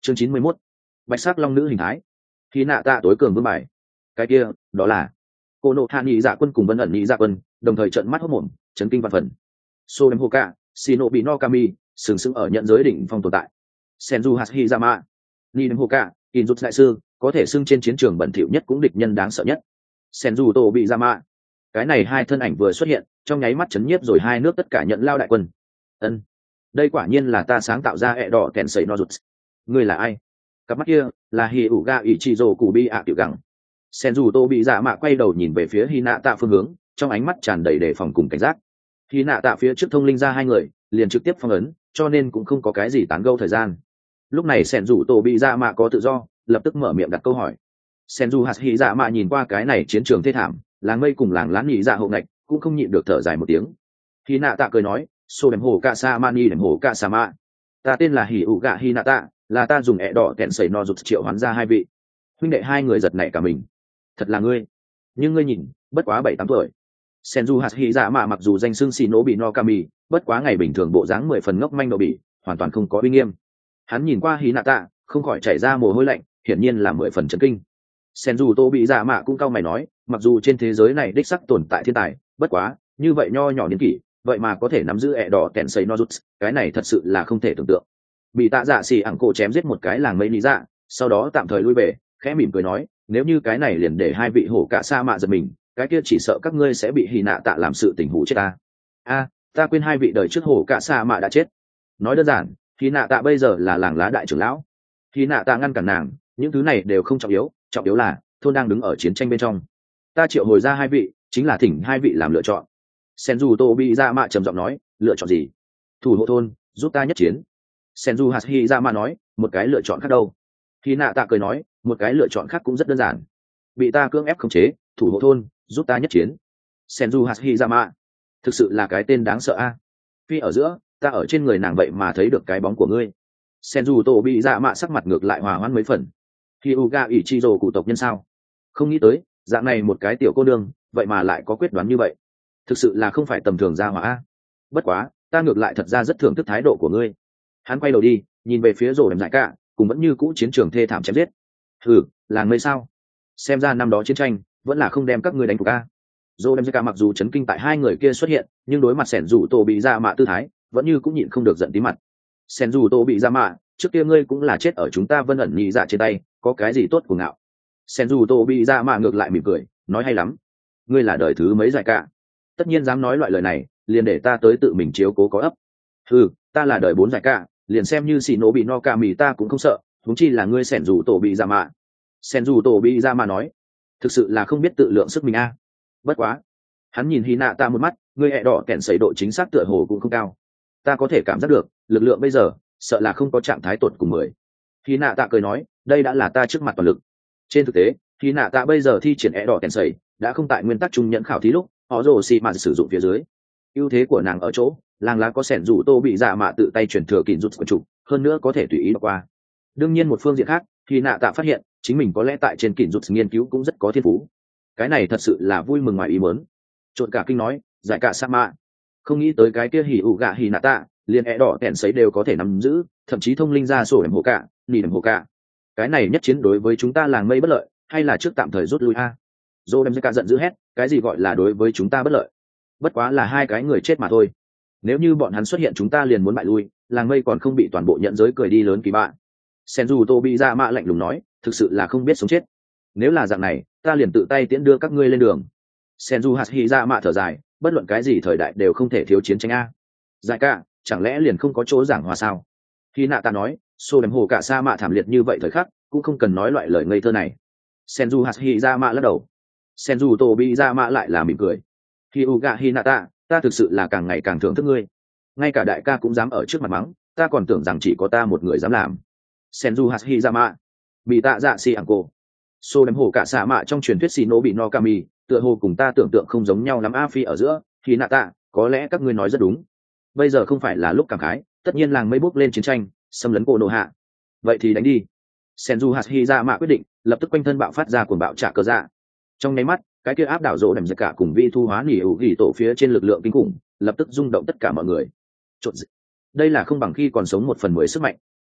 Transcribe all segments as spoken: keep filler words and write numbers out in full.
chương chín mươi mốt, bạch sắc long nữ hình thái. Khi nạ tạ tối cường vương bài, cái kia đó là cô nộ hạ nghị dạ quân cùng vân ẩn nghị dạ quân đồng thời trợn mắt hốt mồm, chấn kinh văn phần. So đêm hoka shinobi no kami sừng sững ở nhận giới đỉnh phong tồn tại. Senju Hashirama ni đêm hoka Injutsu đại sư có thể xưng trên chiến trường bẩn thỉu nhất cũng địch nhân đáng sợ nhất. Senju Tobizama, cái này hai thân ảnh vừa xuất hiện trong nháy mắt chấn nhiếp rồi hai nước tất cả nhận lao đại quân. Ân, đây quả nhiên là ta sáng tạo ra ẹ đỏ kèn sẩy Nojutsu. Ngươi là ai? Cặp mắt kia là Hyuga Ichizo Kubi ạ tiểu gẳng. Senju Tobizama quay đầu nhìn về phía Hinata phương hướng, trong ánh mắt tràn đầy đề phòng cùng cảnh giác. Hinata phía trước thông linh ra hai người liền trực tiếp phong ấn, cho nên cũng không có cái gì tán gẫu thời gian. Lúc này Senju Tobizama có tự do, lập tức mở miệng đặt câu hỏi. Senju Hashirama nhìn qua cái này chiến trường thê thảm, làng mây cùng làng lán nhị dạ hậu ngạch cũng không nhịn được thở dài một tiếng. Hinata cười nói, "So đem hồ kasama ni đem hồ kasama, ta tên là Hyuga Hinata, là ta dùng ẹ đỏ kẹn sẩy no rụt triệu hoán ra hai vị." Huynh đệ hai người giật nảy cả mình. Thật là ngươi? Nhưng ngươi nhìn, bất quá bảy tám tuổi. Senju Hashirama mặc dù danh xưng Shinobi no Kami, bất quá ngày bình thường bộ dáng mười phần ngốc manh độ bỉ, hoàn toàn không có uy nghiêm. Hắn nhìn qua Hinata, không khỏi chảy ra mồ hôi lạnh, hiển nhiên là mười phần chấn kinh. Senju Tobizama cũng cau mày nói, mặc dù trên thế giới này đích sắc tồn tại thiên tài, bất quá như vậy nho nhỏ niên kỷ vậy mà có thể nắm giữ ẹ đỏ kèn sẩy Nojutsu, cái này thật sự là không thể tưởng tượng. Bị tạ dạ xì ẳng cổ chém giết một cái làng mây lý dạ, sau đó tạm thời lui về, khẽ mỉm cười nói, nếu như cái này liền để hai vị hổ cả sa mạ giật mình, cái kia chỉ sợ các ngươi sẽ bị hì nạ tạ làm sự tình hủ chết ta. A, ta quên hai vị đời trước hổ cả sa mạ đã chết. Nói đơn giản, hì nạ tạ bây giờ là làng lá đại trưởng lão. Hì nạ tạ ngăn cản nàng, những thứ này đều không trọng yếu, trọng yếu là thôn đang đứng ở chiến tranh bên trong. Ta triệu hồi ra hai vị, chính là thỉnh hai vị làm lựa chọn. Senju Tobizama trầm giọng nói, lựa chọn gì? Thủ hộ thôn, giúp ta nhất chiến. Senju Hashirama nói, một cái lựa chọn khác đâu? Hinata cười nói, một cái lựa chọn khác cũng rất đơn giản. Bị ta cưỡng ép khống chế, thủ hộ thôn, giúp ta nhất chiến. Senju Hashirama, thực sự là cái tên đáng sợ a. Phi ở giữa, ta ở trên người nàng vậy mà thấy được cái bóng của ngươi. Senju Tobizama sắc mặt ngược lại hòa hoãn mấy phần. Hyuga Ichizo cụ tộc nhân sao? Không nghĩ tới, dạng này một cái tiểu cô nương, vậy mà lại có quyết đoán như vậy. Thực sự là không phải tầm thường gia hỏa a. Bất quá, ta ngược lại thật ra rất thưởng thức thái độ của ngươi. Hắn quay đầu đi, nhìn về phía rổ đầm giải cả, cùng vẫn như cũ chiến trường thê thảm chém giết. Hừ, làng mây sao? Xem ra năm đó chiến tranh vẫn là không đem các ngươi đánh phục a. Rổ đầm giải cả mặc dù chấn kinh tại hai người kia xuất hiện, nhưng đối mặt sẻn rủ tổ bị ra mạ tư thái, vẫn như cũng nhịn không được giận tí mặt. Sẻn rủ tổ bị ra mạ, trước kia ngươi cũng là chết ở chúng ta vân ẩn nhị dạ trên tay, có cái gì tốt của ngạo? Sẻn rủ tổ bị ra mạ ngược lại mỉm cười, nói hay lắm. Ngươi là đời thứ mấy giải cả? Tất nhiên dám nói loại lời này, liền để ta tới tự mình chiếu cố có ấp. Ừ, ta là đời bốn giải cả, liền xem như xì nổ bị no ca mì ta cũng không sợ, huống chi là ngươi sẻn rủ tổ bị ra mạ. Sẻn rủ tổ bị ra mạ nói, thực sự là không biết tự lượng sức mình a. Bất quá, hắn nhìn Hinata một mắt, ngươi ẹ đỏ kẹn sẩy độ chính xác tựa hồ cũng không cao. Ta có thể cảm giác được, lực lượng bây giờ, sợ là không có trạng thái tột cùng mười. Hinata cười nói, đây đã là ta trước mặt toàn lực. Trên thực tế, Hinata bây giờ thi triển ẹ đỏ kẹn sẩy, đã không tại nguyên tắc trung nhẫn khảo thí lúc họ rồ xì mà sử dụng phía dưới. Ưu thế của nàng ở chỗ làng lá có sẻn rủ tô bị dạ mạ tự tay chuyển thừa kìm rút của chủ, hơn nữa có thể tùy ý đọc qua. Đương nhiên một phương diện khác thì nạ tạ phát hiện chính mình có lẽ tại trên kìm rút nghiên cứu cũng rất có thiên phú. Cái này thật sự là vui mừng ngoài ý muốn. Trộn cả kinh nói, giải cả sa mạ, không nghĩ tới cái kia hỉ ủ gạ hỉ nạ tạ liền ẹ đỏ kẹn sấy đều có thể nắm giữ, thậm chí thông linh ra sổ em hồ cả nỉ em hồ cả. Cái này nhất chiến đối với chúng ta làng mây bất lợi, hay là trước tạm thời rút lui a? Dô đem cả giận dữ hét, cái gì gọi là đối với chúng ta bất lợi? Bất quá là hai cái người chết mà thôi. Nếu như bọn hắn xuất hiện chúng ta liền muốn bại lui, làng mây còn không bị toàn bộ nhận giới cười đi lớn kỳ bạn. Senju Tobizama lạnh lùng nói, thực sự là không biết sống chết. Nếu là dạng này, ta liền tự tay tiễn đưa các ngươi lên đường. Senju Hashirama thở dài, bất luận cái gì thời đại đều không thể thiếu chiến tranh a. Giải cả, chẳng lẽ liền không có chỗ giảng hòa sao? Khi nạ ta nói, xô đếm hồ cả sa mạ thảm liệt như vậy thời khắc, cũng không cần nói loại lời ngây thơ này. Senju Hashirama lắc đầu. Senju Tobizama lại là mỉm cười. Hyuga Hinata, ta thực sự là càng ngày càng thưởng thức ngươi. Ngay cả đại ca cũng dám ở trước mặt mắng, ta còn tưởng rằng chỉ có ta một người dám làm. Senju Hashirama, bị tạ dạ si ảng cô. Sô đếm hồ cả xạ mạ trong truyền thuyết Shinobi no Kami, tựa hồ cùng ta tưởng tượng không giống nhau lắm a. Phi ở giữa, Hinata, có lẽ các ngươi nói rất đúng. Bây giờ không phải là lúc cảm khái, tất nhiên làng mây bốc lên chiến tranh, xâm lấn cổ nổ hạ. Vậy thì đánh đi. Senju Hashirama quyết định, lập tức quanh thân bạo phát ra cuồng bạo trả cơ dạ. Trong nháy mắt, cái kia áp đảo rộ đầm giật cả cùng vi thu hóa nỉ ủ ghi tổ phía trên lực lượng kinh khủng, lập tức rung động tất cả mọi người. Chột dị. Đây là không bằng khi còn sống một phần mười sức mạnh.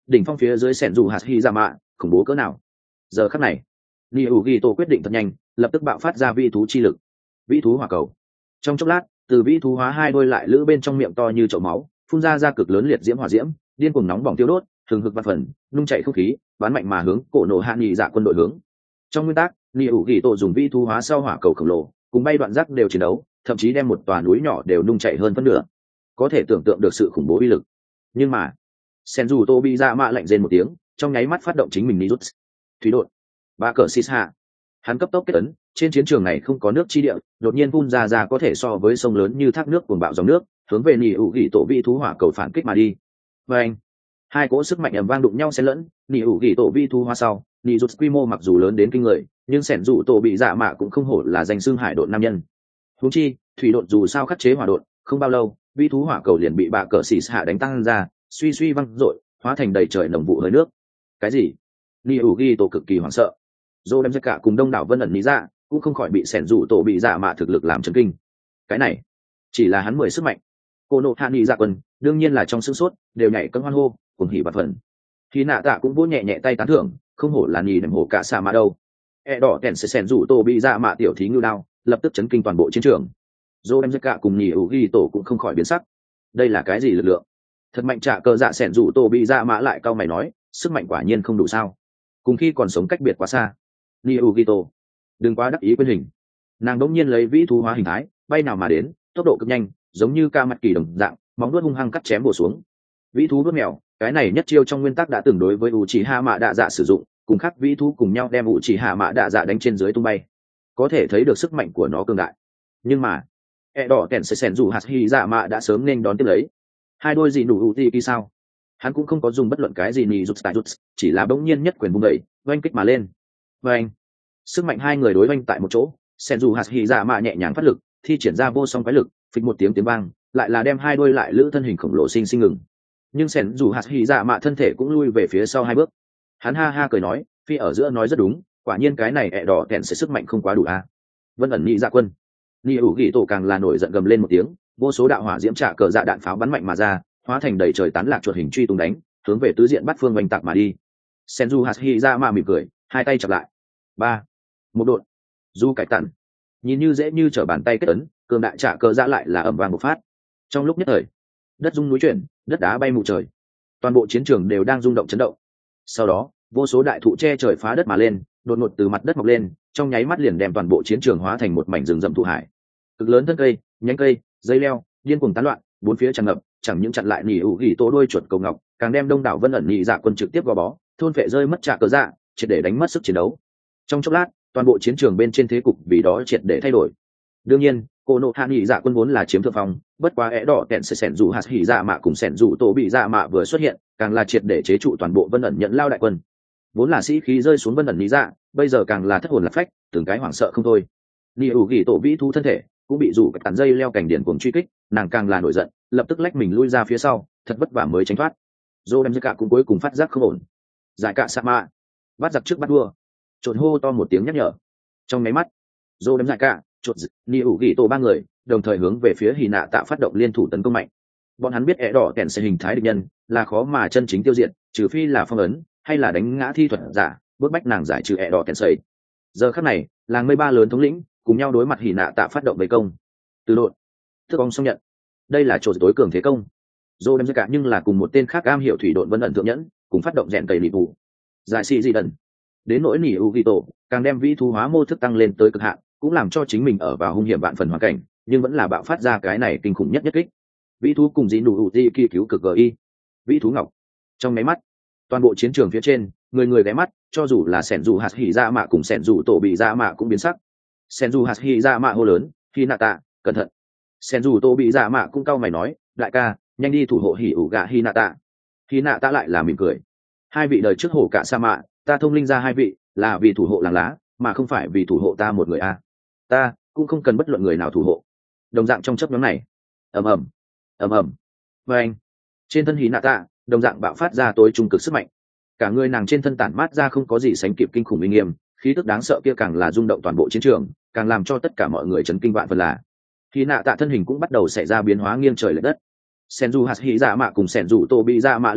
đỉnh phong phía dưới sẻn dù hạt hy ra mạ khủng bố cỡ nào. Giờ khắc này ni u ghi tổ quyết định thật nhanh, lập tức bạo phát ra vi thú chi lực, vĩ thú hỏa cầu. Trong chốc lát, từ vĩ thú hóa hai đôi lại lữ bên trong miệng to như chậu máu phun ra ra cực lớn liệt diễm hỏa diễm, điên cuồng nóng bỏng tiêu đốt, thường hực văn phần nung chạy không khí, bắn mạnh mà hướng cổ nổ hạ nghị dạ quân đội hướng. Trong nguyên tắc, ni u ghi tổ dùng vĩ thú hóa sau hỏa cầu khổng lồ cùng bay đoạn rác đều chiến đấu, thậm chí đem một tòa núi nhỏ đều nung chạy hơn phân nửa, có thể tưởng tượng được sự khủng bố uy lực. Nhưng mà senju tô bị ra mạ lạnh rên một tiếng, trong nháy mắt phát động chính mình nijutsu thủy đột ba cờ xít hạ. Hắn cấp tốc kết ấn, trên chiến trường này không có nước chi địa, đột nhiên phun ra ra có thể so với sông lớn như thác nước cuồng bạo dòng nước, hướng về nỉ ủ gỉ tổ vi thú hỏa cầu phản kích mà đi. Và anh, hai cỗ sức mạnh ầm vang đụng nhau xen lẫn, nỉ ủ gỉ tổ vi thú hóa sau, nỉ rút quy mô mặc dù lớn đến kinh người, nhưng sẻn dụ tổ bị dạ mạ cũng không hổ là danh xưng hải độn nam nhân. Huống chi, thủy độn dù sao khắc chế hỏa độn, không bao lâu, vi thú hỏa cầu liền bị bạ cờ xỉ hạ đánh tăng ra, suy suy văng rội, hóa thành đầy trời nồng vụ hơi nước. Cái gì? Nỉ ủ gỉ tổ cực kỳ hoảng sợ. Dô đem tất cả cùng đông đảo vân ẩn lý ra cũng không khỏi bị sẻn rủ tổ bị dạ mạ thực lực làm chấn kinh. Cái này chỉ là hắn mười sức mạnh. Cô nộ hạ nghị dạ quân đương nhiên là trong sương sốt đều nhảy cân hoan hô cùng hỉ bạt phần. Khi nạ tạ cũng vỗ nhẹ nhẹ tay tán thưởng, không hổ là nhì đệm hổ cả xa mạ đâu. E đỏ kèn sẽ sẻn rủ tổ bị dạ mạ tiểu thí ngưu đao lập tức chấn kinh toàn bộ chiến trường. Dô đem tất cả cùng nhì ủ ghi tổ cũng không khỏi biến sắc. Đây là cái gì lực lượng? Thật mạnh trả cờ dạ sẻn rủ tổ bị dạ mạ lại cao mày nói, sức mạnh quả nhiên không đủ sao? Cùng khi còn sống cách biệt quá xa. Niugito, đừng quá đắc ý quên hình. Nàng đống nhiên lấy vĩ thú hóa hình thái bay nào mà đến, tốc độ cực nhanh, giống như ca mặt kỳ đồng dạng, móng vuốt hung hăng cắt chém bổ xuống. Vĩ thú vuốt mèo, cái này nhất chiêu trong nguyên tắc đã từng đối với Uchiha Mạ Đạ Dạ sử dụng, cùng khác vĩ thú cùng nhau đem Uchiha Mạ Đạ Dạ đánh trên dưới tung bay, có thể thấy được sức mạnh của nó cường đại. Nhưng mà, e đỏ kèn sẽ sèn dù hạt hy dạ mạ đã sớm nên đón tiếp lấy. Hai đôi gì đủ uti kỳ sao? Hắn cũng không có dùng bất luận cái gì nhì rút tại rút, chỉ là bỗng nhiên nhất quyền vung đẩy, oanh kích mà lên. Oanh! Sức mạnh hai người đối oanh tại một chỗ, sen dù hạt hỉ dạ mạ nhẹ nhàng phát lực, thi triển ra vô song quái lực, phịch một tiếng tiếng vang, lại là đem hai đôi lại lữ thân hình khổng lồ sinh sinh ngừng. Nhưng sen dù hạt hỉ dạ mạ thân thể cũng lui về phía sau hai bước. Hắn ha ha cười nói, phi ở giữa nói rất đúng, quả nhiên cái này ẹ đỏ kẹn sẽ sức mạnh không quá đủ a. À. Vân ẩn nhị dạ quân, nhị ủ gỉ tổ càng là nổi giận gầm lên một tiếng, vô số đạo hỏa diễm trả cờ dạ đạn pháo bắn mạnh mà ra, hóa thành đầy trời tán lạc chuột hình truy tung đánh, hướng về tứ diện bắt phương oanh tạc mà đi. Senju Hashirama mỉm cười, hai tay chập lại. Ba, một đột, du cải tặn, nhìn như dễ như trở bàn tay kết ấn, cường đại trả cờ dạ lại là ầm vang một phát. Trong lúc nhất thời, đất rung núi chuyển, đất đá bay mù trời, toàn bộ chiến trường đều đang rung động chấn động. Sau đó, vô số đại thụ che trời phá đất mà lên, đột ngột từ mặt đất mọc lên, trong nháy mắt liền đem toàn bộ chiến trường hóa thành một mảnh rừng rậm thụ hải. Cực lớn thân cây, nhánh cây, dây leo, điên cuồng tán loạn, bốn phía tràn ngập, chẳng những chặn lại nỉ ủ gỉ tổ đôi chuột cầu ngọc, càng đem đông đảo vân ẩn nhị dạ quân trực tiếp gò bó, thôn phệ rơi mất trả cờ dạ, triệt để đánh mất sức chiến đấu. Trong chốc lát, toàn bộ chiến trường bên trên thế cục vì đó triệt để thay đổi. Đương nhiên, cô nộ hạ nhị dạ quân vốn là chiếm thượng phong, bất quá é đỏ kẹn sẽ sẻn dù hạt hỉ dạ mạ cùng sẻn dù tổ bị dạ mạ vừa xuất hiện, càng là triệt để chế trụ toàn bộ vân ẩn nhận lao đại quân. Vốn là sĩ khí rơi xuống vân ẩn nhị dạ, bây giờ càng là thất hồn lạc phách, từng cái hoảng sợ không thôi. Nỉ ủ gỉ tổ vĩ thu thân thể cũng bị rủ cản dây leo cảnh điển cuồng truy kích, nàng càng là nổi giận, lập tức lách mình lui ra phía sau, thật vất vả mới tránh thoát. Dô đem cả cũng cuối cùng phát giác không ổn. Giải cả sa mạ, bắt giặc trước bắt đua. Trộn hô to một tiếng nhắc nhở. Trong máy mắt, Dô đem giải cả, trộn ni ủ gỉ tổ ba người đồng thời hướng về phía Hỉ Nạ Tạ phát động liên thủ tấn công mạnh. Bọn hắn biết é đỏ kèn sẽ hình thái địch nhân là khó mà chân chính tiêu diệt, trừ phi là phong ấn hay là đánh ngã thi thuật giả, bước bách nàng giải trừ é đỏ kèn sấy. Giờ khắc này, làng mây ba lớn thống lĩnh cùng nhau đối mặt Hỉ Nạ Tạ phát động vây công. Từ đột, thức ông xong nhận. Đây là chỗ tối cường thế công. Dô đem cả nhưng là cùng một tên khác am hiểu thủy độn vân ẩn thượng nhẫn, cùng phát động rèn cầy lì vụ. Giải xì gì đần. Đến nỗi nỉ Ugito, càng đem vĩ thú hóa mô thức tăng lên tới cực hạn, cũng làm cho chính mình ở vào hung hiểm vạn phần hoàn cảnh, nhưng vẫn là bạo phát ra cái này kinh khủng nhất nhất kích. Vĩ thú cùng dĩ đủ ủ di kỳ cứu cực gi. Vĩ thú ngọc. Trong máy mắt, toàn bộ chiến trường phía trên, người người ghé mắt, cho dù là sẻn dù hạt hỉ ra mạ cùng sẻn dù tổ bị ra mạ cũng biến sắc. Sẻn dù hạt hỉ ra mạ hô lớn, khi nạ tạ, cẩn thận. Sẻn dù tổ bị ra mạ cũng cau mày nói, đại ca, nhanh đi thủ hộ hỉ ủ gạ hi nạ tạ. Hi nạ tạ lại là mỉm cười. Hai vị đời trước hổ cả sa mạ, ta thông linh ra hai vị là vì thủ hộ làng lá, mà không phải vì thủ hộ ta một người a. Ta cũng không cần bất luận người nào thủ hộ. Đồng dạng trong chấp nhóm này, ầm ầm, ầm ầm, và anh trên thân Hi nạ tạ đồng dạng bạo phát ra tối trung cực sức mạnh. Cả người nàng trên thân tản mát ra không có gì sánh kịp kinh khủng uy nghiêm, khí tức đáng sợ kia càng là rung động toàn bộ chiến trường, càng làm cho tất cả mọi người chấn kinh vạn phần là Hi nạ tạ thân hình cũng bắt đầu xảy ra biến hóa nghiêng trời lệch đất. Senju hạt hỉ dạ mạ cùng Senju tô bị dạ mạ lẫn nhau,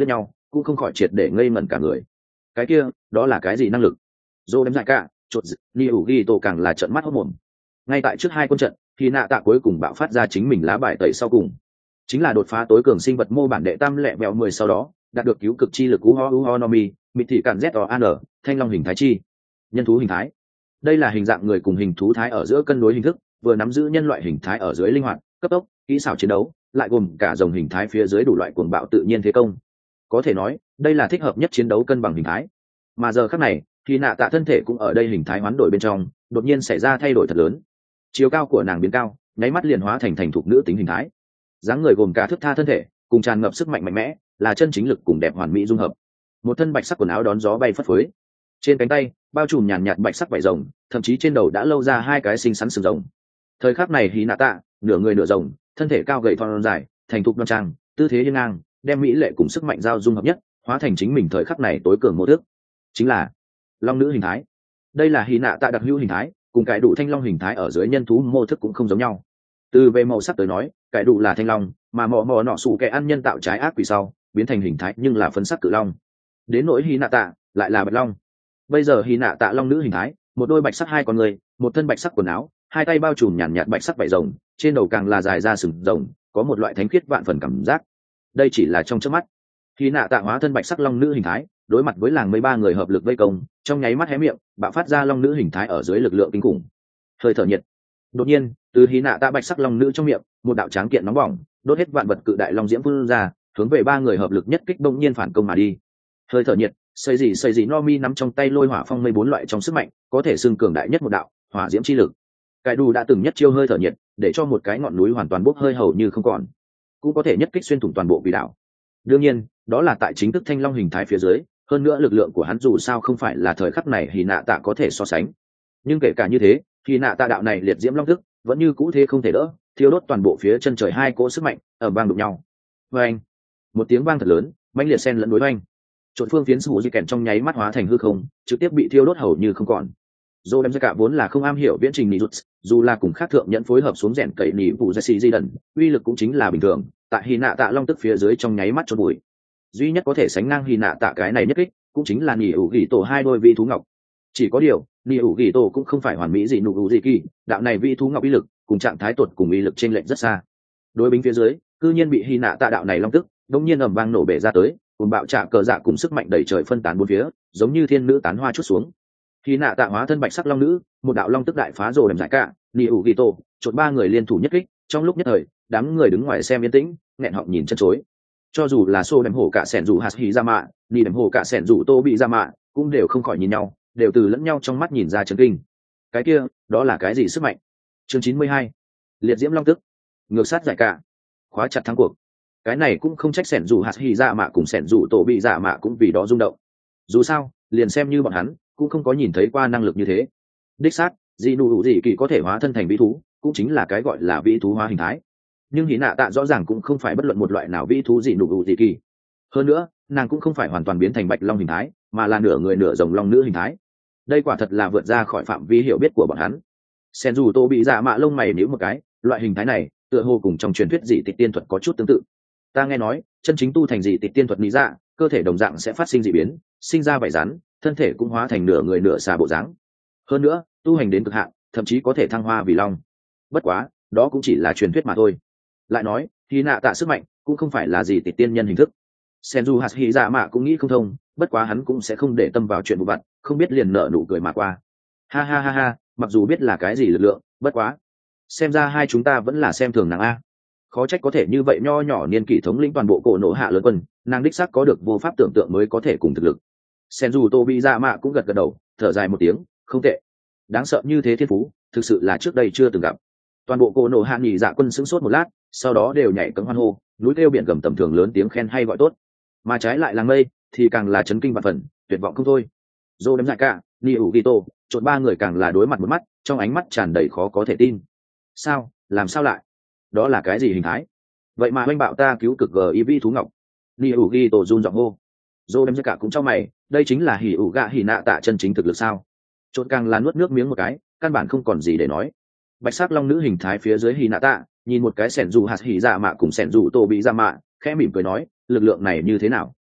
cũng không khỏi triệt để ngây ngẩn cả người. Cái kia đó là cái gì năng lực? Dô đem dại cả chột ni ủ ghi tổ càng là trận mắt hốt mồm. Ngay tại trước hai quân trận thì nạ tạ cuối cùng bạo phát ra chính mình lá bài tẩy sau cùng, chính là đột phá tối cường sinh vật mô bản đệ tam lẹ vẹo mười, sau đó đạt được cứu cực chi lực u ho u ho nomi mịt thị cản z o an thanh long hình thái chi nhân thú hình thái. Đây là hình dạng người cùng hình thú thái ở giữa cân đối hình thức, vừa nắm giữ nhân loại hình thái ở dưới linh hoạt cấp tốc kỹ xảo chiến đấu, lại gồm cả dòng hình thái phía dưới đủ loại cuồng bạo tự nhiên thế công. Có thể nói đây là thích hợp nhất chiến đấu cân bằng hình thái. Mà giờ khắc này thì nạ tạ thân thể cũng ở đây hình thái hoán đổi bên trong đột nhiên xảy ra thay đổi thật lớn. Chiều cao của nàng biến cao, nháy mắt liền hóa thành thành thục nữ tính hình thái. Dáng người gồm cả thước tha thân thể cùng tràn ngập sức mạnh mạnh mẽ, là chân chính lực cùng đẹp hoàn mỹ dung hợp. Một thân bạch sắc quần áo đón gió bay phất phới, trên cánh tay bao trùm nhàn nhạt bạch sắc vải rồng, thậm chí trên đầu đã lâu ra hai cái xinh xắn sừng rồng. Thời khắc này hí nạ tạ nửa người nửa rồng, thân thể cao gầy thon dài thành thục đoan trang, tư thế hiên ngang, đem mỹ lệ cùng sức mạnh giao dung hợp nhất, hóa thành chính mình thời khắc này tối cường mô thức, chính là long nữ hình thái. Đây là hí nạ tạ đặc hữu hình thái, cùng cải đủ thanh long hình thái ở dưới nhân thú mô thức cũng không giống nhau. Từ về màu sắc tới nói, cải đủ là thanh long, mà mò mò nọ sủ kẻ ăn nhân tạo trái ác quỷ sau biến thành hình thái nhưng là phấn sắc cự long. Đến nỗi hí nạ tạ lại là bạch long. Bây giờ hí nạ tạ long nữ hình thái, một đôi bạch sắc hai con người, một thân bạch sắc quần áo, hai tay bao trùm nhàn nhạt bạch sắc vảy rồng, trên đầu càng là dài ra sừng rồng, có một loại thánh khiết vạn phần cảm giác. Đây chỉ là trong chớp mắt, hí nạ tạ hóa thân bạch sắc long nữ hình thái, đối mặt với làng mây ba người hợp lực vây công, trong nháy mắt hé miệng bạo phát ra long nữ hình thái ở dưới lực lượng kinh khủng. Hơi thở nhiệt. Đột nhiên từ hí nạ tạ bạch sắc long nữ trong miệng một đạo tráng kiện nóng bỏng đốt hết vạn vật cự đại long diễm phun ra, hướng về ba người hợp lực nhất kích bỗng nhiên phản công mà đi. Hơi thở nhiệt, xây gì xây gì no mi nắm trong tay lôi hỏa phong mây bốn loại trong sức mạnh, có thể xưng cường đại nhất một đạo hỏa diễm chi lực. Cái đủ đã từng nhất chiêu hơi thở nhiệt, để cho một cái ngọn núi hoàn toàn bốc hơi hầu như không còn, cũng có thể nhất kích xuyên thủng toàn bộ quỷ đảo. Đương nhiên đó là tại chính thức thanh long hình thái phía dưới, hơn nữa lực lượng của hắn dù sao không phải là thời khắc này hí nạ tạ có thể so sánh. Nhưng kể cả như thế, hí nạ tạ đạo này liệt diễm long thức vẫn như cũ thế không thể đỡ, thiêu đốt toàn bộ phía chân trời hai cỗ sức mạnh ở vang đụng nhau. Và anh, một tiếng vang thật lớn, mãnh liệt xen lẫn đối oanh, trộn phương phiến sủ di kèn trong nháy mắt hóa thành hư không, trực tiếp bị thiêu đốt hầu như không còn. Dô đem ra cả vốn là không am hiểu viễn trình nỉ rút, dù là cùng khác thượng nhận phối hợp xuống rèn cậy nỉ vụ Jesse di đần, uy lực cũng chính là bình thường, tại hy nạ tạ long tức phía dưới trong nháy mắt chôn bụi. Duy nhất có thể sánh ngang hy nạ tạ cái này nhất kích, cũng chính là nỉ ủ gỉ tổ hai đôi vị thú ngọc. Chỉ có điều, nỉ ủ gỉ tổ cũng không phải hoàn mỹ gì nụ ủ gì kỳ, đạo này vị thú ngọc uy lực cùng trạng thái tuột cùng uy lực trên lệnh rất xa. Đối binh phía dưới, cư nhiên bị hy nạ tạ đạo này long tức đống nhiên ầm vang nổ bể ra tới, cùng bạo trả cờ dạ cùng sức mạnh đẩy trời phân tán bốn phía, giống như thiên nữ tán hoa chút xuống. Hy nạ tạ hóa thân bạch sắc long nữ, một đạo long tức đại phá rồ đầm giải cả, nỉ ủ gỉ tổ chột ba người liên thủ nhất kích, trong lúc nhất thời đám người đứng ngoài xem yên tĩnh, nghẹn họng nhìn chân chối. Cho dù là xô đệm hổ cả sẻn rủ hạt hì ra mạ, nỉ đệm hổ cả sẻn rủ tô bị ra mạ, cũng đều không khỏi nhìn nhau, đều từ lẫn nhau trong mắt nhìn ra chấn kinh. Cái kia đó là cái gì sức mạnh? Chương chín mươi hai, liệt diễm long tức, ngược sát giải cả, khóa chặt thắng cuộc. Cái này cũng không trách sẻn rủ hạt hì ra mạ cùng sẻn rủ tổ bị dạ mạ cũng vì đó rung động. Dù sao liền xem như bọn hắn cũng không có nhìn thấy qua năng lực như thế. Đích xác dị nụ hữu dị kỳ có thể hóa thân thành vĩ thú, cũng chính là cái gọi là vĩ thú hóa hình thái. Nhưng hí nạ tạ rõ ràng cũng không phải bất luận một loại nào vĩ thú dị nụ hữu dị kỳ. Hơn nữa nàng cũng không phải hoàn toàn biến thành bạch long hình thái, mà là nửa người nửa rồng long nữ hình thái. Đây quả thật là vượt ra khỏi phạm vi hiểu biết của bọn hắn. Sen dù tô bị dạ mạ lông mày nhíu một cái, loại hình thái này tựa hồ cùng trong truyền thuyết dị tịch tiên thuật có chút tương tự. Ta nghe nói chân chính tu thành dị tịch tiên thuật lý dạ, cơ thể đồng dạng sẽ phát sinh dị biến, sinh ra vảy rắn, thân thể cũng hóa thành nửa người nửa xà bộ dáng. Hơn nữa tu hành đến cực hạn, thậm chí có thể thăng hoa vì long. Bất quá đó cũng chỉ là truyền thuyết mà thôi. Lại nói hy nạ tạ sức mạnh cũng không phải là gì tịch tiên nhân hình thức. Senju hạt hy dạ mạ cũng nghĩ không thông, bất quá hắn cũng sẽ không để tâm vào chuyện vụ vặt, không biết liền nợ nụ cười mà qua. Ha ha ha ha, mặc dù biết là cái gì lực lượng, bất quá xem ra hai chúng ta vẫn là xem thường nàng a. Khó trách có thể như vậy, nho nhỏ niên kỷ thống lĩnh toàn bộ cổ nổ hạ lớn quân, nàng đích xác có được vô pháp tưởng tượng mới có thể cùng thực lực. Senju Tobi dạ mạ cũng gật gật đầu, thở dài một tiếng, không tệ, đáng sợ như thế thiên phú, thực sự là trước đây chưa từng gặp. Toàn bộ cổ nổ hạ nhị dạ quân sững sốt một lát, sau đó đều nhảy cẫng hoan hô, núi kêu biển gầm tầm thường lớn tiếng khen hay gọi tốt. Mà trái lại làng mây thì càng là chấn kinh vạn phần, tuyệt vọng không thôi. Dô đếm dại cả, ni ủ ghi tô trộn ba người càng là đối mặt một mắt, trong ánh mắt tràn đầy khó có thể tin. Sao làm sao lại, đó là cái gì hình thái? Vậy mà oanh bạo ta cứu cực gờ y vi thú ngọc. Ni ủ ghi tô run giọng hô. Dô đếm dại cả cũng cho mày, đây chính là hỉ ủ gạ hỉ nạ tạ chân chính thực lực sao? Trộn càng là nuốt nước miếng một cái, căn bản không còn gì để nói. Bạch sắc long nữ hình thái phía dưới hỉ nạ tạ nhìn một cái sẻn dù hạt hỉ dạ mạ cùng sẻn dù tô bị dạ mạ, khẽ mỉm cười nói, lực lượng này như thế nào?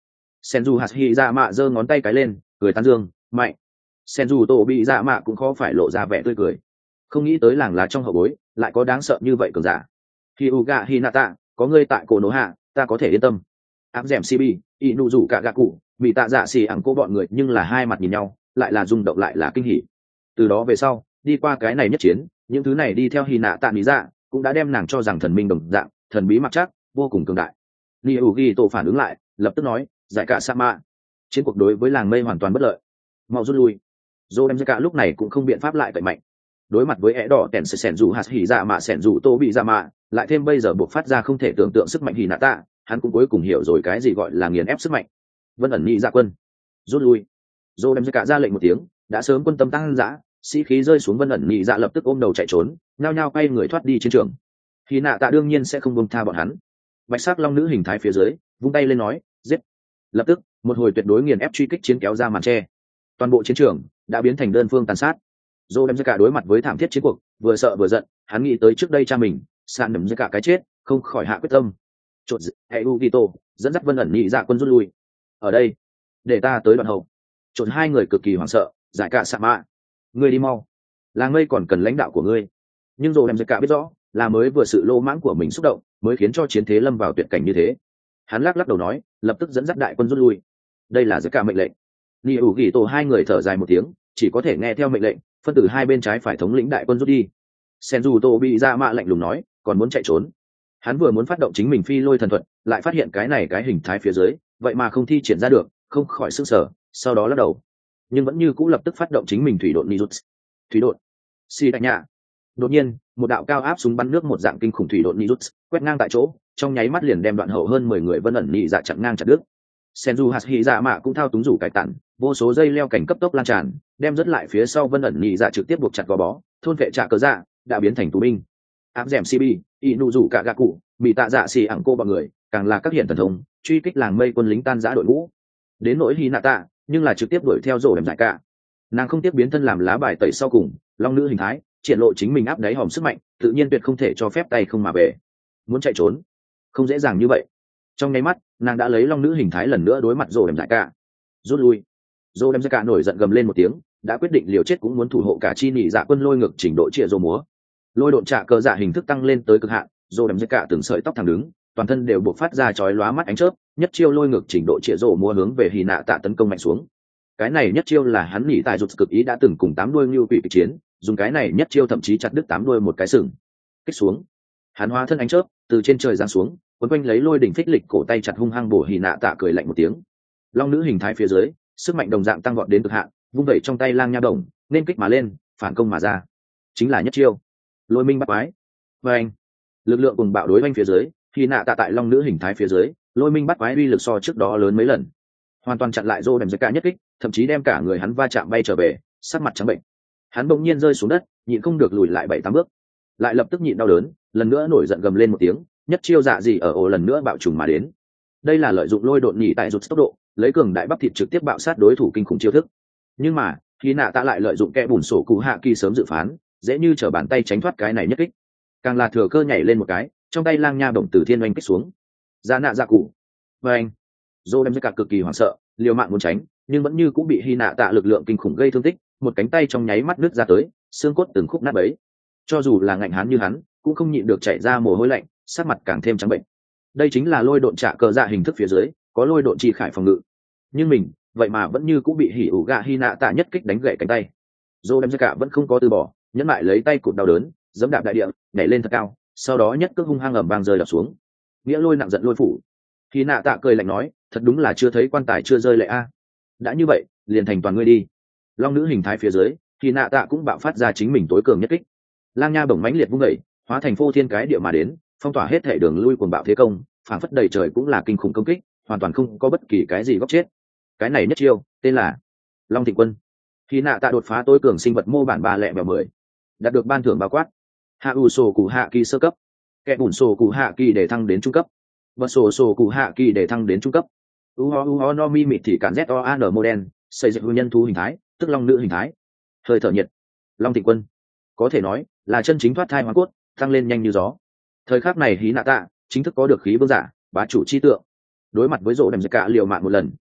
Senju hạt hy dạ mạ giơ ngón tay cái lên cười tán dương mạnh. Senju tổ bị dạ mạ cũng khó phải lộ ra vẻ tươi cười, không nghĩ tới làng lá trong hậu bối lại có đáng sợ như vậy cường giả. Hyuga Hinata, có ngươi tại cổ nổ hạ ta có thể yên tâm. Áp dẻm Chibi, inu rủ cả gạ cụ bị tạ dạ xì ẳng cô bọn người nhưng là hai mặt nhìn nhau, lại là rung động lại là kinh hỉ. Từ đó về sau đi qua cái này nhất chiến, những thứ này đi theo Hinata lý dạ cũng đã đem nàng cho rằng thần minh đồng dạng thần bí mặc chắc vô cùng cường đại. Ryugi tổ phản ứng lại lập tức nói giải cả Sama, chiến cuộc đối với làng mây hoàn toàn bất lợi, mau rút lui. Dô đem cả lúc này cũng không biện pháp lại cậy mạnh, đối mặt với é đỏ tèn sẽ sẻn dù hạt hỉ dạ mạ sẻn dù tô bị dạ mạ, lại thêm bây giờ buộc phát ra không thể tưởng tượng sức mạnh hỉ nạ tạ, hắn cũng cuối cùng hiểu rồi cái gì gọi là nghiền ép sức mạnh. Vân ẩn nhị dạ quân rút lui. Dô đem cả ra lệnh một tiếng, đã sớm quân tâm tăng dã, sĩ khí rơi xuống. Vân ẩn nhị dạ lập tức ôm đầu chạy trốn, nhao nhao quay người thoát đi chiến trường. Hỉ nạ tạ đương nhiên sẽ không buông tha bọn hắn. Bạch sắc long nữ hình thái phía dưới vung tay lên nói giết. Lập tức một hồi tuyệt đối nghiền ép truy kích chiến kéo ra màn che, toàn bộ chiến trường đã biến thành đơn phương tàn sát. Dô đem cả đối mặt với thảm thiết chiến cuộc vừa sợ vừa giận, hắn nghĩ tới trước đây cha mình sạn nấm cả cái chết, không khỏi hạ quyết tâm. Chột hệ Ugito dẫn dắt Vân ẩn nhị dạ quân rút lui. Ở đây để ta tới đoạn hậu. Chột hai người cực kỳ hoảng sợ, giải cả sạ mạ, ngươi đi mau, làng mây còn cần lãnh đạo của ngươi. Nhưng Dô đem cả biết rõ là mới vừa sự lô mãng của mình xúc động mới khiến cho chiến thế lâm vào tuyệt cảnh như thế. Hắn lắc lắc đầu nói lập tức dẫn dắt đại quân rút lui. Đây là giải cả mệnh lệnh. Ni ủ ghi tổ hai người thở dài một tiếng, chỉ có thể nghe theo mệnh lệnh, phân tử hai bên trái phải thống lĩnh đại quân rút đi. Senju tô bị ra mạ lạnh lùng nói còn muốn chạy trốn. Hắn vừa muốn phát động chính mình phi lôi thần thuật, lại phát hiện cái này cái hình thái phía dưới vậy mà không thi triển ra được, không khỏi sức sở, sau đó lắc đầu, nhưng vẫn như cũ lập tức phát động chính mình thủy độn nijutsu. Thủy độn xì đại nhạ. Đột nhiên một đạo cao áp súng bắn nước một dạng kinh khủng thủy độn nijutsu quét ngang tại chỗ, trong nháy mắt liền đem đoạn hậu hơn mười người Vân ẩn nhị dạ chặn ngang chặt đứt. Senju hạt hỉ dạ mạ cũng thao túng rủ cải tản, vô số dây leo cảnh cấp tốc lan tràn, đem rất lại phía sau Vân ẩn nhị dạ trực tiếp buộc chặt gò bó, thôn vệ trả cờ dạ đã biến thành tù binh. Áp dẻm Chibi, inu rủ cả gạ cụ bị tạ dạ xì ẳng cô bọn người càng là các hiện thần thông truy kích làng mây quân lính tan rã đội ngũ. Đến nỗi Hinata nhưng là trực tiếp đuổi theo rổ đem giải cả, nàng không tiếp biến thân làm lá bài tẩy sau cùng, long nữ hình thái triển lộ chính mình áp đáy hòm sức mạnh, tự nhiên tuyệt không thể cho phép tay không mà về. Muốn chạy trốn không dễ dàng như vậy. Trong nháy mắt nàng đã lấy long nữ hình thái lần nữa đối mặt rổ đem giải cả. Rút lui. Rổ đem giải cả nổi giận gầm lên một tiếng, đã quyết định liều chết cũng muốn thủ hộ cả chi nỉ dạ quân lôi ngược trình độ chia rô múa. Lôi độn trả cờ dạ hình thức tăng lên tới cực hạn, rổ đem giải cả từng sợi tóc thẳng đứng, toàn thân đều buộc phát ra chói lóa mắt ánh chớp, nhất chiêu lôi ngược trình độ chia rô múa hướng về Hinata tấn công mạnh xuống. Cái này nhất chiêu là hắn nhỉ tài rụt cực ý đã từng cùng tám đuôi lưu quỷ kịch chiến, dùng cái này nhất chiêu thậm chí chặt đứt tám đuôi một cái sừng. Kích xuống, hắn hóa thân ánh chớp từ trên trời giáng xuống, quấn quanh lấy lôi đỉnh phích lịch cổ tay chặt hung hăng bổ Hinata cười lạnh một tiếng. Long nữ hình thái phía dưới sức mạnh đồng dạng tăng vọt đến cực hạn, vung vẩy trong tay lang nha đồng nên kích mà lên, phản công mà ra, chính là nhất chiêu lôi minh bắt quái. Và anh lực lượng cùng bạo đối oanh phía dưới, Hinata tại long nữ hình thái phía dưới lôi minh bắt quái uy lực so trước đó lớn mấy lần, hoàn toàn chặn lại rô đèm dưới cả nhất kích, thậm chí đem cả người hắn va chạm bay trở về, sắc mặt trắng bệnh. Hắn bỗng nhiên rơi xuống đất, nhịn không được lùi lại bảy tám bước, lại lập tức nhịn đau đớn, lần nữa nổi giận gầm lên một tiếng, nhất chiêu dạ gì ở ồ lần nữa bạo trùng mà đến. Đây là lợi dụng lôi độn nhị tại rụt tốc độ, lấy cường đại bắp thịt trực tiếp bạo sát đối thủ kinh khủng chiêu thức. Nhưng mà khi nạ tạ lại lợi dụng kẽ bùn sổ cụ hạ kỳ sớm dự phán, dễ như trở bàn tay tránh thoát cái này nhất kích, càng là thừa cơ nhảy lên một cái, trong tay lang nha đồng từ thiên oanh kích xuống. Ra nạ dạ cụ và anh dô đem cả cực kỳ hoảng sợ, liều mạng muốn tránh, nhưng vẫn như cũng bị hy nạ tạ lực lượng kinh khủng gây thương tích, một cánh tay trong nháy mắt nứt ra tới, xương cốt từng khúc nát bấy. Cho dù là ngạnh hán như hắn cũng không nhịn được chảy ra mồ hôi lạnh, sắc mặt càng thêm trắng bệnh. Đây chính là lôi độn trả cờ dạ hình thức phía dưới có lôi độn chi khải phòng ngự, nhưng mình vậy mà vẫn như cũng bị hỉ ủ gạ hy nạ tạ nhất kích đánh gãy cánh tay. Dô đem cả vẫn không có từ bỏ, nhẫn lại lấy tay cụt đau đớn giẫm đạp đại địa, nhảy lên thật cao, sau đó nhất cước hung hăng ầm vang rơi đập xuống. Nghĩa lôi nặng giận lôi phủ. Hy nạ tạ cười lạnh nói, thật đúng là chưa thấy quan tài chưa rơi lệ a. Đã như vậy liền thành toàn ngươi đi. Long nữ hình thái phía dưới Hy nạ tạ cũng bạo phát ra chính mình tối cường nhất kích, lang nha bổng mãnh liệt vung đẩy, hóa thành phô thiên cái địa mà đến, phong tỏa hết thể đường lui cuồng bạo thế công, phảng phất đầy trời cũng là kinh khủng công kích, hoàn toàn không có bất kỳ cái gì góc chết. Cái này nhất chiêu tên là Long Thịnh Quân. Khi nạ tạ đột phá tối cường sinh vật mô bản ba lẹ bèo mười, đạt được ban thưởng bao quát hạ ủ sổ cụ hạ kỳ sơ cấp, kẻ bùn sổ cụ hạ kỳ để thăng đến trung cấp, vật sổ sổ cụ hạ kỳ để thăng đến trung cấp. Uho uho no mi mịt thì cản z o an mô đen, xây dựng nhân thú hình thái, tức long nữ hình thái. Hơi thở nhiệt. Long Thịnh Quân có thể nói là chân chính thoát thai hóa cốt, tăng lên nhanh như gió. Thời khắc này hí nạ tạ chính thức có được khí vương giả bá chủ chi tượng. Đối mặt với rộ đầm giặc cả liều mạng một lần,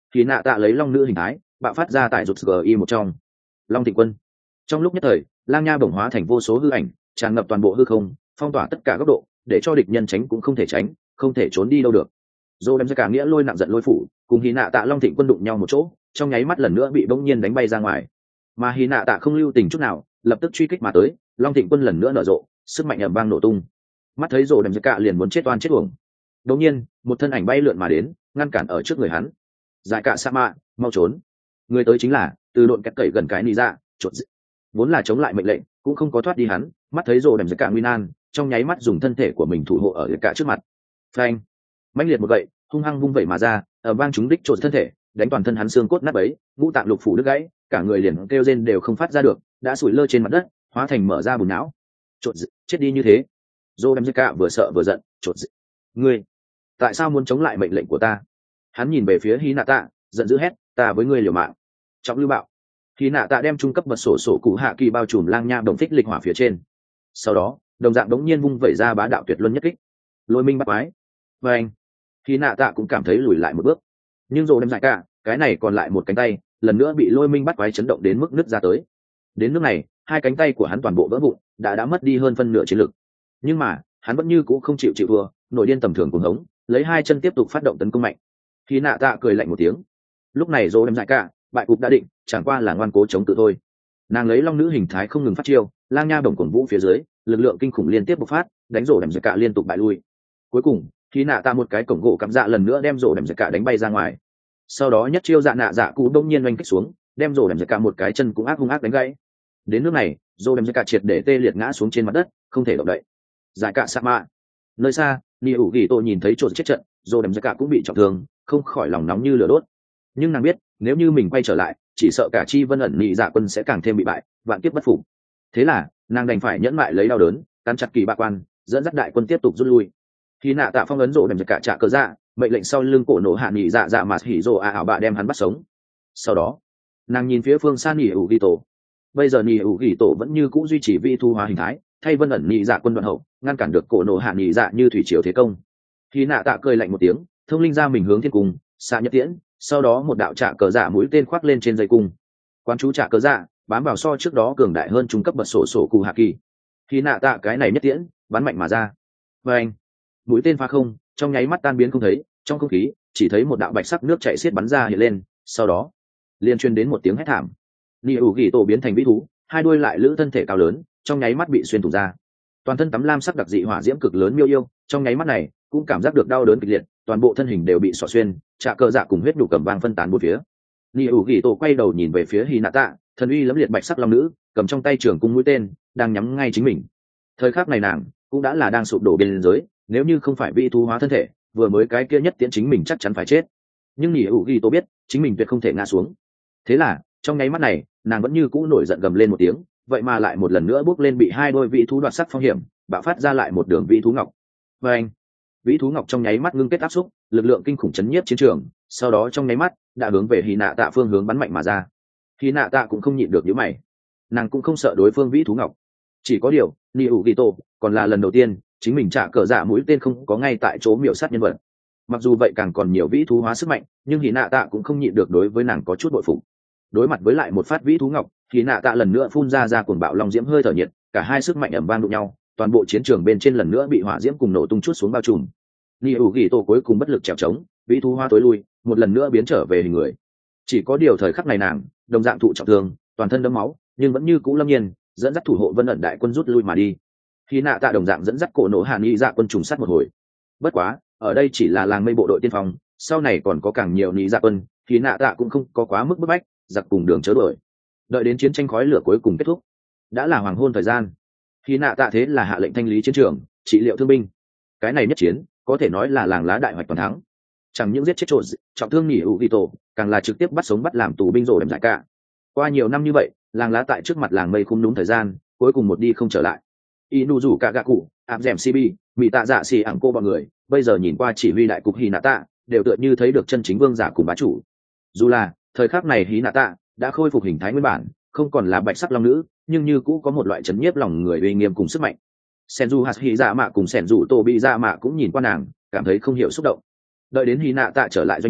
thì nạ tạ lấy long nữ hình thái bạo phát ra tại rụt gi một trong long thịnh quân. Trong lúc nhất thời lang nha bổng hóa thành vô số hư ảnh tràn ngập toàn bộ hư không, phong tỏa tất cả góc độ để cho địch nhân tránh cũng không thể tránh, không thể trốn đi đâu được. Dô đem ra cả nghĩa lôi nặng giận lôi phủ cùng hy nạ tạ long thịnh quân đụng nhau một chỗ, trong nháy mắt lần nữa bị bỗng nhiên đánh bay ra ngoài. Mà hy nạ tạ không lưu tình chút nào, lập tức truy kích mà tới, long thịnh quân lần nữa nở rộ, sức mạnh ầm vang nổ tung. Mắt thấy Dô đem ra cả liền muốn chết oan chết uổng, đột nhiên một thân ảnh bay lượn mà đến, ngăn cản ở trước người hắn. Giải cả sa mạ, mau trốn. Người tới chính là từ độn cắt cẩy gần cái nị ra, chột dị. Vốn là chống lại mệnh lệnh, cũng không có thoát đi hắn, mắt thấy Dô đem ra cả nguy nan, trong nháy mắt dùng thân thể của mình thủ hộ ở cả trước mặt. Phanh, mãnh liệt một gậy hung hăng vung vẩy mà ra, ở vang trúng đích trộn thân thể, đánh toàn thân hắn xương cốt nát bấy, ngũ tạng lục phủ đứt gãy, cả người liền kêu rên đều không phát ra được, đã sủi lơ trên mặt đất, hóa thành mở ra bùn não. Trộn chết đi như thế. Dô đem cả vừa sợ vừa giận, trộn ngươi tại sao muốn chống lại mệnh lệnh của ta? Hắn nhìn về phía Hinata, giận dữ hét, ta với ngươi liều mạng. Trọng lưu bạo. Hinata đem trung cấp bật sổ sổ cụ hạ kỳ bao trùm lang nha đồng thích lịch hỏa phía trên. Sau đó đồng dạng đống nhiên vung vẩy ra bá đạo tuyệt luân nhất kích, lôi minh bắt quái. Và anh Hinata cũng cảm thấy lùi lại một bước, nhưng rồi đem giải cả cái này còn lại một cánh tay lần nữa bị lôi minh bắt quái chấn động đến mức nứt ra tới. Đến nước này hai cánh tay của hắn toàn bộ vỡ vụn, đã đã mất đi hơn phân nửa chiến lực, nhưng mà hắn vẫn như cũ không chịu chịu thua, nội điên tầm thường cuồng hống, lấy hai chân tiếp tục phát động tấn công mạnh. Hinata cười lạnh một tiếng. Lúc này rồi đem giải cả bại cục đã định, chẳng qua là ngoan cố chống tự thôi. Nàng lấy long nữ hình thái không ngừng phát chiêu, lang nha bổng cuồng vũ phía dưới, lực lượng kinh khủng liên tiếp bộc phát, đánh rổ đem giải cả liên tục bại lui. Cuối cùng Hinata một cái cổng gỗ cắm dạ lần nữa đem rổ đem giải cả đánh bay ra ngoài. Sau đó nhất chiêu dạ nạ dạ cú đông nhiên oanh kích xuống, đem rổ đem giải cả một cái chân cũng ác hung ác đánh gãy. Đến nước này rổ đem giải cả triệt để tê liệt ngã xuống trên mặt đất, không thể động đậy. Giải cả sa mạ. Nơi xa Nhi ủ ghi tô nhìn thấy trộn chết trận, rổ đem giải cả cũng bị trọng thương, không khỏi lòng nóng như lửa đốt. Nhưng nàng biết nếu như mình quay trở lại, chỉ sợ cả chi vân ẩn nhị dạ quân sẽ càng thêm bị bại, vạn kiếp bất phục. Thế là nàng đành phải nhẫn mại lấy đau đớn, cắn chặt kỳ bạ quan, dẫn dắt đại quân tiếp tục rút lui. Khi nạ tạ phong ấn rổ đem giải cả trả cờ dạ, mệnh lệnh sau lưng cổ nổ hạ nhị dạ dạ mà hỉ rổ a ảo bạ đem hắn bắt sống. Sau đó nàng nhìn phía phương xa Nhi ủ ghi tổ. Bây giờ Nhi ủ ghi tổ vẫn như cũ duy trì vi thu hóa hình thái, thay vân ẩn nhị dạ quân đoạn hậu, ngăn cản được cổ nổ hạ nhị dạ như thủy triều thế công. Khi nạ tạ cười lạnh một tiếng, thông linh ra mình hướng thiên cung xạ nhất tiễn, sau đó một đạo trả cờ dạ mũi tên khoác lên trên dây cung, quán chú trả cờ dạ bám vào so trước đó cường đại hơn trung cấp bật sổ sổ cụ hạ kỳ. Khi nạ tạ cái này nhất tiễn bắn mạnh mà ra, và anh mũi tên phá không, trong nháy mắt tan biến không thấy, trong không khí chỉ thấy một đạo bạch sắc nước chảy xiết bắn ra hiện lên, sau đó liên truyền đến một tiếng hét thảm. Nị ủ ghi tổ biến thành vĩ thú, hai đuôi lại lữ thân thể cao lớn, trong nháy mắt bị xuyên thủng ra, toàn thân tắm lam sắc đặc dị hỏa diễm cực lớn miêu yêu, trong nháy mắt này cũng cảm giác được đau đớn kịch liệt, toàn bộ thân hình đều bị xỏ xuyên, trả cờ dạ cùng huyết đủ cầm vang phân tán bốn phía. Nị ủ ghi tổ quay đầu nhìn về phía Hinata, thần uy lẫm liệt bạch sắc long nữ, cầm trong tay trường cung mũi tên, đang nhắm ngay chính mình. Thời khắc này nàng cũng đã là đang sụp đổ biên giới, nếu như không phải bị thu hóa thân thể, vừa mới cái kia nhất tiễn chính mình chắc chắn phải chết. Nhưng Nị ủ ghi tổ biết chính mình tuyệt không thể ngã xuống. Thế là trong nháy mắt này nàng vẫn như cũ nổi giận gầm lên một tiếng, vậy mà lại một lần nữa bước lên bị hai đôi vị thú đoạt sắc phong hiểm, bạo phát ra lại một đường vị thú ngọc. Và anh vĩ thú ngọc trong nháy mắt ngưng kết áp xúc, lực lượng kinh khủng chấn nhiếp chiến trường, sau đó trong nháy mắt đã hướng về Hinata phương hướng bắn mạnh mà ra. Hinata cũng không nhịn được nhíu mày, nàng cũng không sợ đối phương vĩ thú ngọc, chỉ có điều Nị ủ ghi tổ còn là lần đầu tiên chính mình trả cờ dạ mũi tên không có ngay tại chỗ miểu sát nhân vật. Mặc dù vậy càng còn nhiều vĩ thú hóa sức mạnh, nhưng Hinata cũng không nhịn được đối với nàng có chút bội phục. Đối mặt với lại một phát vĩ thú ngọc, Hinata lần nữa phun ra ra cuồng bạo long diễm hơi thở nhiệt, cả hai sức mạnh ầm vang đụng nhau, toàn bộ chiến trường bên trên lần nữa bị hỏa diễm cùng nổ tung chút xuống bao trùm. Nị ủ ghi tổ cuối cùng bất lực trèo trống, vĩ thú hoa tối lui, một lần nữa biến trở về hình người. Chỉ có điều thời khắc này nàng đồng dạng thụ trọng thương, toàn thân đẫm máu, nhưng vẫn như cũ lâm nhiên dẫn dắt thủ hộ vân ẩn đại quân rút lui mà đi. Hinata đồng dạng dẫn dắt cổ nổ hạ nhị dạ quân trùng sát một hồi. Bất quá ở đây chỉ là làng mây bộ đội tiên phong, sau này còn có càng nhiều nhị dạ quân, Hinata cũng không có quá mức bức bách, giặc cùng đường chớ đuổi. Đợi đến chiến tranh khói lửa cuối cùng kết thúc, đã là hoàng hôn thời gian. Hinata thế là hạ lệnh thanh lý chiến trường, trị liệu thương binh. Cái này nhất chiến có thể nói là làng lá đại hoạch toàn thắng, chẳng những giết chết trộn trọng thương Nị ủ ghi tổ, càng là trực tiếp bắt sống bắt làm tù binh rổ đem giải cả. Qua nhiều năm như vậy, làng lá tại trước mặt làng mây không đúng thời gian, cuối cùng một đi không trở lại. Inu rủ cả gạ cụ áp dẻm Chibi, mỹ tạ dạ xì ảng cô bọn người bây giờ nhìn qua chỉ huy đại cục Hinata, đều tựa như thấy được chân chính vương giả cùng bá chủ. Dù là thời khắc này Hinata đã khôi phục hình thái nguyên bản, không còn là bạch sắc long nữ, nhưng như cũ có một loại chấn nhiếp lòng người uy nghiêm cùng sức mạnh. Senju Hashi dạ mạ cùng Senju Tobi dạ mạ cũng nhìn qua nàng, cảm thấy không hiểu xúc động. Đợi đến Hinata trở lại doanh trướng,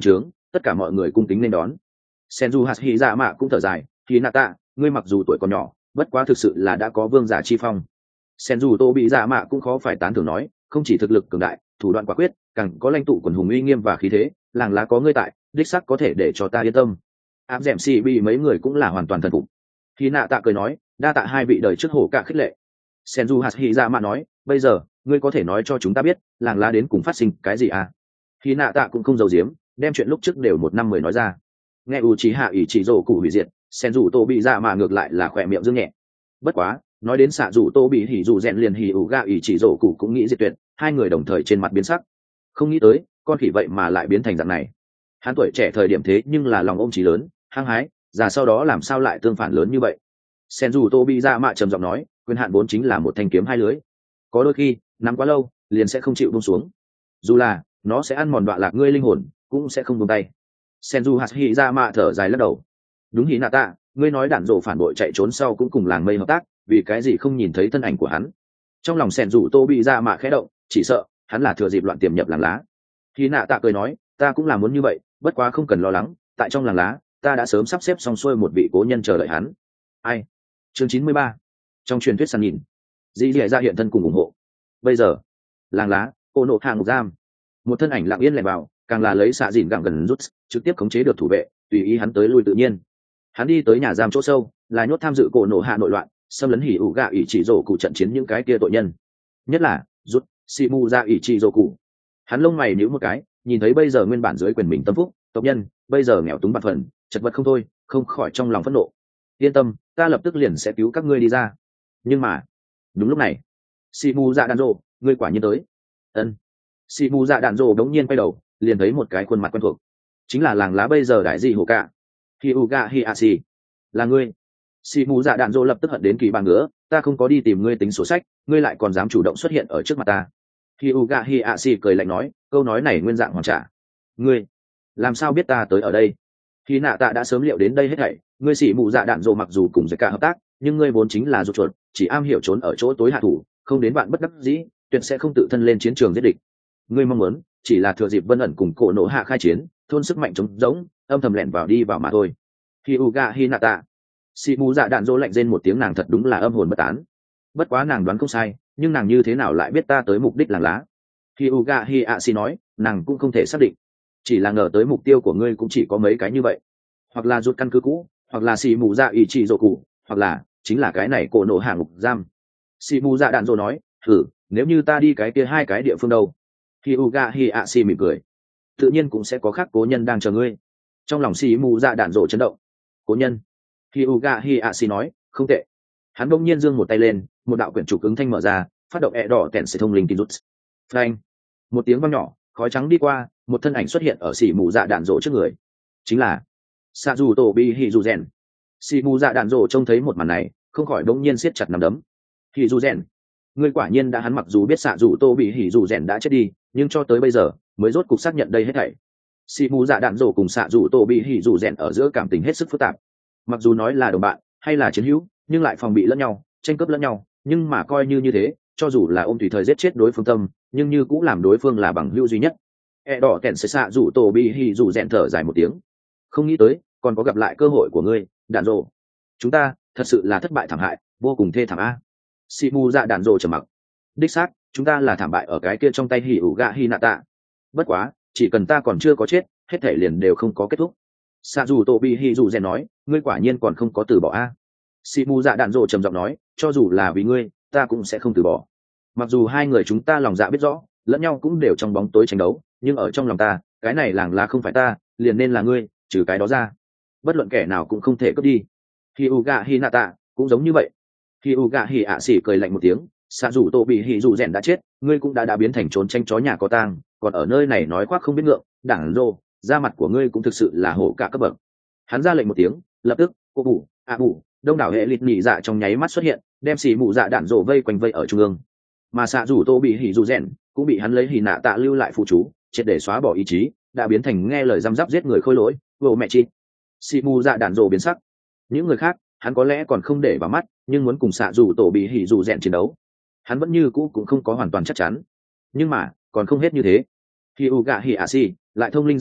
tất cả mọi người cung kính nên đón. Senju Hashirama cũng thở dài, Hinata, ngươi mặc dù tuổi còn nhỏ, bất quá thực sự là đã có vương giả chi phong. Senju Tobirama cũng khó phải tán thưởng nói, không chỉ thực lực cường đại, thủ đoạn quả quyết, càng có lãnh tụ quần hùng uy nghiêm và khí thế, làng lá có ngươi tại, đích sắc có thể để cho ta yên tâm. Áp dẻm xì bị mấy người cũng là hoàn toàn thần phục. Hinata cười nói, đa tạ hai vị đời trước hổ cả khích lệ. Senju Hashirama nói, bây giờ ngươi có thể nói cho chúng ta biết làng lá đến cùng phát sinh cái gì à? Hinata cũng không giấu giếm, đem chuyện lúc trước đều một năm mười nói ra. Nghe Uchiha Ichiroku hủy diệt, Senju Tobirama ngược lại là khỏe miệng dương nhẹ. Bất quá, nói đến xạ dù tô bị hỉ dù rèn liền hỉ ủ ga ỷ chỉ rổ cụ cũng nghĩ diệt tuyệt, hai người đồng thời trên mặt biến sắc. Không nghĩ tới con khỉ vậy mà lại biến thành dạng này. Hắn tuổi trẻ thời điểm thế nhưng là lòng ôm chí lớn, hăng hái, già sau đó làm sao lại tương phản lớn như vậy. Senju Tobirama trầm giọng nói, quyền hạn vốn chính là một thanh kiếm hai lưới, có đôi khi nắm quá lâu liền sẽ không chịu buông xuống, dù là nó sẽ ăn mòn đoạn lạc ngươi linh hồn cũng sẽ không buông tay. Senju Hashirama thở dài lắc đầu. Đúng Hinata, ngươi nói đạn rổ phản bội chạy trốn sau cũng cùng làng mây hợp tác, vì cái gì không nhìn thấy thân ảnh của hắn? Trong lòng Senju Tobirama khẽ động, chỉ sợ hắn là thừa dịp loạn tiềm nhập làng lá. Hinata cười nói, ta cũng là muốn như vậy, bất quá không cần lo lắng, tại trong làng lá ta đã sớm sắp xếp xong xuôi một vị cố nhân chờ đợi hắn. Ai? Chương chín mươi ba. Trong truyền thuyết săn nhìn, dĩ dẻ ra hiện thân cùng ủng hộ. Bây giờ làng lá cô nộ hạ ngục giam, một thân ảnh lặng yên lẻn vào, càng là lấy xạ dìn gặng gần rút trực tiếp khống chế được thủ vệ, tùy ý hắn tới lui tự nhiên. Hắn đi tới nhà giam chỗ sâu, là nhốt tham dự cổ nộ hạ nội loạn, xâm lấn hỉ ủ gạ ỷ chỉ rổ cụ trận chiến những cái kia tội nhân, nhất là rút shimu ra ỷ chỉ rổ cụ. Hắn lông mày nhíu một cái, nhìn thấy bây giờ nguyên bản dưới quyền mình tâm phúc tộc nhân bây giờ nghèo túng bạc phần, chật vật không thôi, không khỏi trong lòng phẫn nộ. Yên tâm, ta lập tức liền sẽ cứu các ngươi đi ra. Nhưng mà đúng lúc này, shimu dạ đàn rổ, ngươi quả nhiên tới. Ân. Shimu dạ đàn rổ đống nhiên quay đầu, liền thấy một cái khuôn mặt quen thuộc, chính là làng lá bây giờ đại dị hồ cả Hyuga Hiashi. Là ngươi? Shimu dạ đạn dỗ lập tức hận đến kỳ bàn ngứa, ta không có đi tìm ngươi tính sổ sách, ngươi lại còn dám chủ động xuất hiện ở trước mặt ta. Hyuga Hiashi cười lạnh nói, câu nói này nguyên dạng hoàn trả. Ngươi làm sao biết ta tới ở đây? Hinata đã sớm liệu đến đây hết thảy, ngươi Shimu dạ đạn dỗ mặc dù cùng với cả hợp tác, nhưng ngươi vốn chính là rụt chuột, chỉ am hiểu trốn ở chỗ tối hạ thủ, không đến bạn bất đắc dĩ, tuyệt sẽ không tự thân lên chiến trường giết địch. Ngươi mong muốn chỉ là thừa dịp Vân ẩn cùng cổ nổ hạ khai chiến, thôn sức mạnh chống rỗng, âm thầm lẻn vào đi vào mà thôi. Hyuga Hinata. Shimu dạ đạn dỗ lạnh rên một tiếng, nàng thật đúng là âm hồn bất tán. Bất quá nàng đoán không sai, nhưng nàng như thế nào lại biết ta tới mục đích làng lá? Hyuga Hiashi nói, nàng cũng không thể xác định, chỉ là ngờ tới mục tiêu của ngươi cũng chỉ có mấy cái như vậy, hoặc là rút căn cứ cũ, hoặc là Shimu dạ ý chỉ rồ cụ, hoặc là chính là cái này cổ nổ hạ ngục giam. Shimu dạ đạn dỗ nói, thử, nếu như ta đi cái kia hai cái địa phương đâu? Hyuga Hiashi mỉm cười, tự nhiên cũng sẽ có khác cố nhân đang chờ ngươi. Trong lòng Shimu dạ đạn dỗ chấn động. Cố nhân? Hyuga Hiashi nói, không tệ. Hắn bỗng nhiên giương một tay lên, một đạo quyển trục ứng thanh mở ra, phát động e đỏ kèn sẽ thông linh kinjutsu. Phanh! Một tiếng vang nhỏ, khói trắng đi qua, một thân ảnh xuất hiện ở Shimu dạ đạn dỗ trước người. Chính là Sajuto Bihizuzen. Shimu dạ đạn dỗ trông thấy một màn này, không khỏi bỗng nhiên siết chặt nắm đấm. Hizuzen, ngươi quả nhiên đã. Hắn mặc dù biết Sajuto Bihizuzen đã chết đi, nhưng cho tới bây giờ mới rốt cục xác nhận đây hết thảy. Shimu dạ đạn dỗ cùng Sajuto Bihizuzen ở giữa cảm tình hết sức phức tạp. Mặc dù nói là đồng bạn hay là chiến hữu, nhưng lại phòng bị lẫn nhau, tranh cướp lẫn nhau, nhưng mà coi như như thế, cho dù là ôm tùy thời giết chết đối phương tâm, nhưng như cũng làm đối phương là bằng hữu duy nhất. E đỏ kèn sẽ xạ rủ tổ bi hi rủ rèn thở dài một tiếng, không nghĩ tới còn có gặp lại cơ hội của ngươi, đạn rồ. Chúng ta thật sự là thất bại thảm hại, vô cùng thê thảm a. Shimu dạ đạn rồ trầm mặc. Đích xác, chúng ta là thảm bại ở cái kia trong tay hỉ ủ gạ Hinata. Bất quá, chỉ cần ta còn chưa có chết, hết thể liền đều không có kết thúc. Sa dù tô bi hi dù rèn nói, ngươi quả nhiên còn không có từ bỏ a. Shimu dạ đạn rồ trầm giọng nói, cho dù là vì ngươi, ta cũng sẽ không từ bỏ. Mặc dù hai người chúng ta lòng dạ biết rõ, lẫn nhau cũng đều trong bóng tối tranh đấu, nhưng ở trong lòng ta, cái này làng là không phải ta, liền nên là ngươi, trừ cái đó ra, bất luận kẻ nào cũng không thể cướp đi. Hyuga Hinata cũng giống như vậy. Hyuga Hiashi cười lạnh một tiếng, Sa dù tô bị hỉ dù rèn đã chết, ngươi cũng đã đã biến thành trốn tranh chó nhà có tang, còn ở nơi này nói khoác không biết ngượng, đảng rồ, da mặt của ngươi cũng thực sự là hổ cả cấp bậc. Hắn ra lệnh một tiếng, lập tức cô bù a bù đông đảo hệ lịt nhị dạ trong nháy mắt xuất hiện, đem xì mù dạ đạn rồ vây quanh vây ở trung ương. Mà Sa dù tô bị hỉ dù rèn cũng bị hắn lấy hỉ nạ tạ lưu lại phụ chú, triệt để xóa bỏ ý chí, đã biến thành nghe lời răm rắp giết người khôi lỗi, vô mẹ chi. Xì mù dạ đạn rồ biến sắc. Những người khác hắn có lẽ còn không để vào mắt, nhưng muốn cùng Sa dù tổ bị hỉ dù rèn chiến đấu, hắn vẫn như cũ cũng không có hoàn toàn chắc chắn. Nhưng mà còn không hết như thế. Hyuga Hiashi lại thông linh ra ruột,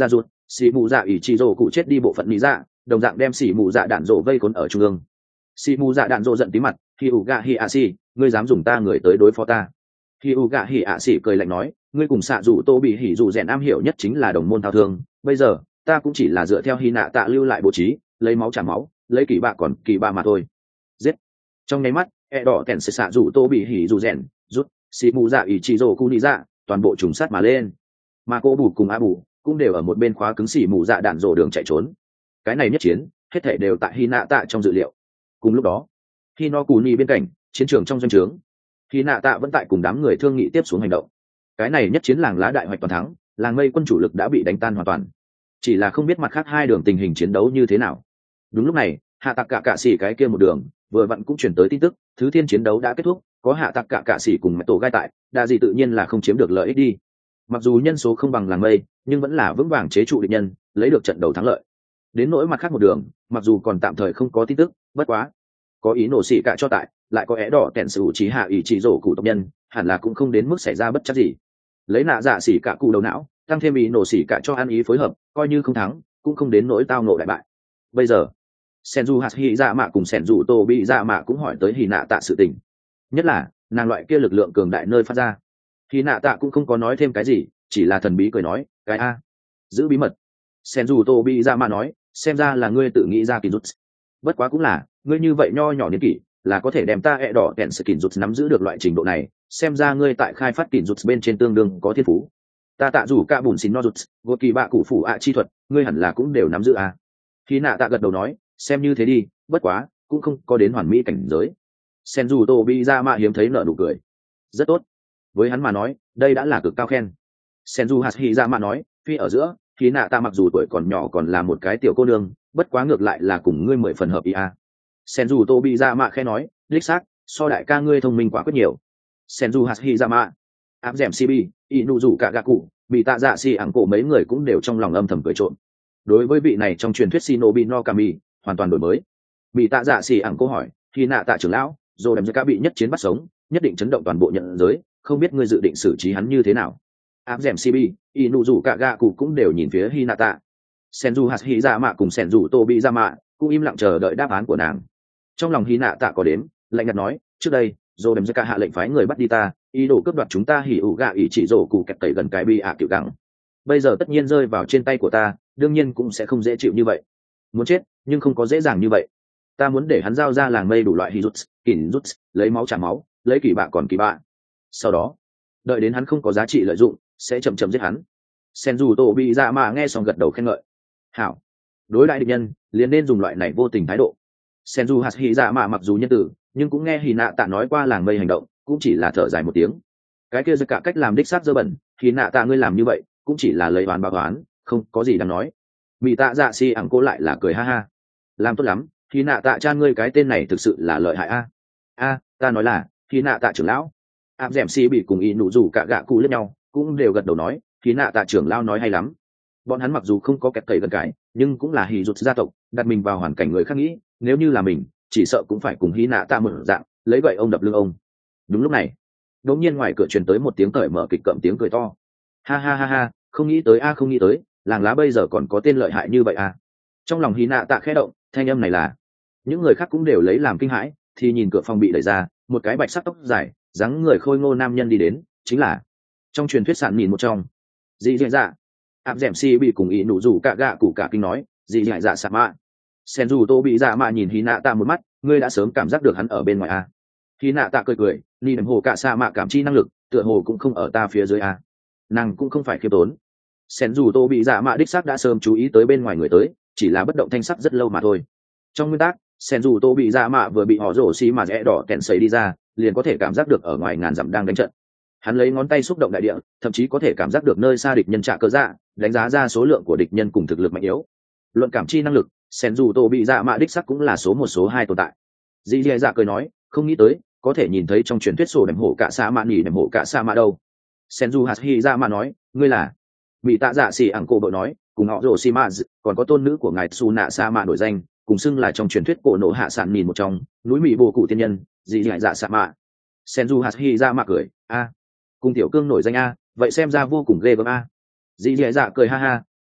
xì mù dạ ỷ chỉ rổ cụ chết đi bộ phận lý dạ đồng dạng đem xì mù dạ đạn rổ vây khốn ở trung ương. Xì mù dạ đạn rổ giận tí mặt, hi ủ gạ hi ạ xì, ngươi dám dùng ta người tới đối phó ta? Hi ủ gạ hi ạ xì cười lạnh nói, ngươi cùng xạ dù tô bị hỉ dù rèn am hiểu nhất chính là đồng môn thao thương, bây giờ ta cũng chỉ là dựa theo hy nạ tạ lưu lại bố trí, lấy máu trả máu, lấy kỳ bạ còn kỳ bạ mà thôi. Giết! Trong nháy mắt, e đỏ kèn sẽ xạ dù tô bị hỉ dù rèn rút xì mù dạ ỷ chỉ rổ cụ nị dạ toàn bộ trùng sát mà lên, mà cô bù cùng a bù cũng đều ở một bên khóa cứng xì mù dạ đạn rổ đường chạy trốn. Cái này nhất chiến hết thể đều tại hy nạ tạ trong dự liệu. Cùng lúc đó, khi no cù nị bên cạnh chiến trường trong doanh trướng, hy nạ tạ vẫn tại cùng đám người thương nghị tiếp xuống hành động. Cái này nhất chiến làng lá đại hoạch toàn thắng, làng mây quân chủ lực đã bị đánh tan hoàn toàn, chỉ là không biết mặt khác hai đường tình hình chiến đấu như thế nào. Đúng lúc này, hạ tặc cả cạ xỉ cái kia một đường vừa vặn cũng chuyển tới tin tức, thứ thiên chiến đấu đã kết thúc, có hạ tặc cả cạ xỉ cùng mẹ tổ gai tại, đa gì tự nhiên là không chiếm được lợi ích đi. Mặc dù nhân số không bằng làng mây, nhưng vẫn là vững vàng chế trụ địch nhân, lấy được trận đầu thắng lợi. Đến nỗi mặt khác một đường, mặc dù còn tạm thời không có tin tức, bất quá có ý nổ xỉ cả cho tại, lại có é đỏ kèn sự trí hạ ý chỉ rổ cụ tộc nhân, hẳn là cũng không đến mức xảy ra bất chắc gì. Lấy nạ dạ xỉ cả cụ đầu não, tăng thêm ý nổ xỉ cả cho ăn ý phối hợp, coi như không thắng cũng không đến nỗi tao nộ đại bại. Bây giờ Senju Hashi dạ mạ cùng Senju Tobi dạ mạ cũng hỏi tới Hỉ Nạ Tạ sự tình, nhất là nàng loại kia lực lượng cường đại nơi phát ra. Hỉ Nạ Tạ cũng không có nói thêm cái gì, chỉ là thần bí cười nói, cái a giữ bí mật. Senju Tobi dạ mạ nói, xem ra là ngươi tự nghĩ ra kỳ rút, bất quá cũng là ngươi như vậy nho nhỏ niên kỷ là có thể đem ta ẹ đỏ kẹn sự kỳ rút nắm giữ được loại trình độ này, xem ra ngươi tại khai phát kỳ rút bên trên tương đương có thiên phú. Ta tạ rủ cả bùn xin no rút vô kỳ bạ cụ phủ ạ chi thuật, ngươi hẳn là cũng đều nắm giữ a. Hỉ Nạ Tạ gật đầu nói, xem như thế đi, bất quá cũng không có đến hoàn mỹ cảnh giới. Senju Tobi ra mạ hiếm thấy nở nụ cười, rất tốt, với hắn mà nói đây đã là cực cao khen. Senju Hashi ra mạ nói, phi ở giữa Hỉ Nạ Tạ mặc dù tuổi còn nhỏ còn là một cái tiểu cô nương, bất quá ngược lại là cùng ngươi mười phần hợp ý a. Senju Tobi ra mạ khẽ nói, đích xác so đại ca ngươi thông minh quá quyết nhiều. Senju Hashi ra mạ, áp dẻm Chibi, inu rủ cả gạ cụ, bị tạ dạ xì ảng cổ mấy người cũng đều trong lòng âm thầm cười trộm. Đối với vị này trong truyền thuyết Shinobi no Kami hoàn toàn đổi mới. Bị tạ dạ xì ảng cô hỏi, khi nạ tạ trưởng lão rồi đem ra cả bị nhất chiến bắt sống, nhất định chấn động toàn bộ nhận giới, không biết ngươi dự định xử trí hắn như thế nào? Áp dẻm Chibi, inu rủ cả gạ cụ cũng đều nhìn phía Hinata. Senju Hashi ra mạ cùng Senju Tobi ra mạ cũng im lặng chờ đợi đáp án của nàng. Trong lòng Hinata có đếm, lạnh nhạt nói, trước đây rồi đem ra cả hạ lệnh phái người bắt đi ta, ý đồ cướp đoạt chúng ta hỉ ủ gạ ý chỉ rổ cụ kẹt tẩy gần cái bi ạ kiểu gắng. Bây giờ tất nhiên rơi vào trên tay của ta, đương nhiên cũng sẽ không dễ chịu như vậy. Muốn chết nhưng không có dễ dàng như vậy. Ta muốn để hắn giao ra làng mây đủ loại hỉ rút kỉn rút, lấy máu trả máu, lấy kỳ bạ còn kỳ bạ, sau đó đợi đến hắn không có giá trị lợi dụng sẽ chậm chậm giết hắn. Senju Tobi dạ mạ nghe xong gật đầu khen ngợi, hảo, đối đại địch nhân liền nên dùng loại này vô tình thái độ. Senju Hashi dạ mạ mặc dù nhân tử, nhưng cũng nghe Hinata nói qua làng mây hành động, cũng chỉ là thở dài một tiếng. Cái kia cả cách làm đích xác dơ bẩn, Hinata ngươi làm như vậy cũng chỉ là lấy oán báo oán, không có gì đáng nói. Bị tạ dạ si ẳng cô lại là cười ha ha, làm tốt lắm, Hinata cha ngươi cái tên này thực sự là lợi hại a. A, ta nói là Hinata trưởng lão. Áp dẻm si bị cùng ý nụ rủ cả gạ cụ lẫn nhau, cũng đều gật đầu nói, Hinata trưởng lão nói hay lắm. Bọn hắn mặc dù không có kẹt cầy gần cái, nhưng cũng là hỉ rụt gia tộc, đặt mình vào hoàn cảnh người khác nghĩ, nếu như là mình chỉ sợ cũng phải cùng Hinata một dạng lấy vậy ông đập lưng ông. Đúng lúc này đột nhiên ngoài cửa truyền tới một tiếng cởi mở kịch cậm tiếng cười to, ha ha ha ha, không nghĩ tới a không nghĩ tới làng lá bây giờ còn có tên lợi hại như vậy à. Trong lòng Hinata khẽ động, thanh âm này là những người khác cũng đều lấy làm kinh hãi, thì nhìn cửa phòng bị đẩy ra, một cái bạch sắc tóc dài dáng người khôi ngô nam nhân đi đến, chính là trong truyền thuyết sản nhìn một trong dị dạ dạ. Áp dẻm si bị cùng ý nụ rủ cả gạ cụ cả kinh nói, dị dạ dạ sạ mạ. Senju tô bị dạ mạ nhìn Hinata một mắt, ngươi đã sớm cảm giác được hắn ở bên ngoài à. Hinata cười cười, ni đầm hồ cả sa mạ cảm chi năng lực tựa hồ cũng không ở ta phía dưới à. Nàng cũng không phải khiêm tốn. Senju tô bị dạ mạ đích xác đã sớm chú ý tới bên ngoài người tới, chỉ là bất động thanh sắc rất lâu mà thôi. Trong nguyên tắc Senju tô bị dạ mạ vừa bị họ rổ xi mà rẽ đỏ kẹn sấy đi ra, liền có thể cảm giác được ở ngoài ngàn dặm đang đánh trận. Hắn lấy ngón tay xúc động đại địa, thậm chí có thể cảm giác được nơi xa địch nhân trạ cơ dạ, đánh giá ra số lượng của địch nhân cùng thực lực mạnh yếu. Luận cảm chi năng lực, Senju tô bị dạ mạ đích sắc cũng là số một số hai tồn tại. Dì dì dạ cười nói, không nghĩ tới có thể nhìn thấy trong truyền thuyết sổ đệm hổ cả sa mạ nhỉ đệm hổ cả sa mạ đâu. Senju Hashi dạ mạ nói, ngươi là bị tạ dạ xỉ ẳng cổ bộ nói, cùng họ rồ xi mã còn có tôn nữ của ngài su nạ sa mạ nổi danh, cùng xưng là trong truyền thuyết cổ nổ hạ sản nhìn một trong núi mỹ bồ cụ tiên nhân, dì dì dạ sa mạ. Senju Hashi dạ mạ cười, a cùng tiểu cương nổi danh a, vậy xem ra vô cùng ghê gớm a. Dì dì dạ cười ha ha,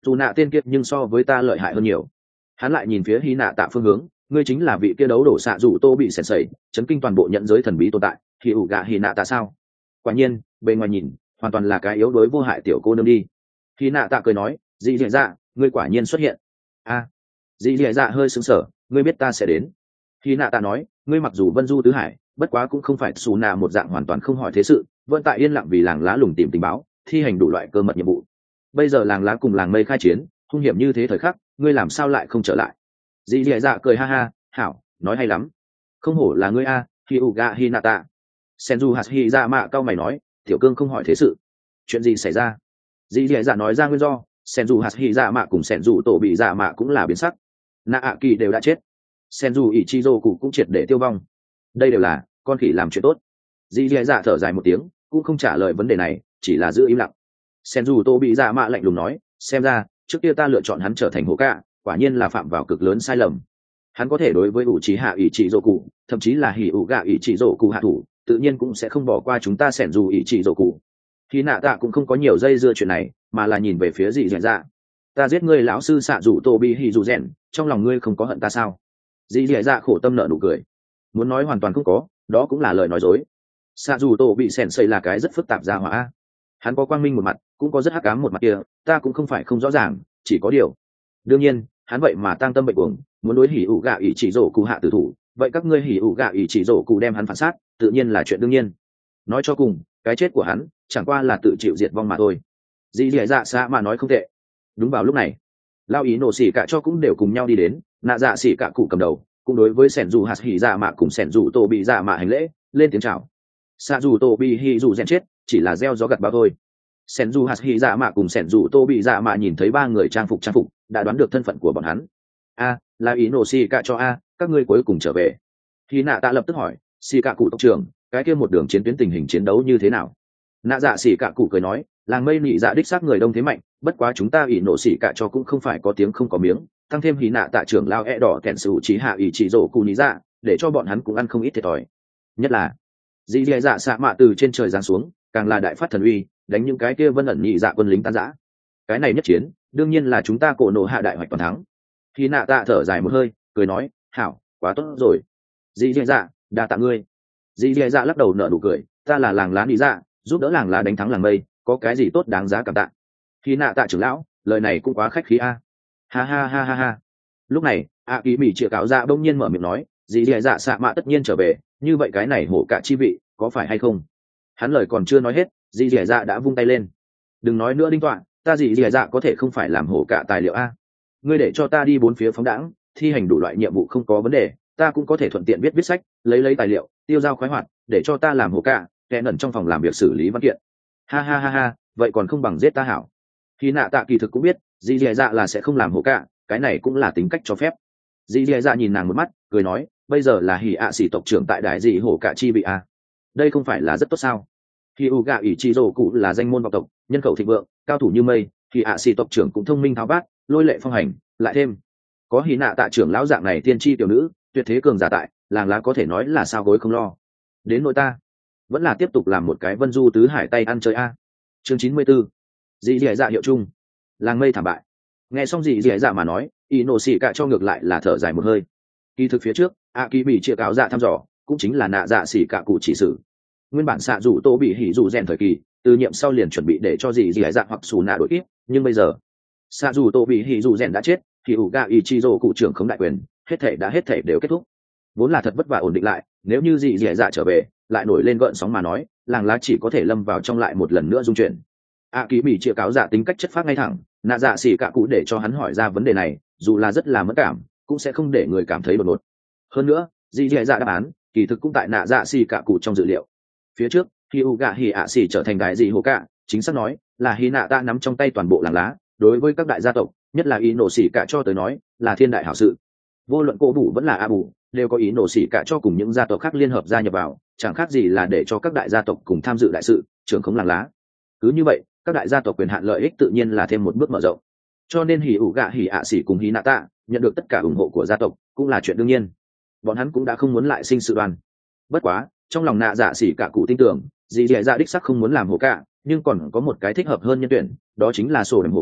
dù nạ tên kiệt nhưng so với ta lợi hại hơn nhiều. Hắn lại nhìn phía hy nạ tạ phương hướng, ngươi chính là vị kia đấu đổ xạ rủ tô bị sèn sẩy chấn kinh toàn bộ nhận giới thần bí tồn tại thì ủ gạ hy nạ tạ sao? Quả nhiên bề ngoài nhìn hoàn toàn là cái yếu đuối vô hại tiểu cô nương đi. Hy nạ tạ cười nói, dị dạ dạ ngươi quả nhiên xuất hiện. A à, dị dạ dạ hơi sững sờ, ngươi biết ta sẽ đến. Hy nạ tạ nói, ngươi mặc dù vân du tứ hải, bất quá cũng không phải xù nạ một dạng hoàn toàn không hỏi thế sự, vẫn tại yên lặng vì làng lá lùng tìm tình báo, thi hành đủ loại cơ mật nhiệm vụ. Bây giờ làng lá cùng làng mây khai chiến, hung hiểm như thế thời khắc, ngươi làm sao lại không trở lại? Dì dì dạ cười ha ha, hảo, nói hay lắm. Không hổ là ngươi a, hi u ga hi nata. Senju hạt hi dạ mạ cao mày nói, tiểu cương không hỏi thế sự. Chuyện gì xảy ra? Dì dì dạ nói ra nguyên do, Senju hạt hi dạ mạ cùng Senju tổ bị dạ mạ cũng là biến sắc. Na ạ kỳ đều đã chết. Senju Ichizo cụ cũng triệt để tiêu vong. Đây đều là con khỉ làm chuyện tốt. Dì dì dạ thở dài một tiếng, cũng không trả lời vấn đề này, chỉ là giữ im lặng. Senju tổ bị dạ mạ lạnh lùng nói, xem ra trước kia ta lựa chọn hắn trở thành hổ cạ, quả nhiên là phạm vào cực lớn sai lầm. Hắn có thể đối với ủ trí hạ ủy chỉ dỗ cụ, thậm chí là hỉ ủ gạ ủy chỉ dỗ cụ hạ thủ, tự nhiên cũng sẽ không bỏ qua chúng ta sẻn dù ủy chỉ dỗ cụ. Khi nạ tạ cũng không có nhiều dây dưa chuyện này, mà là nhìn về phía dị dẹn dạ. Ta giết ngươi lão sư xạ rủ tô bi hỉ dù rèn, trong lòng ngươi không có hận ta sao? Dị dẹn dạ khổ tâm nợ nụ cười. Muốn nói hoàn toàn không có, đó cũng là lời nói dối. Xạ rủ tô bị sẻn xây là cái rất phức tạp gia hỏa. Hắn có quang minh một mặt, cũng có rất hắc ám một mặt kia, ta cũng không phải không rõ ràng, chỉ có điều. Đương nhiên, hắn vậy mà tăng tâm bệnh uổng, muốn đối hỉ ủ gạ ủy chỉ rổ cụ hạ tử thủ, vậy các ngươi hỉ ủ gạ ủy chỉ rổ cụ đem hắn phản sát, tự nhiên là chuyện đương nhiên. Nói cho cùng, cái chết của hắn chẳng qua là tự chịu diệt vong mà thôi. Dì dì dạ xa mà nói không tệ. Đúng vào lúc này, lao ý nổ xỉ cả cho cũng đều cùng nhau đi đến, nạ dạ xỉ cả cụ cầm đầu, cũng đối với sẻn dù hạt hỉ dạ mạ cùng sẻn dù tô bị dạ mạ hành lễ, lên tiếng chào. Xạ dù tô bị hỉ dù rèn chết, chỉ là gieo gió gặt bão thôi. Sẻn dù hạt hỉ dạ mạ cùng sẻn dù tô bị dạ mạ nhìn thấy ba người trang phục trang phục, đã đoán được thân phận của bọn hắn. A, là ý nổ xì cạ cho a, các ngươi cuối cùng trở về. Khi nạ tạ lập tức hỏi, xì cạ cụ tộc trưởng, cái kia một đường chiến tuyến tình hình chiến đấu như thế nào? Nạ dạ xì cạ cụ cười nói, làng mây nị dạ đích xác người đông thế mạnh, bất quá chúng ta ý nổ xì cạ cho cũng không phải có tiếng không có miếng, tăng thêm hí nạ tạ trưởng lao e đỏ kẹn sự trí hạ ý chỉ rổ cụ nị dạ, để cho bọn hắn cũng ăn không ít thiệt thòi. Nhất là dì dì dạ xạ mạ từ trên trời giáng xuống, càng là đại phát thần uy, đánh những cái kia vân ẩn nhị dạ quân lính tan rã. Cái này nhất chiến đương nhiên là chúng ta cổ nổ hạ đại hoạch toàn thắng. Khi nạ tạ thở dài một hơi, cười nói, hảo, quá tốt rồi. Dì dì dạ, đa tạ ngươi. Dì dì dạ lắc đầu nở nụ cười, ta là làng lá nhị dạ, giúp đỡ làng lá đánh thắng làng mây, có cái gì tốt đáng giá cảm tạ. Khi nạ tạ trưởng lão, lời này cũng quá khách khí a. Ha ha ha ha ha. Lúc này, a kỳ mỹ chĩa cáo dạ bỗng nhiên mở miệng nói, dì dì dạ xạ mạ tất nhiên trở về, như vậy cái này hổ cả chi vị, có phải hay không? Hắn lời còn chưa nói hết, dì dì dạ đã vung tay lên. Đừng nói nữa đinh tọa, ta dì dì dạ có thể không phải làm hổ cả tài liệu a. Ngươi để cho ta đi bốn phía phóng đãng, thi hành đủ loại nhiệm vụ không có vấn đề, ta cũng có thể thuận tiện viết viết sách, lấy lấy tài liệu, tiêu dao khoái hoạt, để cho ta làm hổ cả, kẻ nẩn trong phòng làm việc xử lý văn kiện. Ha ha ha ha, vậy còn không bằng giết ta hảo. Khi nạ tạ kỳ thực cũng biết, dì dì dạ là sẽ không làm hổ cả, cái này cũng là tính cách cho phép. Dì dì dạ nhìn nàng một mắt, cười nói, bây giờ là hỉ ạ sĩ tộc trưởng tại đại dị hổ cả chi vị a. Đây không phải là rất tốt sao? Khi u gạ ủy chi rồ cụ là danh môn vọng tộc, nhân khẩu thịnh vượng, cao thủ như mây, thì ạ sĩ tộc trưởng cũng thông minh tháo bát, lôi lệ phong hành, lại thêm có hí nạ tạ trưởng lão dạng này tiên tri tiểu nữ, tuyệt thế cường giả tại, làng lá có thể nói là sao gối không lo. Đến nội ta vẫn là tiếp tục làm một cái vân du tứ hải tay ăn chơi a. Chương chín mươi 94. Dị dì dạ hiệu chung, làng mây thảm bại. Nghe xong dị dì dạ mà nói, y nổ xỉ cả cho ngược lại là thở dài một hơi. Kỳ thực phía trước, a kỳ bị chia cáo dạ thăm dò, cũng chính là nạ dạ xỉ cả cụ chỉ sử. Nguyên bản xạ rủ tô bị hỉ rủ rèn thời kỳ, từ nhiệm sau liền chuẩn bị để cho dị dì dạ hoặc xù nạ đổi ít, nhưng bây giờ xạ dù tô bị hỉ dù rèn đã chết thì ủ ga ý chi rô cụ trưởng không đại quyền, hết thể đã hết thể đều kết thúc. Vốn là thật vất vả ổn định lại, nếu như dị dẻ dạ trở về lại nổi lên gợn sóng mà nói, làng lá chỉ có thể lâm vào trong lại một lần nữa dung chuyển. a kỳ bị chia cáo dạ tính cách chất phác ngay thẳng, nạ dạ xỉ cả cụ để cho hắn hỏi ra vấn đề này, dù là rất là mất cảm, cũng sẽ không để người cảm thấy đột ngột. Hơn nữa dị dẻ dạ đáp án kỳ thực cũng tại nạ dạ xỉ cả cụ trong dự liệu. Phía trước khi u gạ hỉ ạ xỉ trở thành đại dị hồ cả, chính xác nói là hy nạ ta nắm trong tay toàn bộ làng lá, đối với các đại gia tộc, nhất là ý nổ xỉ cả cho tới nói là thiên đại hảo sự. Vô luận cô bù vẫn là a bù, đều có ý nổ xỉ cả cho cùng những gia tộc khác liên hợp gia nhập vào, chẳng khác gì là để cho các đại gia tộc cùng tham dự đại sự, trưởng khống làng lá. Cứ như vậy, các đại gia tộc quyền hạn lợi ích tự nhiên là thêm một bước mở rộng. Cho nên hỉ ủ gạ hỉ ạ xỉ cùng hỉ nạ tạ nhận được tất cả ủng hộ của gia tộc cũng là chuyện đương nhiên. Bọn hắn cũng đã không muốn lại sinh sự đoan. Bất quá, trong lòng nạ dạ xỉ cả cụ tin tưởng, dì dì dạ đích sắc không muốn làm hổ cả, nhưng còn có một cái thích hợp hơn nhân tuyển, đó chính là sổ đầm hổ cả,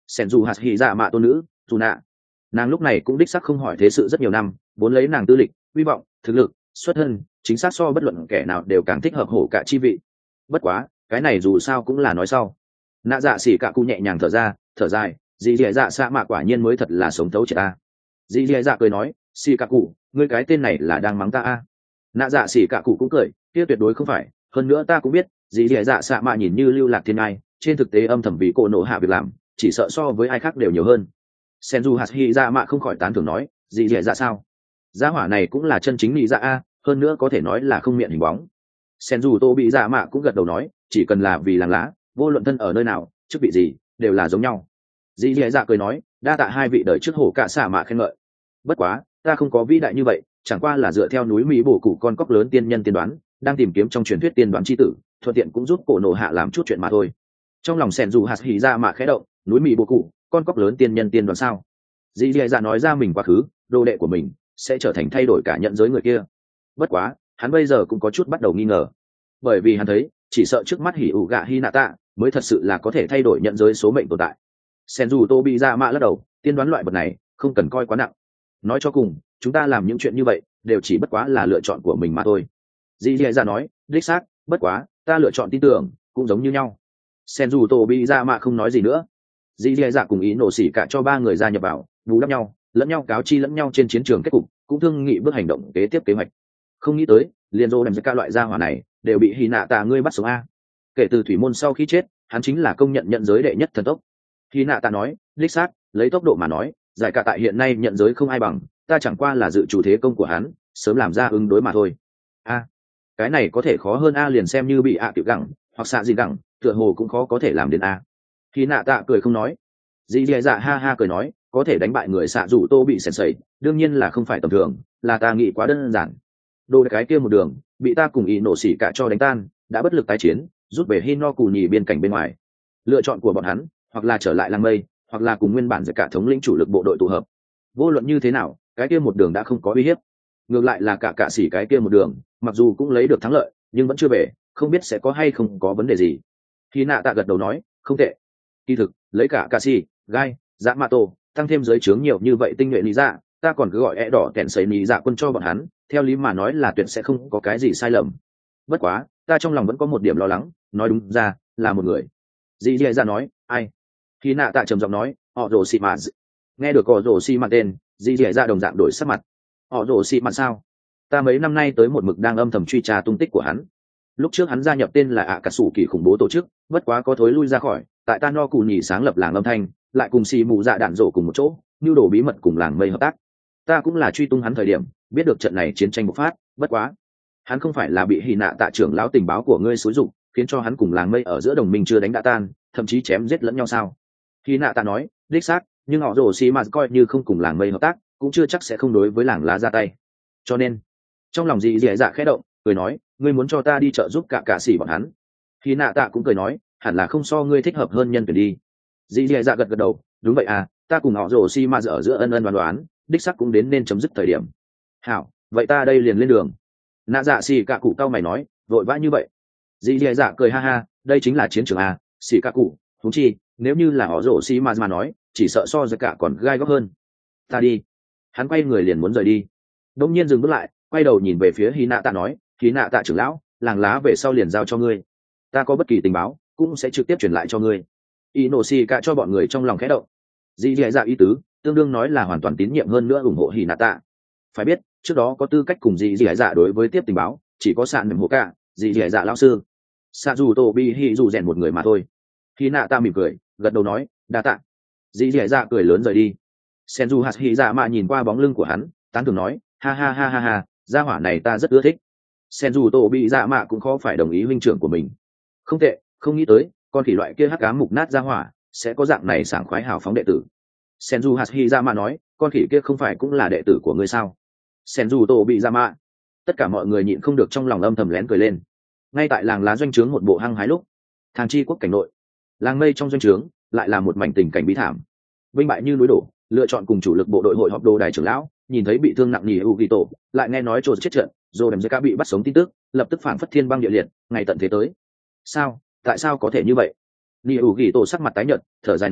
sen dù hạt hy dạ mạ tôn nữ dù nạ. Nàng lúc này cũng đích xác không hỏi thế sự rất nhiều năm, vốn lấy nàng tư lịch, hy vọng, thực lực, xuất thân chính xác so bất luận kẻ nào đều càng thích hợp hổ cả chi vị. Bất quá cái này dù sao cũng là nói sau. Nạ dạ xỉ cả cụ nhẹ nhàng thở ra thở dài, dì dì dạ xạ mạ quả nhiên mới thật là sống thấu chết ta. Dì dì dạ cười nói, xỉ cả cụ, ngươi cái tên này là đang mắng ta a? Nạ dạ xỉ cả cụ cũng cười, kia tuyệt đối không phải, hơn nữa ta cũng biết dì dì dạ xạ mạ nhìn như lưu lạc thiên ai, trên thực tế âm thầm vì cô nộ hạ việc làm chỉ sợ so với ai khác đều nhiều hơn. Senju Hashi dạ mạ không khỏi tán thưởng nói, dì dì dạ sao? Gia hỏa này cũng là chân chính mỹ dạ a, hơn nữa có thể nói là không miệng hình bóng. Senju tô bị dạ mạ cũng gật đầu nói, chỉ cần là vì làng lá, vô luận thân ở nơi nào, chức vị gì, đều là giống nhau. Dì dì dạ cười nói, đa tạ hai vị đời trước hổ cả xạ mạ khen ngợi. Bất quá ta không có vĩ đại như vậy, chẳng qua là dựa theo núi mỹ bổ cụ con cóc lớn tiên nhân tiên đoán, đang tìm kiếm trong truyền thuyết tiên đoán chi tử, thuận tiện cũng giúp cổ nộ hạ làm chút chuyện mà thôi. Trong lòng Senju Hashi dạ mạ khẽ động, núi mỹ bổ cụ con cóc lớn tiên nhân tiên đoán sao? Dì dì dạ nói ra mình quá khứ, đồ đệ của mình sẽ trở thành thay đổi cả nhận giới người kia. Bất quá hắn bây giờ cũng có chút bắt đầu nghi ngờ, bởi vì hắn thấy chỉ sợ trước mắt hỉ ủ gạ hi nạ tạ mới thật sự là có thể thay đổi nhận giới số mệnh tồn tại. Senju tô bị dạ mạ lắc đầu, tiên đoán loại vật này không cần coi quá nặng. Nói cho cùng chúng ta làm những chuyện như vậy đều chỉ bất quá là lựa chọn của mình mà thôi. Dì dì dạ nói, đích xác, bất quá ta lựa chọn tin tưởng cũng giống như nhau. Senju tô bị dạ mạ không nói gì nữa. Dì dì dạ cùng ý nổ xỉ cả cho ba người gia nhập vào, bù đắp nhau, lẫn nhau cáo chi lẫn nhau trên chiến trường kết cục, cũng thương nghị bước hành động kế tiếp kế hoạch. Không nghĩ tới liền dô đem ca loại gia hỏa này đều bị hy nạ tạ ngươi bắt sống a. Kể từ thủy môn sau khi chết, hắn chính là công nhận nhận giới đệ nhất thần tốc. Hy nạ tạ nói, đích xác, lấy tốc độ mà nói, giải cả tại hiện nay nhận giới không ai bằng, ta chẳng qua là dự chủ thế công của hắn, sớm làm ra ứng đối mà thôi. A, cái này có thể khó hơn a, liền xem như bị ạ tiểu gẳng hoặc xạ gì gẳng, tựa hồ cũng khó có thể làm đến a. Hy nạ tạ cười không nói. Dì dì dạ ha ha cười nói, có thể đánh bại người xạ rủ tô bị sèn sẩy, đương nhiên là không phải tầm thường, là ta nghĩ quá đơn giản. Đồ cái kia một đường bị ta cùng ý nổ xỉ cả cho đánh tan, đã bất lực tái chiến, rút về Hino cù nhì biên cảnh bên ngoài. Lựa chọn của bọn hắn hoặc là trở lại làng mây, hoặc là cùng nguyên bản giải cả thống lĩnh chủ lực bộ đội tụ hợp. Vô luận như thế nào, cái kia một đường đã không có uy hiếp. Ngược lại là cả cả xỉ cái kia một đường, mặc dù cũng lấy được thắng lợi, nhưng vẫn chưa về, không biết sẽ có hay không có vấn đề gì. Khi nạ tạ gật đầu nói, không tệ. Kỳ thực lấy cả cả xỉ, gai, dạ mạ tổ tăng thêm giới trướng nhiều như vậy tinh nhuệ lý dạ, ta còn cứ gọi e đỏ kẹn sấy lý dạ quân cho bọn hắn, theo lý mà nói là tuyệt sẽ không có cái gì sai lầm. Bất quá ta trong lòng vẫn có một điểm lo lắng, nói đúng ra là một người. Dì dì dạ nói, ai? Khi nạ tạ trầm giọng nói, họ rồ xị mạt. Nghe được họ rồ xị mạt tên, dì dì dạ đồng dạng đổi sắc mặt. Họ rồ xị mạt sao? Ta mấy năm nay tới một mực đang âm thầm truy tra tung tích của hắn. Lúc trước hắn gia nhập tên là ạ cà sủ kỳ khủng bố tổ chức, bất quá có thối lui ra khỏi, tại ta no cù nhì sáng lập làng âm thanh, lại cùng xì mù dạ đạn rổ cùng một chỗ, nhu đồ bí mật cùng làng mây hợp tác. Ta cũng là truy tung hắn thời điểm biết được trận này chiến tranh bộc phát, bất quá hắn không phải là bị hì nạ tạ trưởng lão tình báo của ngươi xúi dụng, khiến cho hắn cùng làng mây ở giữa đồng minh chưa đánh đã tan, thậm chí chém giết lẫn nhau sao? Hì nạ tạ nói, đích xác, nhưng họ rồ xì mà coi như không cùng làng mây hợp tác, cũng chưa chắc sẽ không đối với làng lá ra tay. Cho nên trong lòng dì dì dạ khẽ động, cười nói, ngươi muốn cho ta đi trợ giúp cả cả xỉ bọn hắn. Hì nạ tạ cũng cười nói, hẳn là không so ngươi thích hợp hơn nhân tuyển đi. Dì dì dạ gật gật đầu, đúng vậy à, ta cùng họ rồ xì mà ở giữa ân ân đoán đoán, đích xác cũng đến nên chấm dứt thời điểm. Hảo, vậy ta đây liền lên đường. Nạ dạ xì cả cụ cao mày nói, vội vã như vậy? Dì dì dạ cười ha ha, đây chính là chiến trường à, xì cả cụ, thú chi nếu như là họ rồ xì mà mà nói, chỉ sợ so với cả còn gai góc hơn. Ta đi. Hắn quay người liền muốn rời đi, đông nhiên dừng bước lại, quay đầu nhìn về phía hy nạ tạ nói, hy nạ tạ trưởng lão, làng lá về sau liền giao cho ngươi, ta có bất kỳ tình báo cũng sẽ trực tiếp truyền lại cho ngươi. Y nổ xì cả cho bọn người trong lòng khẽ động. Dì dì dạ ý tứ tương đương nói là hoàn toàn tín nhiệm hơn nữa ủng hộ hy nạ tạ. Phải biết trước đó có tư cách cùng dì dì dạ đối với tiếp tình báo chỉ có sạn nệm hộ cả dì dì dạ lão sư xạ dù tổ bi hì dù rèn một người mà thôi. Hy nạ tạ mỉm cười gật đầu nói, đa tạ. Dì dì dạ cười lớn rời đi. Senju hạt hy dạ mạ nhìn qua bóng lưng của hắn, tán thưởng nói, ha ha ha ha ha, gia hỏa này ta rất ưa thích. Senju tổ bị dạ mạ cũng khó phải đồng ý huynh trưởng của mình. Không tệ, không nghĩ tới con khỉ loại kia hắc ám mục nát gia hỏa sẽ có dạng này sảng khoái hào phóng đệ tử. Senju Hashi Zama nói, con khỉ kia không phải cũng là đệ tử của ngươi sao? Senju Tô bị Zama. Tất cả mọi người nhịn không được trong lòng âm thầm lén cười lên. Ngay tại làng lá doanh trướng một bộ hăng hái lúc, thang chi quốc cảnh nội, làng mây trong doanh trướng lại là một mảnh tình cảnh bí thảm. Vinh bại như núi đổ, lựa chọn cùng chủ lực bộ đội hội họp đồ đài trưởng lão, nhìn thấy bị thương nặng nhì Ugito, lại nghe nói trồn chết trận, rồi đem Zeka bị bắt sống tin tức, lập tức phản phất thiên băng địa liệt, ngày tận thế tới. Sao? Tại sao có thể như vậy? Nì Ugito sắc mặt tái nhợt, thở dài nói,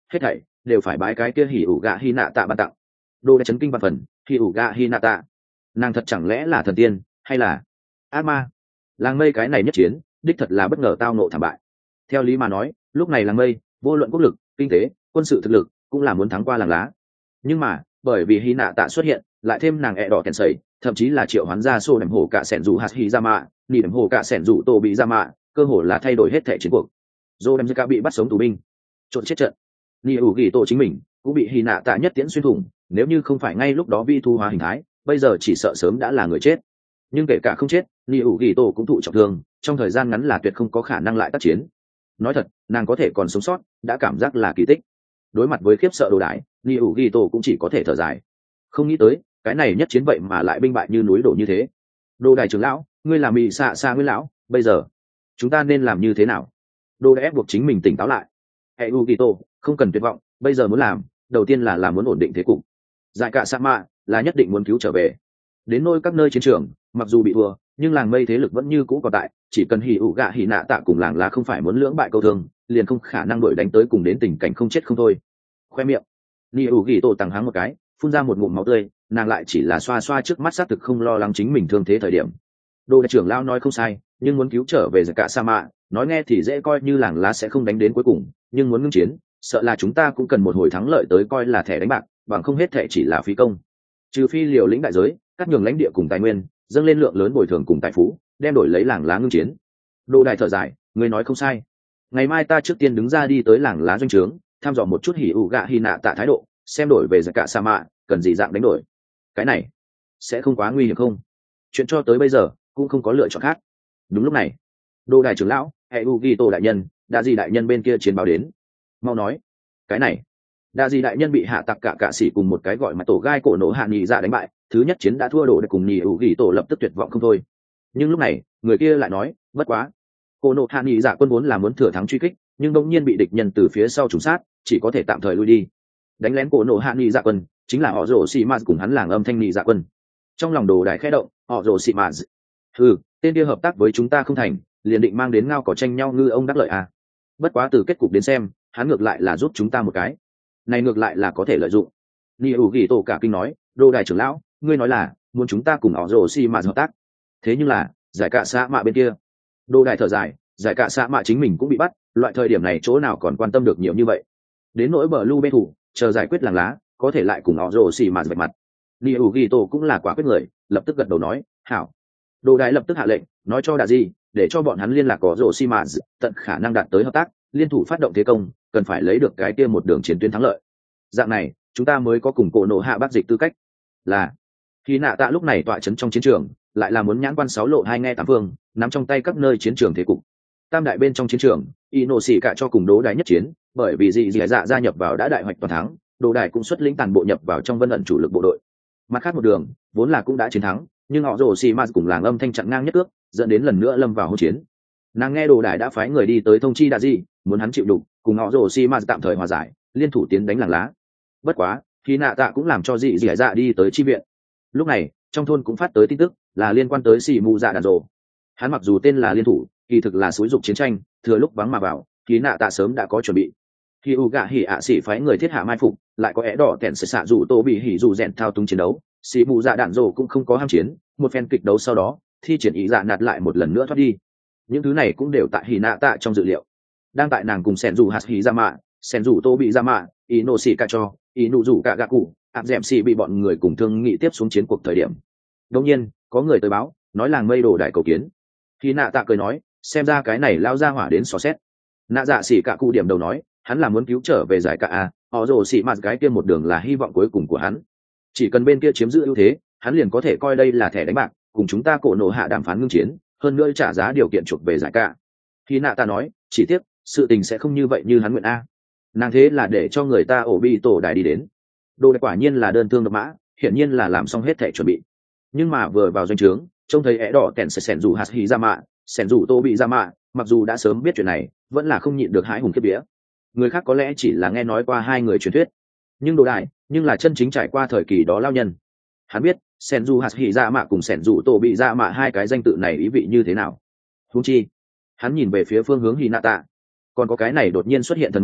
hết thảy đều phải bái cái kia hỉ ủ gạ hy nạ tạ ban tặng. Đồ đã chấn kinh văn phần, hỉ ủ gạ hy nạ tạ, nàng thật chẳng lẽ là thần tiên hay là ác ma? Làng mây cái này nhất chiến đích thật là bất ngờ tao nộ thảm bại. Theo lý mà nói, lúc này làng mây vô luận quốc lực, kinh tế, quân sự thực lực cũng là muốn thắng qua làng lá, nhưng mà bởi vì hy nạ tạ xuất hiện, lại thêm nàng ẹ đỏ kèn sẩy, thậm chí là triệu hoán ra xô đầm hổ cả sẻn dù hạt hy ra mạ, nỉ đầm hổ cả sẻn dù tô bị ra mạ, cơ hồ là thay đổi hết thể chiến cuộc. Dô đem cả bị bắt sống tù binh, trộn chết trận. Nỉ ủ ghi tổ chính mình cũng bị hy nạ tạ nhất tiễn xuyên thủng, nếu như không phải ngay lúc đó vi thu hóa hình thái, bây giờ chỉ sợ sớm đã là người chết. Nhưng kể cả không chết, nỉ ủ ghi tổ cũng thụ trọng thương, trong thời gian ngắn là tuyệt không có khả năng lại tác chiến. Nói thật, nàng có thể còn sống sót đã cảm giác là kỳ tích. Đối mặt với khiếp sợ đồ đái, nỉ ủ ghi tổ cũng chỉ có thể thở dài, không nghĩ tới cái này nhất chiến vậy mà lại binh bại như núi đổ như thế. Đồ đài trưởng lão, ngươi làm mì xạ xa nguyên lão, bây giờ chúng ta nên làm như thế nào? Đồ đã ép buộc chính mình tỉnh táo lại. Hệ u ghi tổ, không cần tuyệt vọng, bây giờ muốn làm đầu tiên là làm muốn ổn định thế cục. Giải cả sa mạ là nhất định muốn cứu trở về. Đến nôi các nơi chiến trường mặc dù bị thua, nhưng làng mây thế lực vẫn như cũ còn tại, chỉ cần hỉ ủ gạ hỉ nạ tạ cùng làng lá không phải muốn lưỡng bại câu thương, liền không khả năng đuổi đánh tới cùng đến tình cảnh không chết không thôi. Khoe miệng ni ủ ghi tổ tàng háng một cái, phun ra một ngụm máu tươi, nàng lại chỉ là xoa xoa trước mắt xác thực không lo lắng chính mình thương thế thời điểm. Đồ đại trưởng lão nói không sai, nhưng muốn cứu trở về giải cả sa mạ, nói nghe thì dễ coi như làng lá sẽ không đánh đến cuối cùng, nhưng muốn ngưng chiến, sợ là chúng ta cũng cần một hồi thắng lợi tới coi là thẻ đánh bạc, bằng không hết thẻ chỉ là phí công. Trừ phi liều lĩnh đại giới, cắt nhường lãnh địa cùng tài nguyên, dâng lên lượng lớn bồi thường cùng tài phú, đem đổi lấy làng lá ngưng chiến. Đồ đại thở dài, người nói không sai. Ngày mai ta trước tiên đứng ra đi tới làng lá doanh trướng, tham dò một chút hỉ ủ gạ hy nạ tạ thái độ, xem đổi về giải cả sa mạ cần gì dạng đánh đổi. Cái này sẽ không quá nguy hiểm không? Chuyện cho tới bây giờ cũng không có lựa chọn khác. Đúng lúc này, Đô đại trưởng lão, hệ u ghi tổ đại nhân, đã gì đại nhân bên kia chiến báo đến. Mau nói. Cái này, đã gì đại nhân bị hạ tặc cả cạ sĩ cùng một cái gọi mà tổ gai cổ nổ hạ nhị dạ đánh bại, thứ nhất chiến đã thua đổ để cùng nhị u ghi tổ lập tức tuyệt vọng không thôi. Nhưng lúc này, người kia lại nói, bất quá, cổ nổ hạ nhị dạ quân vốn là muốn thừa thắng truy kích, nhưng đột nhiên bị địch nhân từ phía sau trùng sát, chỉ có thể tạm thời lui đi. Đánh lén cổ nổ hạ nhị dạ quân chính là họ rồ xì mạt cùng hắn làng âm thanh nhị dạ quân. Trong lòng đồ đài khẽ động, họ rồ xì mạt, ừ, tên kia hợp tác với chúng ta không thành, liền định mang đến ngao cỏ tranh nhau ngư ông đắc lợi à? Bất quá từ kết cục đến xem, hắn ngược lại là giúp chúng ta một cái, này ngược lại là có thể lợi dụng. Ni ủ ghi tổ cả kinh nói, đồ đài trưởng lão, ngươi nói là muốn chúng ta cùng họ rồ xì mạt hợp tác, thế nhưng là giải cả xã mạ bên kia. Đồ đài thở dài, giải cả xã mạ chính mình cũng bị bắt, loại thời điểm này chỗ nào còn quan tâm được nhiều như vậy. Đến nỗi bờ lu bê thủ, chờ giải quyết làng lá, có thể lại cùng họ rồ xì mạt vạch mặt. Ni ủ ghi tổ cũng là quả quyết người, lập tức gật đầu nói, hảo. Đồ đài lập tức hạ lệnh, nói cho đà gì, để cho bọn hắn liên lạc có rồ xì mạt, tận khả năng đạt tới hợp tác, liên thủ phát động thế công, cần phải lấy được cái kia một đường chiến tuyến thắng lợi. Dạng này, chúng ta mới có cùng cổ nổ hạ bác dịch tư cách. Là khi nạ tạ lúc này tọa chấn trong chiến trường, lại là muốn nhãn quan sáu lộ hai nghe tám phương, nắm trong tay các nơi chiến trường thế cục. Tam đại bên trong chiến trường, Ino xỉ cả cho cùng Đố Đài nhất chiến, bởi vì dị dị dạ gia nhập vào đã đại hoạch toàn thắng, Đố Đài cũng xuất lĩnh toàn bộ nhập vào trong vân ẩn chủ lực bộ đội. Mặt khác một đường, vốn là cũng đã chiến thắng, nhưng họ rồ xì mạt cùng làng âm thanh chặn ngang nhất ước, dẫn đến lần nữa lâm vào hỗn chiến. Nàng nghe Đố Đài đã phái người đi tới thông chi đa dị, muốn hắn chịu đục, cùng họ rồ xì mạt tạm thời hòa giải, liên thủ tiến đánh làng lá. Bất quá, khi nạ tạ cũng làm cho dị dị dạ đi tới chi viện. Lúc này, trong thôn cũng phát tới tin tức, là liên quan tới xì mù dạ đàn rồ. Hắn mặc dù tên là liên thủ, kỳ thực là xúi dục chiến tranh, thừa lúc vắng mà vào, khí nạ tạ sớm đã có chuẩn bị. Khi u gạ hỉ ạ xỉ phái người thiết hạ mai phục, lại có é đỏ tẻn sẽ xạ dù tô bị hỉ dù rèn thao túng chiến đấu, xì mù dạ đạn rồ cũng không có ham chiến, một phen kịch đấu sau đó, thi triển ý dạ nạt lại một lần nữa thoát đi. Những thứ này cũng đều tại hỉ nạ tạ trong dự liệu. Đang tại nàng cùng sẻn dù hạt hỉ ra mạ, sẻn dù tô bị ra mạ, ý nô xỉ ca cho, ý nụ rủ cả gạ cụ, áp dẻm xỉ bị bọn người cùng thương nghị tiếp xuống chiến cuộc thời điểm. Đương nhiên, có người tới báo, nói làng mây đồ đại cầu kiến. Khi nạ tạ cười nói, xem ra cái này lao ra hỏa đến xò xét. Nạ dạ xỉ cả cụ điểm đầu nói, hắn là muốn cứu trở về giải cả a, họ rồ xỉ mạt cái kia một đường là hy vọng cuối cùng của hắn. Chỉ cần bên kia chiếm giữ ưu thế, hắn liền có thể coi đây là thẻ đánh bạc, cùng chúng ta cổ nổ hạ đàm phán ngưng chiến, hơn nữa trả giá điều kiện chuộc về giải cả. Khi nạ tạ nói, chỉ tiếc sự tình sẽ không như vậy như hắn nguyện a. Nàng thế là để cho người ta ổ bi tổ đài đi đến. Đồ đại quả nhiên là đơn thương độc mã, hiển nhiên là làm xong hết thẻ chuẩn bị. Nhưng mà vừa vào doanh trướng, trông thấy é đỏ kèn sẽ sẻn dù hạt hỉ ra mạ, sẻn dù tô bị ra mạ, mặc dù đã sớm biết chuyện này, vẫn là không nhịn được hãi hùng kiếp vía. Người khác có lẽ chỉ là nghe nói qua hai người truyền thuyết, nhưng đồ đại, nhưng là chân chính trải qua thời kỳ đó lao nhân. Hắn biết sẻn dù hạt hỉ ra mạ cùng sẻn dù tô bị ra mạ hai cái danh tự này ý vị như thế nào. Huống chi, hắn nhìn về phía phương hướng Hinata, còn có cái này đột nhiên xuất hiện thần ma,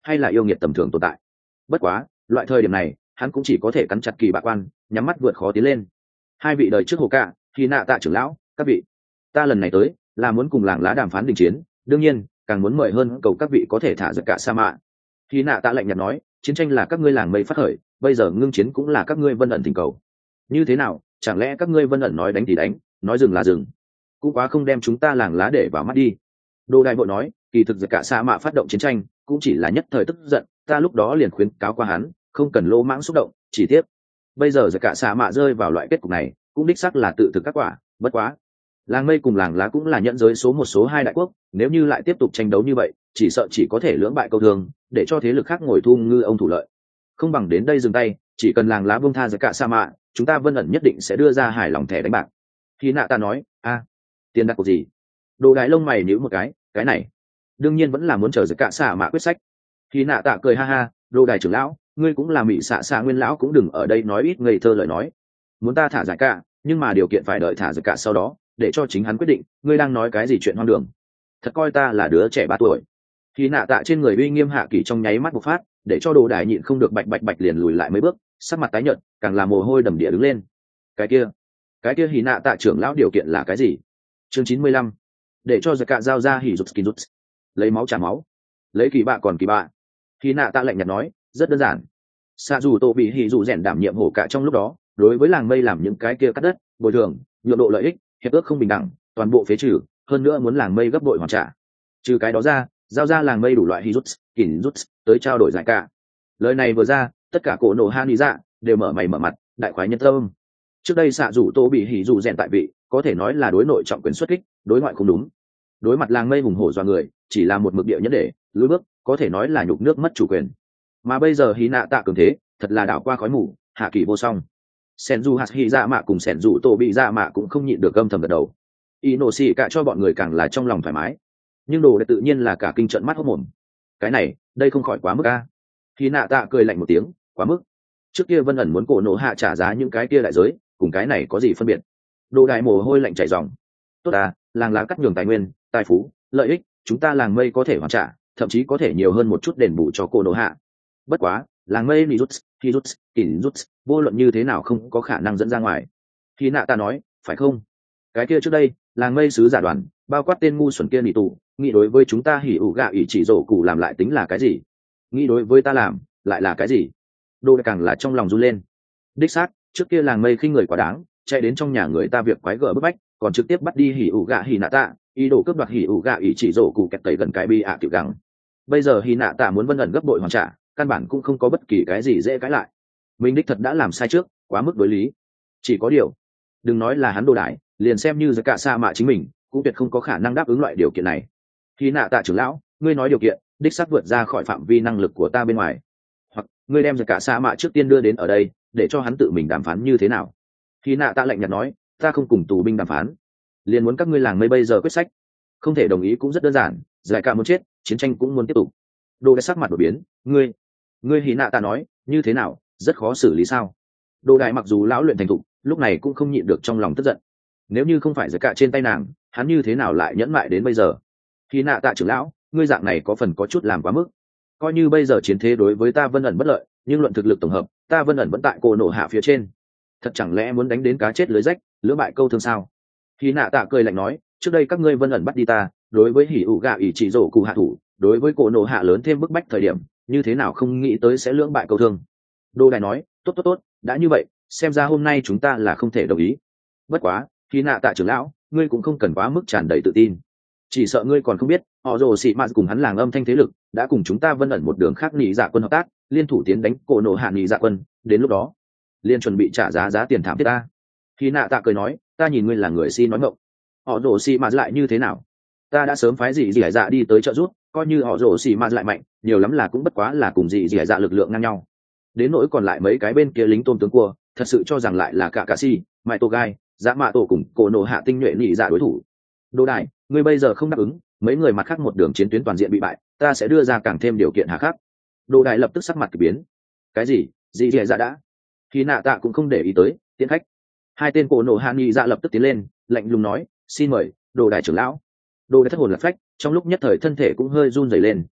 hay là yêu nghiệt tầm thường tồn tại. Bất quá loại thời điểm này hắn cũng chỉ có thể cắn chặt kỳ bạ quan, nhắm mắt vượt khó tiến lên. Hai vị đời trước hồ cạ thì nạ tạ trưởng lão, các vị, ta lần này tới là muốn cùng làng lá đàm phán đình chiến, đương nhiên càng muốn mời hơn cầu các vị có thể thả giật cả sa mạ. Thì nạ tạ lạnh nhạt nói, chiến tranh là các ngươi làng mây phát khởi, bây giờ ngưng chiến cũng là các ngươi vân ẩn thỉnh cầu. Như thế nào, chẳng lẽ các ngươi vân ẩn nói đánh thì đánh, nói dừng là dừng? Cũng quá không đem chúng ta làng lá để vào mắt đi. Đô đại bộ nói, kỳ thực giật cả sa mạ phát động chiến tranh cũng chỉ là nhất thời tức giận, ta lúc đó liền khuyến cáo qua hắn không cần lỗ mãng xúc động, chỉ tiếp bây giờ giật cả sa mạ rơi vào loại kết cục này cũng đích xác là tự thực các quả. Bất quá làng mây cùng làng lá cũng là nhận giới số một số hai đại quốc, nếu như lại tiếp tục tranh đấu như vậy chỉ sợ chỉ có thể lưỡng bại câu thương, để cho thế lực khác ngồi thu ngư ông thủ lợi. Không bằng đến đây dừng tay, chỉ cần làng lá buông tha giật cả sa mạ, chúng ta vân ẩn nhất định sẽ đưa ra hài lòng thẻ đánh bạc. Khi nạ ta nói, a tiền đặt cuộc gì? Đồ đại lông mày nhíu một cái, cái này đương nhiên vẫn là muốn chờ giật cả sa mạ quyết sách. Khi nạ tạ cười ha ha, đồ đại trưởng lão, ngươi cũng là mỹ xạ xạ nguyên lão, cũng đừng ở đây nói ít ngây thơ lời nói. Muốn ta thả giải cả, nhưng mà điều kiện phải đợi thả giải cả sau đó để cho chính hắn quyết định. Ngươi đang nói cái gì chuyện hoang đường? Thật coi ta là đứa trẻ ba tuổi? Khi nạ tạ trên người uy nghiêm hạ kỳ trong nháy mắt bộc phát, để cho đồ đại nhịn không được bạch bạch bạch liền lùi lại mấy bước, sắc mặt tái nhợt, càng là mồ hôi đầm địa đứng lên. Cái kia, cái kia hỉ nạ tạ trưởng lão điều kiện là cái gì? Chương chín mươi lăm, để cho giải cả giao ra hỉ rụt skin rụt, lấy máu trả máu, lấy kỳ bạ còn kỳ bạ. Hỉ nạ tạ lạnh nhạt nói, rất đơn giản. Xạ dù tổ bị hỉ dù rèn đảm nhiệm hổ cả trong lúc đó, đối với làng mây làm những cái kia cắt đất, bồi thường, nhượng độ lợi ích, hiệp ước không bình đẳng, toàn bộ phế trừ, hơn nữa muốn làng mây gấp bội hoàn trả. Trừ cái đó ra, giao ra làng mây đủ loại hỉ rút, kỉnh rút tới trao đổi giải cả. Lời này vừa ra, tất cả cổ nổ han đi ra đều mở mày mở mặt, đại khoái nhân tâm. Trước đây xạ dù tô bị hỉ dù rèn tại vị, có thể nói là đối nội trọng quyền xuất kích, đối ngoại không đúng. Đối mặt làng mây hùng hổ doa người, chỉ là một mực địa nhẫn để lùi bước, có thể nói là nhục nước mất chủ quyền. Mà bây giờ hí nạ tạ cường thế, thật là đảo qua khói mù, hạ kỳ vô song. Sen dù hạt hỉ dạ mạ cùng sen dù tô bị dạ mạ cũng không nhịn được âm thầm gật đầu. Y nổ xì cả cho bọn người càng là trong lòng thoải mái, nhưng đồ đệ tự nhiên là cả kinh trận mắt hốt mồm. Cái này đây không khỏi quá mức a. Hí nạ tạ cười lạnh một tiếng, quá mức. Trước kia vân ẩn muốn cổ nổ hạ trả giá những cái kia đại giới, cùng cái này có gì phân biệt? Đồ đại mồ hôi lạnh chảy ròng. Tốt à, làng lá cắt nhường tài nguyên, tài phú, lợi ích, chúng ta làng mây có thể hoàn trả, thậm chí có thể nhiều hơn một chút đền bù cho cổ nổ hạ. Bất quá làng mây nỉ rút khi rút kỉnh rút vô luận như thế nào không có khả năng dẫn ra ngoài. Khi nạ ta nói phải không? Cái kia trước đây làng mây sứ giả đoàn bao quát tên ngu xuẩn kia nỉ tù, nghĩ đối với chúng ta hỉ ủ gạ ỉ chỉ rổ cụ làm lại tính là cái gì? Nghĩ đối với ta làm lại là cái gì? Đô càng là trong lòng run lên. Đích xác trước kia làng mây khinh người quá đáng, chạy đến trong nhà người ta việc quái gở bức bách, còn trực tiếp bắt đi hỉ ủ gạ hỉ nạ tạ, ý đồ cướp đoạt hỉ ủ gạ ỉ chỉ rổ cụ kẹt tẩy gần cái bi ạ tiểu gắng. Bây giờ hỉ nạ tạ muốn vân ẩn gấp bội hoàn trả, căn bản cũng không có bất kỳ cái gì dễ cãi lại. Mình đích thật đã làm sai trước, quá mức đối lý. Chỉ có điều đừng nói là hắn đồ đại, liền xem như giặc cả sa mạ chính mình cũng tuyệt không có khả năng đáp ứng loại điều kiện này. Hỉ nạ tạ trưởng lão, ngươi nói điều kiện đích xác vượt ra khỏi phạm vi năng lực của ta bên ngoài, hoặc ngươi đem giặc cả sa mạ trước tiên đưa đến ở đây để cho hắn tự mình đàm phán như thế nào? Hỉ nạ tạ lạnh nhạt nói, ta không cùng tù binh đàm phán, liền muốn các ngươi làng mây bây giờ quyết sách. Không thể đồng ý cũng rất đơn giản, giải cả muốn chết, chiến tranh cũng muốn tiếp tục. Đồ đã sắc mặt đổi biến, ngươi ngươi Hỉ nạ tạ nói, như thế nào, rất khó xử lý sao? Đồ đại mặc dù lão luyện thành thục, lúc này cũng không nhịn được trong lòng tức giận. Nếu như không phải giải cả trên tay nàng, hắn như thế nào lại nhẫn mại đến bây giờ? Hỉ nạ tạ trưởng lão, ngươi dạng này có phần có chút làm quá mức. Coi như bây giờ chiến thế đối với ta vân ẩn bất lợi, nhưng luận thực lực tổng hợp, ta vân ẩn vẫn tại cô nổ hạ phía trên. Thật chẳng lẽ muốn đánh đến cá chết lưới rách, lưỡng bại câu thương sao? Hỉ nạ tạ cười lạnh nói, trước đây các ngươi vân ẩn bắt đi ta, đối với hỉ ủ gạ ỉ chỉ rổ cụ hạ thủ, đối với cổ nổ hạ lớn thêm bức bách thời điểm, như thế nào không nghĩ tới sẽ lưỡng bại câu thương. Đô đại nói, tốt tốt tốt, đã như vậy, xem ra hôm nay chúng ta là không thể đồng ý. Bất quá Hỉ nạ tạ trưởng lão, ngươi cũng không cần quá mức tràn đầy tự tin. Chỉ sợ ngươi còn không biết, họ rồ xị mạt cùng hắn làng âm thanh thế lực đã cùng chúng ta vân ẩn một đường khác nhị dạ quân hợp tác, liên thủ tiến đánh cổ nổ hạ nhị dạ quân, đến lúc đó liên chuẩn bị trả giá giá tiền thảm thiết ta. Hỉ nạ tạ cười nói, ta nhìn ngươi là người si nói ngọng. Họ rồ xị mạt lại như thế nào? Ta đã sớm phái dị dị dạ đi tới trợ giúp, coi như họ rồ xị mạt lại mạnh, nhiều lắm là cũng bất quá là cùng dị dị dạ lực lượng ngang nhau. Đến nỗi còn lại mấy cái bên kia lính tôm tướng cua, thật sự cho rằng lại là cả cà si, mại tô gai, dạ mạ tổ cùng cổ nổ hạ tinh nhuệ nhị dạ đối thủ. Đồ đại, ngươi bây giờ không đáp ứng, mấy người mặt khác một đường chiến tuyến toàn diện bị bại, ta sẽ đưa ra càng thêm điều kiện hà khắc. Đồ đại lập tức sắc mặt kỳ biến. Cái gì? Dị dị dạ đã? Hỉ nạ tạ cũng không để ý tới, tiến khách. Hai tên cổ nổ hạ nhị dạ lập tức tiến lên, lạnh lùng nói, xin mời đồ đại trưởng lão. Đồ đại thất hồn lạc phách, trong lúc nhất thời thân thể cũng hơi run rẩy lên,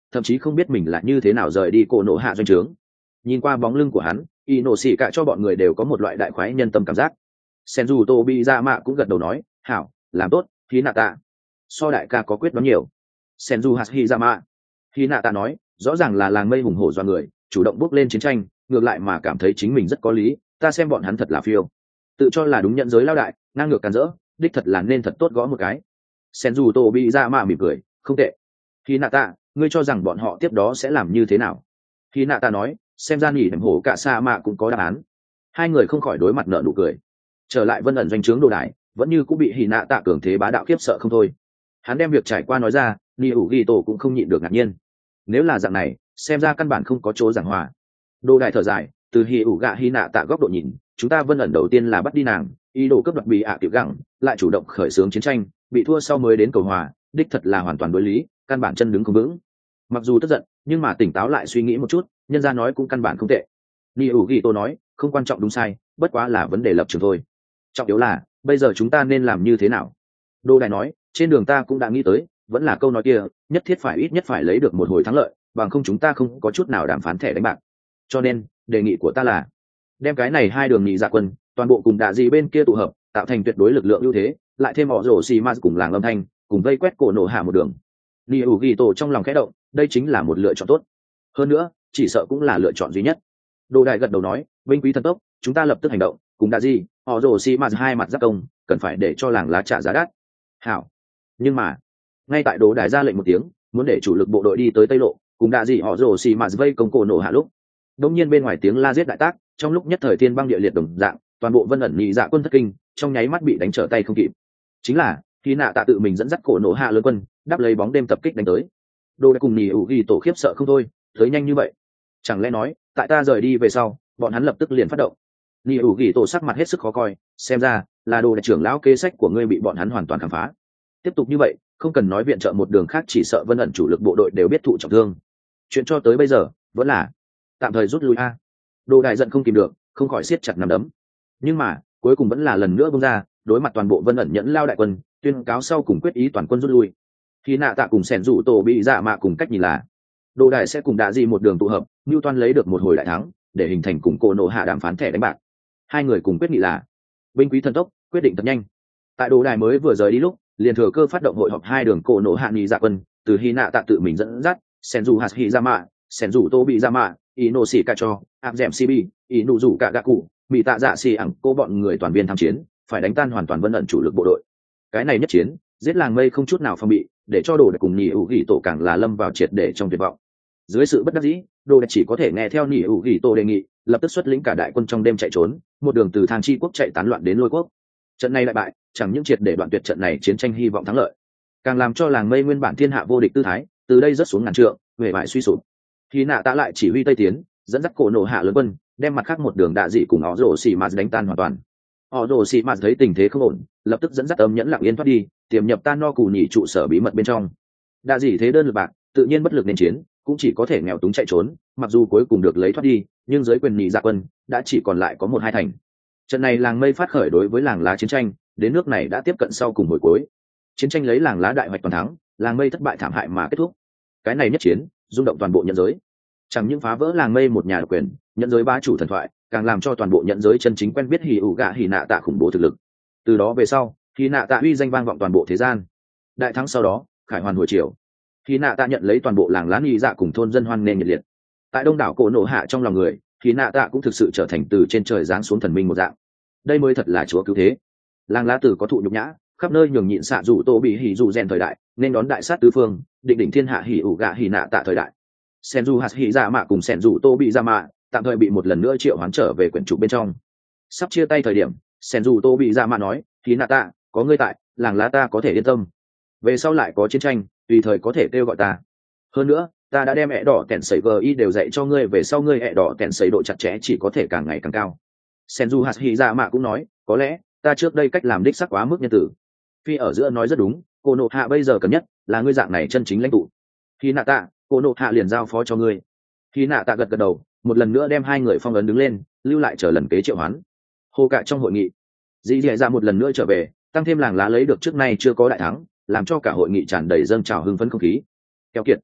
thậm chí không biết mình là như thế nào rời đi cổ nộ hạ doanh trướng. Nhìn qua bóng lưng của hắn, y nổ xỉ cả cho bọn người đều có một loại đại khoái nhân tâm cảm giác. Senju Tobizama cũng gật đầu nói, hảo, làm tốt, Hinata. So đại ca có quyết đoán nhiều. Senju Hashizama. Hinata nói, rõ ràng là làng mây hùng hổ do người, chủ động bước lên chiến tranh, ngược lại mà cảm thấy chính mình rất có lý, ta xem bọn hắn thật là phiêu. Tự cho là đúng nhận giới lao đại, ngang ngược càn rỡ, đích thật là nên thật tốt gõ một cái. Senju Tobizama mỉm cười, không tệ. Hinata, ngươi cho rằng bọn họ tiếp đó sẽ làm như thế nào? Hinata nói, xem ra nhỉ hổ cả sa mạ cũng có đáp án. Hai người không khỏi đối mặt nở nụ cười. Trở lại vân ẩn doanh trướng đồ đài, vẫn như cũng bị Hinata cường thế bá đạo khiếp sợ không thôi. Hắn đem việc trải qua nói ra, ni ủ ghi tổ cũng không nhịn được ngạc nhiên. Nếu là dạng này, xem ra căn bản không có chỗ giảng hòa. Đồ đài thở dài, từ hi ủ gạ Hinata góc độ nhìn, chúng ta vân ẩn đầu tiên là bắt đi nàng, ý đồ cướp đoạt bị ạ tiểu gặng, lại chủ động khởi xướng chiến tranh, bị thua sau mới đến cầu hòa, đích thật là hoàn toàn đối lý, căn bản chân đứng không vững. Mặc dù tức giận, nhưng mà tỉnh táo lại suy nghĩ một chút, nhân gia nói cũng căn bản không tệ. Ni ủ ghi tô nói, không quan trọng đúng sai, bất quá là vấn đề lập trường thôi. Trọng yếu là bây giờ chúng ta nên làm như thế nào? Đô Đại nói, trên đường ta cũng đã nghĩ tới, vẫn là câu nói kia, nhất thiết phải ít nhất phải lấy được một hồi thắng lợi, bằng không chúng ta không có chút nào đàm phán thẻ đánh bạc. Cho nên đề nghị của ta là đem cái này hai đường nhị dạ quân toàn bộ cùng đạ gì bên kia tụ hợp, tạo thành tuyệt đối lực lượng ưu thế, lại thêm họ rổ xì ma cùng làng âm thanh, cùng vây quét cổ nổ hạ một đường. Ni ủ ghi tổ trong lòng khẽ động, đây chính là một lựa chọn tốt. Hơn nữa, chỉ sợ cũng là lựa chọn duy nhất. Đồ Đại gật đầu nói, vinh quý thần tốc, chúng ta lập tức hành động, cùng đạ gì, họ rổ xì ma hai mặt giáp công, cần phải để cho làng lá trả giá đắt. Hảo. Nhưng mà, ngay tại Đồ Đại ra lệnh một tiếng, muốn để chủ lực bộ đội đi tới tây lộ, cùng đạ gì họ rổ xì ma vây công cổ nổ hạ lúc, đột nhiên bên ngoài tiếng la giết đại tác, trong lúc nhất thời thiên băng địa liệt đồng dạng, toàn bộ vân ẩn nhị dạ quân thất kinh, trong nháy mắt bị đánh trở tay không kịp. Chính là khi nạ tạ tự mình dẫn dắt cổ nổ hạ lớn quân, đáp lấy bóng đêm tập kích đánh tới. Đồ Đại cùng nhị ủ ghi tổ khiếp sợ không thôi, tới nhanh như vậy, chẳng lẽ nói tại ta rời đi về sau bọn hắn lập tức liền phát động? Nhị ủ ghi tổ sắc mặt hết sức khó coi, xem ra là Đồ Đại trưởng lão kế sách của ngươi bị bọn hắn hoàn toàn khám phá. Tiếp tục như vậy, không cần nói viện trợ một đường khác, chỉ sợ vân ẩn chủ lực bộ đội đều biết thụ trọng thương. Chuyện cho tới bây giờ vẫn là tạm thời rút lui a. Đồ Đại giận không kìm được, không khỏi siết chặt nắm đấm. Nhưng mà cuối cùng vẫn là lần nữa bung ra, đối mặt toàn bộ vân ẩn nhẫn lao đại quân, tuyên cáo sau cùng quyết ý toàn quân rút lui. Khi nạ tạ cùng sẻn rủ tổ bị dạ mạ cùng cách nhìn là Đồ Đại sẽ cùng đạ dị một đường tụ hợp, Nưu Toan lấy được một hồi đại thắng, để hình thành cùng cổ nổ hạ đàm phán thẻ đánh bạc. Hai người cùng quyết nghị là binh quý thần tốc, quyết định thật nhanh. Tại Đồ Đại mới vừa rời đi lúc, liền thừa cơ phát động hội họp hai đường cổ nổ hạ nhị dạ quân, từ Hy nạ tạ tự mình dẫn dắt, sẻn rủ hạt hỉ dạ mạ, sẻn rủ tô bị dạ mạ, ý nổ xỉ cả cho, áp dẻm cb, ý nụ rủ cả gạ cụ, bị tạ dạ xỉ ẳng cô bọn người toàn viên tham chiến, phải đánh tan hoàn toàn vân ẩn chủ lực bộ đội. Cái này nhất chiến, giết làng mây không chút nào phòng bị, để cho Đồ Đại cùng nhị ủ ghi tổ càng là lâm vào triệt để trong tuyệt vọng. Dưới sự bất đắc dĩ, Đồ Đại chỉ có thể nghe theo nhị ủ ghi tổ đề nghị, lập tức xuất lĩnh cả đại quân trong đêm chạy trốn, một đường từ Thang Chi quốc chạy tán loạn đến Lôi quốc. Trận này đại bại, chẳng những triệt để đoạn tuyệt trận này chiến tranh hy vọng thắng lợi, càng làm cho làng mây nguyên bản thiên hạ vô địch tư thái từ đây rớt xuống ngàn trượng, huệ bại suy sụp. Khi nạ tạ lại chỉ huy tây tiến, dẫn dắt cổ nổ hạ lớn quân, đem mặt khác một đường đạ dị cùng họ rồ xì mạt đánh tan hoàn toàn. Họ rồ xì mạt thấy tình thế không ổn, lập tức dẫn dắt âm nhẫn lặng yên thoát đi, tiềm nhập tan no cù nhỉ trụ sở bí mật bên trong. Đạ dị thế đơn lực bạc, tự nhiên bất lực nên chiến, cũng chỉ có thể nghèo túng chạy trốn, mặc dù cuối cùng được lấy thoát đi, nhưng dưới quyền nhị dạ quân đã chỉ còn lại có một hai thành. Trận này làng mây phát khởi đối với làng lá chiến tranh, đến nước này đã tiếp cận sau cùng hồi cuối. Chiến tranh lấy làng lá đại hoạch toàn thắng, làng mây thất bại thảm hại mà kết thúc. Cái này nhất chiến, rung động toàn bộ nhân giới. Chẳng những phá vỡ làng mây một nhà độc quyền, nhận giới bá chủ thần thoại, càng làm cho toàn bộ nhận giới chân chính quen biết hỉ ủ gạ hỉ nạ tạ khủng bố thực lực. Từ đó về sau, hỉ nạ tạ uy danh vang vọng toàn bộ thế gian. Đại thắng sau đó, khải hoàn hồi triều. Hỉ nạ tạ nhận lấy toàn bộ làng lá nghi dạ cùng thôn dân hoan nghênh nhiệt liệt. Tại đông đảo cổ nổ hạ trong lòng người, hỉ nạ tạ cũng thực sự trở thành từ trên trời giáng xuống thần minh một dạng. Đây mới thật là chúa cứu thế. Làng lá tử có thụ nhục nhã, khắp nơi nhường nhịn xạ rủ tô bị hỉ rủ rèn thời đại, nên đón đại sát tứ phương, định đỉnh thiên hạ hỉ ủ gạ hỉ nạ tạ thời đại. Senju hạt hỉ dạ mạ cùng Senju tô bị dạ mạ tạm thời bị một lần nữa triệu hoán trở về quyển trục bên trong. Sắp chia tay thời điểm, Senju tô bị dạ mạ nói, hỉ nạ tạ, có ngươi tại, làng lá ta có thể yên tâm. Về sau lại có chiến tranh, tùy thời có thể kêu gọi ta. Hơn nữa, ta đã đem ẹ đỏ kèn sấy gi đều dạy cho ngươi, về sau ngươi ẹ đỏ kèn sấy độ chặt chẽ chỉ có thể càng ngày càng cao. Senju hạt hỉ dạ mạ cũng nói, có lẽ ta trước đây cách làm đích sắc quá mức nhân tử. Phi ở giữa nói rất đúng, cô nộ hạ bây giờ cần nhất là ngươi dạng này chân chính lãnh tụ. Hỉ nạ tạ, cô nộ hạ liền giao phó cho ngươi. Hỉ nạ tạ gật gật đầu, một lần nữa đem hai người phong ấn đứng lên, lưu lại chờ lần kế triệu hoán. Hồ cạ trong hội nghị, dì dì ra một lần nữa trở về, tăng thêm làng lá lấy được trước nay chưa có đại thắng, làm cho cả hội nghị tràn đầy dâng trào hưng phấn không khí. Keo kiệt,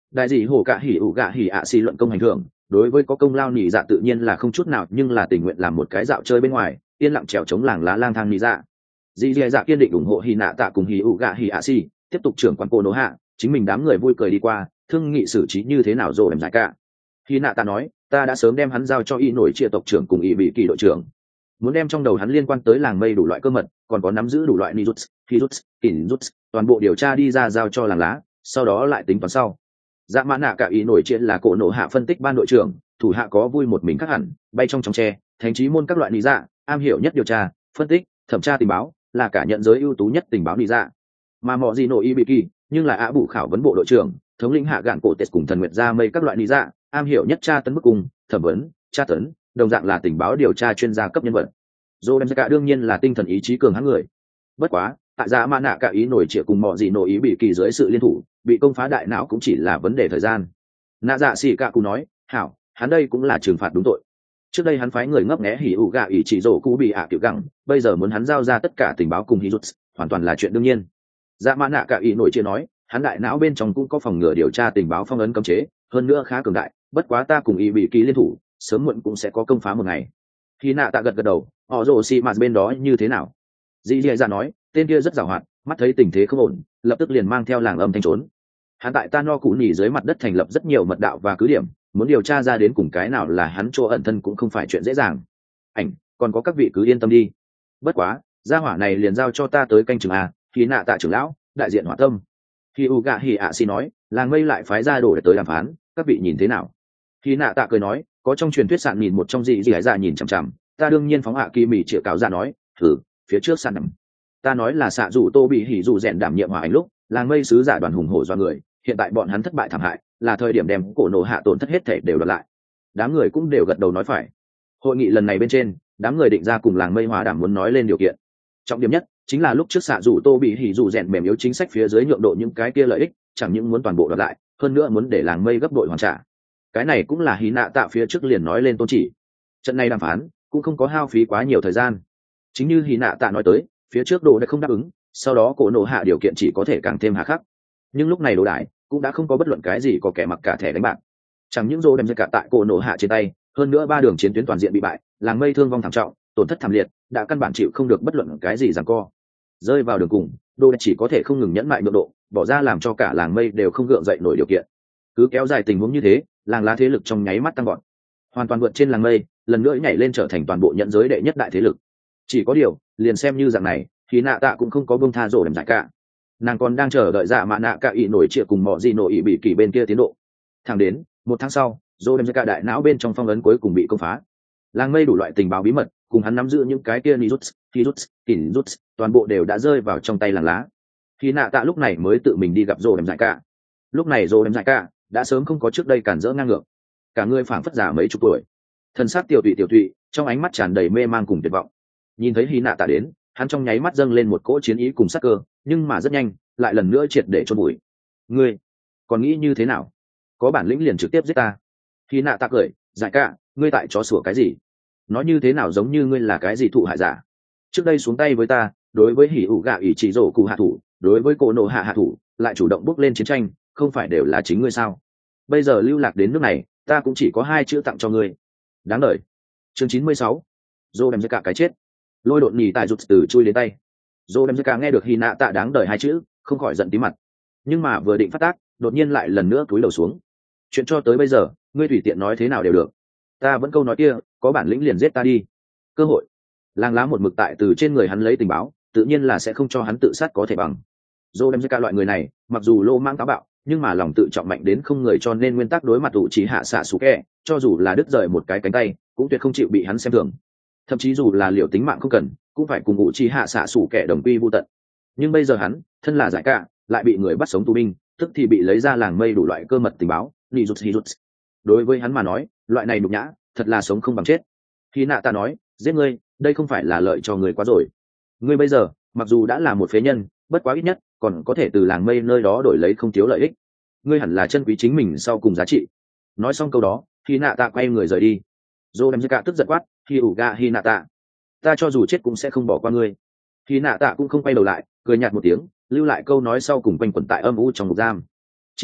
đại dị hổ cả hỉ ủ gạ hỉ ạ xì luận công hành thưởng, đối với có công lao nhị dạ tự nhiên là không chút nào, nhưng là tình nguyện làm một cái dạo chơi bên ngoài, yên lặng trèo chống làng lá lang thang nhị dạ. Dị dạ dạ kiên định ủng hộ hỉ nạ tạ cùng hỉ ủ gạ hỉ ạ xì, tiếp tục trưởng quan cô nỗ hạ, chính mình đám người vui cười đi qua, thương nghị xử trí như thế nào rồi em giải cả. Hỉ nạ tạ nói, ta đã sớm đem hắn giao cho y nổi chia tộc trưởng cùng y bị kỳ đội trưởng, muốn đem trong đầu hắn liên quan tới làng mây đủ loại cơ mật, còn có nắm giữ đủ loại nijuts, hijuts, kinjuts, toàn bộ điều tra đi ra giao cho làng lá, sau đó lại tính toán sau. Dạ mã nạ cả ý nổi chuyện là cổ nổ hạ phân tích ban đội trưởng, thủ hạ có vui một mình khác hẳn, bay trong trong tre, thành trí môn các loại lý dạ, am hiểu nhất điều tra, phân tích, thẩm tra tình báo, là cả nhận giới ưu tú nhất tình báo lý dạ. Mà mọ gì nổi y bị kỳ, nhưng là ạ bụ khảo vấn bộ đội trưởng, thống lĩnh hạ gạn cổ tết cùng thần nguyệt gia mây các loại lý dạ, am hiểu nhất tra tấn bức cung, thẩm vấn, tra tấn, đồng dạng là tình báo điều tra chuyên gia cấp nhân vật. Dô đem cả đương nhiên là tinh thần ý chí cường hãn người. Bất quá, tại dạ mã nạ cả ý nổi trịa cùng mọ gì nổi ý bị kỳ dưới sự liên thủ, bị công phá đại não cũng chỉ là vấn đề thời gian. Nạ dạ xỉ cả cụ nói, hảo, hắn đây cũng là trừng phạt đúng tội. Trước đây hắn phái người ngấp nghé hỉ ủ gạ ý chỉ rổ cũ bị ạ kiểu gẳng, bây giờ muốn hắn giao ra tất cả tình báo cùng hí rút, hoàn toàn là chuyện đương nhiên. Dạ mã nạ cả ý nổi trịa nói, hắn đại não bên trong cũng có phòng ngừa điều tra tình báo phong ấn cấm chế, hơn nữa khá cường đại, bất quá ta cùng ý bị kỳ liên thủ, sớm muộn cũng sẽ có công phá một ngày. Khi nạ tạ gật gật đầu, họ rồ xì mạt bên đó như thế nào? Dĩ dì dạ nói, tên kia rất giàu hoạt, mắt thấy tình thế không ổn, lập tức liền mang theo làng âm thanh trốn. Hắn tại ta no cụ nhỉ dưới mặt đất thành lập rất nhiều mật đạo và cứ điểm, muốn điều tra ra đến cùng cái nào là hắn chỗ ẩn thân cũng không phải chuyện dễ dàng. Ảnh, còn có các vị cứ yên tâm đi. Bất quá, gia hỏa này liền giao cho ta tới canh chừng a. Khi nạ tạ trưởng lão, đại diện hỏa tâm. Khi u gạ hỉ ạ xì nói, làng mây lại phái ra đồ để tới đàm phán, các vị nhìn thế nào? Khi nạ tạ cười nói, có trong truyền thuyết sạn nhìn một trong dị dị dạ nhìn chằm chằm, ta đương nhiên phóng hạ kỳ mỉ chĩa cáo ra nói, thử, phía trước sạn nằm. Ta nói là xạ dù tô bị hỉ dù rèn đảm nhiệm hòa ảnh lúc, làng mây sứ giả đoàn hùng hổ do người, hiện tại bọn hắn thất bại thảm hại, là thời điểm đem cổ nổ hạ tổn thất hết thể đều đoạt lại. Đám người cũng đều gật đầu nói phải. Hội nghị lần này bên trên, đám người định ra cùng làng mây hòa đảm muốn nói lên điều kiện. Trọng điểm nhất chính là lúc trước xạ dù tô bị hỉ dù rèn mềm yếu chính sách phía dưới nhượng độ những cái kia lợi ích, chẳng những muốn toàn bộ đoạt lại, hơn nữa muốn để làng mây gấp đội hoàn trả. Cái này cũng là hí nạ tạ phía trước liền nói lên tôn chỉ. Trận này đàm phán cũng không có hao phí quá nhiều thời gian. Chính như hí nạ tạ nói tới, phía trước đồ đã không đáp ứng, sau đó cổ nổ hạ điều kiện chỉ có thể càng thêm hà khắc. Nhưng lúc này đồ đại cũng đã không có bất luận cái gì có kẻ mặc cả thẻ đánh bạc. Chẳng những rô đem ra cả tại cổ nổ hạ trên tay, hơn nữa ba đường chiến tuyến toàn diện bị bại, làng mây thương vong thảm trọng, tổn thất thảm liệt, đã căn bản chịu không được bất luận cái gì giằng co. Rơi vào đường cùng, đồ chỉ có thể không ngừng nhẫn mại nhượng độ, bỏ ra làm cho cả làng mây đều không gượng dậy nổi điều kiện. Cứ kéo dài tình huống như thế, làng lá thế lực trong nháy mắt tăng vọt, hoàn toàn vượt trên làng mây, lần nữa nhảy lên trở thành toàn bộ nhận giới đệ nhất đại thế lực. Chỉ có điều, liền xem như dạng này, thì nạ tạ cũng không có buông tha rổ đầm giải cả. Nàng còn đang chờ đợi dạ mạ nạ cả ý nổi trịa cùng mọ gì nổi ý bị kỳ bên kia tiến độ. Thẳng đến một tháng sau, rổ đầm giải cả đại não bên trong phong ấn cuối cùng bị công phá. Làng mây đủ loại tình báo bí mật, cùng hắn nắm giữ những cái kia nijuts, hijuts, kinjuts, toàn bộ đều đã rơi vào trong tay làng lá. Thì nạ tạ lúc này mới tự mình đi gặp rổ đầm giải cả. Lúc này rổ đầm giải cả đã sớm không có trước đây cản rỡ ngang ngược, cả người phảng phất già mấy chục tuổi, thân xác tiểu tụy tiểu tụy, trong ánh mắt tràn đầy mê mang cùng tuyệt vọng. Nhìn thấy hy nạ tạ đến, hắn trong nháy mắt dâng lên một cỗ chiến ý cùng sắc cơ, nhưng mà rất nhanh lại lần nữa triệt để chôn bụi. Ngươi còn nghĩ như thế nào? Có bản lĩnh liền trực tiếp giết ta. Hy nạ tạ cười, giải cả, ngươi tại chó sủa cái gì? Nói như thế nào giống như ngươi là cái gì thụ hại giả? Trước đây xuống tay với ta, đối với hỉ ủ gạ ỷ chỉ rổ cụ hạ thủ, đối với cổ nổ hạ hạ thủ, lại chủ động bước lên chiến tranh, không phải đều là chính ngươi sao? Bây giờ lưu lạc đến nước này, ta cũng chỉ có hai chữ tặng cho ngươi. Đáng đời. Chương chín mươi sáu. Dô đem ra cả cái chết. Lôi đột nhì tại rụt từ chui đến tay. Dô đem ra cả nghe được hy nạ tạ đáng đời hai chữ, không khỏi giận tí mặt. Nhưng mà vừa định phát tác, đột nhiên lại lần nữa cúi đầu xuống. Chuyện cho tới bây giờ, ngươi tùy tiện nói thế nào đều được. Ta vẫn câu nói kia, có bản lĩnh liền giết ta đi. Cơ hội. Làng lá một mực tại từ trên người hắn lấy tình báo, tự nhiên là sẽ không cho hắn tự sát có thể bằng. Dô đem ra cả loại người này, mặc dù lô mang táo bạo, nhưng mà lòng tự trọng mạnh đến không người, cho nên nguyên tắc đối mặt ủ chỉ hạ xạ sủ kẹ, cho dù là đứt rời một cái cánh tay cũng tuyệt không chịu bị hắn xem thường, thậm chí dù là liều tính mạng không cần cũng phải cùng ủ chỉ hạ xạ sủ kẹ đồng quy vô tận. Nhưng bây giờ hắn thân là giải cả, lại bị người bắt sống tù binh, tức thì bị lấy ra làng mây đủ loại cơ mật tình báo, nị rút hì rút. Đối với hắn mà nói, loại này nhục nhã thật là sống không bằng chết. Khi nạ ta nói, giết ngươi, đây không phải là lợi cho người quá rồi. Ngươi bây giờ mặc dù đã là một phế nhân, bất quá ít nhất còn có thể từ làng mây nơi đó đổi lấy không thiếu lợi ích. Ngươi hẳn là chân quý chính mình sau cùng giá trị. Nói xong câu đó, khi nạ tạ quay người rời đi. Dô đem cả tức giận quát, khi ủ ga hi nạ tạ, ta cho dù chết cũng sẽ không bỏ qua ngươi. Khi nạ tạ cũng không quay đầu lại, cười nhạt một tiếng, lưu lại câu nói sau cùng quanh quẩn tại âm u trong ngục giam. Chỉ tiếc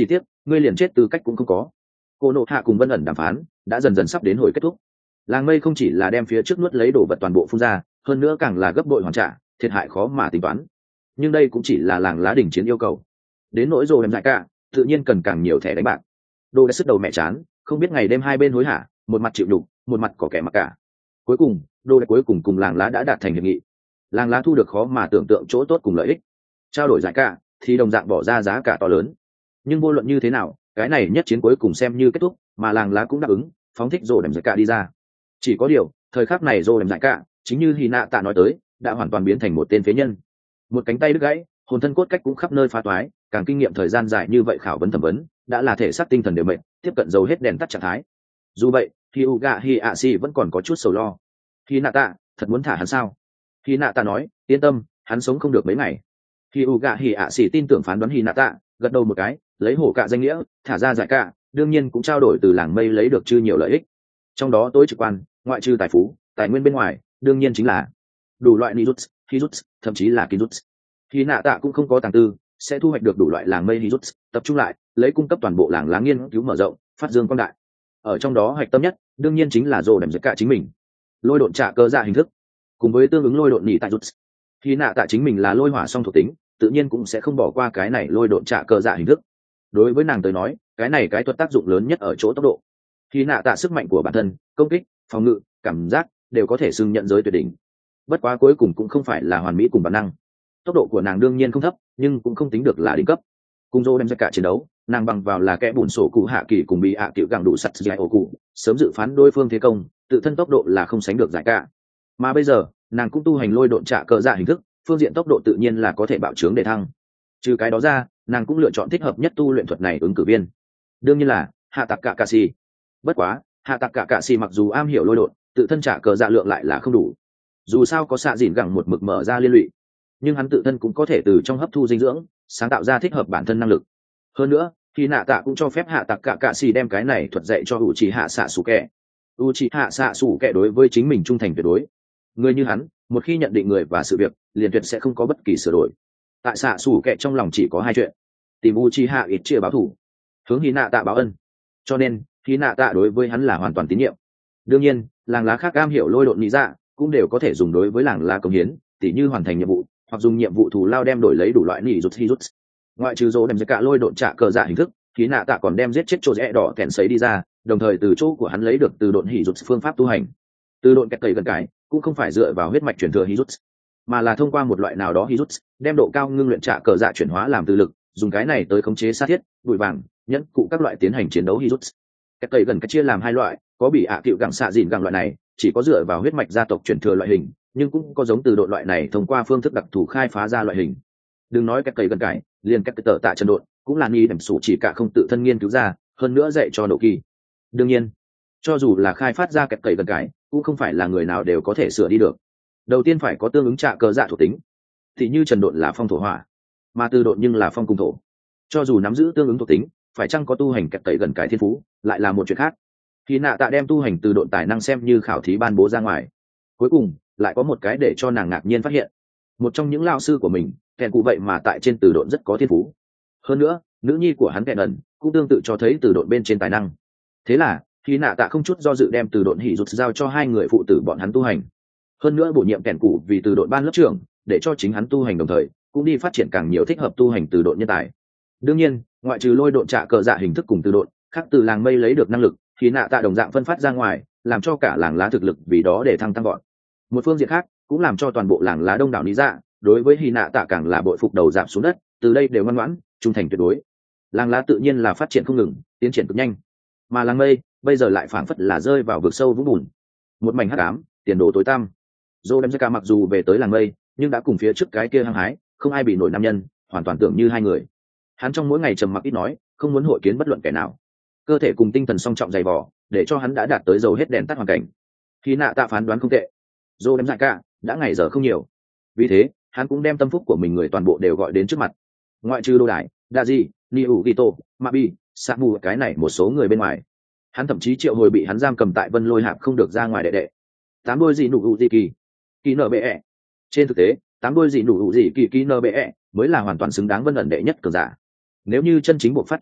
ngươi liền chết tư cách cũng không có. Cô nộ hạ cùng Vân ẩn đàm phán đã dần dần sắp đến hồi kết thúc. Làng mây không chỉ là đem phía trước nuốt lấy đồ vật toàn bộ phun ra, hơn nữa càng là gấp bội hoàn trả, thiệt hại khó mà tính toán. Nhưng đây cũng chỉ là làng lá đỉnh chiến yêu cầu. Đến nỗi rồi đem lại cả, tự nhiên cần càng nhiều thẻ đánh bạc. Đồ đã sức đầu mẹ chán, không biết ngày đêm hai bên hối hả, một mặt chịu đục, một mặt có kẻ mặc cả. Cuối cùng, đồ đã cuối cùng cùng làng lá đã đạt thành hiệp nghị. Làng lá thu được khó mà tưởng tượng chỗ tốt cùng lợi ích. Trao đổi giải cả, thì đồng dạng bỏ ra giá cả to lớn. Nhưng vô luận như thế nào, cái này nhất chiến cuối cùng xem như kết thúc, mà làng lá cũng đáp ứng, phóng thích rồi đem giải cả đi ra. Chỉ có điều, thời khắc này rồi đem giải cả, chính như Hinata nói tới, đã hoàn toàn biến thành một tên phế nhân. Một cánh tay đứt gãy, hồn thân cốt cách cũng khắp nơi phá toái, càng kinh nghiệm thời gian dài như vậy khảo vấn thẩm vấn, đã là thể xác tinh thần đều mệt, tiếp cận dầu hết đèn tắt trạng thái. Dù vậy, Hyuga Hiashi vẫn còn có chút sầu lo. Hinata, thật muốn thả hắn sao? Hinata nói, yên tâm, hắn sống không được mấy ngày. Hyuga Hiashi tin tưởng phán đoán Hinata, gật đầu một cái, lấy hổ cạ danh nghĩa, thả ra giải cạ, đương nhiên cũng trao đổi từ làng mây lấy được chưa nhiều lợi ích. Trong đó tối trực quan, ngoại trừ tài phú, tài nguyên bên ngoài, đương nhiên chính là đủ loại Nijutsu, Hijutsu, thậm chí là Kinjutsu. Hinata cũng không có tàng tư, sẽ thu hoạch được đủ loại làng mây Hijutsu, tập trung lại, lấy cung cấp toàn bộ làng lá nghiên cứu mở rộng, phát dương quang đại. Ở trong đó hạch tâm nhất, đương nhiên chính là rồ đầm giật cả chính mình. Lôi độn trả cơ dạ hình thức, cùng với tương ứng lôi độn nhị tại Jutsu. Hinata chính mình là lôi hỏa song thuộc tính, tự nhiên cũng sẽ không bỏ qua cái này lôi độn trả cơ dạ hình thức. Đối với nàng tới nói, cái này cái thuật tác dụng lớn nhất ở chỗ tốc độ. Hinata sức mạnh của bản thân, công kích, phòng ngự, cảm giác đều có thể xưng nhận giới tuyệt đỉnh. Bất quá cuối cùng cũng không phải là hoàn mỹ cùng bản năng. Tốc độ của nàng đương nhiên không thấp, nhưng cũng không tính được là đỉnh cấp. Cùng Zô đem ra cả chiến đấu, nàng bằng vào là kẽ bùn sổ cụ hạ kỳ cùng bị ạ à cựu gẳng đủ sắt dài ổ cụ, sớm dự phán đối phương thế công, tự thân tốc độ là không sánh được giải cả. Mà bây giờ, nàng cũng tu hành lôi độn trả cờ dạ hình thức, phương diện tốc độ tự nhiên là có thể bạo trướng để thăng. Trừ cái đó ra, nàng cũng lựa chọn thích hợp nhất tu luyện thuật này ứng cử viên. Đương nhiên là hạ tạc cả cà xì. Bất quá, hạ tạc cả cà xì mặc dù am hiểu lôi độn, tự thân trả cờ dạ lượng lại là không đủ. Dù sao có xạ dìn gẳng một mực mở ra liên lụy, nhưng hắn tự thân cũng có thể từ trong hấp thu dinh dưỡng, sáng tạo ra thích hợp bản thân năng lực. Hơn nữa, khi nạ tạ cũng cho phép hạ tạc cả cạ xì đem cái này thuật dạy cho u chỉ hạ xạ sủ kẹ. U chỉ hạ xạ sủ kẹ đối với chính mình trung thành tuyệt đối. Người như hắn, một khi nhận định người và sự việc, liền tuyệt sẽ không có bất kỳ sửa đổi. Tại xạ sủ kẹ trong lòng chỉ có hai chuyện: tìm u chỉ hạ ít chia báo thù, hướng hy nạ tạ báo ân. Cho nên, hy nạ tạ đối với hắn là hoàn toàn tín nhiệm. Đương nhiên, làng lá khác am hiểu lôi độn lý dạ, cũng đều có thể dùng đối với làng lá công hiến, tỉ như hoàn thành nhiệm vụ, hoặc dùng nhiệm vụ thù lao đem đổi lấy đủ loại nỉ rút hi rút. Ngoại trừ dỗ đem giết cả lôi độn trả cờ dạ hình thức, khí nạ tạ còn đem giết chết chỗ rẽ đỏ kèn sấy đi ra, đồng thời từ chỗ của hắn lấy được từ độn hỉ rút phương pháp tu hành. Từ độn kẹt tẩy gần cái cũng không phải dựa vào huyết mạch truyền thừa hỉ rút, mà là thông qua một loại nào đó hỉ rút, đem độ cao ngưng luyện trả cờ dạ chuyển hóa làm từ lực, dùng cái này tới khống chế sát thiết, bụi vàng, nhẫn cụ các loại tiến hành chiến đấu hỉ rút. Kẹt tẩy gần cái chia làm hai loại, có bị ạ à cựu gẳng xạ dìn gẳng loại này, chỉ có dựa vào huyết mạch gia tộc truyền thừa loại hình, nhưng cũng có giống từ độn loại này thông qua phương thức đặc thù khai phá ra loại hình. Đừng nói cách cầy gần cái, liền cách tờ tạ chân độn cũng là nghi điểm sủ chỉ cả không tự thân nghiên cứu ra, hơn nữa dạy cho độ kỳ. Đương nhiên, cho dù là khai phát ra cách cầy gần cái, cũng không phải là người nào đều có thể sửa đi được. Đầu tiên phải có tương ứng trạ cơ dạ thuộc tính, thì như trần độn là phong thổ hỏa, mà từ độn nhưng là phong cung thổ. Cho dù nắm giữ tương ứng thuộc tính, phải chăng có tu hành cách cầy gần cái thiên phú, lại là một chuyện khác. Khi nạ tạ đem tu hành từ độn tài năng xem như khảo thí ban bố ra ngoài. Cuối cùng, lại có một cái để cho nàng ngạc nhiên phát hiện, một trong những lao sư của mình kèn cụ vậy mà tại trên từ độn rất có thiên phú. Hơn nữa, nữ nhi của hắn kèn ẩn cũng tương tự cho thấy từ độn bên trên tài năng. Thế là khi nạ tạ không chút do dự đem từ độn hỉ rụt giao cho hai người phụ tử bọn hắn tu hành. Hơn nữa bổ nhiệm kèn cụ vì từ độn ban lớp trưởng, để cho chính hắn tu hành đồng thời cũng đi phát triển càng nhiều thích hợp tu hành từ độn nhân tài. Đương nhiên, ngoại trừ lôi độn trả cờ dạ hình thức cùng từ độn khác từ làng mây lấy được năng lực, khi nạ tạ đồng dạng phân phát ra ngoài, làm cho cả làng lá thực lực vì đó để thăng tăng gọn. Một phương diện khác cũng làm cho toàn bộ làng lá đông đảo lý dạ đối với hy nạ tạ càng là bội phục đầu giảm xuống đất, từ đây đều ngoan ngoãn trung thành tuyệt đối. Làng lá tự nhiên là phát triển không ngừng, tiến triển cực nhanh, mà làng mây bây giờ lại phảng phất là rơi vào vực sâu vũng bùn, một mảnh hắc ám, tiền đồ tối tăm. Dô đem ra mặc dù về tới làng mây, nhưng đã cùng phía trước cái kia hăng hái không ai bị nổi nam nhân hoàn toàn tưởng như hai người. Hắn trong mỗi ngày trầm mặc ít nói, không muốn hội kiến bất luận kẻ nào, cơ thể cùng tinh thần song trọng dày vò, để cho hắn đã đạt tới dầu hết đèn tắt hoàn cảnh. Khi nạ tạ phán đoán không tệ, dô đem dại cả đã ngày giờ không nhiều, vì thế hắn cũng đem tâm phúc của mình người toàn bộ đều gọi đến trước mặt. Ngoại trừ đô đại đa di niu gito mabi sa mù cái này một số người bên ngoài, hắn thậm chí triệu hồi bị hắn giam cầm tại vân lôi hạp không được ra ngoài đệ đệ tám đôi gì nụ hữu gì kỳ kỳ nbe. Trên thực tế, tám đôi gì nụ hữu gì kỳ kỳ nbe mới là hoàn toàn xứng đáng vân ẩn đệ nhất cường giả. Nếu như chân chính buộc phát toàn lực,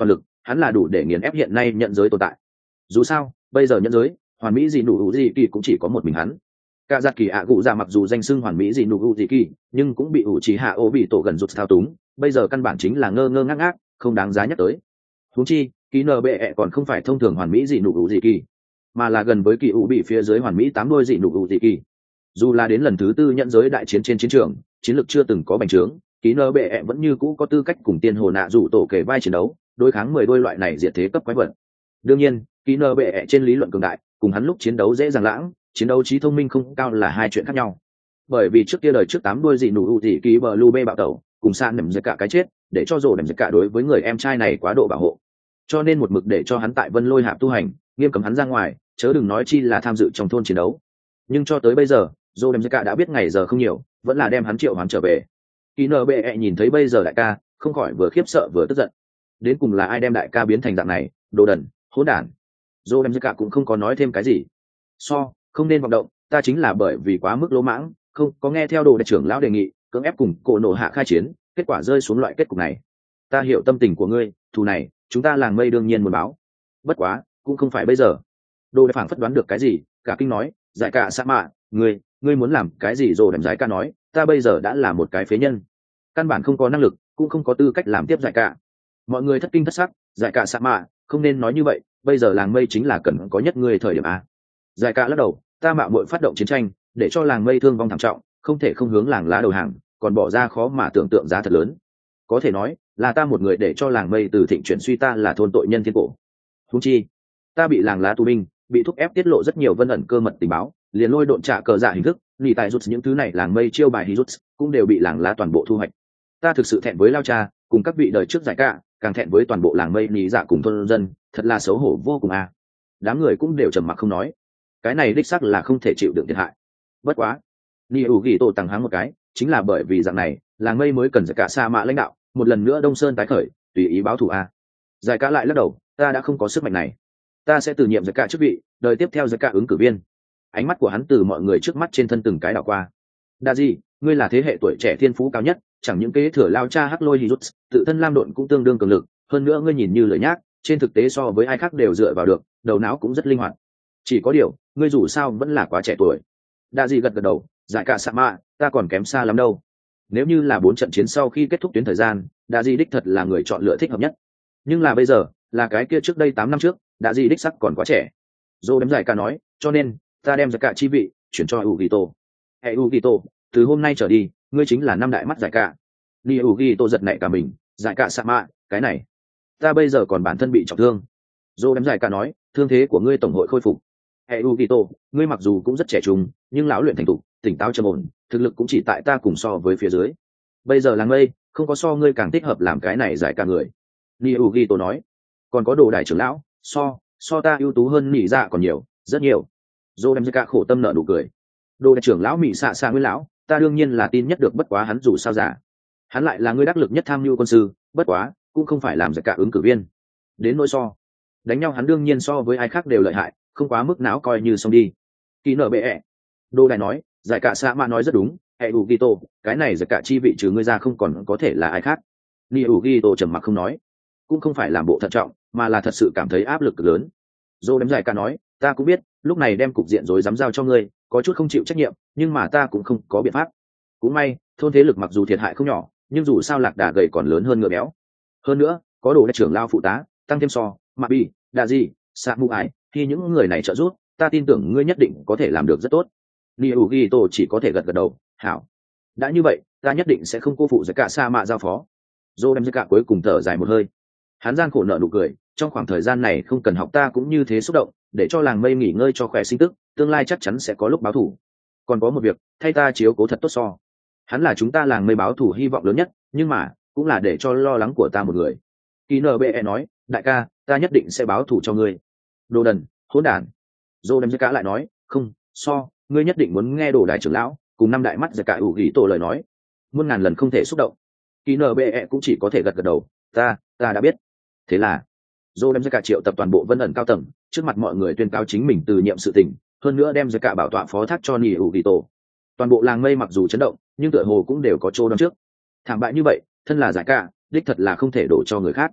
hắn là đủ để nghiền ép hiện nay nhận giới tồn tại. Dù sao bây giờ nhận giới hoàn mỹ gì nụ hữu gì kỳ cũng chỉ có một mình hắn. Cả giặc kỳ ạ cụ dạ mặc dù danh xưng hoàn mỹ gì nụ hữu gì kỳ, nhưng cũng bị ủ trí hạ ô bị tổ gần rụt thao túng, bây giờ căn bản chính là ngơ ngơ ngác ngác, không đáng giá nhắc tới. Huống chi kỳ nở bệ ẹ còn không phải thông thường hoàn mỹ gì nụ hữu gì kỳ, mà là gần với kỳ ủ bị phía dưới hoàn mỹ tám đôi dị nụ hữu gì kỳ. Dù là đến lần thứ tư nhận giới đại chiến trên chiến trường, chiến lược chưa từng có bành trướng, ký nơ bệ ẹ vẫn như cũ có tư cách cùng tiên hồ nạ rủ tổ kể vai chiến đấu, đối kháng mười đôi loại này diệt thế cấp quái vật. Đương nhiên ký nơ bệ ẹ trên lý luận cường đại cùng hắn lúc chiến đấu dễ dàng lãng, chiến đấu trí thông minh không cao là hai chuyện khác nhau. Bởi vì trước kia đời trước tám đôi dị nụ hữu gì kỳ bờ lu bê bạo tẩu cùng san nằm giật cả cái chết, để cho rồ nằm giật cả đối với người em trai này quá độ bảo hộ, cho nên một mực để cho hắn tại Vân Lôi Hạp tu hành, nghiêm cấm hắn ra ngoài, chớ đừng nói chi là tham dự trong thôn chiến đấu. Nhưng cho tới bây giờ dô đem cả đã biết ngày giờ không nhiều, vẫn là đem hắn triệu hắn trở về. Kỳ nở bệ ẹ nhìn thấy bây giờ đại ca, không khỏi vừa khiếp sợ vừa tức giận. Đến cùng là ai đem đại ca biến thành dạng này, đồ đần hỗn đản. Dô đem cả cũng không có nói thêm cái gì. So không nên vọng động, ta chính là bởi vì quá mức lỗ mãng, không có nghe theo đồ đại trưởng lão đề nghị, cưỡng ép cùng cổ nổ hạ khai chiến, kết quả rơi xuống loại kết cục này. Ta hiểu tâm tình của ngươi, thù này chúng ta làng mây đương nhiên muốn báo, bất quá cũng không phải bây giờ. Đồ đại phảng phất đoán được cái gì, cả kinh nói, giải cả sa mạ, ngươi ngươi muốn làm cái gì? Rồi đầm giải ca nói, ta bây giờ đã là một cái phế nhân, căn bản không có năng lực, cũng không có tư cách làm tiếp giải cả. Mọi người thất kinh thất sắc, giải cả sa mạ, không nên nói như vậy, bây giờ làng mây chính là cần có nhất ngươi thời điểm a. Giải cả lắc đầu, ta mạo muội phát động chiến tranh, để cho làng mây thương vong thảm trọng, không thể không hướng làng lá đầu hàng, còn bỏ ra khó mà tưởng tượng giá thật lớn. Có thể nói là ta một người để cho làng mây từ thịnh chuyển suy, ta là thôn tội nhân thiên cổ. Huống chi ta bị làng lá tù binh, bị thúc ép tiết lộ rất nhiều vân ẩn cơ mật tình báo, liền lôi độn trả cờ dạ hình thức nghỉ tại rút những thứ này làng mây chiêu bài hí rút cũng đều bị làng lá toàn bộ thu hoạch. Ta thực sự thẹn với lao cha cùng các vị đời trước giải cả, càng thẹn với toàn bộ làng mây nhị dạ cùng thôn dân, thật là xấu hổ vô cùng a. Đám người cũng đều trầm mặc không nói, cái này đích xác là không thể chịu đựng thiệt hại. Bất quá ni ủ ghi tổ tăng háng một cái, chính là bởi vì dạng này làng mây mới cần giải cả sa mạ lãnh đạo một lần nữa đông sơn tái khởi, tùy ý báo thù a. Giải cả lại lắc đầu, ta đã không có sức mạnh này, ta sẽ từ nhiệm giải cả chức vị, đời tiếp theo giải cả ứng cử viên. Ánh mắt của hắn từ mọi người trước mắt trên thân từng cái đảo qua. Đa gì, ngươi là thế hệ tuổi trẻ thiên phú cao nhất, chẳng những kế thừa lao cha hắc lôi hí rút, tự thân lam độn cũng tương đương cường lực, hơn nữa ngươi nhìn như lười nhác, trên thực tế so với ai khác đều dựa vào được, đầu não cũng rất linh hoạt. Chỉ có điều ngươi dù sao vẫn là quá trẻ tuổi. Đa gì gật gật đầu, giải cả sa mạ, ta còn kém xa lắm đâu. Nếu như là bốn trận chiến sau khi kết thúc tuyến thời gian, Đa gì đích thật là người chọn lựa thích hợp nhất. Nhưng là bây giờ là cái kia trước đây tám năm trước, Đa gì đích sắc còn quá trẻ. Dô đếm giải cả nói, cho nên ta đem giải cả chi vị chuyển cho Ugito. Hệ Ugito, từ hôm nay trở đi ngươi chính là năm đại mắt giải cả. Ni Ugito giật nảy cả mình, giải cả sa mạ, cái này ta bây giờ còn bản thân bị trọng thương. Dô đếm giải cả nói, thương thế của ngươi tổng hội khôi phục. Hệ Ugito, ngươi mặc dù cũng rất trẻ trung, nhưng lão luyện thành thục, tỉnh táo trầm ổn, thực lực cũng chỉ tại ta cùng so với phía dưới. Bây giờ làng mây không có so ngươi càng thích hợp làm cái này giải cả người. Ni Ugito nói, còn có đồ đại trưởng lão, so so ta ưu tú hơn nỉ dạ còn nhiều, rất nhiều. Dô đem cả khổ tâm nợ nụ cười. Đồ đại trưởng lão mỹ xạ xa nguyên lão, ta đương nhiên là tin nhất được, bất quá hắn dù sao giả, hắn lại là người đắc lực nhất tham mưu quân sư, bất quá cũng không phải làm giải cả ứng cử viên. Đến nỗi so đánh nhau, hắn đương nhiên so với ai khác đều lợi hại, không quá mức não coi như xong đi. Kỳ nở bệ ẹ. Đô đại nói, giải cả sa mạ nói rất đúng, hệ ủ ghi tô, cái này giải cả chi vị trừ ngươi ra không còn có thể là ai khác. Ni ủ ghi tô trầm mặc không nói, cũng không phải làm bộ thận trọng, mà là thật sự cảm thấy áp lực lớn. Dô đếm giải cả nói, ta cũng biết lúc này đem cục diện rối dám giao cho ngươi có chút không chịu trách nhiệm, nhưng mà ta cũng không có biện pháp. Cũng may thôn thế lực mặc dù thiệt hại không nhỏ, nhưng dù sao lạc đà gầy còn lớn hơn ngựa béo. Hơn nữa có đồ đại trưởng lao phụ tá, tăng thêm so mạ bi đà gì sa mu ải, khi những người này trợ giúp, ta tin tưởng ngươi nhất định có thể làm được rất tốt. Ni Ugito chỉ có thể gật gật đầu, hảo, đã như vậy ta nhất định sẽ không cô phụ giải cả sa mạ giao phó. Dô đem giải cả cuối cùng thở dài một hơi, hắn gian khổ nợ nụ cười, trong khoảng thời gian này không cần học ta cũng như thế xúc động, để cho làng mây nghỉ ngơi cho khỏe sinh tức, tương lai chắc chắn sẽ có lúc báo thù. Còn có một việc, thay ta chiếu cố thật tốt so, hắn là chúng ta làng mây báo thù hy vọng lớn nhất, nhưng mà cũng là để cho lo lắng của ta một người. Kỳ nở bệ nói, đại ca, ta nhất định sẽ báo thù cho ngươi. Đồ đần hỗn đản. Dô đem cả lại nói, không so, ngươi nhất định muốn nghe đồ đại trưởng lão cùng năm đại mắt giải cả ủ gỉ tổ lời nói, muôn ngàn lần không thể xúc động. Kỳ nở bệ cũng chỉ có thể gật gật đầu, ta ta đã biết. Thế là dô đem ra cả triệu tập toàn bộ vân ẩn cao tầng, trước mặt mọi người tuyên cáo chính mình từ nhiệm sự tình, hơn nữa đem ra cả bảo tọa phó thác cho Nỉ ủ ghi tổ. Toàn bộ làng mây mặc dù chấn động, nhưng tựa hồ cũng đều có chỗ đón trước. Thảm bại như vậy, thân là giải cả đích thật là không thể đổ cho người khác.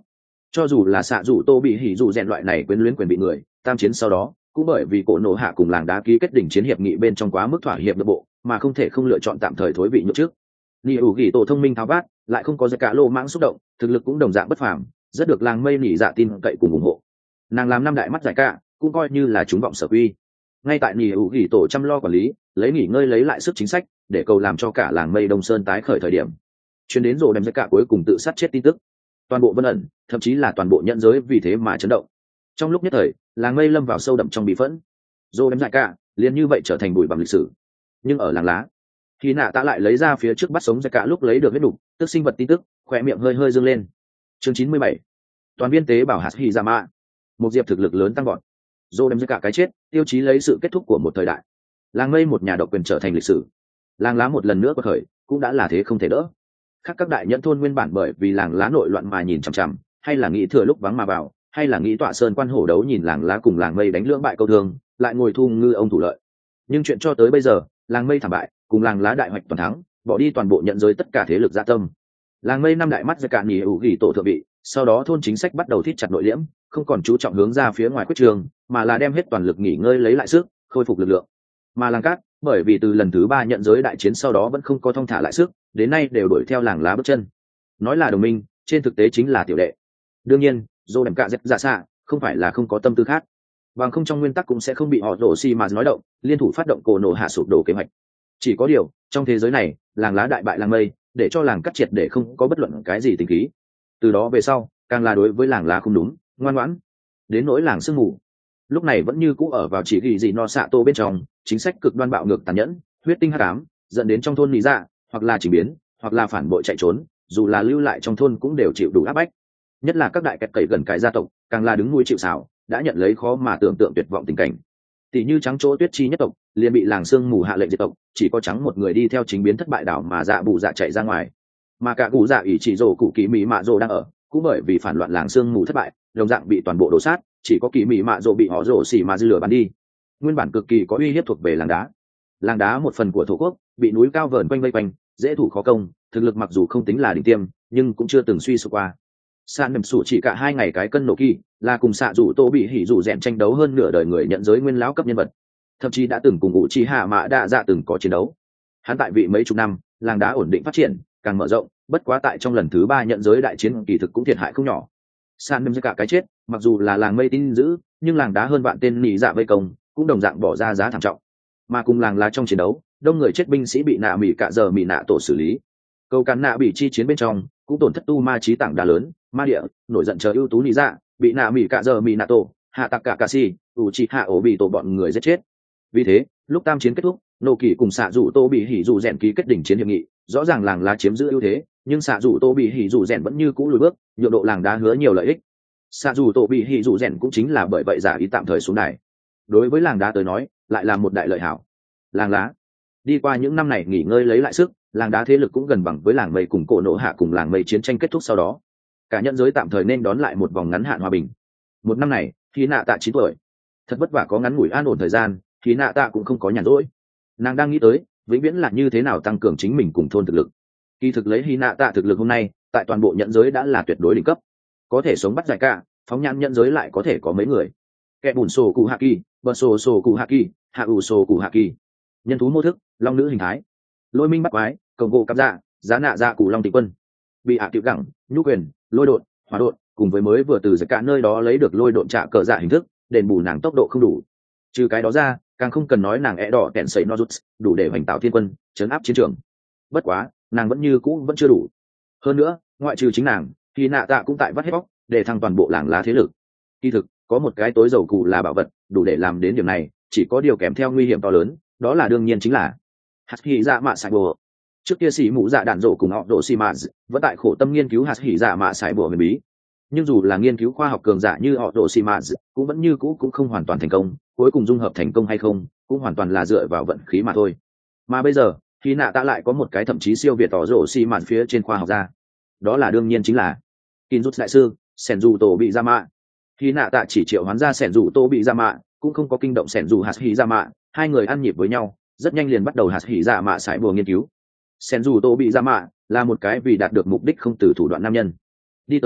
Cho dù là xạ dù tô bị hỉ dù rèn loại này quyến luyến quyền bị người tam chiến sau đó cũng bởi vì cổ nổ hạ cùng làng đá ký kết đỉnh chiến hiệp nghị bên trong quá mức thỏa hiệp nội bộ mà không thể không lựa chọn tạm thời thối vị nhượng trước. Nỉ ủ gỉ tổ thông minh tháo vát lại không có giấy cả lô mãng xúc động, thực lực cũng đồng dạng bất phàm, rất được làng mây nỉ dạ tin cậy cùng ủng hộ. Nàng làm năm đại mắt giải cả cũng coi như là chúng vọng sở quy. Ngay tại nỉ ủ gỉ tổ chăm lo quản lý lấy nghỉ ngơi lấy lại sức chính sách để cầu làm cho cả làng mây đông sơn tái khởi thời điểm chuyến đến rồi đem giấy cả cuối cùng tự sát chết tin tức, toàn bộ vân ẩn thậm chí là toàn bộ nhận giới vì thế mà chấn động. Trong lúc nhất thời làng mây lâm vào sâu đậm trong bị phẫn, dô đem giải cả liền như vậy trở thành bụi bằng lịch sử. Nhưng ở làng lá khi nạ tạ lại lấy ra phía trước bắt sống giải cả lúc lấy được huyết đục tức sinh vật tin tức, khỏe miệng hơi hơi dương lên. Chương chín mươi bảy, toàn viên tế bảo hạt hy ra mạ, một diệp thực lực lớn tăng gọn. Dô đem giải cả cái chết tiêu chí lấy sự kết thúc của một thời đại, làng mây một nhà độc quyền trở thành lịch sử. Làng lá một lần nữa có khởi cũng đã là thế không thể đỡ. Khác các đại nhẫn thôn nguyên bản bởi vì làng lá nội loạn mà nhìn chằm chằm, hay là nghĩ thừa lúc vắng mà vào, hay là nghĩ tọa sơn quan hổ đấu nhìn làng lá cùng làng mây đánh lưỡng bại câu thương, lại ngồi thu ngư ông thủ lợi. Nhưng chuyện cho tới bây giờ, làng mây thảm bại, cùng làng lá đại hoạch toàn thắng, bỏ đi toàn bộ nhận giới tất cả thế lực dạ tâm. Làng mây năm đại mắt ra cạn nhì ủ gỉ tổ thượng vị, sau đó thôn chính sách bắt đầu thít chặt nội liễm, không còn chú trọng hướng ra phía ngoài quyết trường, mà là đem hết toàn lực nghỉ ngơi lấy lại sức, khôi phục lực lượng. Mà làng cát, bởi vì từ lần thứ ba nhận giới đại chiến sau đó vẫn không có thông thả lại sức, đến nay đều đuổi theo làng lá bước chân. Nói là đồng minh, trên thực tế chính là tiểu đệ. Đương nhiên, dô đèm cạ dẹp giả xạ không phải là không có tâm tư khác, bằng không trong nguyên tắc cũng sẽ không bị họ rổ xi mà nói động liên thủ phát động cổ nổ hạ sụp đổ kế hoạch. Chỉ có điều trong thế giới này làng lá đại bại làng mây để cho làng cắt triệt để không có bất luận cái gì tình khí, từ đó về sau càng là đối với làng lá không đúng ngoan ngoãn. Đến nỗi làng sương mù lúc này vẫn như cũ ở vào chỉ ghi gì no xạ tô bên trong, chính sách cực đoan bạo ngược tàn nhẫn, huyết tinh hắc ám, dẫn đến trong thôn lý dạ hoặc là chỉnh biến hoặc là phản bội chạy trốn, dù là lưu lại trong thôn cũng đều chịu đủ áp bách. Nhất là các đại kẹt cậy gần cái gia tộc càng là đứng nuôi chịu xảo, đã nhận lấy khó mà tưởng tượng tuyệt vọng tình cảnh. Tỷ như trắng chỗ tuyết chi nhất tộc liền bị làng sương mù hạ lệnh diệt tộc, chỉ có trắng một người đi theo chính biến thất bại đảo mà dạ bù dạ chạy ra ngoài. Mà cả cụ dạ ủy chỉ rổ cụ kỳ mỹ mạ rổ đang ở cũng bởi vì phản loạn làng sương mù thất bại đồng dạng bị toàn bộ đổ sát, chỉ có kỳ mỹ mạ rổ bị họ rổ xỉ mà dư lửa bắn đi. Nguyên bản cực kỳ có uy hiếp thuộc về làng đá, làng đá một phần của thổ quốc bị núi cao vờn quanh vây quanh, dễ thủ khó công, thực lực mặc dù không tính là đỉnh tiêm nhưng cũng chưa từng suy sụp qua. Sàn nằm sủ chỉ cả hai ngày cái cân nổ kỳ là cùng xạ rủ tô bị hỉ rủ rèn tranh đấu hơn nửa đời người nhận giới nguyên lão cấp nhân vật, thậm chí đã từng cùng ngụ chi hạ mạ đa dạ từng có chiến đấu. Hắn tại vị mấy chục năm, làng đá ổn định phát triển càng mở rộng, bất quá tại trong lần thứ ba nhận giới đại chiến kỳ thực cũng thiệt hại không nhỏ. Sàn nằm cả cái chết mặc dù là làng mây tin giữ, nhưng làng đá hơn vạn tên nỉ dạ vây công cũng đồng dạng bỏ ra giá thảm trọng. Mà cùng làng lá trong chiến đấu đông người chết binh sĩ bị nạ mỹ cả giờ mỹ nạ tổ xử lý. Câu cán nạ bị chi chiến bên trong cũng tổn thất tu ma trí tảng đá lớn, ma địa nổi giận chờ ưu tú nỉ dạ bị nạ mỹ cả giờ mỹ nạ tổ hạ tặc cả cà si ủ trị hạ ổ bị tổ bọn người giết chết. Vì thế lúc tam chiến kết thúc, nô kỳ cùng xạ rủ tô bị hỉ rủ rèn ký kết đỉnh chiến hiệp nghị, rõ ràng làng lá chiếm giữ ưu thế, nhưng xạ rủ tô bị hỉ rủ rèn vẫn như cũ lùi bước, nhượng độ làng đá hứa nhiều lợi ích. Xạ rủ tô bị hỉ rủ rèn cũng chính là bởi vậy giả ý tạm thời xuống đài, đối với làng đá tới nói lại là một đại lợi hảo. Làng lá đi qua những năm này nghỉ ngơi lấy lại sức, làng đá thế lực cũng gần bằng với làng mây cùng cổ nổ hạ cùng làng mây chiến tranh kết thúc sau đó, cả nhân giới tạm thời nên đón lại một vòng ngắn hạn hòa bình. Một năm này khi nạ tạ chín tuổi, thật vất vả có ngắn ngủi an ổn thời gian, khi nạ tạ cũng không có nhàn rỗi. Nàng đang nghĩ tới vĩnh viễn là như thế nào tăng cường chính mình cùng thôn thực lực. Kỳ thực lấy hy nạ tạ thực lực hôm nay tại toàn bộ nhận giới đã là tuyệt đối đỉnh cấp, có thể sống bắt giải cả phóng nhãn nhận giới lại có thể có mấy người. Kẻ bùn sổ cụ hạ kỳ, bờ sổ sổ cụ hạ kỳ, hạ ủ sổ cụ hạ kỳ, nhân thú mô thức long nữ hình thái, lôi minh bắt quái, cổng gỗ cặp dạ, giá nạ dạ cụ long tịch quân, bị hạ tiểu gẳng, nhu quyền, lôi đột, hỏa đột, cùng với mới vừa từ giải cả nơi đó lấy được lôi độn trả cờ dạ hình thức, đền bù nàng tốc độ không đủ. Trừ cái đó ra càng không cần nói nàng é đỏ kẹn sẩy nozuts đủ để hoành tạo thiên quân chấn áp chiến trường. Bất quá nàng vẫn như cũ vẫn chưa đủ. Hơn nữa ngoại trừ chính nàng thì nạ tạ cũng tại vắt hết bóc để thăng toàn bộ làng lá thế lực. Kỳ thực có một cái tối dầu cụ là bảo vật đủ để làm đến điểm này, chỉ có điều kèm theo nguy hiểm to lớn, đó là đương nhiên chính là hạt hỉ dạ mạ sải bùa. Trước kia xỉ mũ dạ đạn rổ cùng họ độ xì mạ vẫn tại khổ tâm nghiên cứu hạt hỉ dạ mạ sải bùa huyền bí, nhưng dù là nghiên cứu khoa học cường giả như họ độ xì mạ cũng vẫn như cũ cũng không hoàn toàn thành công, cuối cùng dung hợp thành công hay không cũng hoàn toàn là dựa vào vận khí mà thôi. Mà bây giờ khi nạ tạ lại có một cái thậm chí siêu việt tỏ rổ xì mạn phía trên khoa học ra, đó là đương nhiên chính là kin rút đại sư sẻn dù tổ bị ra mạ. Khi nạ tạ chỉ triệu hoán ra sẻn dù tô bị ra mạ cũng không có kinh động sẻn dù hạt hỉ ra mạ, hai người ăn nhịp với nhau rất nhanh liền bắt đầu hạt hỉ ra mạ sải bùa nghiên cứu. Sẻn dù tô bị ra mạ là một cái vì đạt được mục đích không từ thủ đoạn nam nhân, đi tới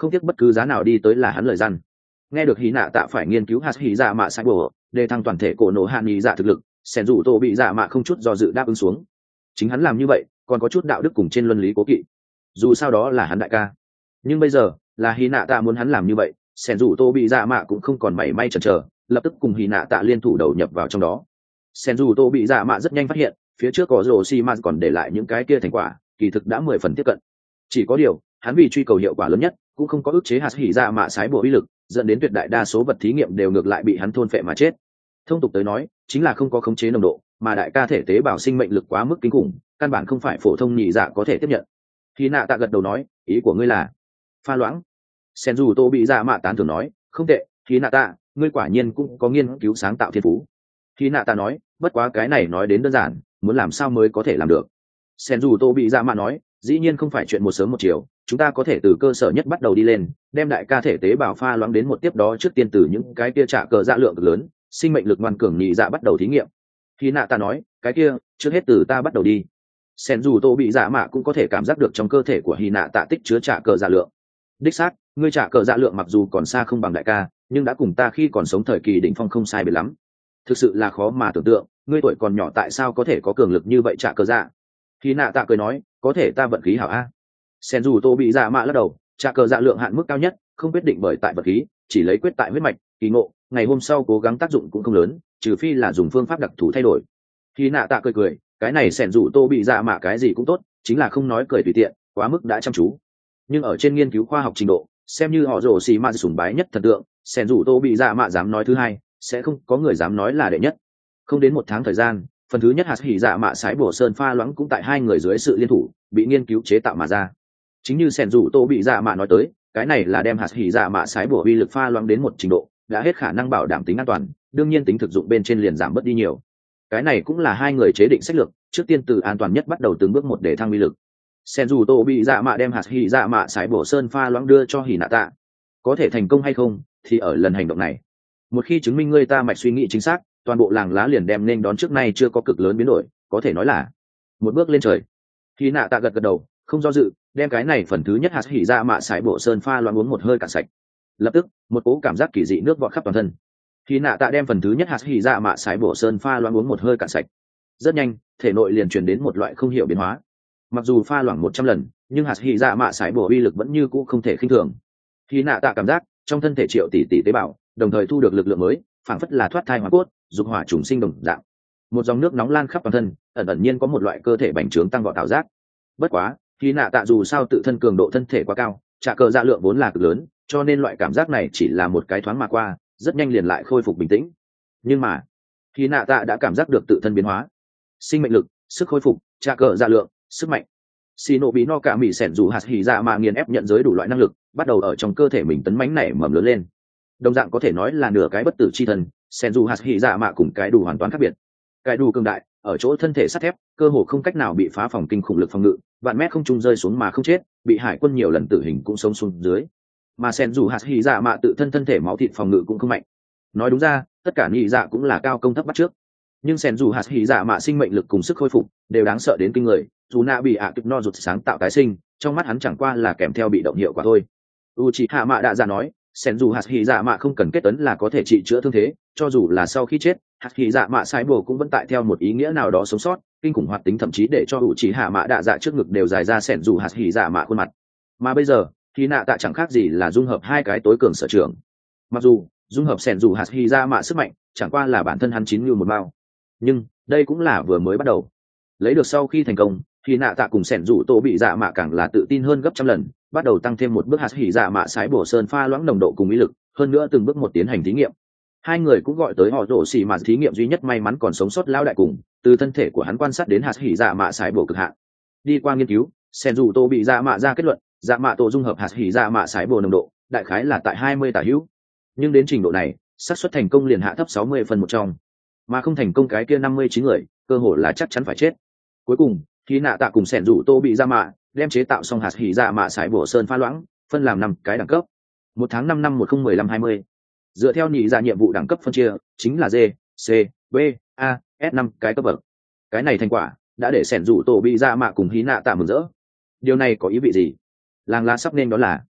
không tiếc bất cứ giá nào đi tới là hắn lời răn. Nghe được Hy Nạ Tạ phải nghiên cứu hạt hỉ dạ mạ sai bổ để thăng toàn thể cổ nổ hạ nghỉ dạ thực lực, Sẻn dù tô bị dạ mạ không chút do dự đáp ứng xuống. Chính hắn làm như vậy còn có chút đạo đức cùng trên luân lý cố kỵ, dù sao đó là hắn đại ca. Nhưng bây giờ là Hy Nạ Tạ muốn hắn làm như vậy, Sẻn dù tô bị dạ mạ cũng không còn mảy may chần chờ, lập tức cùng Hy Nạ Tạ liên thủ đầu nhập vào trong đó. Sẻn dù tô bị dạ mạ rất nhanh phát hiện phía trước có rồ xi mạt còn để lại những cái kia thành quả kỳ thực đã mười phần tiếp cận. Chỉ có điều hắn vì truy cầu hiệu quả lớn nhất cũng không có ức chế hạt hỉ dạ mạ sái bộ uy lực, dẫn đến tuyệt đại đa số vật thí nghiệm đều ngược lại bị hắn thôn phệ mà chết. Thông tục tới nói chính là không có khống chế nồng độ, mà đại ca thể tế bào sinh mệnh lực quá mức kinh khủng, căn bản không phải phổ thông nhị dạ có thể tiếp nhận. Khi nạ tạ gật đầu nói, ý của ngươi là pha loãng. Sen dù tô bị dạ mạ tán thưởng nói, không tệ, khi nạ tạ, ngươi quả nhiên cũng có nghiên cứu sáng tạo thiên phú. Khi nạ tạ nói, bất quá cái này nói đến đơn giản, muốn làm sao mới có thể làm được. Sen dù tô bị dạ mạ nói, dĩ nhiên không phải chuyện một sớm một chiều, chúng ta có thể từ cơ sở nhất bắt đầu đi lên, đem đại ca thể tế bào pha loãng đến một tiếp đó trước tiên từ những cái kia trả cờ dạ lượng cực lớn sinh mệnh lực ngoan cường nhị dạ bắt đầu thí nghiệm. Khi nạ ta nói, cái kia trước hết từ ta bắt đầu đi. Sen dù tô bị dạ mạ cũng có thể cảm giác được trong cơ thể của hy nạ tạ tích chứa trả cờ dạ lượng. Đích xác, ngươi trả cờ dạ lượng mặc dù còn xa không bằng đại ca, nhưng đã cùng ta khi còn sống thời kỳ đỉnh phong không sai biệt lắm. Thực sự là khó mà tưởng tượng, ngươi tuổi còn nhỏ tại sao có thể có cường lực như vậy trả cờ dạ. Khi nạ tạ cười nói, có thể ta vận khí hảo a. Sen dù tô bị dạ mạ lắc đầu, trả cờ dạ lượng hạn mức cao nhất không quyết định bởi tại vật khí, chỉ lấy quyết tại huyết mạch kỳ ngộ, ngày hôm sau cố gắng tác dụng cũng không lớn, trừ phi là dùng phương pháp đặc thù thay đổi. Khi nạ tạ cười cười, cái này Sen dù tô bị dạ mạ cái gì cũng tốt, chính là không nói cười tùy tiện, quá mức đã chăm chú. Nhưng ở trên nghiên cứu khoa học trình độ, xem như họ rồ xì ma sùng bái nhất thần tượng, Sen dù tô bị dạ mạ dám nói thứ hai, sẽ không có người dám nói là đệ nhất. Không đến một tháng thời gian, phần thứ nhất hạt hỉ dạ mạ sái bổ sơn pha loãng cũng tại hai người dưới sự liên thủ bị nghiên cứu chế tạo mà ra. Chính như Sen dù tô bị dạ mạ nói tới, cái này là đem hạt hỉ dạ mạ sái bổ uy lực pha loãng đến một trình độ đã hết khả năng bảo đảm tính an toàn, đương nhiên tính thực dụng bên trên liền giảm bớt đi nhiều. Cái này cũng là hai người chế định sách lược, trước tiên từ an toàn nhất bắt đầu từng bước một để thăng uy lực. Sen dù tô bị dạ mạ đem hạt hỉ dạ mạ sái bổ sơn pha loãng đưa cho hỉ nạ tạ, có thể thành công hay không thì ở lần hành động này. Một khi chứng minh người ta mạch suy nghĩ chính xác, toàn bộ làng lá liền đem nên đón trước nay chưa có cực lớn biến đổi, có thể nói là một bước lên trời. Khi nạ tạ gật gật đầu, không do dự, đem cái này phần thứ nhất hạt hỉ dạ mạ sái bổ sơn pha loãng uống một hơi cạn sạch. Lập tức một cỗ cảm giác kỳ dị nước vọt khắp toàn thân. Khi nạ tạ đem phần thứ nhất hạt hỉ dạ mạ sái bổ sơn pha loãng uống một hơi cạn sạch, rất nhanh thể nội liền truyền đến một loại không hiểu biến hóa. Mặc dù pha loãng một trăm lần, nhưng hạt hỉ dạ mạ sái bổ uy lực vẫn như cũ không thể khinh thường. Khi nạ tạ cảm giác trong thân thể triệu tỷ tỷ tế bào đồng thời thu được lực lượng mới, phảng phất là thoát thai hóa cốt, dục hỏa trùng sinh đồng dạng. Một dòng nước nóng lan khắp toàn thân, ẩn ẩn nhiên có một loại cơ thể bành trướng tăng vọt tạo giác. Bất quá, khi nạ tạ dù sao tự thân cường độ thân thể quá cao, trả cờ dạ lượng vốn là cực lớn, cho nên loại cảm giác này chỉ là một cái thoáng mà qua, rất nhanh liền lại khôi phục bình tĩnh. Nhưng mà, khi nạ tạ đã cảm giác được tự thân biến hóa, sinh mệnh lực, sức khôi phục, trả cờ dạ lượng, sức mạnh. Shinobi no cả mỉ sẻn dù hạt hỉ dạ mà nghiền ép nhận giới đủ loại năng lực, bắt đầu ở trong cơ thể mình tấn mãnh nảy mầm lớn lên. Đồng dạng có thể nói là nửa cái bất tử chi thần, sẻn dù hạt hỉ dạ mạ cùng cái đủ hoàn toàn khác biệt. Cái đủ cường đại, ở chỗ thân thể sắt thép, cơ hồ không cách nào bị phá phòng kinh khủng lực phòng ngự, vạn mét không trung rơi xuống mà không chết, bị hải quân nhiều lần tử hình cũng sống xuống dưới. Mà sẻn dù hạt hỉ dạ mạ tự thân thân thể máu thịt phòng ngự cũng không mạnh. Nói đúng ra, tất cả nhị dạ cũng là cao công thấp bắt trước. Nhưng sẻn dù hạt hỉ dạ mạ sinh mệnh lực cùng sức khôi phục đều đáng sợ đến kinh người, dù nạ bị ạ kịp no rụt sáng tạo tái sinh, trong mắt hắn chẳng qua là kèm theo bị động hiệu quả thôi. Uchiha Mạ Đạ Dạ nói, sen dù hạt hỉ dạ mạ không cần kết tấn là có thể trị chữa thương thế, cho dù là sau khi chết, hạt hỉ dạ mạ sai bồ cũng vẫn tại theo một ý nghĩa nào đó sống sót, kinh khủng hoạt tính thậm chí để cho Uchiha Mạ Đạ Dạ trước ngực đều dài ra sen dù hạt hỉ dạ mạ khuôn mặt. Mà bây giờ, thì nạ tạ chẳng khác gì là dung hợp hai cái tối cường sở trường. Mặc dù dung hợp sen dù hạt hỉ dạ mạ sức mạnh, chẳng qua là bản thân hắn chín như một bao, nhưng đây cũng là vừa mới bắt đầu. Lấy được sau khi thành công, thì nạ tạ cùng sẻn rủ tổ bị dạ mạ càng là tự tin hơn gấp trăm lần, bắt đầu tăng thêm một bước hạt hỉ dạ mạ sái bổ sơn pha loãng nồng độ cùng ý lực, hơn nữa từng bước một tiến hành thí nghiệm. Hai người cũng gọi tới họ rổ xì mà thí nghiệm duy nhất may mắn còn sống sót lao đại cùng, từ thân thể của hắn quan sát đến hạt hỉ dạ mạ sái bổ cực hạn. Đi qua nghiên cứu, sẻn rủ tổ bị dạ mạ ra kết luận, dạ mạ tổ dung hợp hạt hỉ dạ mạ sái bổ nồng độ, đại khái là tại hai mươi tả hữu. Nhưng đến trình độ này, xác suất thành công liền hạ thấp sáu mươi phần một trong, mà không thành công cái kia năm mươi chín người, cơ hội là chắc chắn phải chết. Cuối cùng, khi nạ tạ cùng sẻn rủ tô bị ra mạ đem chế tạo xong hạt hỉ dạ mạ sải bổ sơn pha loãng phân làm năm cái đẳng cấp, một tháng năm năm một không mười lăm hai mươi, dựa theo nhị ra nhiệm vụ đẳng cấp phân chia chính là D, C, B, A, S năm cái cấp bậc. Cái này thành quả đã để sẻn rủ tô bị ra mạ cùng hí nạ tạ mừng rỡ. Điều này có ý vị gì? Làng lá sắp nên đó là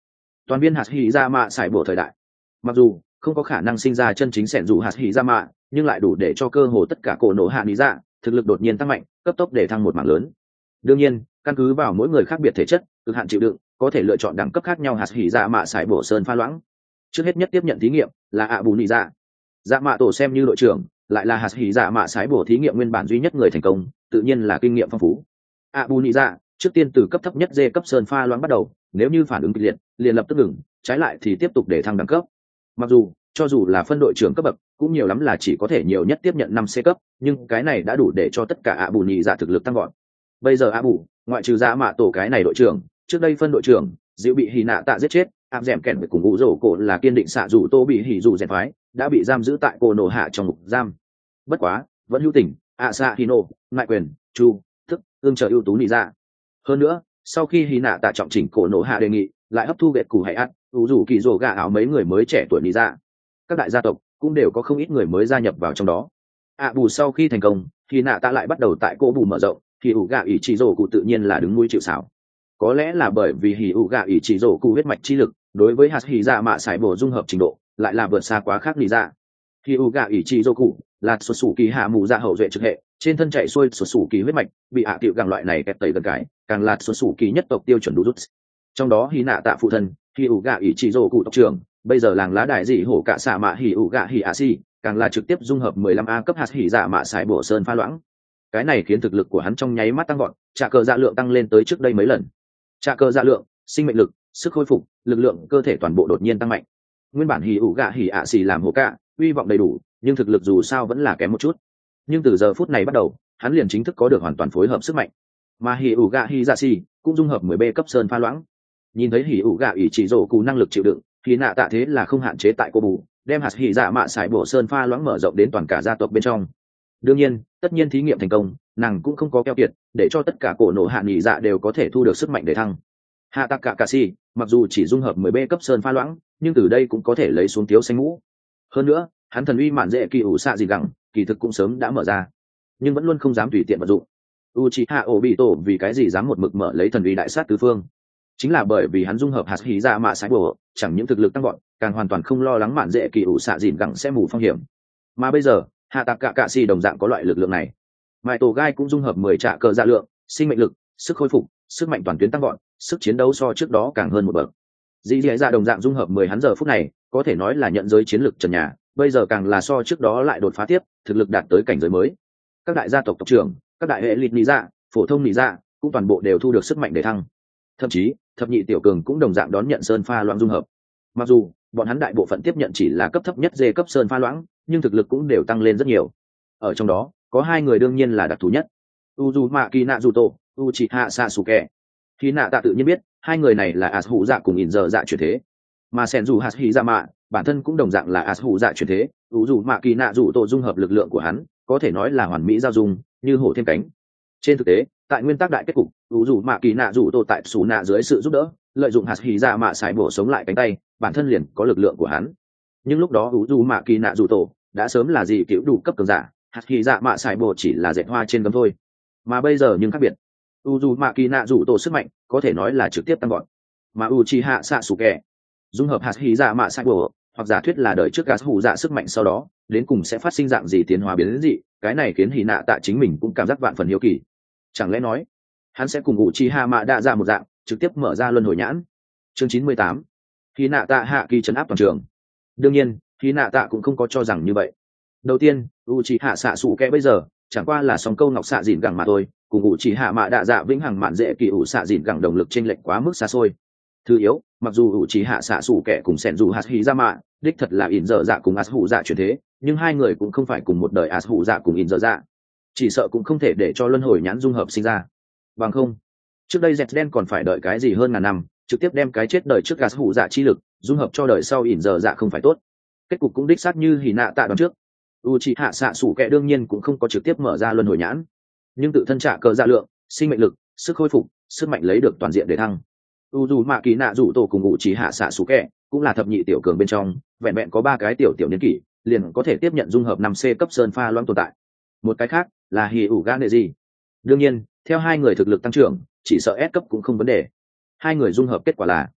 toàn viên hạt hỉ ra mạ sải bộ thời đại. Mặc dù không có khả năng sinh ra chân chính sẻn dù hạt hỉ ra mạ, nhưng lại đủ để cho cơ hồ tất cả cổ nổ hạ lý dạ thực lực đột nhiên tăng mạnh, cấp tốc để thăng một mảng lớn. Đương nhiên, căn cứ vào mỗi người khác biệt thể chất, cực hạn chịu đựng, có thể lựa chọn đẳng cấp khác nhau hạt hỉ dạ mạ sải bổ sơn pha loãng. Trước hết nhất tiếp nhận thí nghiệm là ạ bù nị dạ. Dạ mạ tổ xem như đội trưởng, lại là hạt hỉ dạ mạ sải bổ thí nghiệm nguyên bản duy nhất người thành công, tự nhiên là kinh nghiệm phong phú. ạ bù nị dạ trước tiên từ cấp thấp nhất D cấp sơn pha loãng bắt đầu, nếu như phản ứng kịch liệt, liền lập tức ngừng, trái lại thì tiếp tục để thăng đẳng cấp. Mặc dù cho dù là phân đội trưởng cấp bậc, cũng nhiều lắm là chỉ có thể nhiều nhất tiếp nhận năm C cấp, nhưng cái này đã đủ để cho tất cả ạ bù nị dạ thực lực tăng gọn. Bây giờ ạ bù, ngoại trừ dạ mạ tổ cái này đội trưởng, trước đây phân đội trưởng dịu bị hì nạ tạ giết chết, áp dẻm kèn với cùng ngũ rổ cổ là kiên định xạ dù tô bị hỉ dù rèn phái, đã bị giam giữ tại cổ nổ hạ trong ngục giam. Bất quá vẫn hữu tình ạ xạ hino ngại quyền chu thức ương trợ ưu tú nị dạ. Hơn nữa sau khi hì nạ tạ trọng chỉnh cổ nổ hạ đề nghị, lại hấp thu gẹt củ hay ắt ủ rủ kỳ rổ gà áo mấy người mới trẻ tuổi nị dạ. Các đại gia tộc cũng đều có không ít người mới gia nhập vào trong đó. ạ bù sau khi thành công, hì nạ tạ lại bắt đầu tại cổ bù mở rộng, thì ủ gà ỷ chỉ rổ cụ tự nhiên là đứng mũi chịu sào. Có lẽ là bởi vì hỉ ủ gà ỷ chỉ rổ cụ huyết mạch chi lực đối với hạt hỉ dạ mạ sải bổ dung hợp trình độ lại là vượt xa quá khác lý dạ. Hỉ ủ gà ỷ chỉ rổ cụ là xuất xù kỳ hạ mù dạ hậu duệ trực hệ, trên thân chạy xuôi xuất xù kỳ huyết mạch, bị hạ tiệu gàng loại này kẹp tẩy gần cái, càng là xuất xù kỳ nhất tộc tiêu chuẩn đủ rút. Trong đó hỉ nạ tạ phụ thân hỉ ủ gà ỷ chỉ rổ cụ tộc trưởng, bây giờ làng lá đại dị hổ cả xạ mạ hỉ ủ gà hỉ ạ xi, càng là trực tiếp dung hợp mười lăm A cấp hạt hỉ dạ mạ sải bổ sơn pha loãng. Cái này khiến thực lực của hắn trong nháy mắt tăng vọt, trả cờ dạ lượng tăng lên tới trước đây mấy lần. Trả cờ dạ lượng, sinh mệnh lực, sức khôi phục, lực lượng cơ thể toàn bộ đột nhiên tăng mạnh. Nguyên bản hỉ ủ gạ hỉ ạ xì làm hổ cạ, uy vọng đầy đủ, nhưng thực lực dù sao vẫn là kém một chút. Nhưng từ giờ phút này bắt đầu, hắn liền chính thức có được hoàn toàn phối hợp sức mạnh. Mà hỉ ủ gạ hỉ dạ xì cũng dung hợp mười B cấp sơn pha loãng. Nhìn thấy hỉ ủ gạ ỷ chỉ rổ cụ năng lực chịu đựng, thì nạ tạ thế là không hạn chế tại cô bù, đem hạt hỉ dạ mạ sải bổ sơn pha loãng mở rộng đến toàn cả gia tộc bên trong. Đương nhiên, tất nhiên thí nghiệm thành công, nàng cũng không có keo kiệt, để cho tất cả cổ nổ hạ nghỉ dạ đều có thể thu được sức mạnh để thăng. Hạ tạc cả cà si mặc dù chỉ dung hợp mười B cấp sơn pha loãng, nhưng từ đây cũng có thể lấy xuống thiếu xanh mũ. Hơn nữa hắn thần uy mạn dễ kỳ ủ xạ gì gẳng kỳ thực cũng sớm đã mở ra, nhưng vẫn luôn không dám tùy tiện vận dụng. Uchiha Obito vì cái gì dám một mực mở lấy thần uy đại sát tứ phương, chính là bởi vì hắn dung hợp hạt hỉ dạ mạ sải bổ, chẳng những thực lực tăng gọn, càng hoàn toàn không lo lắng mạn dễ kỳ ủ xạ dìn gẳng sẽ mù phong hiểm. Mà bây giờ hạ tạc cả cạ xì đồng dạng có loại lực lượng này. Mai tổ gai cũng dung hợp mười trả cờ dạ lượng, sinh mệnh lực, sức khôi phục, sức mạnh toàn tuyến tăng gọn, sức chiến đấu so trước đó càng hơn một bậc. Dĩ dĩ dạ đồng dạng dung hợp mười hắn giờ phút này, có thể nói là nhận giới chiến lực trần nhà, bây giờ càng là so trước đó lại đột phá tiếp, thực lực đạt tới cảnh giới mới. Các đại gia tộc tộc trưởng, các đại hệ lịt lý dạ, phổ thông lý dạ, cũng toàn bộ đều thu được sức mạnh để thăng. Thậm chí thập nhị tiểu cường cũng đồng dạng đón nhận sơn pha loãng dung hợp. Mặc dù bọn hắn đại bộ phận tiếp nhận chỉ là cấp thấp nhất dê cấp sơn pha loãng, nhưng thực lực cũng đều tăng lên rất nhiều. Ở trong đó có hai người đương nhiên là đặc thù nhất, Uzumaki Naruto, Uchiha Sasuke. Khi nạ tạ tự nhiên biết hai người này là Ashu dạ cùng In giờ dạ chuyển thế, mà Senju Hashirama bản thân cũng đồng dạng là Ashu dạ chuyển thế. Uzumaki Naruto dung hợp lực lượng của hắn có thể nói là hoàn mỹ giao dung, như hổ thêm cánh. Trên thực tế tại nguyên tắc đại kết cục, Uzumaki Naruto tại Suna dưới sự giúp đỡ, lợi dụng Hashirama xài bổ sống lại cánh tay, bản thân liền có lực lượng của hắn. Nhưng lúc đó Uzumaki Naruto đã sớm là gì kiểu đủ cấp cường giả, Hashirama xài bổ chỉ là dệt hoa trên gấm thôi. Mà bây giờ nhưng khác biệt, Uzumaki Naruto sức mạnh có thể nói là trực tiếp tăng gọn, mà Uchiha Sasuke dung hợp Hashirama xài bổ, hoặc giả thuyết là đời trước gạt hủ dạ sức mạnh sau đó đến cùng sẽ phát sinh dạng gì tiến hóa biến đến gì, cái này khiến Hỉ Nạ Tạ chính mình cũng cảm giác vạn phần hiếu kỳ. Chẳng lẽ nói hắn sẽ cùng Uchiha Mạ Đa ra một dạng trực tiếp mở ra luân hồi nhãn. Chương chín mươi tám, Hỉ Nạ Tạ hạ kỳ trấn áp toàn trường. Đương nhiên Hỉ Nạ Tạ cũng không có cho rằng như vậy. Đầu tiên Uchiha Sasuke bây giờ chẳng qua là song câu ngọc xạ dịn gẳng mà thôi, cùng Uchiha Mạ Đa dạ vĩnh hằng mạn dễ kỳ ủ xạ dịn gẳng đồng lực chênh lệch quá mức xa xôi. Thứ yếu, mặc dù Uchiha Sasuke cùng Senju Hashirama đích thật là In giờ dạ cùng Ashu dạ chuyển thế, nhưng hai người cũng không phải cùng một đời Ashu dạ cùng In giờ dạ, chỉ sợ cũng không thể để cho luân hồi nhãn dung hợp sinh ra. Bằng không trước đây dẹt đen còn phải đợi cái gì hơn ngàn năm, trực tiếp đem cái chết đời trước Ashu dạ chi lực dung hợp cho đời sau In giờ dạ không phải tốt. Kết cục cũng đích xác như Hỉ Nạ Tạ đoán trước, Uchiha Sasuke đương nhiên cũng không có trực tiếp mở ra luân hồi nhãn, nhưng tự thân trả cờ dạ lượng, sinh mệnh lực, sức khôi phục, sức mạnh lấy được toàn diện để thăng. Uzumaki Naruto cùng Uchiha Sasuke cũng là thập nhị tiểu cường bên trong, vẹn vẹn có ba cái tiểu tiểu niên kỷ liền có thể tiếp nhận dung hợp năm C cấp sơn pha loãng tồn tại. Một cái khác là Hyuga Neji. Đương nhiên theo hai người thực lực tăng trưởng, chỉ sợ S cấp cũng không vấn đề. Hai người dung hợp kết quả là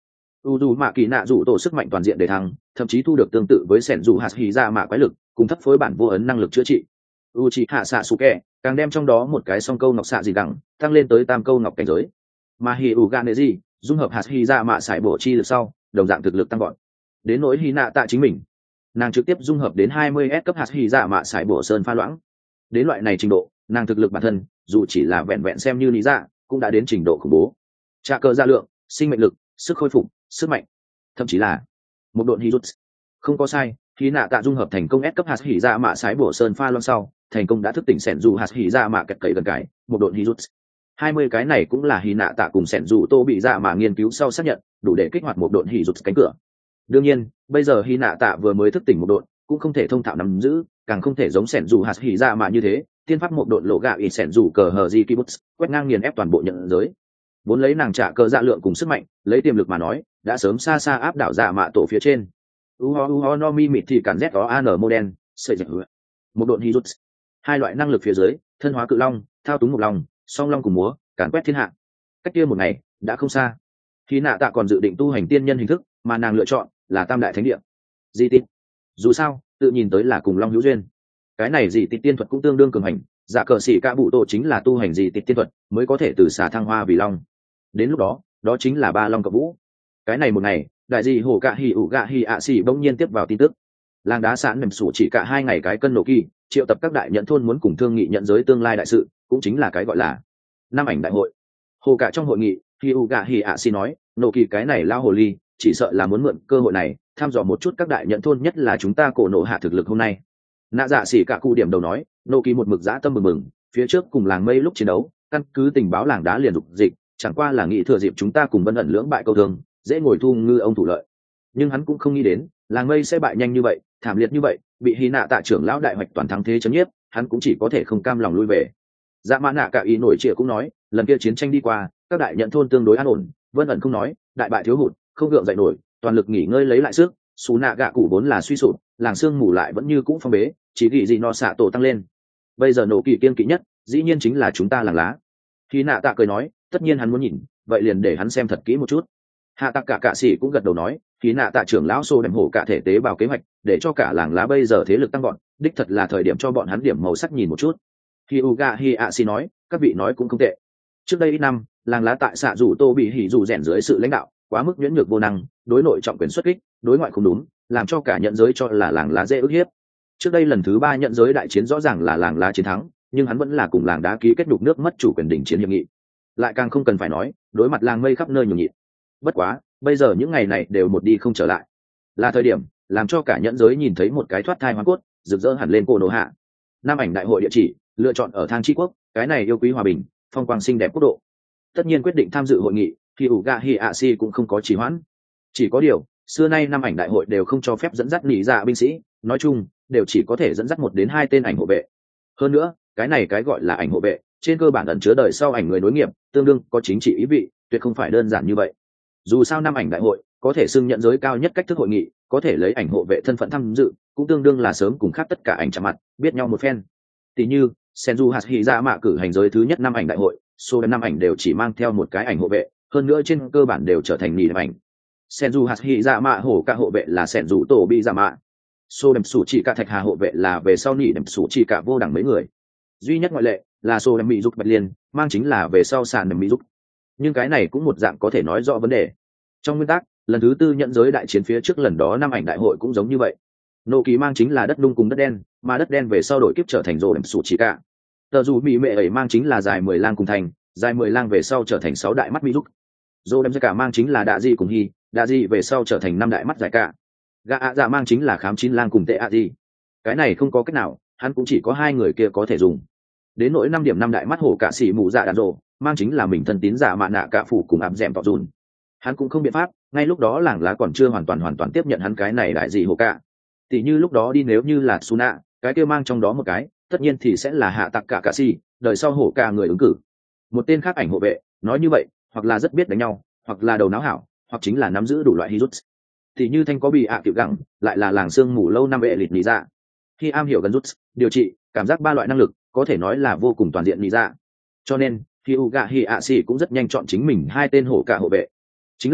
u dù mạ kỳ nạ rủ tổ sức mạnh toàn diện để thăng, thậm chí thu được tương tự với sẻn dù hạt hì dạ mạ quái lực cùng thấp phối bản vô ấn năng lực chữa trị. U chị hạ xạ su kẹ càng đem trong đó một cái song câu ngọc xạ gì đẳng tăng lên tới tam câu ngọc cảnh giới, mà hi u gan gì dung hợp hạt hì dạ mạ sải bổ chi lực sau đồng dạng thực lực tăng gọn. Đến nỗi hy nạ tạ chính mình, nàng trực tiếp dung hợp đến hai mươi S cấp hạt hì dạ mạ sải bổ sơn pha loãng. Đến loại này trình độ, nàng thực lực bản thân dù chỉ là vẹn vẹn xem như lý dạ cũng đã đến trình độ khủng bố. Trà cơ gia lượng, sinh mệnh lực, sức khôi phục, sức mạnh, thậm chí là một độn hydrus. Không có sai, khi nạ tạ dung hợp thành công S cấp hạt hỉ dạ mạ sái bổ sơn pha loan sau, thành công đã thức tỉnh sẻn dù hạt hỉ dạ mạ kẹt cậy gần cái một độn hydrus. hai mươi cái này cũng là hy nạ tạ cùng sẻn dù tô bị dạ mạ nghiên cứu sau xác nhận đủ để kích hoạt một độn hydrus cánh cửa. Đương nhiên, bây giờ hy nạ tạ vừa mới thức tỉnh một độn, cũng không thể thông thạo nắm giữ, càng không thể giống sẻn dù hạt hỉ dạ mạ như thế, tiên pháp một độn lộ gạo ít sẻn dù cờ hờ di kibutz quét ngang nghiền ép toàn bộ nhận giới. Vốn lấy nàng trả cờ dạ lượng cùng sức mạnh, lấy tiềm lực mà nói, đã sớm xa xa áp đảo dạ mạ tổ phía trên. Uho uho no mi mịt thì cản z có an mô đen, sợi dịch hứa. Một độn hydrus. Hai loại năng lực phía dưới, thân hóa cự long, thao túng một long, song long cùng múa, càn quét thiên hạ. Cách kia một ngày, đã không xa. Khi nạ tạ còn dự định tu hành tiên nhân hình thức, mà nàng lựa chọn là tam đại thánh địa. Di tít. Dù sao, tự nhìn tới là cùng long hữu duyên. Cái này dị tít tiên thuật cũng tương đương cường hành, dạ cờ sĩ ca bụ tổ chính là tu hành dị tít tiên thuật mới có thể từ xả thăng hoa vì long. Đến lúc đó, đó chính là ba long cộng vũ. Cái này một ngày, đại dị hổ cạ hỉ ủ gạ hỉ ạ xỉ bỗng nhiên tiếp vào tin tức. Làng đá sạn nằm sủ chỉ cả hai ngày cái cân nổ kỳ, triệu tập các đại nhận thôn muốn cùng thương nghị nhận giới tương lai đại sự, cũng chính là cái gọi là năm ảnh đại hội. Hồ cạ trong hội nghị, hỉ ủ gạ hỉ ạ xỉ nói, nổ kỳ cái này lao hồ ly, chỉ sợ là muốn mượn cơ hội này, thăm dò một chút các đại nhận thôn, nhất là chúng ta cổ nổ hạ thực lực hôm nay. Nạ dạ xỉ cả cụ điểm đầu nói, nổ kỳ một mực dã tâm mừng mừng, phía trước cùng làng mây lúc chiến đấu, căn cứ tình báo làng đá liền dục dịch, chẳng qua là nghĩ thừa dịp chúng ta cùng Vân ẩn lưỡng bại câu thương, dễ ngồi thu ngư ông thủ lợi. Nhưng hắn cũng không nghĩ đến làng mây sẽ bại nhanh như vậy, thảm liệt như vậy, bị hy nạ tạ trưởng lão đại hoạch toàn thắng thế chấn nhiếp, hắn cũng chỉ có thể không cam lòng lui về. Dạ mã nạ cả ý nổi trịa cũng nói, lần kia chiến tranh đi qua, các đại nhận thôn tương đối an ổn, Vân ẩn không nói, đại bại thiếu hụt, không gượng dậy nổi, toàn lực nghỉ ngơi lấy lại sức, xù nạ gạ cụ vốn là suy sụp, làng xương mù lại vẫn như cũ phong bế, chỉ gỉ gì no xạ tổ tăng lên. Bây giờ nổ kỳ kiên kỵ nhất, dĩ nhiên chính là chúng ta làng lá. Hy nạ tạ cười nói, tất nhiên hắn muốn nhìn, vậy liền để hắn xem thật kỹ một chút. Hạ tặc cả cạ sĩ cũng gật đầu nói, Hy nạ tạ trưởng lão xô đem hổ cả thể tế bào kế hoạch, để cho cả làng lá bây giờ thế lực tăng bọn, đích thật là thời điểm cho bọn hắn điểm màu sắc nhìn một chút. Hy uga hi ạ xì nói, các vị nói cũng không tệ. Trước đây ít năm, làng lá tại xạ rủ tô bị hỉ rủ rèn dưới sự lãnh đạo, quá mức nhuyễn nhược vô năng, đối nội trọng quyền xuất kích, đối ngoại không đúng, làm cho cả nhận giới cho là làng lá dễ ức hiếp. Trước đây lần thứ ba nhận giới đại chiến rõ ràng là làng lá chiến thắng, nhưng hắn vẫn là cùng làng đá ký kết nhục nước mất chủ quyền đỉnh chiến hiệp nghị. Lại càng không cần phải nói, đối mặt làng mây khắp nơi nhường nhịn. Bất quá, bây giờ những ngày này đều một đi không trở lại, là thời điểm làm cho cả nhẫn giới nhìn thấy một cái thoát thai hóa cốt, rực rỡ hẳn lên cổ nổ hạ. Nam ảnh đại hội địa chỉ lựa chọn ở thang chi quốc, cái này yêu quý hòa bình, phong quang xinh đẹp quốc độ. Tất nhiên quyết định tham dự hội nghị, thì Uga Hiashi cũng không có trì hoãn. Chỉ có điều, xưa nay năm ảnh đại hội đều không cho phép dẫn dắt nỉ dạ binh sĩ, nói chung đều chỉ có thể dẫn dắt một đến hai tên ảnh hộ vệ. Hơn nữa, cái này cái gọi là ảnh hộ vệ, trên cơ bản ẩn chứa đời sau ảnh người nối nghiệp, tương đương có chính trị ý vị, tuyệt không phải đơn giản như vậy. Dù sao năm ảnh đại hội có thể xưng nhận giới cao nhất cách thức hội nghị, có thể lấy ảnh hộ vệ thân phận tham dự, cũng tương đương là sớm cùng khác tất cả ảnh chạm mặt, biết nhau một phen. Tỷ như Senju Hashira mạ cử hành giới thứ nhất năm ảnh đại hội, số năm ảnh đều chỉ mang theo một cái ảnh hộ vệ, hơn nữa trên cơ bản đều trở thành nhị đẹp ảnh. Senju Hashira mạ hổ cả hộ vệ là Senju tổ bị giả mạ, số đệm sủ chỉ cả thạch hà hộ vệ là về sau nhị đệm sủ chỉ cả vô đẳng mấy người. Duy nhất ngoại lệ là số đệm mỹ dục bạch liên, mang chính là về sau sàn đệm mỹ dục. Nhưng cái này cũng một dạng có thể nói rõ vấn đề. Trong nguyên tắc, lần thứ tư nhận giới đại chiến phía trước lần đó năm ảnh đại hội cũng giống như vậy. Nô kỳ mang chính là đất nung cùng đất đen, mà đất đen về sau đổi kiếp trở thành rồ đệm sủ chỉ cả. Tờ dù mỹ mệ ấy mang chính là dài mười lang cùng thành, dài mười lang về sau trở thành sáu đại mắt mỹ dục. Rồ đệm cả mang chính là đạ di cùng hy, đạ di về sau trở thành năm đại mắt giải cả. Gã ạ dạ mang chính là khám chín lang cùng tệ ạ di. Cái này không có cách nào, hắn cũng chỉ có hai người kia có thể dùng. Đến nỗi năm điểm năm đại mắt hổ cả xỉ mù dạ đạn rồ, mang chính là mình thân tín giả mạ nạ cả phủ cùng áp dẹm tọt dùn. Hắn cũng không biện pháp, ngay lúc đó làng lá còn chưa hoàn toàn hoàn toàn tiếp nhận hắn cái này đại gì hổ cả. Tỷ như lúc đó đi nếu như là Suna, cái kia mang trong đó một cái, tất nhiên thì sẽ là hạ tặc cả cả si, đời sau hổ cả người ứng cử. Một tên khác ảnh hộ vệ, nói như vậy, hoặc là rất biết đánh nhau, hoặc là đầu não hảo, hoặc chính là nắm giữ đủ loại hijut. Tỷ như thanh có bị ạ tiểu gặng, lại là làng xương mù lâu năm vệ lịch lý dạ. Khi am hiểu gần rút, điều trị, cảm giác ba loại năng lực, có thể nói là vô cùng toàn diện lý dạ. Cho nên, khi Uga Hiashi cũng rất nhanh chọn chính mình hai tên hổ cả hộ vệ. Chính là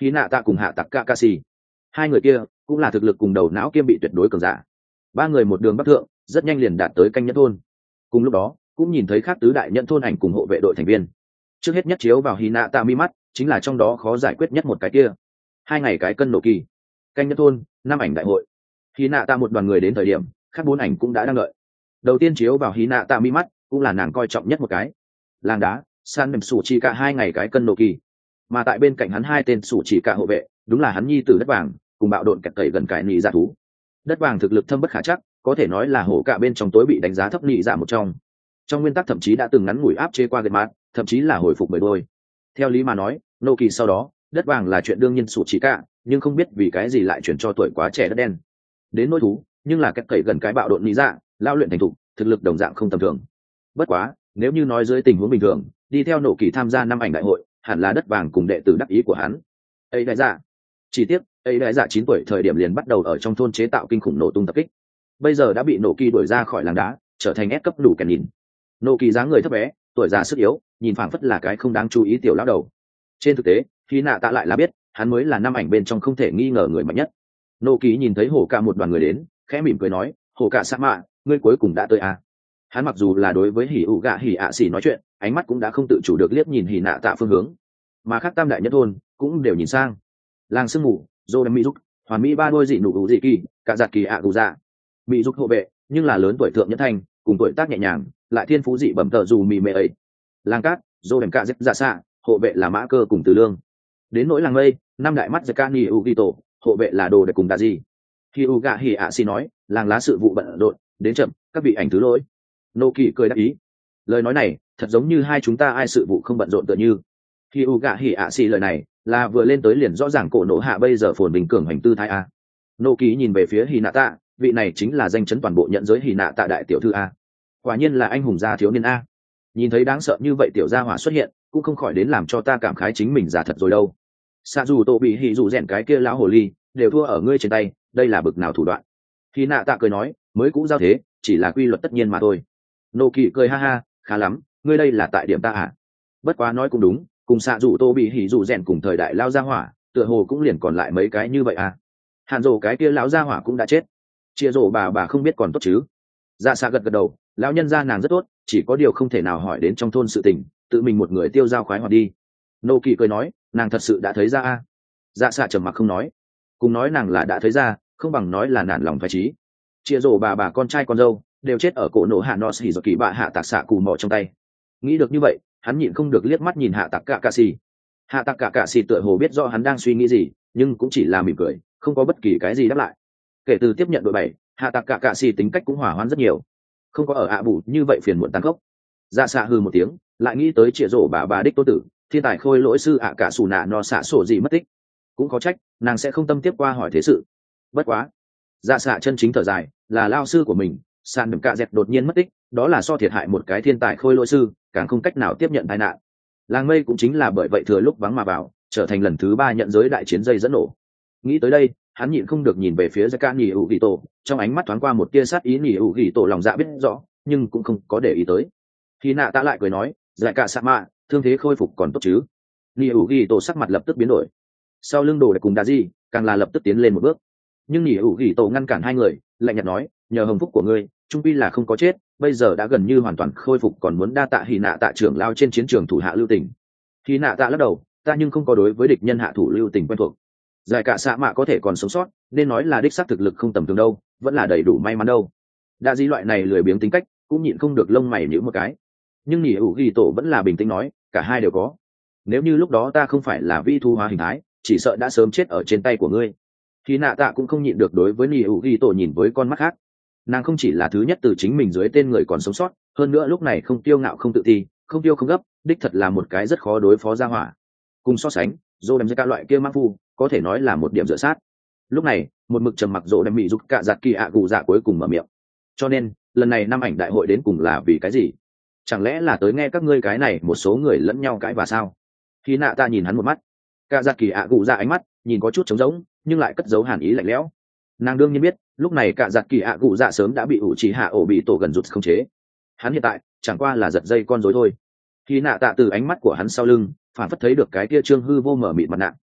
Khi nạ tạ cùng hạ tặc Kakashi, hai người kia cũng là thực lực cùng đầu não kiêm bị tuyệt đối cường giả. Ba người một đường bắc thượng, rất nhanh liền đạt tới canh nhẫn thôn. Cùng lúc đó cũng nhìn thấy khác tứ đại nhẫn thôn ảnh cùng hộ vệ đội thành viên. Trước hết nhất chiếu vào Hinata mi mắt chính là trong đó khó giải quyết nhất một cái kia. Hai ngày cái cân nổ kỳ, canh nhẫn thôn, năm ảnh đại hội. Hinata một đoàn người đến thời điểm, khác bốn ảnh cũng đã đang đợi. Đầu tiên chiếu vào Hinata mi mắt cũng là nàng coi trọng nhất một cái. Làng đá, San Mềm Sủ Chỉ cả hai ngày cái cân nổ kỳ. Mà tại bên cạnh hắn hai tên Sủ Chỉ cả hộ vệ, đúng là hắn nhi tử đất vàng, cùng bạo độn kẹt tẩy gần cải nị dạ thú. Đất vàng thực lực thâm bất khả chắc, có thể nói là hổ cả bên trong tối bị đánh giá thấp nị dạ một trong. Trong nguyên tắc thậm chí đã từng ngắn ngủi áp chế qua gần mát, thậm chí là hồi phục bởi đôi. Theo lý mà nói, nô kỳ sau đó, đất vàng là chuyện đương nhiên Sủ Chỉ cả, nhưng không biết vì cái gì lại chuyển cho tuổi quá trẻ đất đen. Đến nỗi thú, nhưng là kẹt tẩy gần cái bạo độn nị dạ, lao luyện thành thục, thực lực đồng dạng không tầm thường. Bất quá, nếu như nói dưới tình huống bình thường, đi theo nổ kỳ tham gia năm ảnh đại hội, hẳn là đất vàng cùng đệ tử đắc ý của hắn. Ấy đại dạ, chỉ tiếc, ấy đại dạ chín tuổi thời điểm liền bắt đầu ở trong thôn chế tạo kinh khủng nổ tung tập kích. Bây giờ đã bị nổ kỳ đuổi ra khỏi làng đá, trở thành ép cấp đủ kẻ nhìn. Nổ kỳ dáng người thấp bé, tuổi già sức yếu, nhìn phảng phất là cái không đáng chú ý tiểu lão đầu. Trên thực tế, khi nạ tạ lại là biết, hắn mới là năm ảnh bên trong không thể nghi ngờ người mạnh nhất. Nổ kỳ nhìn thấy hổ cả một đoàn người đến, khẽ mỉm cười nói, hổ cả sa mạ, ngươi cuối cùng đã tới à? Hắn mặc dù là đối với hỉ ủ gạ hỉ ạ xỉ nói chuyện, ánh mắt cũng đã không tự chủ được liếc nhìn hỉ nạ tạ phương hướng, mà khác tam đại nhất thôn cũng đều nhìn sang. Làng sương mù, dô đâm mỹ giúp, hoàn mỹ ba đôi dị nụ ủ dị kỳ, cả giặt kỳ ạ gù dạ. Mỹ giúp hộ vệ, nhưng là lớn tuổi thượng nhất thanh, cùng tuổi tác nhẹ nhàng, lại thiên phú dị bẩm tờ dù mì mệ ấy. Làng cát, dô đâm cả dép dạ xạ, hộ vệ là mã cơ cùng từ lương. Đến nỗi làng mây, năm đại mắt Zakani Ugito, hộ vệ là đồ để cùng đa gì. Khi Uga hỉ ạ xỉ nói, làng lá sự vụ bận rộn, đến chậm, các vị ảnh thứ lỗi. Nô kỳ cười đáp ý, lời nói này thật giống như hai chúng ta ai sự vụ không bận rộn tựa như. Khi u gạ hỉ ạ xì lời này là vừa lên tới liền rõ ràng cổ nổ hạ bây giờ phồn bình cường hành tư thái a. Nô kỳ nhìn về phía hỉ nạ tạ, vị này chính là danh chấn toàn bộ nhận giới hỉ nạ tạ đại tiểu thư a. Quả nhiên là anh hùng gia thiếu niên a. Nhìn thấy đáng sợ như vậy tiểu gia hỏa xuất hiện, cũng không khỏi đến làm cho ta cảm khái chính mình già thật rồi đâu. Xa dù tổ bị hỉ dù rèn cái kia lão hồ ly đều thua ở ngươi trên tay, đây là bực nào thủ đoạn. Hỉ nạ tạ cười nói, mới cũng giao thế, chỉ là quy luật tất nhiên mà thôi. Nô kỳ cười ha ha, khá lắm, ngươi đây là tại điểm ta à? Bất quá nói cũng đúng, cùng xạ rủ tô bị hỉ rủ rèn cùng thời đại lao gia hỏa, tựa hồ cũng liền còn lại mấy cái như vậy à? Hàn rổ cái kia lão gia hỏa cũng đã chết, chia rổ bà bà không biết còn tốt chứ? Dạ xạ gật gật đầu, lão nhân gia nàng rất tốt, chỉ có điều không thể nào hỏi đến trong thôn sự tình, tự mình một người tiêu dao khoái hoạt đi. Nô kỳ cười nói, nàng thật sự đã thấy ra à? Dạ xạ trầm mặc không nói, cùng nói nàng là đã thấy ra, không bằng nói là nản lòng phải trí. Chia rổ bà bà con trai con dâu đều chết ở cổ nổ hạ nọ xỉ do kỳ bạ hạ tạc xạ cù mò trong tay. Nghĩ được như vậy, hắn nhịn không được liếc mắt nhìn hạ tạc cả cạ xì. Hạ tạc cả cạ xì tựa hồ biết rõ hắn đang suy nghĩ gì, nhưng cũng chỉ là mỉm cười, không có bất kỳ cái gì đáp lại. Kể từ tiếp nhận đội bảy, hạ tạc cả cạ xì tính cách cũng hỏa hoãn rất nhiều, không có ở ạ bù như vậy phiền muộn tàn khốc. Dạ xạ hừ một tiếng, lại nghĩ tới trịa rổ bà bà đích tô tử, thiên tài khôi lỗi sư ạ cả xù nạ no xạ sổ gì mất tích, cũng có trách nàng sẽ không tâm tiếp qua hỏi thế sự. Bất quá, dạ xạ chân chính thở dài là lao sư của mình sàn đầm cạ dẹt đột nhiên mất tích, đó là so thiệt hại một cái thiên tài khôi lỗi sư, càng không cách nào tiếp nhận tai nạn. Làng mây cũng chính là bởi vậy thừa lúc vắng mà vào, trở thành lần thứ ba nhận giới đại chiến dây dẫn nổ. Nghĩ tới đây, hắn nhịn không được nhìn về phía Zaka Nỉ ủ ghi tổ, trong ánh mắt thoáng qua một tia sát ý. Nỉ ủ ghi tổ lòng dạ biết rõ, nhưng cũng không có để ý tới. Khi nạ tạ lại cười nói, giải cả sạ mạ, thương thế khôi phục còn tốt chứ? Nỉ ủ ghi tổ sắc mặt lập tức biến đổi, sau lưng đồ để cùng đa di càng là lập tức tiến lên một bước, nhưng Nỉ ủ ghi tổ ngăn cản hai người, lạnh nhạt nói, nhờ hồng phúc của ngươi, trung pi là không có chết, bây giờ đã gần như hoàn toàn khôi phục, còn muốn đa tạ hỉ nạ tạ trưởng lao trên chiến trường thủ hạ lưu tình. Hỉ nạ tạ lắc đầu, ta nhưng không có đối với địch nhân hạ thủ lưu tình quen thuộc. Giải cả xạ mạ có thể còn sống sót, nên nói là đích xác thực lực không tầm thường đâu, vẫn là đầy đủ may mắn đâu. Đa di loại này lười biếng tính cách, cũng nhịn không được lông mày nhíu một cái. Nhưng Nỉ ủ ghi tổ vẫn là bình tĩnh nói, cả hai đều có. Nếu như lúc đó ta không phải là vi thu hóa hình thái, chỉ sợ đã sớm chết ở trên tay của ngươi. Hỉ nạ tạ cũng không nhịn được đối với Nỉ ủ ghi tổ nhìn với con mắt khác. Nàng không chỉ là thứ nhất từ chính mình dưới tên người còn sống sót, hơn nữa lúc này không tiêu ngạo không tự ti, không tiêu không gấp, đích thật là một cái rất khó đối phó ra hỏa. Cùng so sánh, dô đem ra cả loại kia mang phu, có thể nói là một điểm dựa sát. Lúc này, một mực trầm mặc dô đem bị giúp cả giặt kỳ ạ gù dạ cuối cùng mở miệng. Cho nên, lần này năm ảnh đại hội đến cùng là vì cái gì? Chẳng lẽ là tới nghe các ngươi cái này một số người lẫn nhau cãi và sao? Khi nạ ta nhìn hắn một mắt, cả giặt kỳ ạ gù dạ ánh mắt nhìn có chút trống rỗng, nhưng lại cất giấu hàn ý lạnh lẽo. Nàng đương nhiên biết, lúc này cả giặt kỳ ạ gù dạ sớm đã bị ủ trì hạ ổ bị tổ gần rụt không chế. Hắn hiện tại chẳng qua là giật dây con rối thôi. Khi nạ tạ từ ánh mắt của hắn sau lưng phản phất thấy được cái kia trương hư vô mở mịt mặt nạ.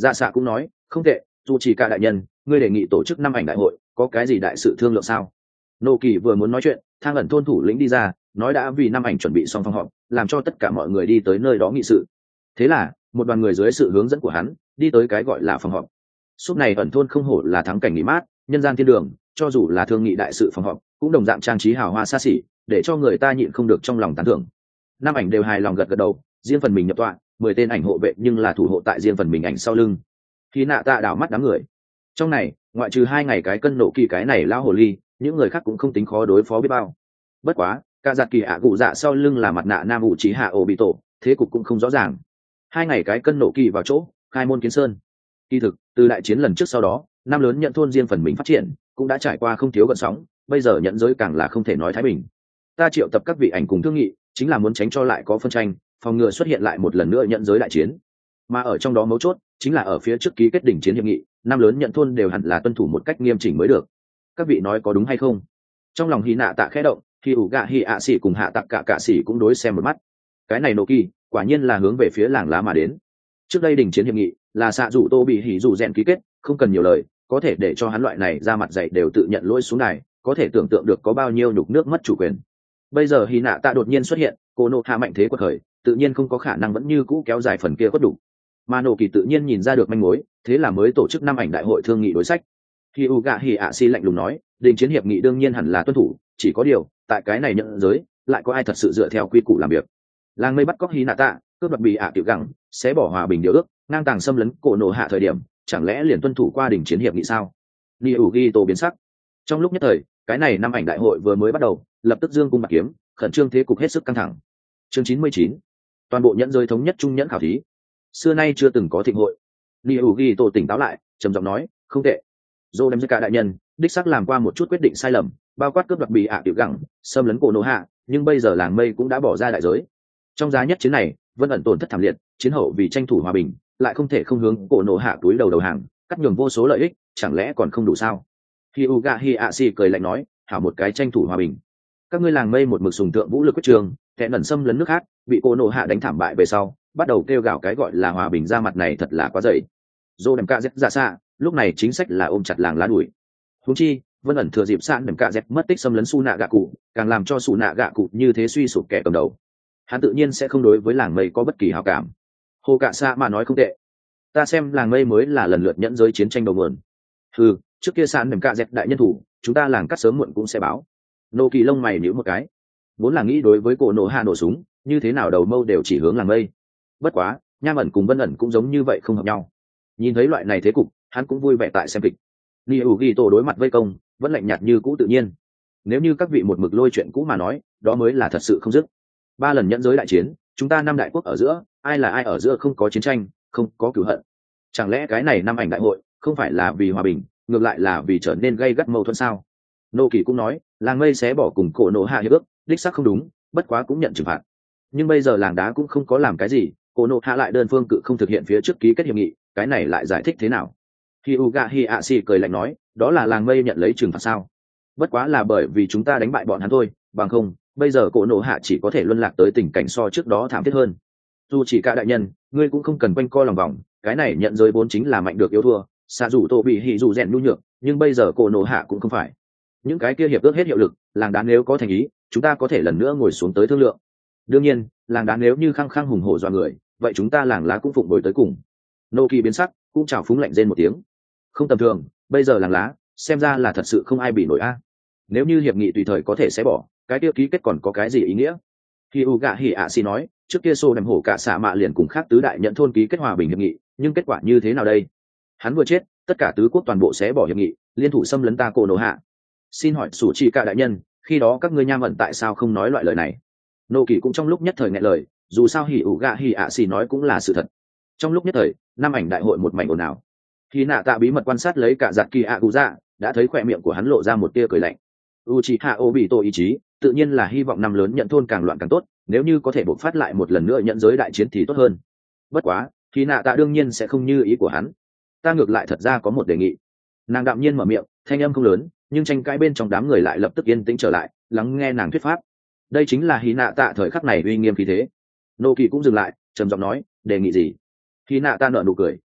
Dạ xạ cũng nói không tệ. Dù chỉ cả đại nhân, ngươi đề nghị tổ chức năm ảnh đại hội, có cái gì đại sự thương lượng sao? Nô Kỳ vừa muốn nói chuyện, thang ẩn thôn thủ lĩnh đi ra, nói đã vì năm ảnh chuẩn bị xong phòng họp, làm cho tất cả mọi người đi tới nơi đó nghị sự. Thế là một đoàn người dưới sự hướng dẫn của hắn đi tới cái gọi là phòng họp. Suốt này ẩn thôn không hổ là thắng cảnh nghỉ mát, nhân gian thiên đường, cho dù là thương nghị đại sự phòng họp cũng đồng dạng trang trí hào hoa xa xỉ, để cho người ta nhịn không được trong lòng tán thưởng. Năm ảnh đều hài lòng gật gật đầu, riêng phần mình nhập tọa, mười tên ảnh hộ vệ nhưng là thủ hộ tại riêng phần mình ảnh sau lưng. Khi nạ tạ đảo mắt đám người, trong này ngoại trừ hai ngày cái cân nộ kỳ cái này lao hồ ly, những người khác cũng không tính khó đối phó biết bao. Bất quá cả giặt kỳ ạ cụ dạ sau lưng là mặt nạ nam ủ trí hạ ổ bị tổ, thế cục cũng không rõ ràng. Hai ngày cái cân nộ kỳ vào chỗ, khai môn kiến sơn. Kỳ thực từ đại chiến lần trước sau đó, năm lớn nhận thôn riêng phần mình phát triển cũng đã trải qua không thiếu gợn sóng, bây giờ nhận giới càng là không thể nói thái bình. Ta triệu tập các vị ảnh cùng thương nghị, chính là muốn tránh cho lại có phân tranh, phòng ngừa xuất hiện lại một lần nữa nhận giới đại chiến. Mà ở trong đó mấu chốt chính là ở phía trước ký kết đỉnh chiến hiệp nghị, năm lớn nhận thôn đều hẳn là tuân thủ một cách nghiêm chỉnh mới được. Các vị nói có đúng hay không? Trong lòng Hy nạ tạ khẽ động, thì ủ gạ Hy ạ xỉ cùng hạ tặc cả cả xỉ cũng đối xem một mắt. Cái này nô kỳ quả nhiên là hướng về phía làng lá mà đến. Trước đây đỉnh chiến hiệp nghị là xạ rủ tô bị hỉ rủ rèn ký kết, không cần nhiều lời, có thể để cho hắn loại này ra mặt dạy đều tự nhận lỗi xuống này, có thể tưởng tượng được có bao nhiêu nhục nước mất chủ quyền. Bây giờ Hy nạ tạ đột nhiên xuất hiện, cô nô hạ mạnh thế quật khởi, tự nhiên không có khả năng vẫn như cũ kéo dài phần kia quất đủ. Mà nô kỳ tự nhiên nhìn ra được manh mối, thế là mới tổ chức năm ảnh đại hội thương nghị đối sách. Khi u gạ hỉ ạ xi lạnh lùng nói, đình chiến hiệp nghị đương nhiên hẳn là tuân thủ, chỉ có điều tại cái này nhận giới lại có ai thật sự dựa theo quy củ làm việc? Làng mây bắt cóc Hy nạ tạ, cướp đoạt bị ạ tiểu gẳng, sẽ bỏ hòa bình điều ước, ngang tàng xâm lấn cổ nổ hạ thời điểm, chẳng lẽ liền tuân thủ qua đình chiến hiệp nghị sao? Ni ủ ghi tổ biến sắc. Trong lúc nhất thời, cái này năm ảnh đại hội vừa mới bắt đầu, lập tức dương cung bạc kiếm, khẩn trương thế cục hết sức căng thẳng. Chương chín mươi chín, toàn bộ nhẫn giới thống nhất trung nhẫn khảo thí. Xưa nay chưa từng có thịnh hội. Ni ủ ghi tổ tỉnh táo lại, trầm giọng nói, không tệ. Dô đem cả đại nhân, đích xác làm qua một chút quyết định sai lầm, bao quát cướp đoạt bị ạ tiểu gẳng, xâm lấn cổ nổ hạ, nhưng bây giờ làng mây cũng đã bỏ ra đại giới. Trong giá nhất chiến này, Vân ẩn tổn thất thảm liệt, chiến hậu vì tranh thủ hòa bình, lại không thể không hướng cổ nổ hạ túi đầu đầu hàng, cắt nhường vô số lợi ích, chẳng lẽ còn không đủ sao? Hyuga Hiashi cười lạnh nói, hảo một cái tranh thủ hòa bình. Các ngươi làng mây một mực sùng thượng vũ lực quyết trường, kẻ ẩn xâm lấn nước khác, bị cổ nổ hạ đánh thảm bại về sau, bắt đầu kêu gào cái gọi là hòa bình, ra mặt này thật là quá dày. Dô đầm ca dép ra xa, lúc này chính sách là ôm chặt làng lá đuổi. Huống chi Vân ẩn thừa dịp sạn đầm ca dép mất tích xâm lấn su nạ gạ cụ, càng làm cho su nạ gạ cụ như thế suy sụp kẻ cầm đầu, hắn tự nhiên sẽ không đối với làng mây có bất kỳ hảo cảm. Hồ cạ xa mà nói không tệ, ta xem làng mây mới là lần lượt nhẫn giới chiến tranh đầu nguồn. Ừ, trước kia sạn đầm ca dép đại nhân thủ, chúng ta làng cắt sớm muộn cũng sẽ báo. Nô kỳ lông mày nhíu một cái, vốn là nghĩ đối với cổ nổ hạ nổ súng, như thế nào đầu mâu đều chỉ hướng làng mây. Bất quá Nham ẩn cùng Vân ẩn cũng giống như vậy không hợp nhau. Nhìn thấy loại này thế cục, hắn cũng vui vẻ tại xem kịch. Liu ghi tổ đối mặt vây công vẫn lạnh nhạt như cũ tự nhiên. Nếu như các vị một mực lôi chuyện cũ mà nói, đó mới là thật sự không dứt. Ba lần nhẫn giới đại chiến, chúng ta năm đại quốc ở giữa, ai là ai ở giữa không có chiến tranh, không có cửu hận. Chẳng lẽ cái này năm ảnh đại hội không phải là vì hòa bình, ngược lại là vì trở nên gây gắt mâu thuẫn sao? Nô kỳ cũng nói, làng mây xé bỏ cùng cổ nổ hạ hiệp ước, đích xác không đúng, bất quá cũng nhận trừng phạt. Nhưng bây giờ làng đá cũng không có làm cái gì, cổ nổ hạ lại đơn phương cự không thực hiện phía trước ký kết hiệp nghị, cái này lại giải thích thế nào? Hyuga Hiashi cười lạnh nói, đó là làng mây nhận lấy trừng phạt sao? Bất quá là bởi vì chúng ta đánh bại bọn hắn thôi, bằng không bây giờ cổ nổ hạ chỉ có thể luân lạc tới tình cảnh so trước đó thảm thiết hơn. Dù chỉ cả đại nhân, ngươi cũng không cần quanh co lòng vòng, cái này nhận giới vốn chính là mạnh được yếu thua, xạ dù tô bị hỉ dù rèn nhu nhược, nhưng bây giờ cổ nổ hạ cũng không phải. Những cái kia hiệp ước hết hiệu lực, làng đá nếu có thành ý, chúng ta có thể lần nữa ngồi xuống tới thương lượng. Đương nhiên làng đá nếu như khăng khăng hùng hổ dọa người, vậy chúng ta làng lá cũng phụng bồi tới cùng. Nô kỳ biến sắc, cũng chào phúng lạnh rên một tiếng. Không tầm thường, bây giờ làng lá xem ra là thật sự không ai bị nổi a. Nếu như hiệp nghị tùy thời có thể sẽ bỏ, cái tiêu ký kết còn có cái gì ý nghĩa? Khi u gạ hỉ ạ xì nói, trước kia xô đầm hổ cả xạ mạ liền cùng khác tứ đại nhận thôn ký kết hòa bình hiệp nghị, nhưng kết quả như thế nào đây? Hắn vừa chết, tất cả tứ quốc toàn bộ sẽ bỏ hiệp nghị, liên thủ xâm lấn ta cổ nổ hạ. Xin hỏi sủ chỉ cả đại nhân, khi đó các ngươi nham ẩn tại sao không nói loại lời này? Nô kỳ cũng trong lúc nhất thời nghẹn lời, dù sao hỉ ủ gạ hỉ ạ xì nói cũng là sự thật. Trong lúc nhất thời, năm ảnh đại hội một mảnh ồn ào. Khi nạ tạ bí mật quan sát lấy cả giặt kỳ ạ cụ dạ, đã thấy khỏe miệng của hắn lộ ra một tia cười lạnh. Uchiha Obito ý chí tự nhiên là hy vọng năm lớn nhận thôn càng loạn càng tốt, nếu như có thể bộc phát lại một lần nữa nhận giới đại chiến thì tốt hơn. Bất quá khi nạ tạ đương nhiên sẽ không như ý của hắn. Ta ngược lại thật ra có một đề nghị. Nàng đạm nhiên mở miệng, thanh âm không lớn, nhưng tranh cãi bên trong đám người lại lập tức yên tĩnh trở lại, lắng nghe nàng thuyết pháp. Đây chính là hy nạ tạ thời khắc này uy nghiêm khí thế. Nô kỳ cũng dừng lại, trầm giọng nói, đề nghị gì? Hy nạ tạ nở nụ cười,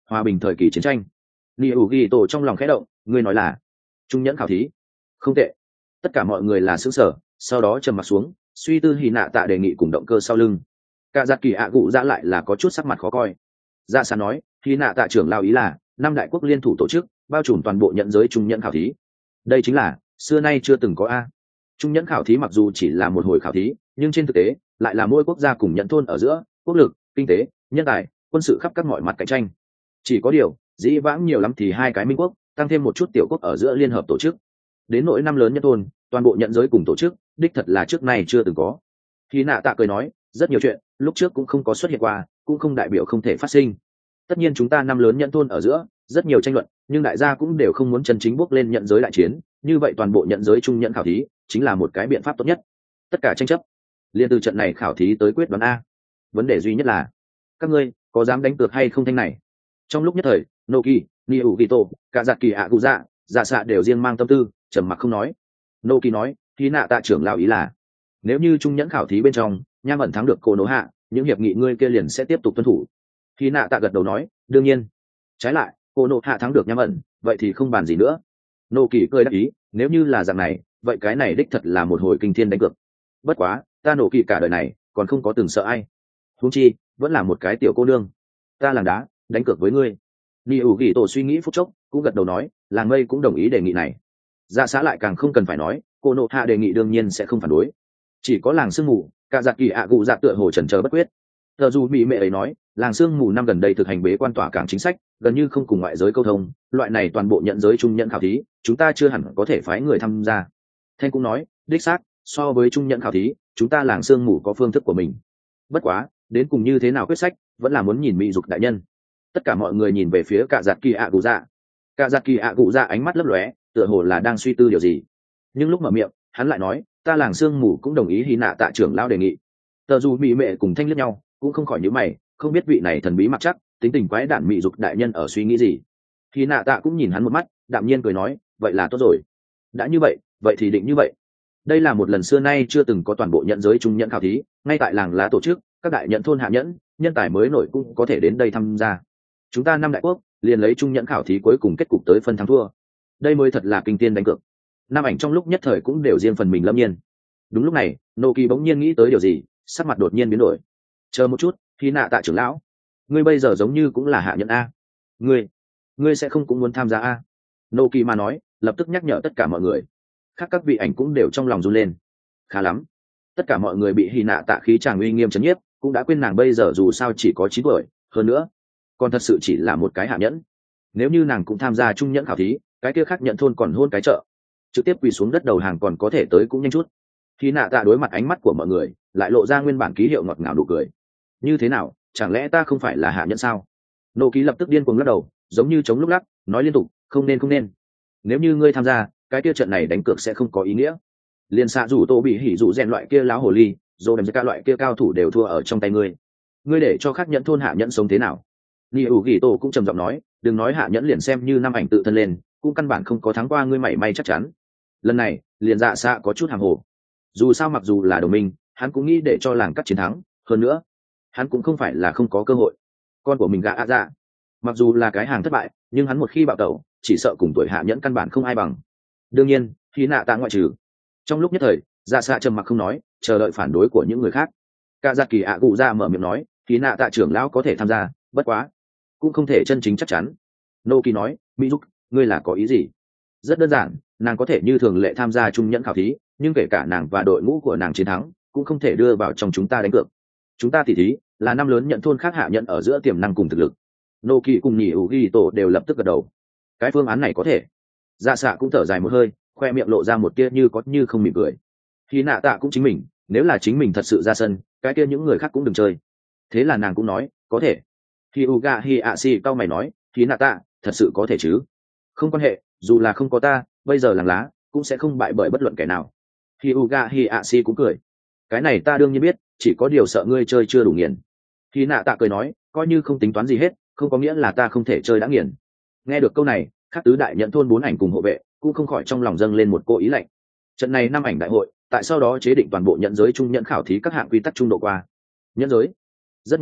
hòa bình thời kỳ chiến tranh. Ni ủ ghi tổ trong lòng khẽ động, ngươi nói là trung nhẫn khảo thí. Không tệ. Tất cả mọi người là xứng sở, sau đó trầm mặt xuống, suy tư Hy Nạ Tạ đề nghị cùng động cơ sau lưng. Cả giặc kỳ ạ cụ dạ lại là có chút sắc mặt khó coi. Dạ Sa nói, Hy Nạ Tạ trưởng lao ý là năm đại quốc liên thủ tổ chức, bao trùm toàn bộ nhận giới trung nhẫn khảo thí. Đây chính là xưa nay chưa từng có a. Trung nhẫn khảo thí mặc dù chỉ là một hồi khảo thí, nhưng trên thực tế lại là mỗi quốc gia cùng nhận thôn ở giữa quốc lực, kinh tế, nhân tài, quân sự khắp các mọi mặt cạnh tranh. Chỉ có điều dĩ vãng nhiều lắm thì hai cái minh quốc tăng thêm một chút tiểu quốc ở giữa liên hợp tổ chức. Đến nỗi năm lớn nhất thôn, toàn bộ nhận giới cùng tổ chức, đích thật là trước nay chưa từng có. Hy Nạ Tạ cười nói, rất nhiều chuyện lúc trước cũng không có xuất hiện qua, cũng không đại biểu không thể phát sinh. Tất nhiên chúng ta năm lớn nhận thôn ở giữa rất nhiều tranh luận, nhưng đại gia cũng đều không muốn chân chính bước lên nhận giới đại chiến, như vậy toàn bộ nhận giới trung nhận khảo thí chính là một cái biện pháp tốt nhất. Tất cả tranh chấp liên từ trận này khảo thí tới quyết đoán a. Vấn đề duy nhất là các ngươi có dám đánh cược hay không thanh này. Trong lúc nhất thời, Noki, Niugito, cả giặc kỳ ạ cụ dạ, dạ xạ đều riêng mang tâm tư, trầm mặc không nói. Noki nói, Hy Nạ Tạ trưởng lão ý là nếu như trung nhẫn khảo thí bên trong Nham ẩn thắng được cô nỗ hạ, những hiệp nghị ngươi kia liền sẽ tiếp tục tuân thủ. Hy Nạ Tạ gật đầu nói, đương nhiên. Trái lại, cô nỗ hạ thắng được Nham ẩn, vậy thì không bàn gì nữa. Noki cười đáp ý, nếu như là dạng này, vậy cái này đích thật là một hồi kinh thiên đánh cược. Bất quá, ta Noki cả đời này còn không có từng sợ ai. Huống chi, vẫn là một cái tiểu cô nương. Ta làng đá, đánh cược với ngươi. Niugito suy nghĩ phút chốc, cũng gật đầu nói, làng mây cũng đồng ý đề nghị này. Dạ xã lại càng không cần phải nói, cô nộ hạ đề nghị đương nhiên sẽ không phản đối. Chỉ có làng sương mù, cả giặc kỳ ạ cụ dạ tựa hồ chần chờ bất quyết. Thờ dù bị mẹ ấy nói, làng sương mù năm gần đây thực hành bế quan tỏa cảng chính sách, gần như không cùng ngoại giới câu thông, loại này toàn bộ nhận giới trung nhận khảo thí, chúng ta chưa hẳn có thể phái người tham gia. Thanh cũng nói, đích xác, so với trung nhận khảo thí, chúng ta làng sương mù có phương thức của mình. Bất quá, đến cùng như thế nào quyết sách, vẫn là muốn nhìn mỹ dục đại nhân. Tất cả mọi người nhìn về phía cả giặc kỳ ạ cụ dạ. Cả giặc kỳ ạ cụ dạ ánh mắt lấp lóe, tựa hồ là đang suy tư điều gì. Nhưng lúc mở miệng, hắn lại nói, ta làng sương mù cũng đồng ý Hy Nạ Tạ trưởng lão đề nghị. Tờ dù mỹ mẹ cùng thanh liếc nhau, cũng không khỏi nhíu mày, không biết vị này thần bí mặc chắc, tính tình quái đản mỹ dục đại nhân ở suy nghĩ gì. Hy Nạ Tạ cũng nhìn hắn một mắt, đạm nhiên cười nói, vậy là tốt rồi. Đã như vậy, vậy thì định như vậy. Đây là một lần xưa nay chưa từng có toàn bộ nhận giới trung nhận khảo thí, ngay tại làng lá tổ chức, các đại nhận thôn hạ nhẫn, nhân tài mới nổi cũng có thể đến đây tham gia. Chúng ta năm đại quốc liền lấy trung nhận khảo thí cuối cùng kết cục tới phân thắng thua. Đây mới thật là kinh tiên đánh cược. Nam ảnh trong lúc nhất thời cũng đều riêng phần mình lâm nhiên. Đúng lúc này, Noki bỗng nhiên nghĩ tới điều gì, sắc mặt đột nhiên biến đổi. Chờ một chút, Hy Nạ Tạ trưởng lão, ngươi bây giờ giống như cũng là hạ nhẫn a. Ngươi, ngươi sẽ không cũng muốn tham gia a? Noki mà nói, lập tức nhắc nhở tất cả mọi người. Khác các vị ảnh cũng đều trong lòng run lên. Khá lắm, tất cả mọi người bị Hy Nạ Tạ khí chàng uy nghiêm chấn nhiếp, cũng đã quên nàng bây giờ dù sao chỉ có chín tuổi, hơn nữa, còn thật sự chỉ là một cái hạ nhẫn. Nếu như nàng cũng tham gia trung nhẫn khảo thí, cái kia khác nhận thôn còn hôn cái chợ, trực tiếp quỳ xuống đất đầu hàng còn có thể tới cũng nhanh chút. Khi Nạ Tạ đối mặt ánh mắt của mọi người, lại lộ ra nguyên bản ký hiệu ngọt ngào nụ cười. Như thế nào, chẳng lẽ ta không phải là hạ nhẫn sao? Nô Ký lập tức điên cuồng lắc đầu, giống như chống lúc lắc, nói liên tục, không nên không nên. Nếu như ngươi tham gia, cái kia trận này đánh cược sẽ không có ý nghĩa. Liên xạ rủ Tô bị hỉ rủ rèn loại kia láo hồ ly, rồi đầm ca loại kia cao thủ đều thua ở trong tay ngươi. Ngươi để cho khác nhẫn thôn hạ nhẫn sống thế nào? Ni ủ ghi Tô cũng trầm giọng nói, đừng nói hạ nhẫn liền xem như năm ảnh tự thân lên, cũng căn bản không có thắng qua ngươi mảy may chắc chắn. Lần này, liền dạ xạ có chút hàng hồ. Dù sao mặc dù là đồng minh, hắn cũng nghĩ để cho làng cắt chiến thắng, hơn nữa, hắn cũng không phải là không có cơ hội. Con của mình gạ ạ dạ, mặc dù là cái hàng thất bại, nhưng hắn một khi bạo tẩu, chỉ sợ cùng tuổi hạ nhẫn căn bản không ai bằng. Đương nhiên, Hy Nạ Tạ ngoại trừ. Trong lúc nhất thời, dạ xạ trầm mặc không nói, chờ đợi phản đối của những người khác. Cả giặc kỳ ạ cụ ra mở miệng nói, Hy Nạ Tạ trưởng lão có thể tham gia, bất quá cũng không thể chân chính chắc chắn. Nô Kỳ nói, mỹ dục, ngươi là có ý gì? Rất đơn giản, nàng có thể như thường lệ tham gia trung nhẫn khảo thí, nhưng kể cả nàng và đội ngũ của nàng chiến thắng cũng không thể đưa vào trong chúng ta đánh cược. Chúng ta tỉ thí là năm lớn nhận thôn khác hạ nhận ở giữa tiềm năng cùng thực lực. Nô Kỳ cùng nhỉ ủ ghi tổ đều lập tức gật đầu. Cái phương án này có thể. Dạ xạ cũng thở dài một hơi, khoe miệng lộ ra một tia như có như không mỉm cười. Khi Nạ Tạ cũng chính mình, nếu là chính mình thật sự ra sân, cái kia những người khác cũng đừng chơi. Thế là nàng cũng nói, có thể. Khi Uga Hi A Si cao mày nói, Khi Nạ Tạ, thật sự có thể chứ? Không quan hệ, dù là không có ta, bây giờ làng lá cũng sẽ không bại bởi bất luận kẻ nào. Khi Uga Hi A Si cũng cười. Cái này ta đương nhiên biết, chỉ có điều sợ ngươi chơi chưa đủ nghiền. Khi Nạ Tạ cười nói, coi như không tính toán gì hết, không có nghĩa là ta không thể chơi đã nghiền. Nghe được câu này, các tứ đại nhận thôn bốn ảnh cùng hộ vệ cũng không khỏi trong lòng dâng lên một cô ý lạnh. Trận này năm ảnh đại hội, tại sau đó chế định toàn bộ nhận giới trung nhận khảo thí các hạng quy tắc trung độ qua. Nhận giới. Rất nhanh,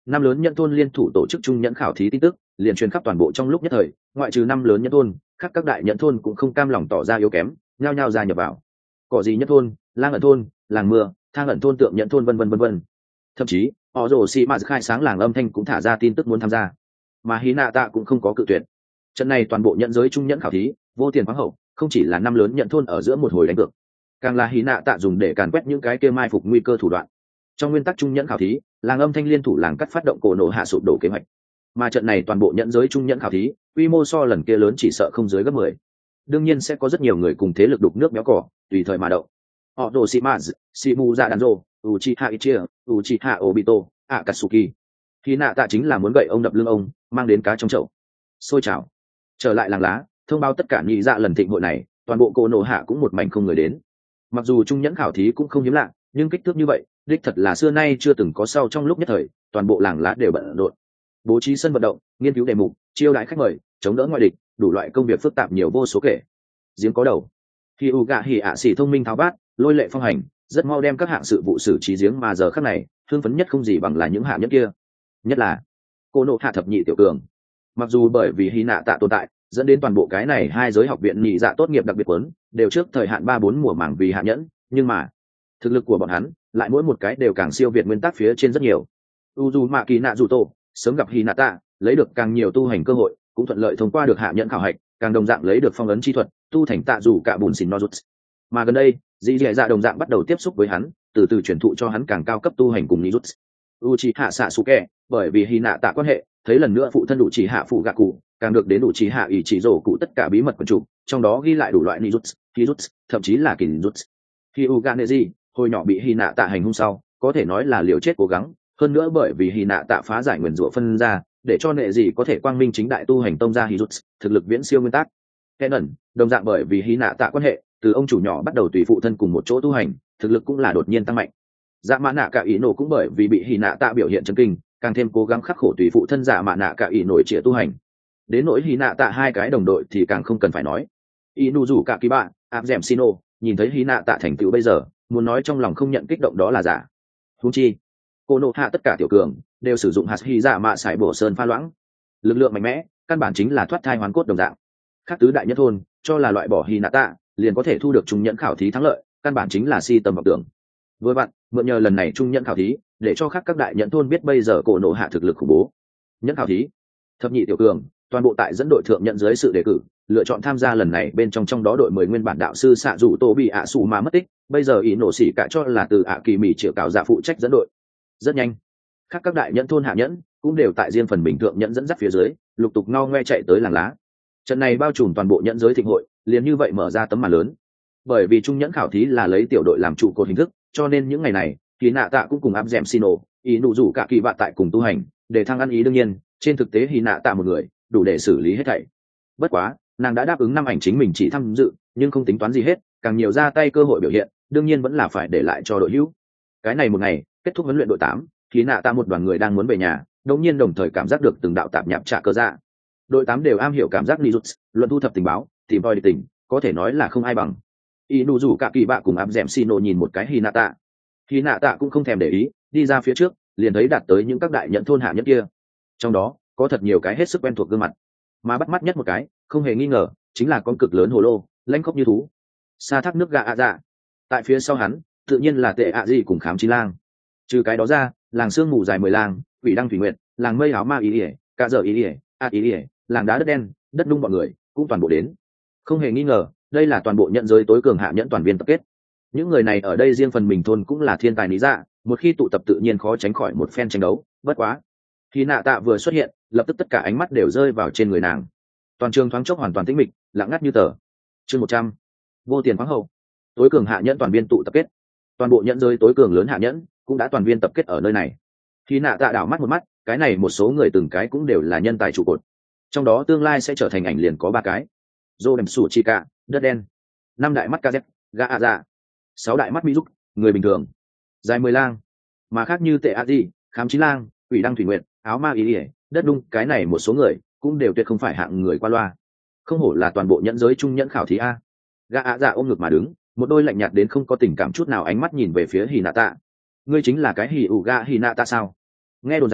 năm lớn nhẫn thôn liên thủ tổ chức trung nhẫn khảo thí tin tức liền truyền khắp toàn bộ trong lúc nhất thời, ngoại trừ năm lớn nhẫn thôn, khác các đại nhẫn thôn cũng không cam lòng tỏ ra yếu kém, nhao nhao gia nhập vào. Cỏ gì nhẫn thôn, lang ẩn thôn, làng mưa, thang ẩn thôn, tượng nhẫn thôn, vân vân vân vân. Thậm chí họ rồ xì mạt khai sáng làng âm thanh cũng thả ra tin tức muốn tham gia, mà Hinata cũng không có cự tuyệt. Trận này toàn bộ nhận giới trung nhẫn khảo thí vô tiền khoáng hậu, không chỉ là năm lớn nhận thôn ở giữa một hồi đánh cược, càng là Hinata dùng để càn quét những cái kia mai phục nguy cơ thủ đoạn. Trong nguyên tắc trung nhẫn khảo thí, làng âm thanh liên thủ làng cắt phát động cổ nổ hạ sụp đổ kế hoạch, mà trận này toàn bộ nhận giới trung nhẫn khảo thí quy mô so lần kia lớn chỉ sợ không dưới gấp mười. Đương nhiên sẽ có rất nhiều người cùng thế lực đục nước béo cỏ tùy thời mà động. Họ đồ Shimaz, Shimu Zadanzo, Uchiha Itachi, Uchiha Obito, Akatsuki. Hinata chính là muốn gậy ông đập lưng ông, mang đến cá trong chậu. Xôi chảo. Trở lại làng lá, thông báo tất cả nhị dạ lần thịnh hội này, toàn bộ cổ nổ hạ cũng một mảnh không người đến. Mặc dù trung nhẫn khảo thí cũng không hiếm lạ, nhưng kích thước như vậy đích thật là xưa nay chưa từng có. Sau trong lúc nhất thời toàn bộ làng lá đều bận rộn, bố trí sân vận động, nghiên cứu đề mục, chiêu đãi khách mời, chống đỡ ngoại địch, đủ loại công việc phức tạp nhiều vô số kể. Giếng có đầu, khi u gạ hỉ ạ xỉ thông minh tháo bát, lôi lệ phong hành, rất mau đem các hạng sự vụ xử trí giếng. Mà giờ khắc này thương phấn nhất không gì bằng là những hạ nhất kia, nhất là cô nộ hạ thập nhị tiểu cường. Mặc dù bởi vì Hinata tồn tại dẫn đến toàn bộ cái này hai giới học viện nhị dạ tốt nghiệp đặc biệt quấn đều trước thời hạn ba bốn mùa mảng vì hạ nhẫn, nhưng mà thực lực của bọn hắn lại mỗi một cái đều càng siêu việt nguyên tắc phía trên rất nhiều. Uzumaki Naruto sớm gặp Hinata, lấy được càng nhiều tu hành cơ hội, cũng thuận lợi thông qua được hạ nhẫn khảo hạch, càng đồng dạng lấy được phong ấn chi thuật, tu thành tạ dù cả bùn xỉn nozuts. Mà gần đây dì dì dạ đồng dạng bắt đầu tiếp xúc với hắn, từ từ truyền thụ cho hắn càng cao cấp tu hành cùng nizuts. Uchiha Sasuke bởi vì Hinata quan hệ, thấy lần nữa phụ thân đủ chỉ hạ phụ gạ cụ, càng được đến đủ chỉ hạ ý chỉ rổ cụ tất cả bí mật quần chủ, trong đó ghi lại đủ loại nizuts, kizuts, thậm chí là kinzuts. Hyuga Neji hồi nhỏ bị Hinata hành hung sau, có thể nói là liều chết cố gắng, hơn nữa bởi vì Hinata phá giải nguyên rủa phân ra, để cho nệ gì có thể quang minh chính đại tu hành tông ra Hizuts, thực lực viễn siêu nguyên tắc. Kennen đồng dạng bởi vì Hinata quan hệ, từ ông chủ nhỏ bắt đầu tùy phụ thân cùng một chỗ tu hành, thực lực cũng là đột nhiên tăng mạnh. Dạ Mã Nạ Cả Ý Nổ cũng bởi vì bị Hinata biểu hiện chấn kinh, càng thêm cố gắng khắc khổ tùy phụ thân Dạ Mã Nạ Cả Ý Nổ chỉ tu hành. Đến nỗi Hinata hai cái đồng đội thì càng không cần phải nói. Inuzu Kakiba, Abzem Shino, nhìn thấy Hinata thành tựu bây giờ, muốn nói trong lòng không nhận kích động đó là giả. Huống chi, cô nộ hạ tất cả tiểu cường đều sử dụng hạt hy dạ mạ sải bổ sơn pha loãng, lực lượng mạnh mẽ, căn bản chính là thoát thai hoàn cốt đồng dạng. Khác tứ đại nhất thôn cho là loại bỏ Hinata liền có thể thu được trung nhẫn khảo thí thắng lợi, căn bản chính là si tầm vọng tưởng. Vừa vặn mượn nhờ lần này trung nhẫn khảo thí, để cho khác các đại nhẫn thôn biết bây giờ cổ nộ hạ thực lực khủng bố. Nhẫn khảo thí, thập nhị tiểu cường toàn bộ tại dẫn đội thượng nhận dưới sự đề cử, lựa chọn tham gia lần này. Bên trong trong đó đội mười nguyên bản đạo sư xạ dù tô bị ạ sụ mà mất tích, bây giờ ý nổ xỉ cả cho là từ ạ kỳ mỉ triệu cạo giả phụ trách dẫn đội. Rất nhanh, khác các đại nhẫn thôn hạ nhẫn cũng đều tại riêng phần bình thượng nhẫn dẫn dắt phía dưới, lục tục ngao ngoe chạy tới làng lá. Trận này bao trùm toàn bộ nhẫn giới thịnh hội, liền như vậy mở ra tấm màn lớn. Bởi vì trung nhẫn khảo thí là lấy tiểu đội làm trụ cột hình thức, cho nên những ngày này Hinata cũng cùng áp dẻm Shino, ý nụ rủ cả kỳ vạ tại cùng tu hành, để thăng ăn ý. Đương nhiên trên thực tế Hinata một người đủ để xử lý hết thảy. Bất quá nàng đã đáp ứng năm ảnh chính mình chỉ tham dự, nhưng không tính toán gì hết, càng nhiều ra tay cơ hội biểu hiện đương nhiên vẫn là phải để lại cho đội hữu. Cái này một ngày kết thúc huấn luyện đội tám, Hinata một đoàn người đang muốn về nhà, đột nhiên đồng thời cảm giác được từng đạo tạp nhạp trả cơ dạ. Đội tám đều am hiểu cảm giác nizuts, luận thu thập tình báo, tìm voi đi tình, có thể nói là không ai bằng. Inuzu cả kỳ bạ cùng áp dẻm Shino nhìn một cái Hinata, Hinata cũng không thèm để ý, đi ra phía trước liền thấy đạt tới những các đại nhẫn thôn hạ nhất kia, trong đó có thật nhiều cái hết sức quen thuộc gương mặt, mà bắt mắt nhất một cái không hề nghi ngờ chính là con cực lớn hồ lô lanh khóc như thú sa thác nước gà ạ dạ. Tại phía sau hắn tự nhiên là tệ ạ gì cùng khám chí lang. Trừ cái đó ra, làng sương mù dài mười lang, quỷ đăng thủy nguyệt, làng mây áo ma ý ỉa, cả giờ ý ỉa, ạt ý ỉa, làng đá đất đen, đất nung bọn người cũng toàn bộ đến. Không hề nghi ngờ đây là toàn bộ nhận giới tối cường hạ nhẫn toàn viên tập kết. Những người này ở đây riêng phần mình thôn cũng là thiên tài lý dạ, một khi tụ tập tự nhiên khó tránh khỏi một phen tranh đấu. Bất quá khi nạ tạ vừa xuất hiện, lập tức tất cả ánh mắt đều rơi vào trên người nàng. Toàn trường thoáng chốc hoàn toàn tĩnh mịch, lặng ngắt như tờ. Chương một trăm, vô tiền khoáng hậu. Tối cường hạ nhẫn toàn viên tụ tập kết. Toàn bộ nhẫn giới tối cường lớn hạ nhẫn cũng đã toàn viên tập kết ở nơi này. Khi nạ tạ đảo mắt một mắt, cái này một số người từng cái cũng đều là nhân tài trụ cột. Trong đó tương lai sẽ trở thành ảnh liền có ba cái: Dô đèm sủ chi cả, đất đen; năm đại mắt kz, gà ạ dạ; sáu đại mắt mỹ giúp, người bình thường; dài mười lang. Mà khác như tệ a di, khám chí lang, quỷ đăng thủy nguyện, áo ma ý ỉa, đất đung, cái này một số người cũng đều tuyệt không phải hạng người qua loa. Không hổ là toàn bộ nhẫn giới trung nhẫn khảo thí a. Gã ạ dạ ôm ngực mà đứng, một đôi lạnh nhạt đến không có tình cảm chút nào ánh mắt nhìn về phía Hinata. Ngươi chính là cái hỉ ủ gã Hinata sao? Nghe đồn rằng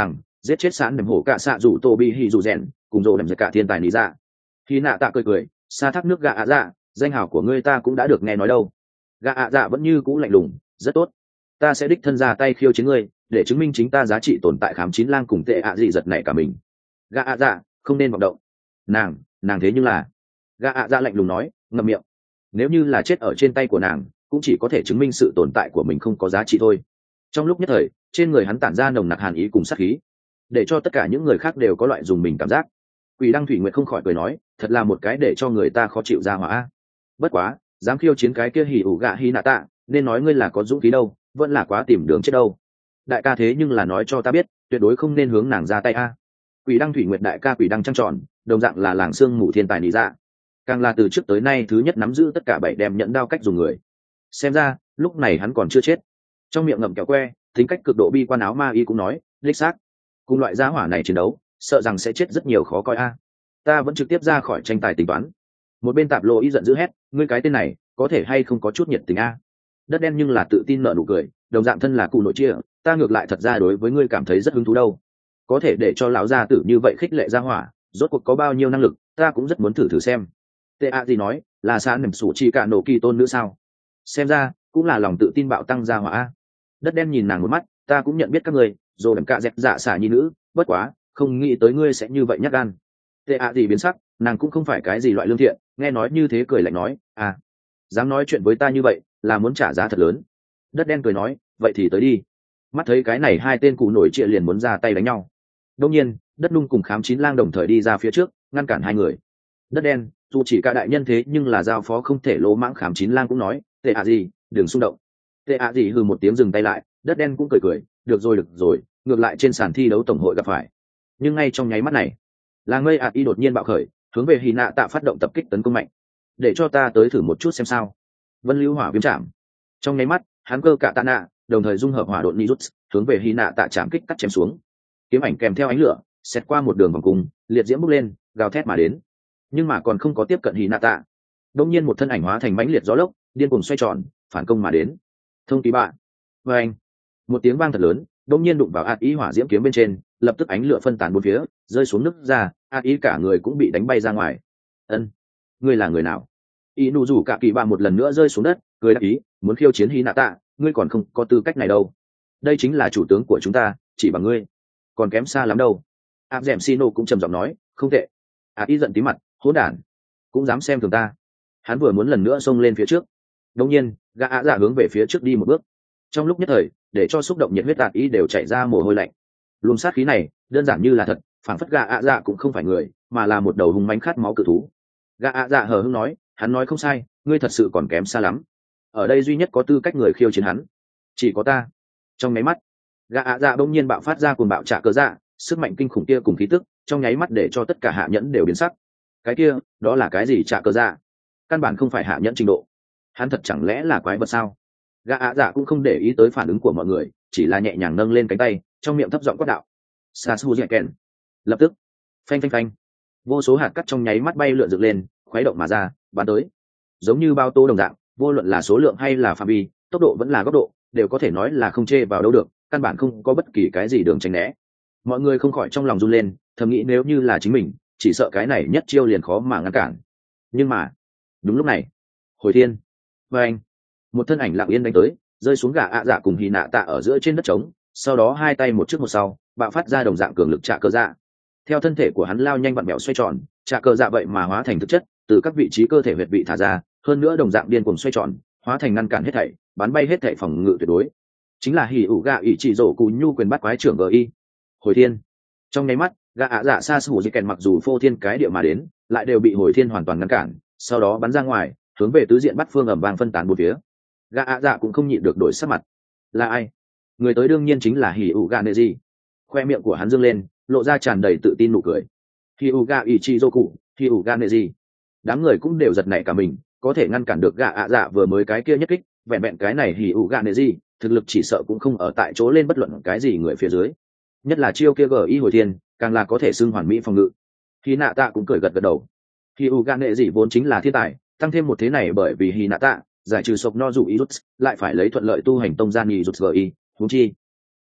giết chết sán đềm hổ cả xạ rủ tô bị hì rủ rèn cùng rồ đềm giật cả thiên tài lý dạ. Hy nạ tạ cười cười, xa thác nước gạ ạ dạ, danh hào của ngươi ta cũng đã được nghe nói đâu. Gạ ạ dạ vẫn như cũ lạnh lùng, rất tốt, ta sẽ đích thân ra tay khiêu chiến ngươi để chứng minh chính ta giá trị tồn tại. Khám chín lang cùng tệ ạ dị giật này cả mình. Gạ ạ dạ không nên vọng động. Nàng nàng thế nhưng là. Gạ ạ dạ lạnh lùng nói, ngậm miệng. Nếu như là chết ở trên tay của nàng cũng chỉ có thể chứng minh sự tồn tại của mình không có giá trị thôi. Trong lúc nhất thời trên người hắn tản ra nồng nặc hàn ý cùng sát khí, để cho tất cả những người khác đều có loại dùng mình cảm giác. Quỷ Đăng Thủy Nguyệt không khỏi cười nói, thật là một cái để cho người ta khó chịu ra hỏa. Bất quá dám khiêu chiến cái kia hỉ ủ gạ hy nạ tạ, nên nói ngươi là có dũng khí đâu, vẫn là quá tìm đường chết đâu. Đại ca thế nhưng là nói cho ta biết tuyệt đối không nên hướng nàng ra tay a. Quỷ Đăng Thủy Nguyệt đại ca Quỷ Đăng trăng tròn, đồng dạng là làng xương mù thiên tài lý dạ, càng là từ trước tới nay thứ nhất nắm giữ tất cả bảy đem nhận đao cách dùng người. Xem ra lúc này hắn còn chưa chết. Trong miệng ngậm kẹo que, tính cách cực độ bi quan áo ma y cũng nói, đích xác cùng loại giá hỏa này chiến đấu sợ rằng sẽ chết rất nhiều khó coi a. Ta vẫn trực tiếp ra khỏi tranh tài tính toán. Một bên tạp lộ y giận dữ hét, ngươi cái tên này có thể hay không có chút nhiệt tình a. Đất đen nhưng là tự tin nở nụ cười, đồng dạng thân là cụ nội chia, ta ngược lại thật ra đối với ngươi cảm thấy rất hứng thú đâu. Có thể để cho lão gia tử như vậy khích lệ gia hỏa, rốt cuộc có bao nhiêu năng lực, ta cũng rất muốn thử thử xem. Tệ a gì nói, là xã nềm sủ chi cả nổ kỳ tôn nữ sao? Xem ra cũng là lòng tự tin bạo tăng gia hỏa a. Đất đen nhìn nàng một mắt, ta cũng nhận biết các ngươi, rồi đừng cạ dẹp dạ xả nhi nữ, bất quá không nghĩ tới ngươi sẽ như vậy nhát gan. Tệ a gì biến sắc, nàng cũng không phải cái gì loại lương thiện, nghe nói như thế cười lạnh nói, à, dám nói chuyện với ta như vậy là muốn trả giá thật lớn. Đất đen cười nói, vậy thì tới đi. Mắt thấy cái này hai tên cụ nổi trịa liền muốn ra tay đánh nhau. Đông nhiên đất nung cùng khám chín lang đồng thời đi ra phía trước ngăn cản hai người. Đất đen dù chỉ cả đại nhân thế nhưng là giao phó không thể lỗ mãng. Khám chín lang cũng nói, tệ ạ gì đừng xung động. Tệ ạ gì hừ một tiếng dừng tay lại. Đất đen cũng cười cười, được rồi được rồi, ngược lại trên sàn thi đấu tổng hội gặp phải. Nhưng ngay trong nháy mắt này, làng mây ạt y đột nhiên bạo khởi, hướng về hy nạ tạ phát động tập kích tấn công mạnh. Để cho ta tới thử một chút xem sao. Vân lưu hỏa viêm chạm. Trong nháy mắt hắn cơ cả tạ nạ đồng thời dung hợp hỏa độn nijut hướng về hy nạ tạ chạm kích cắt chém xuống. Kiếm ảnh kèm theo ánh lửa xét qua một đường vòng cung, liệt diễm bốc lên gào thét mà đến. Nhưng mà còn không có tiếp cận hy nạ tạ, đông nhiên một thân ảnh hóa thành mãnh liệt gió lốc điên cuồng xoay tròn phản công mà đến. Thông kỳ bạn và anh một tiếng vang thật lớn đông nhiên đụng vào ạt ý hỏa diễm kiếm bên trên, lập tức ánh lửa phân tán bốn phía rơi xuống nước ra, ạt ý cả người cũng bị đánh bay ra ngoài. Ân, ngươi là người nào? Y nụ rủ cả kỳ bạ một lần nữa rơi xuống đất cười đáp ý, muốn khiêu chiến hy nạ tạ, ngươi còn không có tư cách này đâu. Đây chính là chủ tướng của chúng ta, chỉ bằng ngươi còn kém xa lắm đâu. áp d ẻ m xino cũng trầm giọng nói, không tệ. ạt ý giận tí mặt, hỗn đản cũng dám xem thường ta. Hắn vừa muốn lần nữa xông lên phía trước, đông nhiên gã ạ dạ hướng về phía trước đi một bước. Trong lúc nhất thời để cho xúc động nhiệt huyết ạt ý đều chạy ra mồ hôi lạnh. Luồng sát khí này đơn giản như là thật, phảng phất gã ạ dạ cũng không phải người mà là một đầu hung mãnh khát máu cự thú. Gã ạ dạ hờ hững nói, hắn nói không sai, ngươi thật sự còn kém xa lắm. Ở đây duy nhất có tư cách người khiêu chiến hắn chỉ có ta. Trong nháy mắt gã ạ dạ bỗng nhiên bạo phát ra cuồng bạo trả cờ dạ, sức mạnh kinh khủng kia cùng khí tức trong nháy mắt để cho tất cả hạ nhẫn đều biến sắc. Cái kia đó là cái gì? Trả cờ dạ căn bản không phải hạ nhẫn trình độ, hắn thật chẳng lẽ là quái vật sao? Gã ạ dạ cũng không để ý tới phản ứng của mọi người, chỉ là nhẹ nhàng nâng lên cánh tay, trong miệng thấp giọng quát đạo, sasu dạy kèn. Lập tức phanh phanh phanh, vô số hạt cát trong nháy mắt bay lượn dựng lên, khuấy động mà ra, bắn tới. Giống như bao tô đồng dạng, vô luận là số lượng hay là phạm vi, tốc độ vẫn là góc độ, đều có thể nói là không chê vào đâu được, căn bản không có bất kỳ cái gì đường tránh né. Mọi người không khỏi trong lòng run lên, thầm nghĩ nếu như là chính mình, chỉ sợ cái này nhất chiêu liền khó mà ngăn cản. Nhưng mà đúng lúc này, hồi thiên và anh một thân ảnh lặng yên đánh tới, rơi xuống gã ạ dạ cùng hy nạ tạ ở giữa trên đất trống, sau đó hai tay một trước một sau bạo phát ra đồng dạng cường lực trả cờ dạ. Theo thân thể của hắn lao nhanh vặn mẹo xoay tròn, trả cờ dạ vậy mà hóa thành thực chất từ các vị trí cơ thể huyệt vị thả ra, hơn nữa đồng dạng điên cuồng xoay tròn, hóa thành ngăn cản hết thảy, bắn bay hết thảy phòng ngự tuyệt đối. Chính là hỉ ủ gạ ỷ chỉ rổ cú nhu quyền bắt quái trưởng gi. Hồi thiên. Trong nháy mắt gã ạ dạ xa xù di kèn mặc dù phô thiên cái địa mà đến, lại đều bị hồi thiên hoàn toàn ngăn cản, sau đó bắn ra ngoài, hướng về tứ diện bắt phương ầm vang phân tán bốn phía. Gã ạ dạ cũng không nhịn được đổi sắc mặt. Là ai? Người tới đương nhiên chính là hỉ ủ gạ nệ gì. Khoe miệng của hắn dương lên, lộ ra tràn đầy tự tin nụ cười. Hỉ ủ gạ ỷ chỉ rổ cú, hỉ ủ gạ nệ gì. Đám người cũng đều giật nảy cả mình, có thể ngăn cản được gã ạ dạ vừa mới cái kia nhất kích, vẹn vẹn cái này hỉ ủ gạ nệ gì, thực lực chỉ sợ cũng không ở tại chỗ lên bất luận cái gì người phía dưới. Nhất là chiêu kia gi hồi thiên, càng là có thể xưng hoàn mỹ phòng ngự. Hy nạ tạ cũng cười gật gật đầu. Hỉ ủ gạ nệ gì vốn chính là thiên tài, tăng thêm một thế này bởi vì hy nạ tạ giải trừ sộc no dụ ý rút, lại phải lấy thuận lợi tu hành tông gian nhì rút gi, huống chi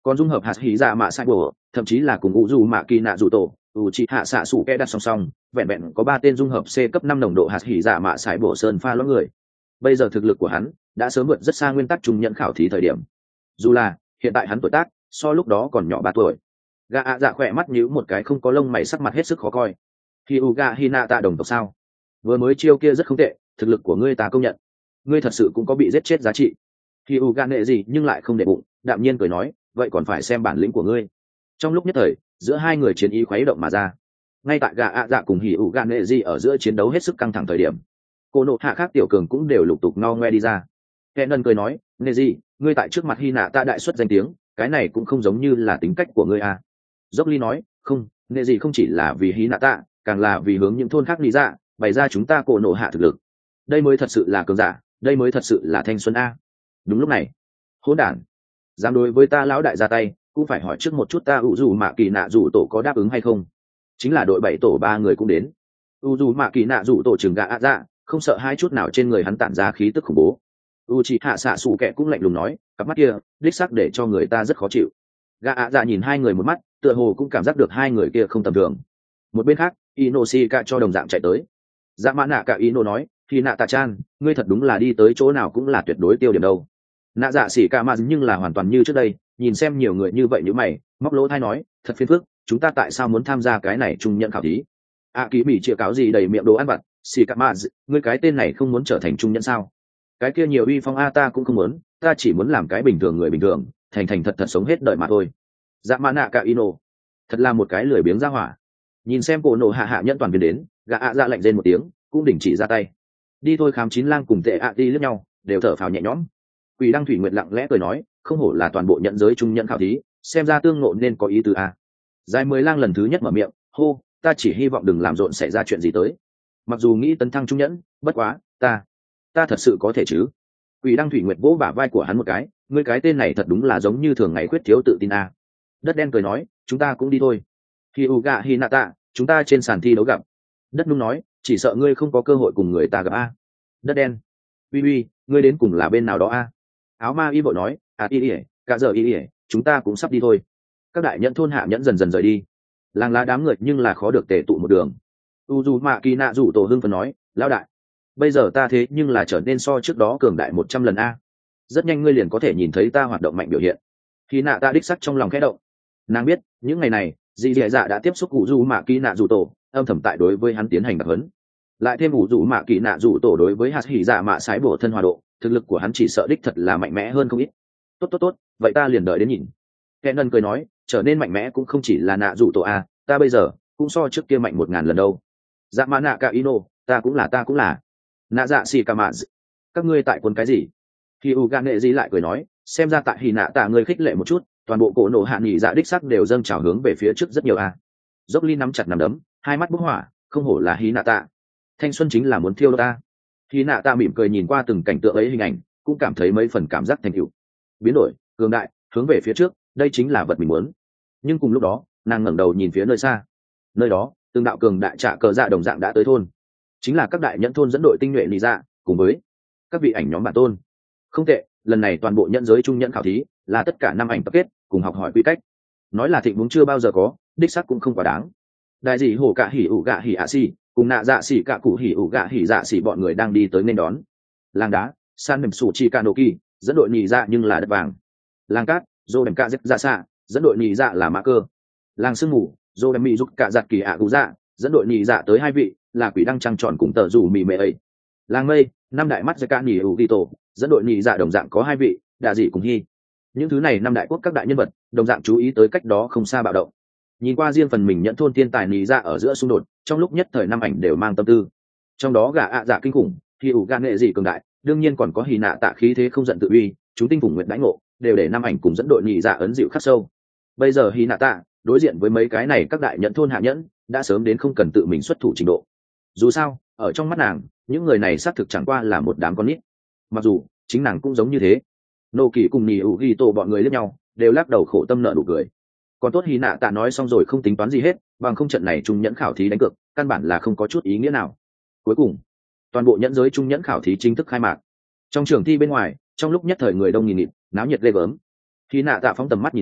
còn dung hợp hạt hỉ dạ mạ sai bổ thậm chí là cùng u dù mạ kỳ nạ dù tổ u chị hạ xạ sủ kẽ đặt song song vẹn vẹn có ba tên dung hợp C cấp năm nồng độ hạt hỉ dạ mạ sai bổ sơn pha lõi người. Bây giờ thực lực của hắn đã sớm vượt rất xa nguyên tắc trung nhẫn khảo thí thời điểm. Dù là hiện tại hắn tuổi tác so lúc đó còn nhỏ ba tuổi. Gà ạ dạ khỏe mắt nhíu một cái không có lông mày sắc mặt hết sức khó coi. Hyuga Hinata đồng tộc sao? Vừa mới chiêu kia rất không tệ, thực lực của ngươi ta công nhận. Ngươi thật sự cũng có bị giết chết giá trị. Hyuga nệ gì nhưng lại không để bụng, đạm nhiên cười nói, vậy còn phải xem bản lĩnh của ngươi. Trong lúc nhất thời, giữa hai người chiến ý khuấy động mà ra. Ngay tại gà ạ dạ cùng Hyuga nệ gì ở giữa chiến đấu hết sức căng thẳng thời điểm, cô nộ hạ khác tiểu cường cũng đều lục tục no ngoe đi ra. Kenan cười nói, nệ gì, ngươi tại trước mặt Hinata đại xuất danh tiếng, cái này cũng không giống như là tính cách của ngươi à. Dốc Ly nói, không, nệ gì không chỉ là vì Hinata, càng là vì hướng những thôn khác đi ra, bày ra chúng ta cổ nộ hạ thực lực. Đây mới thật sự là cường giả, đây mới thật sự là thanh xuân a. Đúng lúc này, hỗn đản, dám đối với ta lão đại ra tay, cũng phải hỏi trước một chút ta u dù mạ kỳ nạ dù tổ có đáp ứng hay không. Chính là đội bảy tổ ba người cũng đến. U dù mạ kỳ nạ dù tổ trường gạ ạ dạ, không sợ hai chút nào trên người hắn tản ra khí tức khủng bố. U chị hạ xạ sủ kẹ cũng lạnh lùng nói, cặp mắt kia đích sắc để cho người ta rất khó chịu. Gạ ạ dạ nhìn hai người một mắt, tựa hồ cũng cảm giác được hai người kia không tầm thường. Một bên khác, Inoshika cho đồng dạng chạy tới. Dạ mã nạ cả Ino nói, thì nạ tạ chan, ngươi thật đúng là đi tới chỗ nào cũng là tuyệt đối tiêu điểm đâu. Nạ dạ xỉ cả mà nhưng là hoàn toàn như trước đây, nhìn xem nhiều người như vậy như mày, móc lỗ thai nói, thật phiền phức, chúng ta tại sao muốn tham gia cái này trung nhận khảo thí? A ký bị chia cáo gì đầy miệng đồ ăn vặt, xỉ cả mà, ngươi cái tên này không muốn trở thành trung nhận sao? Cái kia nhiều uy phong a ta cũng không muốn, ta chỉ muốn làm cái bình thường người bình thường, thành thành thật thật sống hết đời mà thôi. Dạ mã nạ cả Ino, thật là một cái lười biếng ra hỏa. Nhìn xem cổ nổ hạ hạ nhân toàn viên đến, gã ạ dạ lạnh rên một tiếng, cũng đình chỉ ra tay. Đi thôi. Khám chín lang cùng tệ ạ đi lướt nhau, đều thở phào nhẹ nhõm. Quỷ đăng thủy nguyệt lặng lẽ cười nói, không hổ là toàn bộ nhận giới trung nhận khảo thí, xem ra tương ngộ nên có ý tứ a. Dài mười lang lần thứ nhất mở miệng, hô, ta chỉ hy vọng đừng làm rộn xảy ra chuyện gì tới. Mặc dù nghĩ tấn thăng trung nhẫn, bất quá, ta, ta thật sự có thể chứ? Quỷ đăng thủy nguyệt vỗ bả vai của hắn một cái, ngươi cái tên này thật đúng là giống như thường ngày khuyết thiếu tự tin a. Đất đen cười nói, chúng ta cũng đi thôi. Hyuga Hinata, chúng ta trên sàn thi đấu gặp. Đất nung nói, chỉ sợ ngươi không có cơ hội cùng người ta gặp a. Đất đen, uy uy, ngươi đến cùng là bên nào đó a? Áo ma y vội nói, à y ỉa, cả giờ y ỉa, chúng ta cũng sắp đi thôi. Các đại nhẫn thôn hạ nhẫn dần dần rời đi. Làng lá đám người nhưng là khó được tề tụ một đường. Uzumaki nạ rủ tổ hưng phấn nói, lão đại, bây giờ ta thế nhưng là trở nên so trước đó cường đại một trăm lần a. Rất nhanh ngươi liền có thể nhìn thấy ta hoạt động mạnh biểu hiện. Khi nạ ta đích sắc trong lòng khẽ động. Nàng biết, những ngày này, dì dì dạ đã tiếp xúc cụ du mạ kỳ nạ rủ tổ, âm thầm tại đối với hắn tiến hành đặc hấn. Lại thêm ủ rủ mạ kỳ nạ rủ tổ đối với hạt hỉ dạ mạ sái bổ thân hòa độ, thực lực của hắn chỉ sợ đích thật là mạnh mẽ hơn không ít. Tốt tốt tốt, vậy ta liền đợi đến nhìn. Kenan cười nói, trở nên mạnh mẽ cũng không chỉ là nạ rủ tổ a, ta bây giờ cũng so trước kia mạnh một ngàn lần đâu. Dạ mã nạ cả Ino, ta cũng là ta cũng là. Nạ dạ xì ca mạ, các ngươi tại quân cái gì? Khi Ugan nệ gì lại cười nói, xem ra tại hỉ nạ tạ ngươi khích lệ một chút, toàn bộ cổ nổ hạ nghỉ dạ đích sắc đều dâng trào hướng về phía trước rất nhiều a. Dốc Ly nắm chặt nắm đấm, hai mắt bốc hỏa, không hổ là hỉ nạ tạ. Thanh xuân chính là muốn thiêu đốt ta. Hỉ nạ tạ mỉm cười nhìn qua từng cảnh tượng ấy hình ảnh, cũng cảm thấy mấy phần cảm giác thành tựu. Biến đổi, cường đại, hướng về phía trước, đây chính là vật mình muốn. Nhưng cùng lúc đó, nàng ngẩng đầu nhìn phía nơi xa. Nơi đó, từng đạo cường đại trả cờ dạ đồng dạng đã tới thôn. Chính là các đại nhẫn thôn dẫn đội tinh nhuệ lý dạ, cùng với các vị ảnh nhóm bản tôn. Không tệ, lần này toàn bộ nhẫn giới trung nhẫn khảo thí là tất cả năm ảnh tập kết, cùng học hỏi quy cách. Nói là thịnh vốn chưa bao giờ có, đích xác cũng không quá đáng. Đại dị hổ cả hỉ ủ gạ hỉ ạ xì, cùng nạ dạ xỉ cả cụ hỉ ủ gạ hỉ dạ xỉ bọn người đang đi tới nên đón. Làng đá, san mềm sủ chi kanoki, dẫn đội nhị dạ nhưng là đất vàng. Làng cát, dô đèm ca dép ra xạ, dẫn đội nhị dạ là mã cơ. Làng sương mù, dô đèm mị giúp cả giặt kỳ ạ cụ dạ, dẫn đội nhị dạ tới hai vị là quỷ đăng trăng tròn cùng tờ rủ mị mệ ấy. Làng mây, năm đại mắt ca nhị ủ ghi tổ, dẫn đội nhị dạ đồng dạng có hai vị, đà dị cùng hy. Những thứ này năm đại quốc các đại nhân vật đồng dạng chú ý tới cách đó không xa bạo động. Nhìn qua riêng phần mình nhận thôn thiên tài nhị dạ ở giữa xung đột, trong lúc nhất thời năm ảnh đều mang tâm tư. Trong đó gà ạ dạ kinh khủng, thì ủ gan nghệ dị cường đại, đương nhiên còn có hì nạ tạ khí thế không giận tự uy, chúng tinh vùng nguyện đãi ngộ đều để năm ảnh cùng dẫn đội nhị dạ ấn dịu khắc sâu. Bây giờ hì nạ tạ đối diện với mấy cái này các đại nhận thôn hạ nhẫn đã sớm đến không cần tự mình xuất thủ trình độ. Dù sao ở trong mắt nàng, những người này xác thực chẳng qua là một đám con nít, mặc dù chính nàng cũng giống như thế. Nô kỳ cùng nhị ủ ghi tổ bọn người lẫn nhau đều lắc đầu khổ tâm nợ nụ cười. Còn tốt hì nạ tạ nói xong rồi không tính toán gì hết, bằng không trận này trung nhẫn khảo thí đánh cược căn bản là không có chút ý nghĩa nào. Cuối cùng toàn bộ nhẫn giới trung nhẫn khảo thí chính thức khai mạc. Trong trường thi bên ngoài, trong lúc nhất thời người đông nghìn nghịt, náo nhiệt ghê gớm. Hì nạ tạ phóng tầm mắt nhìn tới,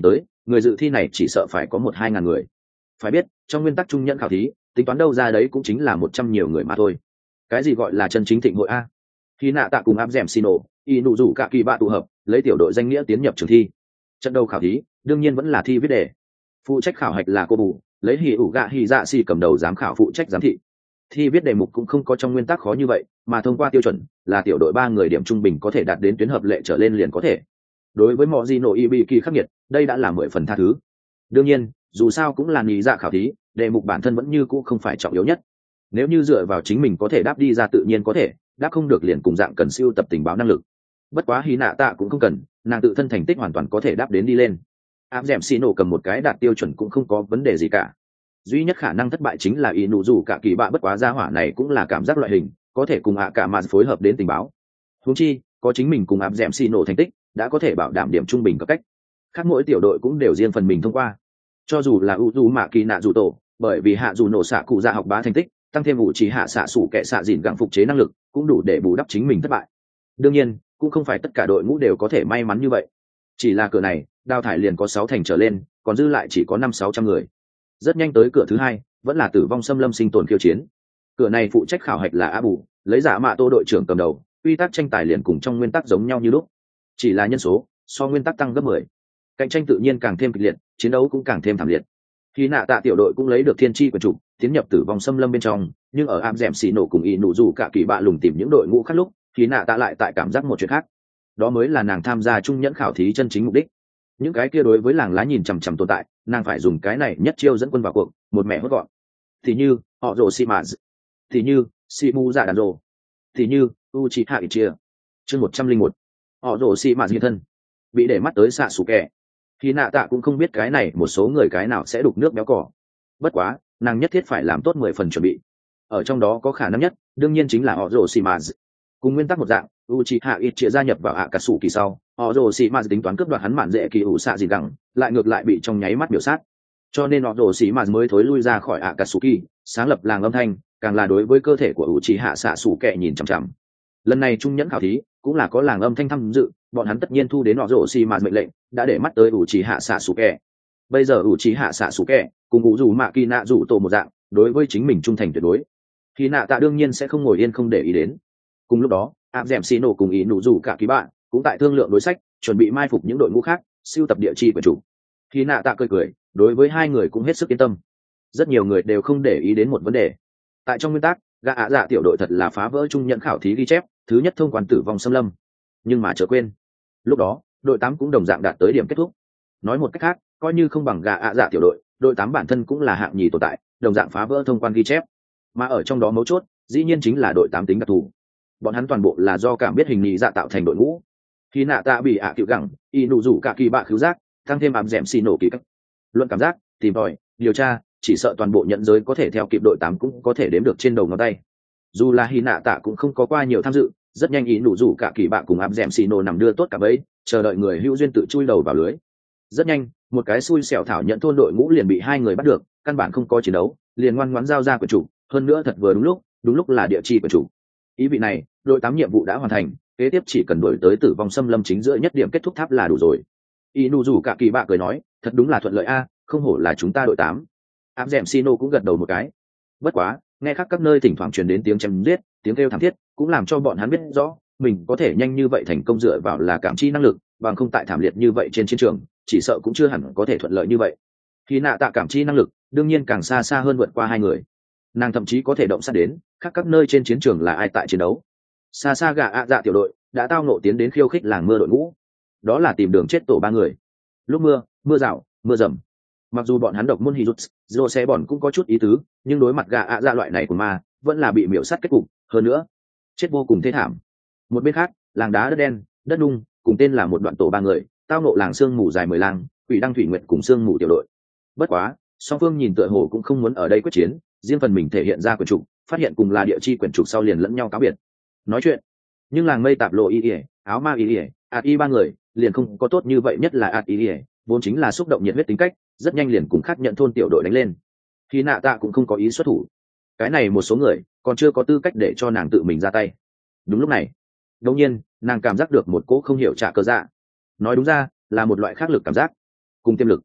người dự thi này chỉ sợ phải có một hai ngàn người. Phải biết trong nguyên tắc trung nhẫn khảo thí tính toán đâu ra đấy cũng chính là một trăm nhiều người mà thôi. Cái gì gọi là chân chính thịnh hội a? Khi nạ tạ cùng áp dẻm xì nổ y nụ rủ cả kỳ bạ tụ hợp lấy tiểu đội danh nghĩa tiến nhập trường thi. Trận đầu khảo thí đương nhiên vẫn là thi viết đề, phụ trách khảo hạch là cô bù lấy hì ủ gạ hì dạ xì cầm đầu giám khảo phụ trách giám thị. Thi viết đề mục cũng không có trong nguyên tắc khó như vậy, mà thông qua tiêu chuẩn là tiểu đội ba người điểm trung bình có thể đạt đến tuyến hợp lệ trở lên liền có thể. Đối với mọi gì nội y bị kỳ khắc nghiệt, đây đã là mười phần tha thứ. Đương nhiên dù sao cũng là nghĩ dạ khảo thí, đề mục bản thân vẫn như cũ không phải trọng yếu nhất. Nếu như dựa vào chính mình có thể đáp đi ra tự nhiên có thể, đáp không được liền cùng dạng cần siêu tập tình báo năng lực. Bất quá hy nạ tạ cũng không cần, nàng tự thân thành tích hoàn toàn có thể đáp đến đi lên. Áp dẻm xì nổ cầm một cái đạt tiêu chuẩn cũng không có vấn đề gì cả. Duy nhất khả năng thất bại chính là ý nụ dù cả kỳ bạ bất quá gia hỏa này cũng là cảm giác loại hình, có thể cùng ạ cả mà phối hợp đến tình báo. Huống chi có chính mình cùng áp dẻm xì nổ thành tích đã có thể bảo đảm điểm trung bình cấp cách. Khác mỗi tiểu đội cũng đều riêng phần mình thông qua. Cho dù là u dù mạ kỳ nạ dù tổ, bởi vì hạ dù nổ xạ cụ dạ học bá thành tích tăng thêm vụ chỉ hạ xạ sủ kệ xạ dìn gặng phục chế năng lực cũng đủ để bù đắp chính mình thất bại. Đương nhiên cũng không phải tất cả đội ngũ đều có thể may mắn như vậy, chỉ là cửa này đào thải liền có sáu thành trở lên, còn dư lại chỉ có năm sáu trăm người. Rất nhanh tới cửa thứ hai, vẫn là tử vong xâm lâm sinh tồn khiêu chiến. Cửa này phụ trách khảo hạch là a bù lấy giả mạ tô đội trưởng cầm đầu, quy tắc tranh tài liền cùng trong nguyên tắc giống nhau như lúc, chỉ là nhân số so nguyên tắc tăng gấp mười, cạnh tranh tự nhiên càng thêm kịch liệt, chiến đấu cũng càng thêm thảm liệt. Khi nạ tạ tiểu đội cũng lấy được thiên tri quyền trục tiến nhập tử vong xâm lâm bên trong, nhưng ở áp dẻm xì nổ cùng y nụ dù cả kỳ bạ lùng tìm những đội ngũ khác lúc, khi nạ tạ lại tại cảm giác một chuyện khác. Đó mới là nàng tham gia trung nhẫn khảo thí chân chính mục đích. Những cái kia đối với làng lá nhìn chằm chằm tồn tại, nàng phải dùng cái này nhất chiêu dẫn quân vào cuộc, một mẹ hốt gọn. Thì như họ rồ xì mã, thì như xì mu dạ đàn rồ, thì như u chi hạ chia. Chương một trăm linh một, họ rồ xì mã hiện thân bị để mắt tới xạ sủ kẻ. Khi nạ tạ cũng không biết cái này một số người cái nào sẽ đục nước béo cỏ, bất quá nàng nhất thiết phải làm tốt mười phần chuẩn bị. Ở trong đó có khả năng nhất đương nhiên chính là họ rồ xì mã. Cùng nguyên tắc một dạng, Uchiha Itchia gia nhập vào Akatsuki sau, họ rồ xì mạt tính toán cướp đoạt hắn mạn dễ kỳ ủ xạ gì gẳng, lại ngược lại bị trong nháy mắt biểu sát. Cho nên họ rồ xì mạt mới thối lui ra khỏi Akatsuki, sáng lập làng âm thanh, càng là đối với cơ thể của Uchiha xạ sủ kẹ nhìn chằm chằm. Lần này trung nhẫn khảo thí cũng là có làng âm thanh tham dự, bọn hắn tất nhiên thu đến họ rồ xì mạt mệnh lệnh, đã để mắt tới Uchiha xạ sủ kẹ. Bây giờ Uchiha xạ sủ kẹ cùng ngũ dù mạ kỳ nạ dù tổ một dạng, đối với chính mình trung thành tuyệt đối. Thì nạ tạ đương nhiên sẽ không ngồi yên không để ý đến. Cùng lúc đó áp dẻm xì nổ cùng ý nụ rủ cả kỳ bạn cũng tại thương lượng đối sách, chuẩn bị mai phục những đội ngũ khác, siêu tập địa chi của chủ. Khi nạ tạ cười cười, đối với hai người cũng hết sức yên tâm. Rất nhiều người đều không để ý đến một vấn đề. Tại trong nguyên tắc, gã ạ dạ tiểu đội thật là phá vỡ trung nhận khảo thí ghi chép, thứ nhất thông quan tử vong xâm lâm. Nhưng mà chớ quên, lúc đó đội tám cũng đồng dạng đạt tới điểm kết thúc. Nói một cách khác, coi như không bằng gã ạ dạ tiểu đội, đội tám bản thân cũng là hạng nhì tồn tại, đồng dạng phá vỡ thông quan ghi chép. Mà ở trong đó mấu chốt, dĩ nhiên chính là đội tám tính đặc thù. Bọn hắn toàn bộ là do cảm biết hình nhị dạ tạo thành đội ngũ. Khi nạ tạ bị ạ à cựu gẳng y nụ rủ cả kỳ bạ khứu giác tăng thêm ám dẻm xì nổ kỳ cách luận cảm giác tìm tòi điều tra, chỉ sợ toàn bộ nhận giới có thể theo kịp đội tám cũng có thể đếm được trên đầu ngón tay. Dù là hy nạ tạ cũng không có qua nhiều tham dự, rất nhanh ý nụ rủ cả kỳ bạ cùng ám dẻm xì nổ nằm đưa tốt cả bấy, chờ đợi người hữu duyên tự chui đầu vào lưới. Rất nhanh một cái xui xẻo thảo nhận thôn đội ngũ liền bị hai người bắt được, căn bản không có chiến đấu, liền ngoan ngoãn giao ra của chủ, hơn nữa thật vừa đúng lúc đúng lúc là địa chi của chủ. Ý vị này đội tám nhiệm vụ đã hoàn thành, kế tiếp chỉ cần đổi tới tử vong xâm lâm chính giữa nhất điểm kết thúc tháp là đủ rồi. Inu rủ cả kỳ bạ cười nói, thật đúng là thuận lợi a, không hổ là chúng ta đội tám. Áp dẻm Sino cũng gật đầu một cái. Bất quá nghe khác các nơi thỉnh thoảng truyền đến tiếng chém giết, tiếng kêu thảm thiết, cũng làm cho bọn hắn biết rõ mình có thể nhanh như vậy thành công dựa vào là cảm chi năng lực, bằng không tại thảm liệt như vậy trên chiến trường chỉ sợ cũng chưa hẳn có thể thuận lợi như vậy. Khi nạ tạ cảm chi năng lực đương nhiên càng xa xa hơn vượt qua hai người, nàng thậm chí có thể động sát đến khác các nơi trên chiến trường là ai tại chiến đấu. Xa xa gà ạ dạ tiểu đội đã tao nộ tiến đến khiêu khích làng mưa đội ngũ, đó là tìm đường chết tổ ba người. Lúc mưa mưa rào mưa rầm, mặc dù bọn hắn độc môn hì rút dô xe bòn cũng có chút ý tứ, nhưng đối mặt gà ạ dạ loại này của ma vẫn là bị miễu sát kết cục, hơn nữa chết vô cùng thê thảm. Một bên khác làng đá đất đen đất nung cùng tên là một đoạn tổ ba người tao nộ làng sương mù dài mười lang quỷ đăng thủy nguyện cùng sương mù tiểu đội. Bất quá song phương nhìn tựa hồ cũng không muốn ở đây quyết chiến, riêng phần mình thể hiện ra quyển trục, phát hiện cùng là địa chi quyển trục sau liền lẫn nhau cáo biệt nói chuyện. Nhưng làng mây tạp lộ y ỉa áo ma y ỉa ạt y ba người liền không có tốt như vậy, nhất là ạt y ỉa vốn chính là xúc động nhiệt huyết tính cách, rất nhanh liền cùng khác nhận thôn tiểu đội đánh lên. Khi nạ tạ cũng không có ý xuất thủ, cái này một số người còn chưa có tư cách để cho nàng tự mình ra tay. Đúng lúc này đột nhiên nàng cảm giác được một cỗ không hiểu trả cơ dạ, nói đúng ra là một loại khác lực cảm giác cùng tiềm lực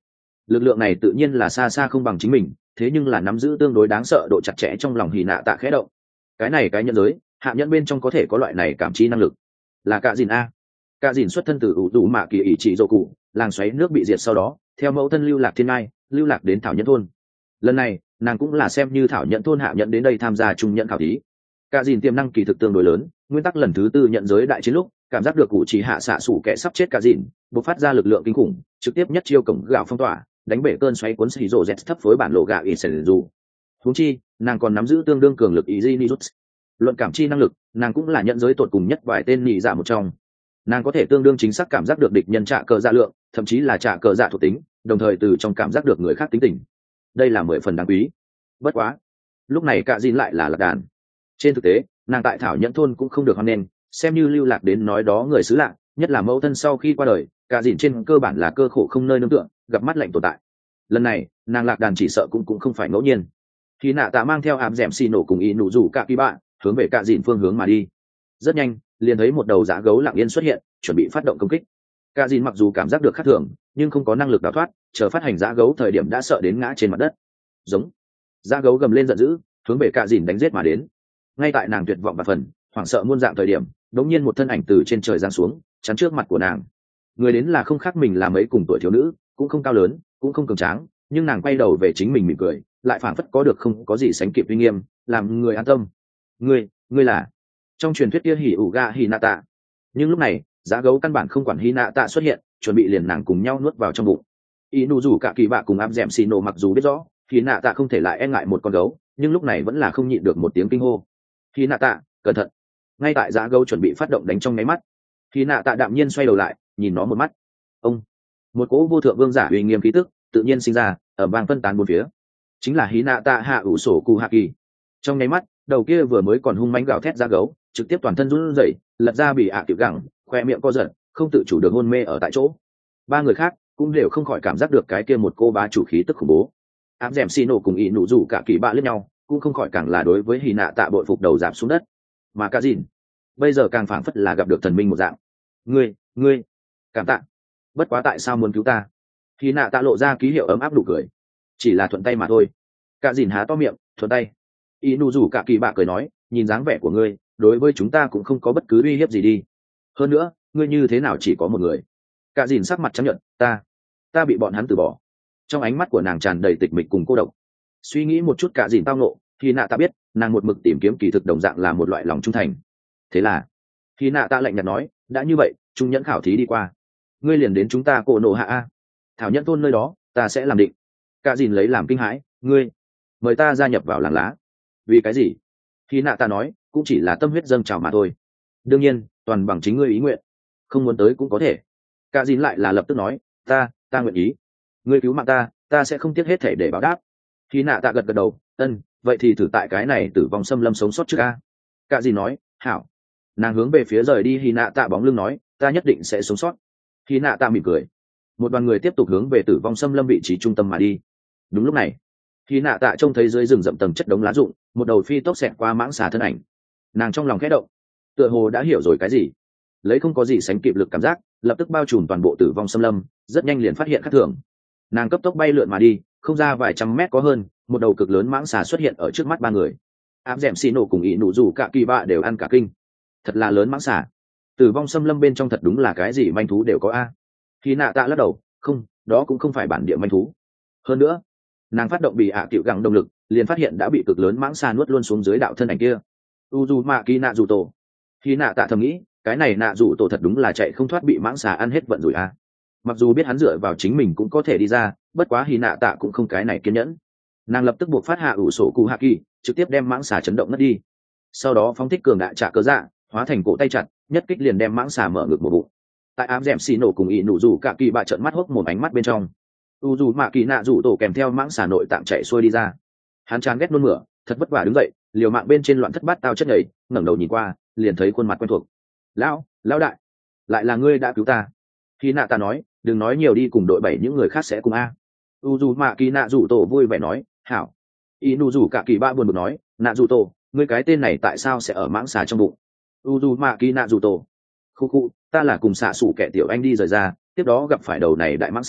lực lượng này tự nhiên là xa xa không bằng chính mình, thế nhưng là nắm giữ tương đối đáng sợ độ chặt chẽ trong lòng hì nạ tạ khẽ động. Cái này cái nhân giới hạ nhân bên trong có thể có loại này cảm trí năng lực, là cạ dìn a. Cạ dìn xuất thân từ ủ dù mạ kỳ ỷ trị dỗ cụ, làng xoáy nước bị diệt sau đó theo mẫu thân lưu lạc thiên ngai lưu lạc đến thảo nhẫn thôn. Lần này nàng cũng là xem như thảo nhẫn thôn hạ nhận đến đây tham gia trung nhận khảo thí. Cạ dìn tiềm năng kỳ thực tương đối lớn, nguyên tắc lần thứ tư nhận giới đại chiến lúc cảm giác được cụ chỉ hạ xạ sủ kẻ sắp chết cạ dìn bộc phát ra lực lượng kinh khủng, trực tiếp nhất chiêu cổng gạo phong tỏa, đánh bể cơn xoáy cuốn xì rộ z thấp phối bản lộ gạo ỉ sần dù. Huống chi nàng còn nắm giữ tương đương cường lực ý di nijut. Luận cảm chi năng lực nàng cũng là nhận giới tột cùng nhất vài tên nhị dạ một trong. Nàng có thể tương đương chính xác cảm giác được địch nhân trả cờ dạ lượng, thậm chí là trả cờ dạ thuộc tính, đồng thời từ trong cảm giác được người khác tính tình. Đây là mười phần đáng quý. Bất quá lúc này cạ dìn lại là lạc đàn. Trên thực tế nàng tại thảo nhẫn thôn cũng không được hoan nghênh, xem như lưu lạc đến nói đó người xứ lạ, nhất là mẫu thân sau khi qua đời, cạ dìn trên cơ bản là cơ khổ không nơi nương tựa, gặp mắt lạnh tồn tại. Lần này nàng lạc đàn chỉ sợ cũng cũng không phải ngẫu nhiên. Khi nạ tạ mang theo ám dẻm xì nổ cùng ý nụ rủ cả kỳ bạ hướng về cạ dìn phương hướng mà đi. Rất nhanh liền thấy một đầu dã gấu lặng yên xuất hiện, chuẩn bị phát động công kích. Cạ dìn mặc dù cảm giác được khác thường nhưng không có năng lực đào thoát, chờ phát hành dã gấu thời điểm đã sợ đến ngã trên mặt đất. Giống. Dã gấu gầm lên giận dữ, hướng về cạ dìn đánh giết mà đến. Ngay tại nàng tuyệt vọng và phần hoảng sợ muôn dạng thời điểm, đống nhiên một thân ảnh từ trên trời giáng xuống, chắn trước mặt của nàng. Người đến là không khác mình là mấy cùng tuổi thiếu nữ, cũng không cao lớn cũng không cường tráng, nhưng nàng quay đầu về chính mình mỉm cười, lại phảng phất có được không có gì sánh kịp uy nghiêm, làm người an tâm. Ngươi, ngươi là trong truyền thuyết kia hỉ ủ ga Hinata. Nhưng lúc này giá gấu căn bản không quản Hinata xuất hiện, chuẩn bị liền nàng cùng nhau nuốt vào trong bụng. Inu rủ cả kỳ bạ cùng áp dẻm xì nổ mặc dù biết rõ Hinata không thể lại e ngại một con gấu, nhưng lúc này vẫn là không nhịn được một tiếng kinh hô. Hinata, cẩn thận! Ngay tại giá gấu chuẩn bị phát động đánh trong nháy mắt, Hinata đạm nhiên xoay đầu lại nhìn nó một mắt. Ông! Một cỗ vô thượng vương giả uy nghiêm khí tức tự nhiên sinh ra, ở bang phân tán bốn phía. Chính là Hinata hạ ủ sổ cụ hạ kỳ. Trong nháy mắt đầu kia vừa mới còn hung mãnh gào thét ra gấu trực tiếp toàn thân run rẩy, lật ra bị ạ tiểu gẳng, khoe miệng co giật, không tự chủ được hôn mê ở tại chỗ. Ba người khác cũng đều không khỏi cảm giác được cái kia một cô bá chủ khí tức khủng bố. Ám dẻm xì nổ cùng ý nụ rủ cả kỳ bạ lẫn nhau, cũng không khỏi càng là đối với Hy nạ tạ bội phục đầu giảm xuống đất. Mà cả dìn bây giờ càng phảng phất là gặp được thần minh một dạng. Ngươi, ngươi, cảm tạ. Bất quá tại sao muốn cứu ta? Hy nạ tạ lộ ra ký hiệu ấm áp nụ cười. Chỉ là thuận tay mà thôi. Cả dìn há to miệng, thuận tay. Ý nụ rủ cả kỳ bạ cười nói, nhìn dáng vẻ của ngươi, đối với chúng ta cũng không có bất cứ uy hiếp gì đi. Hơn nữa ngươi như thế nào chỉ có một người? Cả dìn sắc mặt trắng nhợt, ta ta bị bọn hắn từ bỏ. Trong ánh mắt của nàng tràn đầy tịch mịch cùng cô độc. Suy nghĩ một chút cả dìn tao nộ, thì nạ ta biết nàng một mực tìm kiếm kỳ thực đồng dạng là một loại lòng trung thành. Thế là khi nạ ta lạnh nhạt nói, đã như vậy trung nhẫn khảo thí đi qua, ngươi liền đến chúng ta cổ nộ hạ a, thảo nhẫn thôn nơi đó ta sẽ làm định. Cả dìn lấy làm kinh hãi, ngươi mời ta gia nhập vào làng lá. Vì cái gì? Khi nạ ta nói, cũng chỉ là tâm huyết dâng trào mà thôi, đương nhiên toàn bằng chính ngươi ý nguyện, không muốn tới cũng có thể. Cả dìn lại là lập tức nói, ta ta nguyện ý, ngươi cứu mạng ta ta sẽ không tiếc hết thể để báo đáp. Khi nạ tạ gật gật đầu, ân, vậy thì thử tại cái này tử vong xâm lâm sống sót trước a. Cả dìn nói, hảo. Nàng hướng về phía rời đi Hy nạ tạ bóng lưng nói, ta nhất định sẽ sống sót. Hy nạ tạ mỉm cười. Một đoàn người tiếp tục hướng về tử vong xâm lâm vị trí trung tâm mà đi. Đúng lúc này Hy nạ tạ trông thấy dưới rừng rậm tầng chất đống lá rụng, một đầu phi tốc xẹt qua mãng xà thân ảnh. Nàng trong lòng khẽ động, tựa hồ đã hiểu rồi cái gì. Lấy không có gì sánh kịp lực cảm giác lập tức bao trùm toàn bộ tử vong xâm lâm, rất nhanh liền phát hiện khác thường. Nàng cấp tốc bay lượn mà đi, không ra vài trăm mét có hơn, một đầu cực lớn mãng xà xuất hiện ở trước mắt ba người. Ám dẻm xì nổ cùng ý nụ rủ cả kỳ bạ đều ăn cả kinh. Thật là lớn mãng xà. Tử vong xâm lâm bên trong thật đúng là cái gì manh thú đều có a. Khi nạ tạ lắc đầu, không, đó cũng không phải bản địa manh thú. Hơn nữa nàng phát động bị ạ à cựu gẳng động lực, liền phát hiện đã bị cực lớn mãng xà nuốt luôn xuống dưới đạo thân ảnh kia. Uzumaki nạ dù tổ. Khi nạ tạ thầm nghĩ, cái này nạ dù tổ thật đúng là chạy không thoát bị mãng xà ăn hết vận rủi a. Mặc dù biết hắn dựa vào chính mình cũng có thể đi ra, bất quá Hy nạ tạ cũng không cái này kiên nhẫn. Nàng lập tức buộc phát hạ ủ sổ cụ hạ kỳ, trực tiếp đem mãng xà chấn động ngất đi. Sau đó phóng thích cường đại trả cớ dạ, hóa thành cổ tay chặt, nhất kích liền đem mãng xà mở ngực một bụng. Tại ám dẻm xì nổ cùng ý nụ rủ cả kỳ bạ trợn mắt hốc một ánh mắt bên trong. U dù mạ kỳ nạ rủ tổ kèm theo mãng xà nội tạng chạy xuôi đi ra. Hắn chán ghét nôn mửa, thật vất vả đứng dậy, liều mạng bên trên loạn thất bát tao chất nhảy, ngẩng đầu nhìn qua, liền thấy khuôn mặt quen thuộc. Lão, lão đại, lại là ngươi đã cứu ta. Khi nạ ta nói, đừng nói nhiều đi, cùng đội bảy những người khác sẽ cùng a. U dù mạ kỳ nạ rủ tổ vui vẻ nói, hảo. Y nụ rủ cả kỳ ba buồn bực nói, nạ rủ tổ, ngươi cái tên này tại sao sẽ ở mãng xà trong bụng? U dù mạ kỳ nạ rủ tổ, khu khu, ta là cùng xạ sủ kẻ tiểu anh đi rời ra, tiếp đó gặp phải đầu này đại mãng xà,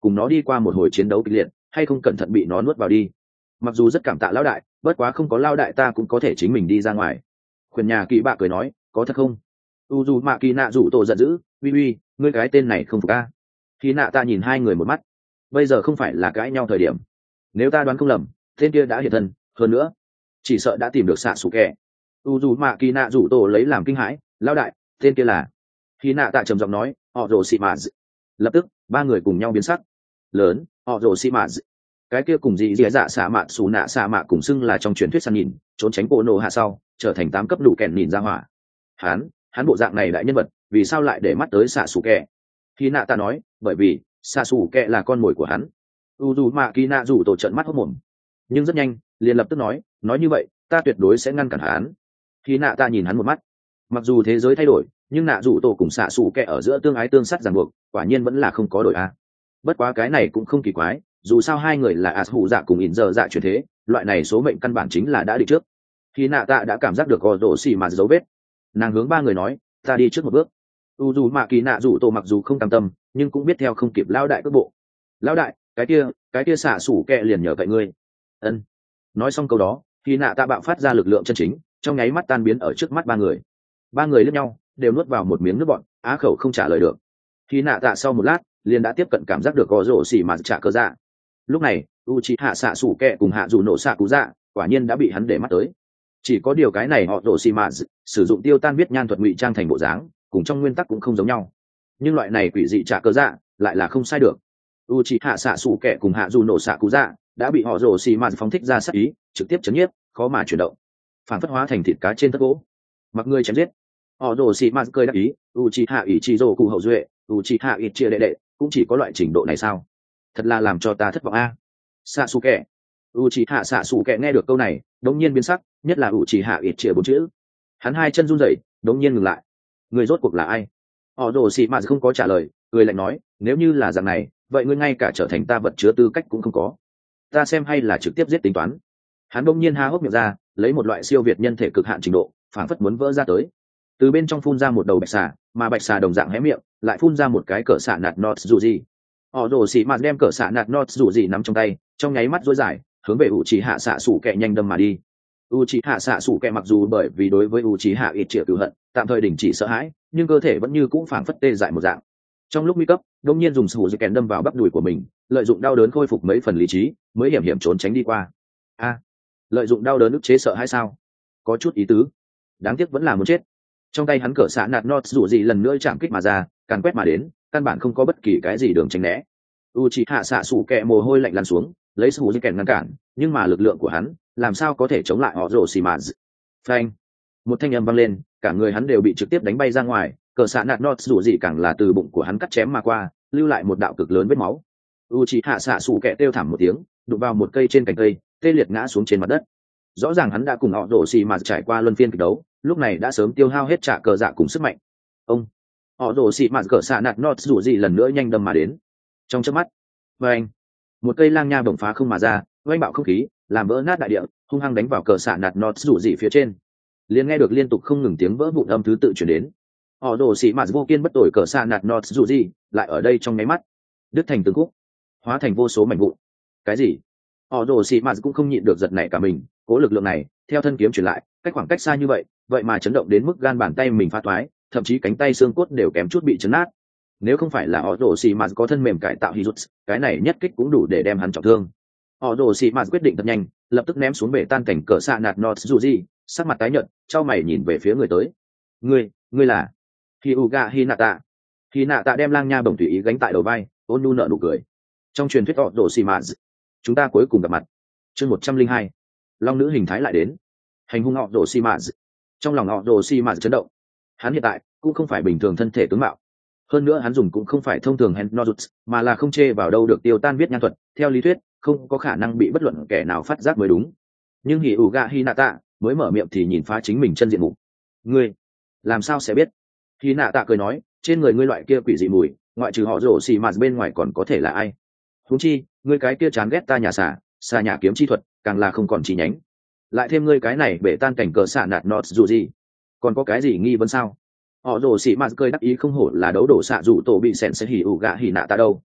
cùng nó đi qua một hồi chiến đấu kịch liệt hay không cẩn thận bị nó nuốt vào đi. Mặc dù rất cảm tạ lão đại, bất quá không có lão đại ta cũng có thể chính mình đi ra ngoài. Khuyển nhà kỳ bạ cười nói, có thật không? u dù mạ kỳ nạ rủ tổ giận dữ, uy uy, ngươi cái tên này không phục a. Khi nạ ta nhìn hai người một mắt, bây giờ không phải là cãi nhau thời điểm. Nếu ta đoán không lầm, tên kia đã hiện thân, hơn nữa chỉ sợ đã tìm được xạ xù kẹ. u dù mạ kỳ nạ rủ tổ lấy làm kinh hãi, lão đại, tên kia là. Khi nạ tạ trầm giọng nói, họ rồ xị mạ. Lập tức ba người cùng nhau biến sắc. Lớn, họ rồ xị mạ. Cái kia cùng dị dĩa dạ xạ mạ xù nạ xạ mạ cùng xưng là trong truyền thuyết săn nhìn trốn tránh cổ nổ hạ sau trở thành tám cấp đủ kèn nhìn ra hỏa. Hắn, hắn bộ dạng này đại nhân vật, vì sao lại để mắt tới xạ xù kẹ? Khi nạ ta nói, bởi vì xạ xù kẹ là con mồi của hắn. u dù mạ kỳ nạ rủ tổ trận mắt hốt mồm, nhưng rất nhanh liền lập tức nói, nói như vậy ta tuyệt đối sẽ ngăn cản hắn. Khi nạ ta nhìn hắn một mắt, mặc dù thế giới thay đổi, nhưng nạ rủ tổ cùng xạ xù kẹ ở giữa tương ái tương sắt ràng buộc quả nhiên vẫn là không có đổi a. Bất quá cái này cũng không kỳ quái, dù sao hai người là ạt hủ dạ cùng ỉn giờ dạ chuyển thế, loại này số mệnh căn bản chính là đã đi trước. Khi nạ tạ đã cảm giác được gò rổ xì mà dấu vết, nàng hướng ba người nói, ta đi trước một bước. u dù mạ kỳ nạ rủ tổ mặc dù không cam tâm, nhưng cũng biết theo không kịp lao đại cước bộ. Lao đại, cái kia cái kia xả sủ kẹ liền nhờ cậy ngươi. Ân. Nói xong câu đó, khi nạ tạ bạo phát ra lực lượng chân chính, trong nháy mắt tan biến ở trước mắt ba người. Ba người lướt nhau, đều nuốt vào một miếng nước bọt, á khẩu không trả lời được. Khi nạ tạ sau một lát liền đã tiếp cận cảm giác được gò rổ xì mà trả cơ dạ. Lúc này u c h i hạ xạ sủ kẹ cùng hạ dù nổ xạ cú dạ quả nhiên đã bị hắn để mắt tới. Chỉ có điều cái này họ rổ xì mà sử dụng tiêu tan biết nhan thuật ngụy trang thành bộ dáng, cùng trong nguyên tắc cũng không giống nhau, nhưng loại này quỷ dị trả cơ dạ lại là không sai được. u c h i hạ xạ sủ kẹ cùng hạ dù nổ xạ cú dạ đã bị họ rổ xì mà phóng thích ra sát ý, trực tiếp chấn nhiếp, khó mà chuyển động, phản phất hóa thành thịt cá trên tất gỗ, mặc người chém giết. Họ rổ xì mà cười đáp ý, u c h i hạ ỷ chi rổ cụ hậu duệ, u c h i hạ ít chia đệ đệ cũng chỉ có loại trình độ này sao? Thật là làm cho ta thất vọng a. Xạ xù kẹ. u c h i hạ xạ xù kẹ nghe được câu này đống nhiên biến sắc, nhất là u c h i hạ ít chia bốn chữ, hắn hai chân run rẩy, đống nhiên ngừng lại. Người rốt cuộc là ai? Họ rồ xì mạt không có trả lời, cười lạnh nói, nếu như là dạng này, vậy ngươi ngay cả trở thành ta vật chứa tư cách cũng không có. Ta xem hay là trực tiếp giết tính toán. Hắn đống nhiên há hốc miệng ra, lấy một loại siêu việt nhân thể cực hạn trình độ, phảng phất muốn vỡ ra tới. Từ bên trong phun ra một đầu bạch xà, mà bạch xà đồng dạng hé miệng, lại phun ra một cái cỡ xạ nạt nọt dù gì. Họ rồ xì mạt đem cỡ xạ nạt nọt dù gì nắm trong tay, trong nháy mắt dối dài, hướng về u c h i hạ xạ sủ kẹ nhanh đâm mà đi. u c h i hạ xạ sủ kẹ mặc dù bởi vì đối với u c h i hạ ít triệu cựu hận tạm thời đình chỉ sợ hãi, nhưng cơ thể vẫn như cũng phảng phất tê dại một dạng. Trong lúc nguy cấp, đông nhiên dùng sủ dây kèn đâm vào bắp đùi của mình, lợi dụng đau đớn khôi phục mấy phần lý trí, mới hiểm hiểm trốn tránh đi qua. A, à, lợi dụng đau đớn ức chế sợ hãi sao? Có chút ý tứ. Đáng tiếc vẫn là muốn chết. Trong tay hắn cỡ xạ nạt nọt dù gì lần nữa chạm kích mà ra, càn quét mà đến, căn bản không có bất kỳ cái gì đường tránh né. u c h i hạ xạ sủ kẹ mồ hôi lạnh lăn xuống, lấy sủ dây kèn ngăn cản, nhưng mà lực lượng của hắn làm sao có thể chống lại họ rồ xì mạt. Phanh, một thanh âm vang lên, cả người hắn đều bị trực tiếp đánh bay ra ngoài, cờ xạ nạt nọt dù gì càng là từ bụng của hắn cắt chém mà qua, lưu lại một đạo cực lớn vết máu. u c h i hạ xạ sủ kẹ kêu thảm một tiếng, đụng vào một cây trên cành cây, tê liệt ngã xuống trên mặt đất. Rõ ràng hắn đã cùng họ rồ xì mạt trải qua luân phiên kịch đấu, lúc này đã sớm tiêu hao hết trả cờ dạ cùng sức mạnh. Ông họ rồ xì mạt cờ xạ nạt nọt dù gì lần nữa nhanh đâm mà đến. Trong chớp mắt, và anh một cây lang nha bổng phá không mà ra, oanh bạo không khí, làm vỡ nát đại địa, hung hăng đánh vào cờ xạ nạt nọt dù gì phía trên. Liền nghe được liên tục không ngừng tiếng vỡ vụn âm thứ tự chuyển đến. Họ rồ xì mạt vô kiên bất tồi cờ xạ nạt nọt dù gì lại ở đây trong nháy mắt đứt thành từng khúc, hóa thành vô số mảnh vụn. Cái gì? Họ rồ xì mạt cũng không nhịn được giật nảy cả mình, cố lực lượng này theo thân kiếm truyền lại, cách khoảng cách xa như vậy, vậy mà chấn động đến mức gan bàn tay mình phá thoái, thậm chí cánh tay xương cốt đều kém chút bị chấn nát. Nếu không phải là họ rồ xì mạt có thân mềm cải tạo Hizut, cái này nhất kích cũng đủ để đem hắn trọng thương. Họ rồ xì mạt quyết định thật nhanh, lập tức ném xuống bể tan cảnh cỡ xạ nạt nọt dù gì, sắc mặt tái nhợt, trao mày nhìn về phía người tới. Ngươi, ngươi là Hyuga Hinata. Hinata đem lang nha bổng tùy ý gánh tại đầu vai, ôn nhu nở nụ cười. Trong truyền thuyết họ rồ xì mạt, chúng ta cuối cùng gặp mặt. Chương một trăm linh hai, long nữ hình thái lại đến. Hành hung họ rồ xì mạt. Trong lòng họ rồ xì mạt chấn động. Hắn hiện tại cũng không phải bình thường thân thể tướng mạo, hơn nữa hắn dùng cũng không phải thông thường hen nozuts, mà là không chê vào đâu được tiêu tan biết nhan thuật, theo lý thuyết không có khả năng bị bất luận kẻ nào phát giác mới đúng. Nhưng Hyuga Hinata mới mở miệng thì nhìn phá chính mình chân diện mục. Ngươi làm sao sẽ biết? Hinata cười nói, trên người ngươi loại kia quỷ dị mùi, ngoại trừ họ rồ xì mạt bên ngoài còn có thể là ai? Huống chi ngươi cái kia chán ghét ta nhà xả xà nhà kiếm chi thuật càng là không còn chi nhánh, lại thêm ngươi cái này bể tan cảnh cờ xạ nạt nọt dù gì, còn có cái gì nghi vấn sao? Họ rồ xì mạt cười đắc ý, không hổ là đấu đổ xạ dù tổ bị sẹn sẽ hỉ ủ gạ hỉ nạ ta đâu.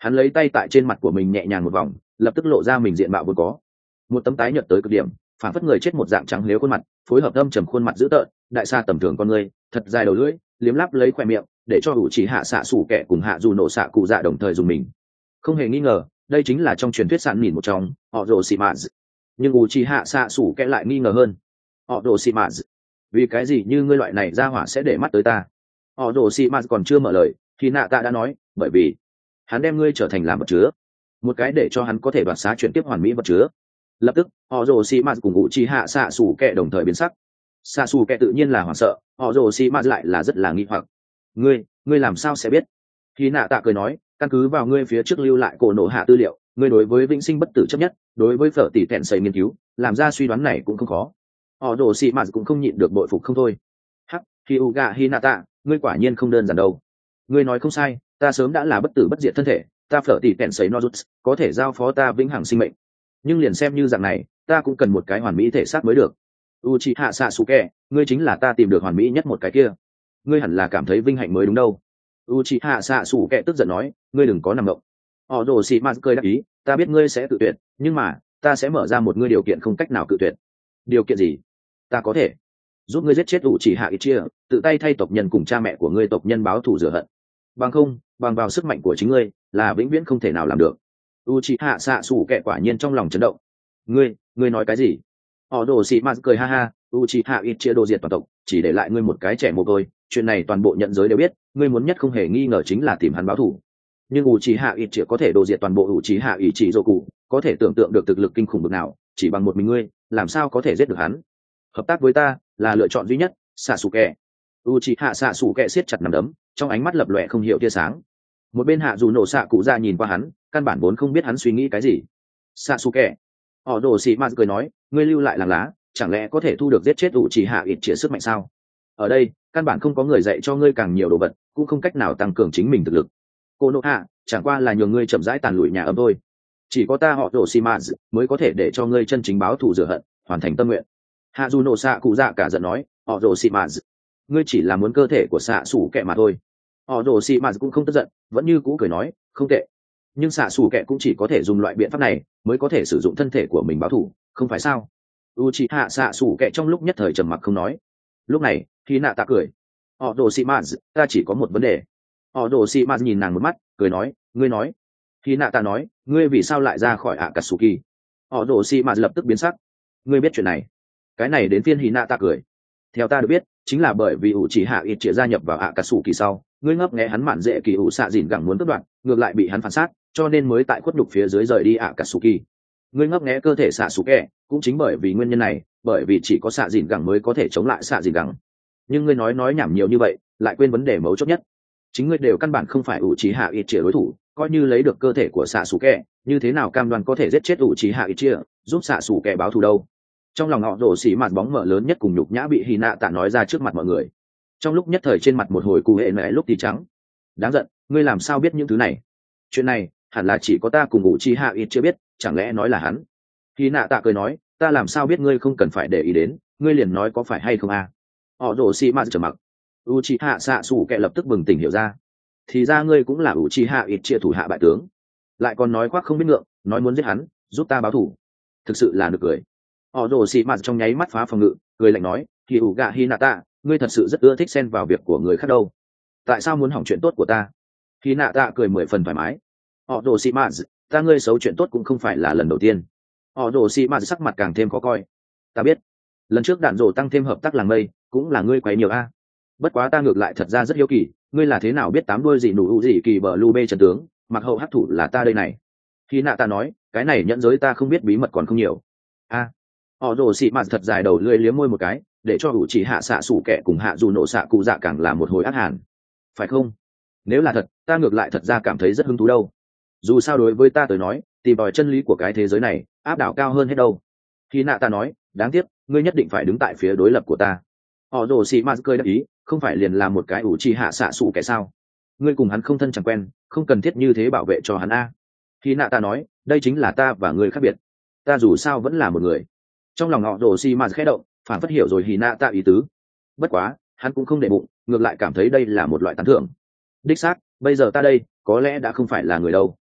Hắn lấy tay tại trên mặt của mình nhẹ nhàng một vòng, lập tức lộ ra mình diện mạo vốn có, một tấm tái nhợt tới cực điểm, phản phất người chết một dạng trắng liếu khuôn mặt, phối hợp âm trầm khuôn mặt dữ tợn, đại xa tầm thường con người, thật dài đầu lưỡi, liếm láp lấy khóe miệng, để cho ủ chỉ hạ xạ sủ kẻ cùng hạ dù nổ xạ cụ dạ đồng thời dùng mình. Không hề nghi ngờ, đây chính là trong truyền thuyết sạn nhìn một trong họ rồ xì mạt. Nhưng ủ chỉ hạ xạ sủ kẻ lại nghi ngờ hơn. Họ rồ xì mạt, vì cái gì như ngươi loại này ra hỏa sẽ để mắt tới ta? Họ rồ xì mạt còn chưa mở lời thì nạ tạ đã nói, bởi vì hắn đem ngươi trở thành làm vật chứa, một cái để cho hắn có thể đoạt xá chuyển tiếp hoàn mỹ vật chứa. Lập tức họ rồ xì mạt cùng ủ chỉ hạ xạ sủ kẻ đồng thời biến sắc. Xạ sủ kẻ tự nhiên là hoảng sợ, họ rồ xì mạt lại là rất là nghi hoặc. ngươi ngươi làm sao sẽ biết? Thì nạ tạ cười nói, căn cứ vào ngươi phía trước lưu lại cổ nổ hạ tư liệu, ngươi đối với vĩnh sinh bất tử chấp nhất, đối với phở tỷ tẹn xây nghiên cứu, làm ra suy đoán này cũng không khó. Họ rồ xì mạt cũng không nhịn được bội phục không thôi. Hắc, Hyuga Hinata, ngươi quả nhiên không đơn giản đâu. Ngươi nói không sai, ta sớm đã là bất tử bất diệt thân thể, ta phở tỷ tẹn xây Nozuts, có thể giao phó ta vĩnh hằng sinh mệnh. Nhưng liền xem như dạng này, ta cũng cần một cái hoàn mỹ thể xác mới được. Uchiha Sasuke, ngươi chính là ta tìm được hoàn mỹ nhất một cái kia. Ngươi hẳn là cảm thấy vinh hạnh mới đúng đâu. Uchiha Sasuke tức giận nói, ngươi đừng có nằm mộng. Họ rồ xì mạt cười đáp ý, ta biết ngươi sẽ tự tuyệt, nhưng mà ta sẽ mở ra một ngươi điều kiện không cách nào cự tuyệt. Điều kiện gì? Ta có thể giúp ngươi giết chết Uchiha Itachi, tự tay thay tộc nhân cùng cha mẹ của ngươi tộc nhân báo thù rửa hận. Bằng không, bằng vào sức mạnh của chính ngươi, là vĩnh viễn không thể nào làm được. Uchiha Sasuke quả nhiên trong lòng chấn động. Ngươi, ngươi nói cái gì? Họ rồ xì mạt cười ha ha, Uchiha Itachi đồ diệt toàn tộc, chỉ để lại ngươi một cái trẻ mồ côi, chuyện này toàn bộ nhận giới đều biết, ngươi muốn nhất không hề nghi ngờ chính là tìm hắn báo thù. Nhưng Uchiha Itachi có thể đồ diệt toàn bộ Uchiha Ichiroku, có thể tưởng tượng được thực lực kinh khủng bực nào, chỉ bằng một mình ngươi, làm sao có thể giết được hắn? Hợp tác với ta là lựa chọn duy nhất, Sasuke. Uchiha Sasuke siết chặt nắm đấm, trong ánh mắt lập lòe không hiểu tia sáng. Một bên hạ dù nổ xạ cụ ra nhìn qua hắn, căn bản vốn không biết hắn suy nghĩ cái gì. Sasuke, họ đồ xì mạt cười nói, ngươi lưu lại làng lá, chẳng lẽ có thể thu được giết chết Uchiha Itachi sức mạnh sao? Ở đây, căn bản không có người dạy cho ngươi càng nhiều đồ vật, cũng không cách nào tăng cường chính mình thực lực. Konoha, chẳng qua là nhường ngươi chậm rãi tàn lụi nhà ấm thôi. Chỉ có ta họ đồ xì mạt mới có thể để cho ngươi chân chính báo thù rửa hận, hoàn thành tâm nguyện. Hạ dù nổ xạ cụ dạ cả giận nói, họ đồ xì mạt, ngươi chỉ là muốn cơ thể của xạ sủ kẹ mà thôi. Họ đồ xì mạt cũng không tức giận, vẫn như cũ cười nói, không tệ. Nhưng xạ sủ kẹ cũng chỉ có thể dùng loại biện pháp này mới có thể sử dụng thân thể của mình báo thù, không phải sao? Uchiha xạ sủ kẹ trong lúc nhất thời trầm mặc không nói. Lúc này khi nạ tạ cười, họ đồ xì mạt, ta chỉ có một vấn đề. Họ đồ xì mạt nhìn nàng một mắt, cười nói, ngươi nói. Khi nạ tạ nói, ngươi vì sao lại ra khỏi Akatsuki? Họ đồ xì mạt lập tức biến sắc. Ngươi biết chuyện này? Cái này đến phiên Hina ta cười. Theo ta được biết, chính là bởi vì Uchiha Itachi gia nhập vào Akatsuki sau, ngươi ngấp nghé hắn mạn dễ kỳ ủ xạ dìn gẳng muốn cắt đoạn, ngược lại bị hắn phản sát, cho nên mới tại khuất đục phía dưới rời đi Akatsuki. Ngươi ngấp nghé cơ thể Sasuke, cũng chính bởi vì nguyên nhân này, bởi vì chỉ có xạ dìn gẳng mới có thể chống lại xạ dìn gẳng. Nhưng ngươi nói nói nhảm nhiều như vậy, lại quên vấn đề mấu chốt nhất. Chính ngươi đều căn bản không phải Uchiha Itachi đối thủ, coi như lấy được cơ thể của Sasuke, như thế nào cam đoan có thể giết chết Uchiha Itachi, giúp Sasuke báo thù đâu? Trong lòng họ rổ xỉ mặt bóng mở lớn nhất cùng nhục nhã bị Hina tạ nói ra trước mặt mọi người. Trong lúc nhất thời trên mặt một hồi cụ hệ mẹ lúc thì trắng. Đáng giận, ngươi làm sao biết những thứ này? Chuyện này hẳn là chỉ có ta cùng Uchiha Itachi chưa biết, chẳng lẽ nói là hắn? Hina tạ cười nói, ta làm sao biết, ngươi không cần phải để ý đến, ngươi liền nói có phải hay không à? Họ rổ xỉ mặt trầm mặc. Uchiha Sasuke lập tức bừng tỉnh hiểu ra. Thì ra ngươi cũng là Uchiha Itachi thủ hạ bại tướng, lại còn nói khoác không biết ngượng, nói muốn giết hắn, giúp ta báo thù. Thực sự là nực cười. Họ rồ xì mạt trong nháy mắt phá phòng ngự, cười lạnh nói, Hyuga Hinata, ngươi thật sự rất ưa thích xen vào việc của người khác đâu. Tại sao muốn hỏng chuyện tốt của ta? Hinata cười mười phần thoải mái. Họ rồ xì mạt, ta ngươi xấu chuyện tốt cũng không phải là lần đầu tiên. Họ rồ xì mạt sắc mặt càng thêm khó coi. Ta biết, lần trước đạn rồ tăng thêm hợp tác làng mây, cũng là ngươi quấy nhiều a. Bất quá ta ngược lại thật ra rất hiếu kỳ, ngươi là thế nào biết tám đuôi gì nụ gì kỳ bờ lu bê trận tướng, mặc hậu hắc thủ là ta đây này. Hinata nói, cái này nhẫn giới ta không biết bí mật còn không nhiều. A. Họ rồ xị mạt thật dài đầu lưỡi liếm môi một cái, để cho ủ chỉ hạ xạ sủ kẻ cùng hạ dù nổ xạ cụ dạ càng là một hồi ác hàn. Phải không? Nếu là thật, ta ngược lại thật ra cảm thấy rất hứng thú đâu. Dù sao đối với ta tới nói, tìm tòi chân lý của cái thế giới này áp đảo cao hơn hết đâu. Khi nạ ta nói, đáng tiếc, ngươi nhất định phải đứng tại phía đối lập của ta. Họ rồ xị mạt cười đáp ý, không phải liền là một cái ủ chỉ hạ xạ sủ kẻ sao? Ngươi cùng hắn không thân chẳng quen, không cần thiết như thế bảo vệ cho hắn a. Khi nạ ta nói, đây chính là ta và ngươi khác biệt. Ta dù sao vẫn là một người. Trong lòng họ rồ xì mạt khẽ động, phản phất hiểu rồi Hina tạ ý tứ. Bất quá hắn cũng không để bụng, ngược lại cảm thấy đây là một loại tán thưởng. Đích xác, bây giờ ta đây có lẽ đã không phải là người đâu.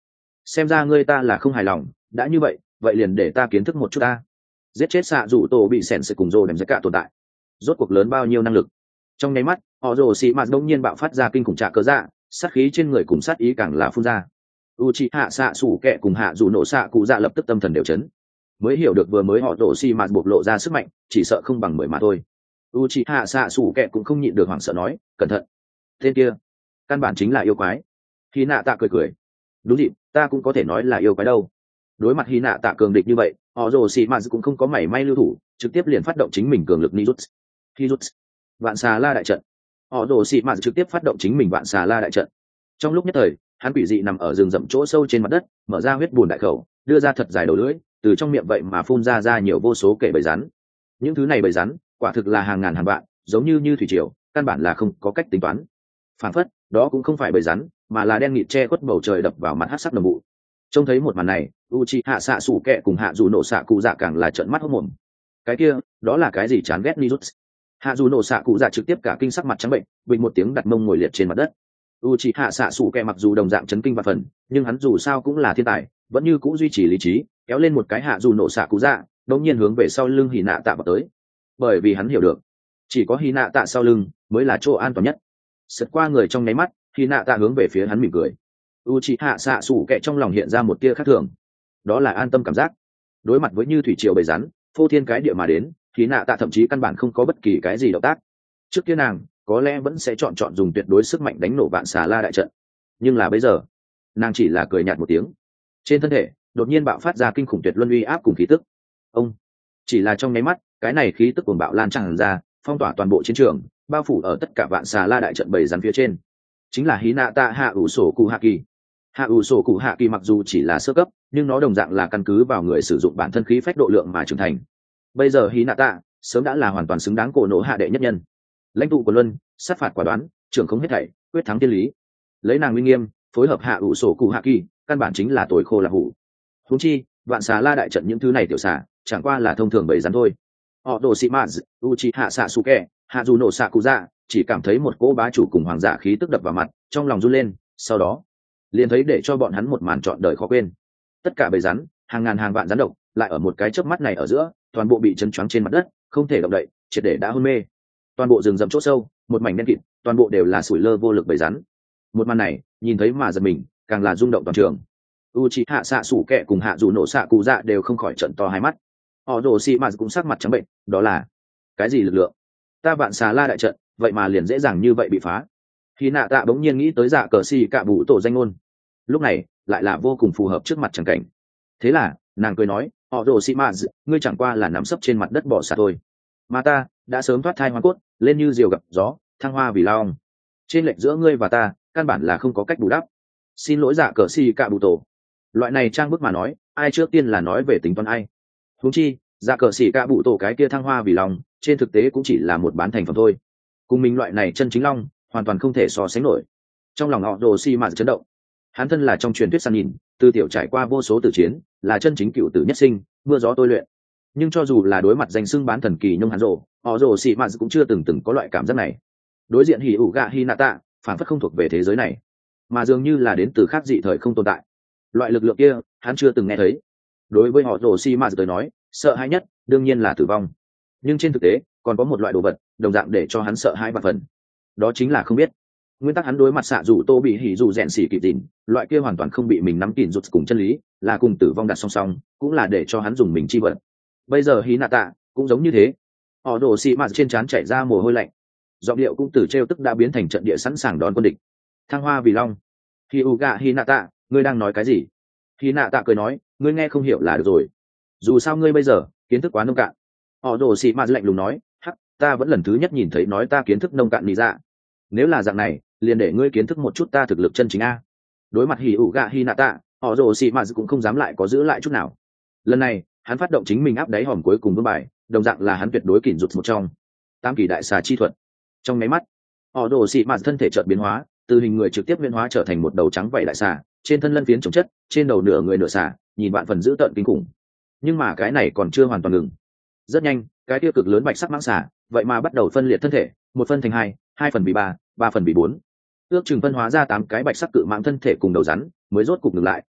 xem ra ngươi ta là không hài lòng, đã như vậy vậy liền để ta kiến thức một chút ta. Giết chết xạ dù tổ bị sèn sẽ cùng rồ đèm giặc cả tồn tại, rốt cuộc lớn bao nhiêu năng lực. Trong nháy mắt họ rồ xì mạt đông nhiên bạo phát ra kinh khủng trạ cơ dạ, sát khí trên người cùng sát ý càng là phun ra. Uchiha xạ sủ kẹ cùng hạ dù nổ xạ cụ dạ lập tức tâm thần đều chấn, mới hiểu được vừa mới họ rồ xì mạt bộc lộ ra sức mạnh chỉ sợ không bằng mười mà thôi. Uchiha xạ sủ kẹ cũng không nhịn được hoảng sợ nói, cẩn thận, tên kia căn bản chính là yêu quái. Hy nạ tạ cười cười, đúng dịp, ta cũng có thể nói là yêu quái đâu. Đối mặt Hy nạ tạ cường địch như vậy, họ rồ xì mạt cũng không có mảy may lưu thủ, trực tiếp liền phát động chính mình cường lực Nijutsu. Nijutsu, vạn xà la đại trận. Họ rồ xì mạt trực tiếp phát động chính mình vạn xà la đại trận. Trong lúc nhất thời, hắn quỷ dị nằm ở rừng rậm chỗ sâu trên mặt đất, mở ra huyết bùn đại khẩu, đưa ra thật dài đầu lưỡi, từ trong miệng vậy mà phun ra ra nhiều vô số kể bầy rắn. Những thứ này bầy rắn, quả thực là hàng ngàn hàng vạn, giống như như thủy triều, căn bản là không có cách tính toán. Phản phất, đó cũng không phải bầy rắn, mà là đen nghịt che khuất bầu trời đập vào mặt hắc sắc đồng vụ. Trông thấy một màn này, Uchiha xạ sủ kẹ cùng hạ dù nổ xạ cụ dạ càng là trợn mắt hốt mồm. Cái kia, đó là cái gì chán ghét Nijutsu. Hạ dù nổ xạ cụ dạ trực tiếp cả kinh sắc mặt trắng bệnh, bình một tiếng đặt mông ngồi liệt trên mặt đất. Uchiha xạ sủ kẹ mặc dù đồng dạng chấn kinh và phần, nhưng hắn dù sao cũng là thiên tài, vẫn như cũng duy trì lý trí, kéo lên một cái hạ dù nổ xạ cụ dạ, đống nhiên hướng về sau lưng Hỉ Nạ Tạ vào tới. Bởi vì hắn hiểu được, chỉ có Hỉ Nạ Tạ sau lưng mới là chỗ an toàn nhất. Sượt qua người trong nháy mắt, Hỉ Nạ Tạ hướng về phía hắn mỉm cười. Uchiha xạ sủ kẹ trong lòng hiện ra một tia khác thường, đó là an tâm cảm giác. Đối mặt với như thủy triều bầy rắn, phô thiên cái địa mà đến, Hỉ Nạ Tạ thậm chí căn bản không có bất kỳ cái gì động tác. Trước kia nàng có lẽ vẫn sẽ chọn chọn dùng tuyệt đối sức mạnh đánh nổ vạn xà la đại trận, nhưng là bây giờ nàng chỉ là cười nhạt một tiếng, trên thân thể đột nhiên bạo phát ra kinh khủng tuyệt luân uy áp cùng khí tức. Ông chỉ là trong nháy mắt, cái này khí tức cuồng bạo lan tràn ra, phong tỏa toàn bộ chiến trường, bao phủ ở tất cả vạn xà la đại trận bầy rắn phía trên. Chính là Hỉ Nạ Tạ hạ ủ sổ cụ hạ kỳ. Hạ ủ sổ cụ hạ kỳ mặc dù chỉ là sơ cấp, nhưng nó đồng dạng là căn cứ vào người sử dụng bản thân khí phách độ lượng mà trưởng thành. Bây giờ Hỉ Nạ Tạ sớm đã là hoàn toàn xứng đáng cổ nổ hạ đệ nhất nhân, lãnh tụ của luân, sát phạt quả đoán, trưởng không hết thảy, quyết thắng thiên lý. Lấy nàng uy nghiêm phối hợp hạ ủ sổ cụ hạ kỳ, căn bản chính là tối khô là hủ. Huống chi vạn xà la đại trận những thứ này tiểu xà chẳng qua là thông thường bầy rắn thôi. Họ đồ sĩ maz Uchiha Sasuke hạ dù nổ xạ cụ dạ chỉ cảm thấy một cỗ bá chủ cùng hoàng giả khí tức đập vào mặt, trong lòng run lên. Sau đó liền thấy để cho bọn hắn một màn trọn đời khó quên. Tất cả bầy rắn, hàng ngàn hàng vạn rắn độc, lại ở một cái chớp mắt này ở giữa, toàn bộ bị chấn choáng trên mặt đất, không thể động đậy, triệt để đã hôn mê. Toàn bộ rừng rậm chỗ sâu, một mảnh đen kịt, toàn bộ đều là sủi lơ vô lực bầy rắn. Một màn này, nhìn thấy mà giật mình, càng là rung động toàn trường. Uchiha xạ sủ kẹ cùng hạ dù nổ xạ cụ dạ đều không khỏi trận to hai mắt. Họ đổ xì mà cũng sắc mặt trắng bệnh, đó là cái gì lực lượng? Ta vạn xà la đại trận, vậy mà liền dễ dàng như vậy bị phá. Khi nạ tạ bỗng nhiên nghĩ tới dạ cờ xì cạ bụ tổ danh ngôn, lúc này lại là vô cùng phù hợp trước mặt chẳng cảnh. Thế là nàng cười nói, họ đổ xì mà ngươi chẳng qua là nằm sấp trên mặt đất bỏ xa thôi, mà ta đã sớm thoát thai hoa cốt, lên như diều gặp gió, thăng hoa vì lao. Trên lệch giữa ngươi và ta căn bản là không có cách bù đắp. Xin lỗi dạ cờ xì cạ bụ tổ. Loại này trang bức mà nói, ai trước tiên là nói về tính toán ai. Huống chi dạ cờ xì cạ bụ tổ cái kia thăng hoa vì lòng, trên thực tế cũng chỉ là một bán thành phẩm thôi. Cùng mình loại này chân chính long hoàn toàn không thể so sánh nổi. Trong lòng họ đồ xì mà chấn động. Hắn thân là trong truyền thuyết săn nhìn, từ tiểu trải qua vô số tử chiến, là chân chính cựu tử nhất sinh, mưa gió tôi luyện. Nhưng cho dù là đối mặt danh xưng bán thần kỳ nhông hắn rồ, họ rồ xì mà cũng chưa từng từng có loại cảm giác này. Đối diện hỉ ủ gạ hi nạ tạ, phản phất không thuộc về thế giới này, mà dường như là đến từ khác dị thời không tồn tại. Loại lực lượng kia hắn chưa từng nghe thấy. Đối với họ rồ xì mà tới nói, sợ hãi nhất đương nhiên là tử vong, nhưng trên thực tế còn có một loại đồ vật đồng dạng để cho hắn sợ hãi và phần, đó chính là không biết. Nguyên tắc hắn đối mặt xạ dù tô bị hỉ dù rèn xỉ kịp tịn, loại kia hoàn toàn không bị mình nắm kìm rụt cùng chân lý, là cùng tử vong đặt song song, cũng là để cho hắn dùng mình chi vật. Bây giờ hí nạ tạ cũng giống như thế. Họ đổ xì mạt trên trán chảy ra mồ hôi lạnh, giọng điệu cũng từ trêu tức đã biến thành trận địa sẵn sàng đón quân địch. Thăng hoa vì long. Hi uga hi nạ tạ, ngươi đang nói cái gì? Hi nạ tạ cười nói, ngươi nghe không hiểu là được rồi, dù sao ngươi bây giờ kiến thức quá nông cạn. Họ đổ xì mạt lạnh lùng nói, hắc, ta vẫn lần thứ nhất nhìn thấy nói ta kiến thức nông cạn lý dạ. Nếu là dạng này, liền để ngươi kiến thức một chút ta thực lực chân chính a. Đối mặt hỉ ủ gạ hi nạ tạ, họ rồ xì mạt cũng không dám lại có giữ lại chút nào. Lần này hắn phát động chính mình áp đáy hòm cuối cùng vương bài, đồng dạng là hắn tuyệt đối kỷ rụt một trong tam kỳ đại xà chi thuật. Trong máy mắt, họ rồ xì mạt thân thể chợt biến hóa, từ hình người trực tiếp biến hóa trở thành một đầu trắng vảy đại xà, trên thân lân phiến chống chất, trên đầu nửa người nửa xà, nhìn bạn phần dữ tợn kinh khủng. Nhưng mà cái này còn chưa hoàn toàn ngừng. Rất nhanh, cái tiêu cực lớn bạch sắc mãng xà vậy mà bắt đầu phân liệt thân thể, một phân thành hai, hai phần bị ba, ba phần bị bốn, ước chừng phân hóa ra tám cái bạch sắc cự mãng thân thể cùng đầu rắn, mới rốt cục ngừng lại,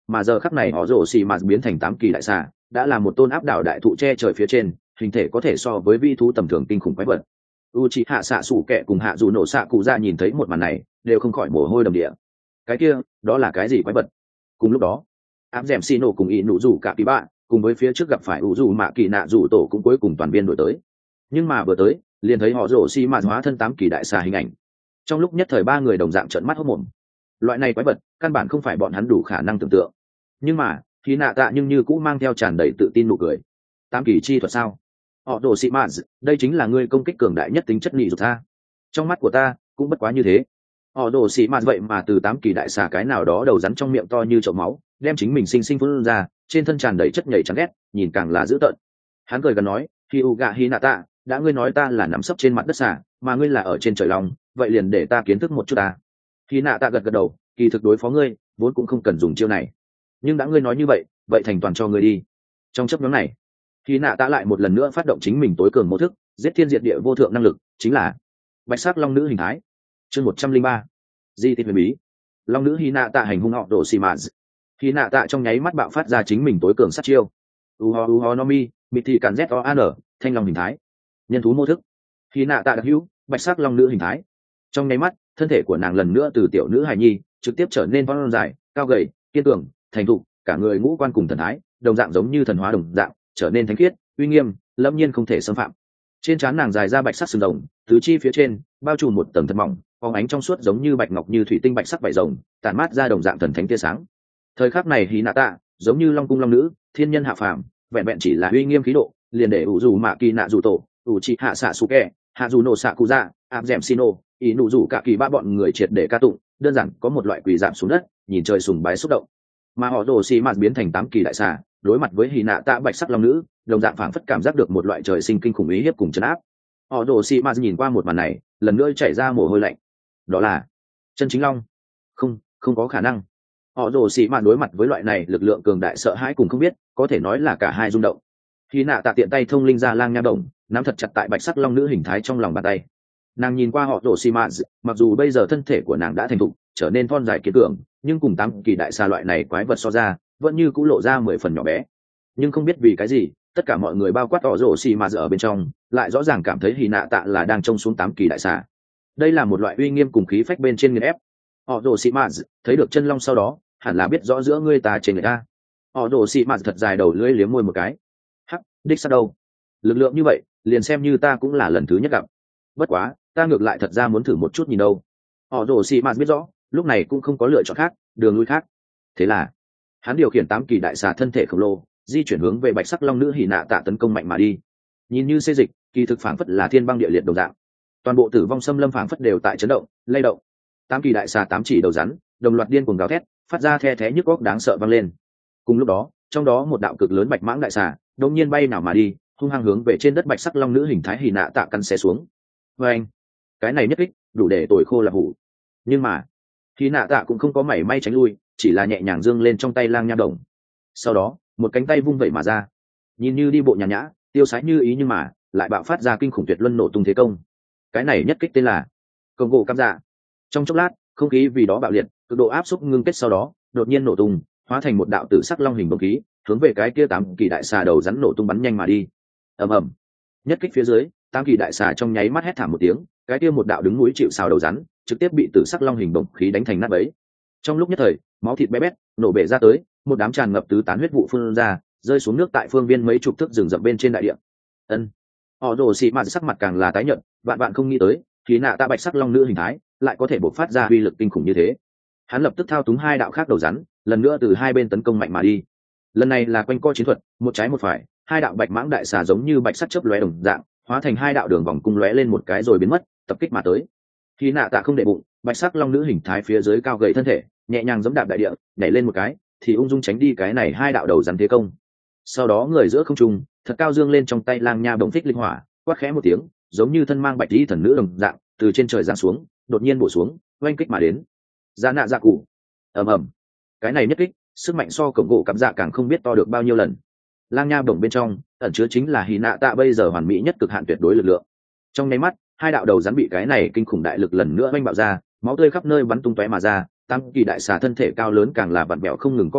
mà giờ khắc này họ rổ xì mà biến thành tám kỳ đại xà đã là một tôn áp đảo đại thụ che trời phía trên, hình thể có thể so với vi thú tầm thường kinh khủng quái vật. u c hạ xạ sủ kẹ cùng hạ dù nổ xạ cụ ra nhìn thấy một màn này đều không khỏi mồ hôi đầm địa. Cái kia đó là cái gì quái vật? Cùng lúc đó áp d ẻ m xì nổ cùng ý nụ rủ cả kỳ bạ cùng với phía trước gặp phải ủ rủ mạ kỳ nạ rủ tổ cũng cuối cùng toàn viên đổi tới, nhưng mà vừa tới liền thấy họ rổ xi mạt hóa thân tám kỳ đại xà hình ảnh. Trong lúc nhất thời ba người đồng dạng trợn mắt hốt mồm. Loại này quái vật căn bản không phải bọn hắn đủ khả năng tưởng tượng, nhưng mà khi nạ tạ nhưng như cũ mang theo tràn đầy tự tin nụ cười. Tám kỳ chi thuật sao? Họ rổ xi mạt, đây chính là ngươi công kích cường đại nhất tính chất nghị dục tha. Trong mắt của ta cũng bất quá như thế. Họ rổ xi mạt vậy mà từ tám kỳ đại xà cái nào đó đầu rắn trong miệng to như chậu máu đem chính mình sinh sinh phun ra, trên thân tràn đầy chất nhảy chán ghét, nhìn càng là dữ tợn. Hắn cười gần nói, khi u gạ hi nạ tạ, đã ngươi nói ta là nằm sấp trên mặt đất xà, mà ngươi là ở trên trời lòng, vậy liền để ta kiến thức một chút ta. Hi nạ tạ gật gật đầu, kỳ thực đối phó ngươi vốn cũng không cần dùng chiêu này, nhưng đã ngươi nói như vậy vậy thành toàn cho ngươi đi. Trong chấp nhóm này Hi nạ tạ lại một lần nữa phát động chính mình tối cường mô thức, giết thiên diệt địa vô thượng năng lực, chính là bạch sắc long nữ hình thái. Chương một trăm linh ba, di tích huyền bí. Long nữ Hi nạ tạ hành hung họ đổ xì mạt. Hi nạ tạ trong nháy mắt bạo phát ra chính mình tối cường sát chiêu. Uho uho nomi, mịt thị cản z o an, thanh long hình thái. Nhân thú mô thức. Hi nạ tạ đặc hữu, bạch sắc long nữ hình thái. Trong nháy mắt, thân thể của nàng lần nữa từ tiểu nữ hài nhi trực tiếp trở nên phong dài, cao gầy, kiên cường, thành thục, cả người ngũ quan cùng thần thái, đồng dạng giống như thần hóa đồng dạng, trở nên thánh khiết, uy nghiêm, lâm nhiên không thể xâm phạm. Trên trán nàng dài ra bạch sắc sừng rồng, tứ chi phía trên bao trùm một tầng thật mỏng, phóng ánh trong suốt giống như bạch ngọc như thủy tinh bạch sắc vảy rồng, tản mát ra đồng dạng thần thánh tia sáng. Thời khắc này Hi nạ tạ giống như long cung long nữ, thiên nhân hạ phàm, vẹn vẹn chỉ là uy nghiêm khí độ, liền để ủ dù mạ kỳ nạ dù tổ, ủ trị hạ xạ su kẹ, hạ dù nổ xạ cụ dạ, áp dẻm xino, ý nụ dù cả kỳ ba bọn người triệt để ca tụng, đơn giản có một loại quỳ giảm xuống đất, nhìn trời sùng bái xúc động. Mà họ đồ xì mạt biến thành tám kỳ đại xà, đối mặt với Hi nạ tạ bạch sắc long nữ, đồng dạng phảng phất cảm giác được một loại trời sinh kinh khủng ý hiếp cùng trấn áp. Họ đồ xì mạt nhìn qua một màn này, lần nữa chảy ra mồ hôi lạnh. Đó là chân chính long? Không, không có khả năng. Họ đồ xì mạt đối mặt với loại này lực lượng cường đại sợ hãi cùng không biết, có thể nói là cả hai rung động. Hi nạ tạ tiện tay thông linh ra lang nha động, nắm thật chặt tại bạch sắc long nữ hình thái trong lòng bàn tay. Nàng nhìn qua họ đồ xì mạt, mặc dù bây giờ thân thể của nàng đã thành thục, trở nên thon dài kiên cường, nhưng cùng tám kỳ đại xà loại này quái vật so ra, vẫn như cũ lộ ra mười phần nhỏ bé. Nhưng không biết vì cái gì, tất cả mọi người bao quát họ rổ xì mạt ở bên trong, lại rõ ràng cảm thấy Hi nạ tạ là đang trông xuống tám kỳ đại xà. Đây là một loại uy nghiêm cùng khí phách bên trên nghiền ép. Họ rổ xì mạt thấy được chân long sau đó, hẳn là biết rõ giữa ngươi ta trên người ta. Họ rổ xì mạt thật dài đầu lưỡi liếm môi một cái. Hắc, đích sao đâu? Lực lượng như vậy, liền xem như ta cũng là lần thứ nhất gặp. Bất quá, ta ngược lại thật ra muốn thử một chút nhìn đâu. Họ rổ xì mạt biết rõ, lúc này cũng không có lựa chọn khác, đường lui khác. Thế là hắn điều khiển tám kỳ đại xà thân thể khổng lồ di chuyển hướng về bạch sắc long nữ Hi nạ tạ tấn công mạnh mà đi. Nhìn như xê dịch, kỳ thực phảng phất là thiên băng địa liệt đồng dạng, toàn bộ tử vong xâm lâm phảng phất đều tại chấn động lay động. Tám kỳ đại xà tám chỉ đầu rắn đồng loạt điên cuồng gào thét, phát ra the thé nhức óc đáng sợ vang lên. Cùng lúc đó, trong đó một đạo cực lớn bạch mãng đại xà đột nhiên bay nào mà đi, hung hăng hướng về trên đất bạch sắc long nữ hình thái Hi nạ tạ căn xé xuống. Và anh, cái này nhất kích đủ để tồi khô là hủ. Nhưng mà Hi nạ tạ cũng không có mảy may tránh lui, chỉ là nhẹ nhàng giương lên trong tay lang nha đồng. Sau đó một cánh tay vung vẩy mà ra, nhìn như đi bộ nhàn nhã, tiêu sái như ý, nhưng mà lại bạo phát ra kinh khủng tuyệt luân nổ tung thế công. Cái này nhất kích tên là công gỗ cam dạ. Trong chốc lát, không khí vì đó bạo liệt, cực độ áp suất ngưng kết, sau đó đột nhiên nổ tung, hóa thành một đạo tử sắc long hình bông khí, hướng về cái kia tám kỳ đại xà đầu rắn nổ tung bắn nhanh mà đi. Ầm ầm, nhất kích phía dưới, tám kỳ đại xà trong nháy mắt hét thảm một tiếng, cái kia một đạo đứng núi chịu sào đầu rắn trực tiếp bị tử sắc long hình bông khí đánh thành nát bấy. Trong lúc nhất thời, máu thịt bé bét nổ bể ra tới, một đám tràn ngập tứ tán huyết vụ phun ra, rơi xuống nước tại phương viên mấy chục thước rừng rậm bên trên đại địa. Ân, họ đồ xì mạt sắc mặt càng là tái nhợt, bạn bạn không nghĩ tới Hi nạ tạ bạch sắc long nữ hình thái lại có thể bộc phát ra uy lực kinh khủng như thế. Hắn lập tức thao túng hai đạo khác đầu rắn, lần nữa từ hai bên tấn công mạnh mà đi. Lần này là quanh co chiến thuật, một trái một phải, hai đạo bạch mãng đại xà giống như bạch sắt chớp lóe đồng dạng, hóa thành hai đạo đường vòng cung lóe lên một cái rồi biến mất, tập kích mà tới. Hi nạ tạ không để bụng, bạch sắc long nữ hình thái phía dưới cao gầy thân thể, nhẹ nhàng giẫm đạp đại địa, nhảy lên một cái, thì ung dung tránh đi cái này hai đạo đầu rắn thế công. Sau đó người giữa không trung, thật cao dương lên trong tay lang nha bồng thích linh hỏa, quát khẽ một tiếng, giống như thân mang bạch y thần nữ đồng dạng, từ trên trời giáng xuống, đột nhiên bổ xuống, oanh kích mà đến. Giá nạ dạ cụ. Ầm ầm. Cái này nhất kích, sức mạnh so cổng gỗ cắm dạ càng không biết to được bao nhiêu lần. Lang nha bồng bên trong, ẩn chứa chính là Hi nạ tạ bây giờ hoàn mỹ nhất cực hạn tuyệt đối lực lượng. Trong nháy mắt, hai đạo đầu rắn bị cái này kinh khủng đại lực lần nữa oanh bạo ra, máu tươi khắp nơi bắn tung tóe mà ra, tam kỳ đại xà thân thể cao lớn càng là vặn vẹo không ngừng co quắp,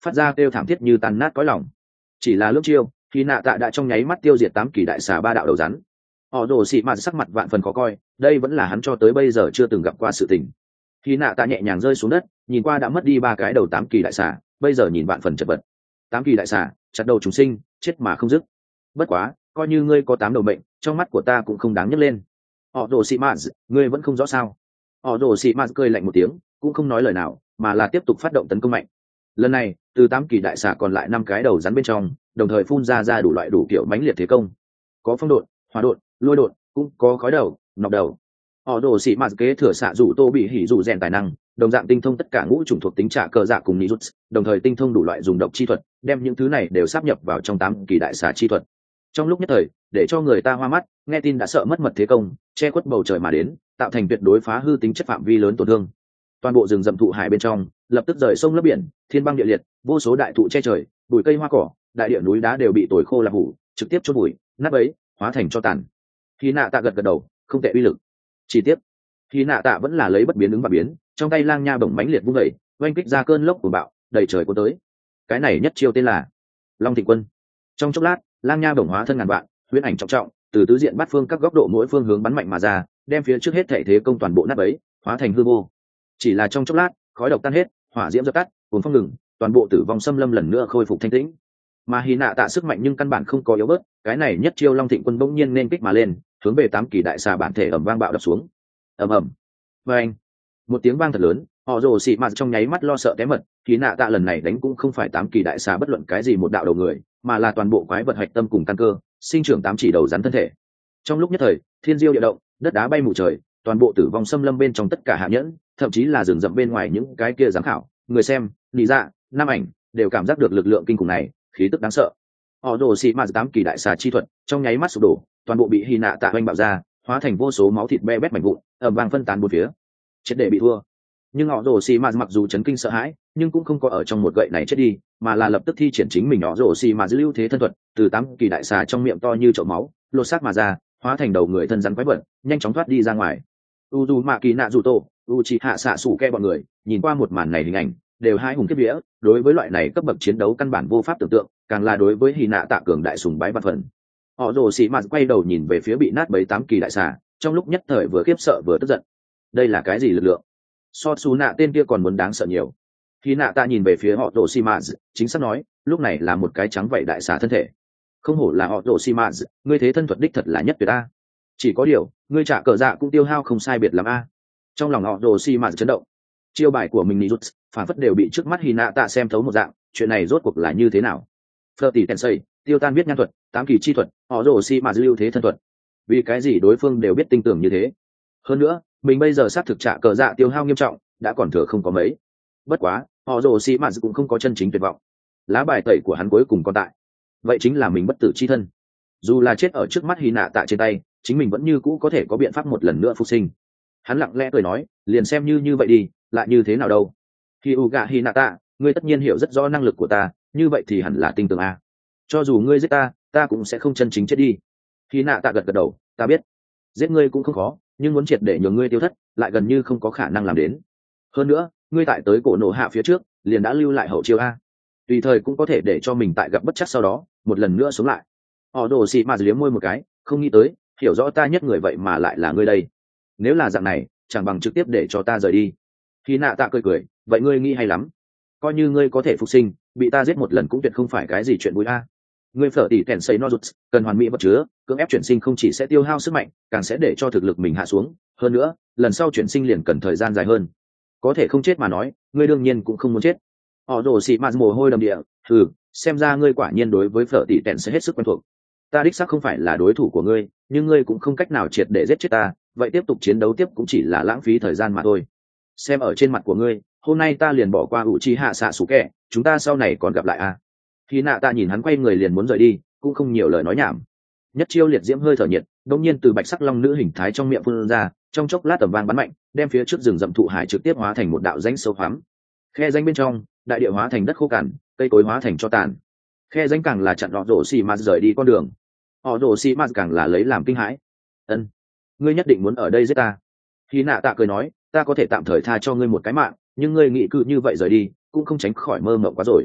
phát ra kêu thảm thiết như tan nát cõi lòng. Chỉ là lúc chiêu, khi nạ tạ đã trong nháy mắt tiêu diệt tám kỳ đại xà ba đạo đầu rắn. Họ rồ xị mạt sắc mặt vạn phần khó coi, đây vẫn là hắn cho tới bây giờ chưa từng gặp qua sự tình. Khi nạ tạ nhẹ nhàng rơi xuống đất, nhìn qua đã mất đi ba cái đầu tám kỳ đại xà, bây giờ nhìn vạn phần chật vật. Tám kỳ đại xà, chặt đầu chúng sinh, chết mà không dứt. Bất quá, coi như ngươi có tám đầu mệnh, trong mắt của ta cũng không đáng nhấc lên. Họ rồ xị mạt, ngươi vẫn không rõ sao? Họ rồ xị mạt cười lạnh một tiếng, cũng không nói lời nào, mà là tiếp tục phát động tấn công mạnh. Lần này, từ tám kỳ đại xà còn lại năm cái đầu rắn bên trong, đồng thời phun ra ra đủ loại đủ kiểu mãnh liệt thế công. Có phong độn, hỏa độn, lôi độn, cũng có khói đầu, nọc đầu. Họ rồ xị mạt kế thừa xạ rủ tô bị hỉ rủ rèn tài năng, đồng dạng tinh thông tất cả ngũ chủng thuộc tính trả cờ dạ cùng nijut, đồng thời tinh thông đủ loại dùng độc chi thuật, đem những thứ này đều sáp nhập vào trong tám kỳ đại xà chi thuật. Trong lúc nhất thời, để cho người ta hoa mắt, nghe tin đã sợ mất mật thế công, che khuất bầu trời mà đến, tạo thành tuyệt đối phá hư tính chất phạm vi lớn tổn thương. Toàn bộ rừng rậm thụ hải bên trong lập tức rời sông lấp biển, thiên băng địa liệt, vô số đại thụ che trời, bụi cây hoa cỏ, đại địa núi đá đều bị tồi khô là hủ, trực tiếp chôn bụi, nát bấy, hóa thành cho tàn. Khi nạ tạ gật gật đầu, không tệ uy lực. Chi tiết, khi nạ tạ vẫn là lấy bất biến ứng và biến, trong tay lang nha bổng mãnh liệt vung dậy, oanh kích ra cơn lốc của bạo, đầy trời cuốn tới. Cái này nhất chiêu tên là Long Thịnh Quân. Trong chốc lát, lang nha bổng hóa thân ngàn vạn, huyễn ảnh trọng trọng, từ tứ diện bát phương các góc độ mỗi phương hướng bắn mạnh mà ra, đem phía trước hết thảy thế công toàn bộ nát bấy, hóa thành hư vô. Chỉ là trong chốc lát, khói độc tan hết, hỏa diễm dập tắt, cuồng phong ngừng, toàn bộ tử vong xâm lâm lần nữa khôi phục thanh tĩnh. Mà Hy nạ tạ sức mạnh nhưng căn bản không có yếu bớt, cái này nhất chiêu Long Thịnh Quân bỗng nhiên nên kích mà lên, hướng về tám kỳ đại xà bản thể ầm vang bạo đập xuống. Ầm ầm. Oeng. Một tiếng vang thật lớn, họ rồ xị mạt trong nháy mắt lo sợ té mật, Hy nạ tạ lần này đánh cũng không phải tám kỳ đại xà bất luận cái gì một đạo đầu người, mà là toàn bộ quái vật hạch tâm cùng căn cơ, sinh trưởng tám chỉ đầu rắn thân thể. Trong lúc nhất thời, thiên diêu địa động, đất đá bay mù trời, toàn bộ tử vong xâm lâm bên trong tất cả hạ nhẫn, thậm chí là rừng rậm bên ngoài những cái kia giám khảo, người xem, lý dạ, nam ảnh đều cảm giác được lực lượng kinh khủng này, khí tức đáng sợ. Họ rồ xị mạt tám kỳ đại xà chi thuật trong nháy mắt sụp đổ, toàn bộ bị Hy nạ tạ oanh bạo ra, hóa thành vô số máu thịt be bét mảnh vụn, ầm vang phân tán bốn phía, triệt để bị thua. Nhưng họ rồ xị mạt mặc dù chấn kinh sợ hãi, nhưng cũng không có ở trong một gậy này chết đi, mà là lập tức thi triển chính mình họ rồ xị mạt lưu thế thân thuật, từ tám kỳ đại xà trong miệng to như chậu máu, lột xác mà ra, hóa thành đầu người thân rắn quái vật, nhanh chóng thoát đi ra ngoài. u dù mạ kỳ nạ dù tổ u chị hạ xạ sủ ke bọn người nhìn qua một màn này hình ảnh đều hai hùng kiếp vía, đối với loại này cấp bậc chiến đấu căn bản vô pháp tưởng tượng, càng là đối với Hy nạ tạ cường đại sùng bái văn phần. Họ rồ xị mạt quay đầu nhìn về phía bị nát bấy tám kỳ đại xà, trong lúc nhất thời vừa khiếp sợ vừa tức giận. Đây là cái gì lực lượng? So xù nạ tên kia còn muốn đáng sợ nhiều. Hy nạ tạ nhìn về phía họ rồ xị mạt, chính xác nói, lúc này là một cái trắng vảy đại xà thân thể. Không hổ là họ rồ xị mạt, ngươi thế thân thuật đích thật là nhất tuyệt a. Chỉ có điều, ngươi trả cờ dạ cũng tiêu hao không sai biệt lắm a. Trong lòng họ rồ xị mạt chấn động, chiêu bài của mình nijut phản phất đều bị trước mắt Hy nạ tạ xem thấu một dạng, chuyện này rốt cuộc là như thế nào? Phở tỷ tensei, tiêu tan biết nhan thuật, tám kỳ chi thuật, họ rồ xị mạt lưu thế thân thuật. Vì cái gì đối phương đều biết tinh tưởng như thế? Hơn nữa, mình bây giờ sát thực trả cờ dạ tiêu hao nghiêm trọng, đã còn thừa không có mấy. Bất quá, họ rồ xị mạt cũng không có chân chính tuyệt vọng. Lá bài tẩy của hắn cuối cùng còn tại, vậy chính là mình bất tử chi thân. Dù là chết ở trước mắt Hy nạ tạ trên tay, chính mình vẫn như cũ có thể có biện pháp một lần nữa phục sinh. Hắn lặng lẽ cười nói, liền xem như như vậy đi, lại như thế nào đâu. Khi Uga Hy nạ tạ, ngươi tất nhiên hiểu rất rõ năng lực của ta, như vậy thì hẳn là tinh tường a. Cho dù ngươi giết ta, ta cũng sẽ không chân chính chết đi. Hy nạ tạ gật gật đầu, ta biết, giết ngươi cũng không khó, nhưng muốn triệt để nhường ngươi tiêu thất, lại gần như không có khả năng làm đến. Hơn nữa, ngươi tại tới cổ nổ hạ phía trước, liền đã lưu lại hậu chiêu a, tùy thời cũng có thể để cho mình tại gặp bất chắc sau đó, một lần nữa sống lại. Họ đổ xị mà liếm môi một cái, không nghĩ tới, hiểu rõ ta nhất người vậy mà lại là ngươi đây. Nếu là dạng này, chẳng bằng trực tiếp để cho ta rời đi. Khi nạ tạ cười cười, vậy ngươi nghĩ hay lắm. Coi như ngươi có thể phục sinh, bị ta giết một lần cũng tuyệt không phải cái gì chuyện vui a. Ngươi phở tỉ tèn xây no rụt, cần hoàn mỹ vật chứa, cưỡng ép chuyển sinh không chỉ sẽ tiêu hao sức mạnh, càng sẽ để cho thực lực mình hạ xuống. Hơn nữa, lần sau chuyển sinh liền cần thời gian dài hơn. Có thể không chết mà nói, ngươi đương nhiên cũng không muốn chết. Họ đổ xị mạt mồ hôi đầm địa, thử, xem ra ngươi quả nhiên đối với phở tỉ tèn sẽ hết sức quen thuộc. Ta đích xác không phải là đối thủ của ngươi, nhưng ngươi cũng không cách nào triệt để giết chết ta, vậy tiếp tục chiến đấu tiếp cũng chỉ là lãng phí thời gian mà thôi. Xem ở trên mặt của ngươi, hôm nay ta liền bỏ qua Uchiha Sasuke, chúng ta sau này còn gặp lại à. Khi nạ ta nhìn hắn quay người liền muốn rời đi, cũng không nhiều lời nói nhảm. Nhất chiêu liệt diễm hơi thở nhiệt, đột nhiên từ bạch sắc long nữ hình thái trong miệng phun ra, trong chốc lát tầm vang bắn mạnh, đem phía trước rừng rậm thụ hải trực tiếp hóa thành một đạo rãnh sâu hoắm. Khe rãnh bên trong, đại địa hóa thành đất khô cằn, cây cối hóa thành tro tàn. Khe rãnh càng là chặn họ rổ xì mạt rời đi con đường. Họ rổ xì mạt càng là lấy làm kinh hãi. Ân, ngươi nhất định muốn ở đây giết ta? Khi nạ tạ cười nói, ta có thể tạm thời tha cho ngươi một cái mạng, nhưng ngươi nghĩ cứ như vậy rời đi, cũng không tránh khỏi mơ mộng quá rồi.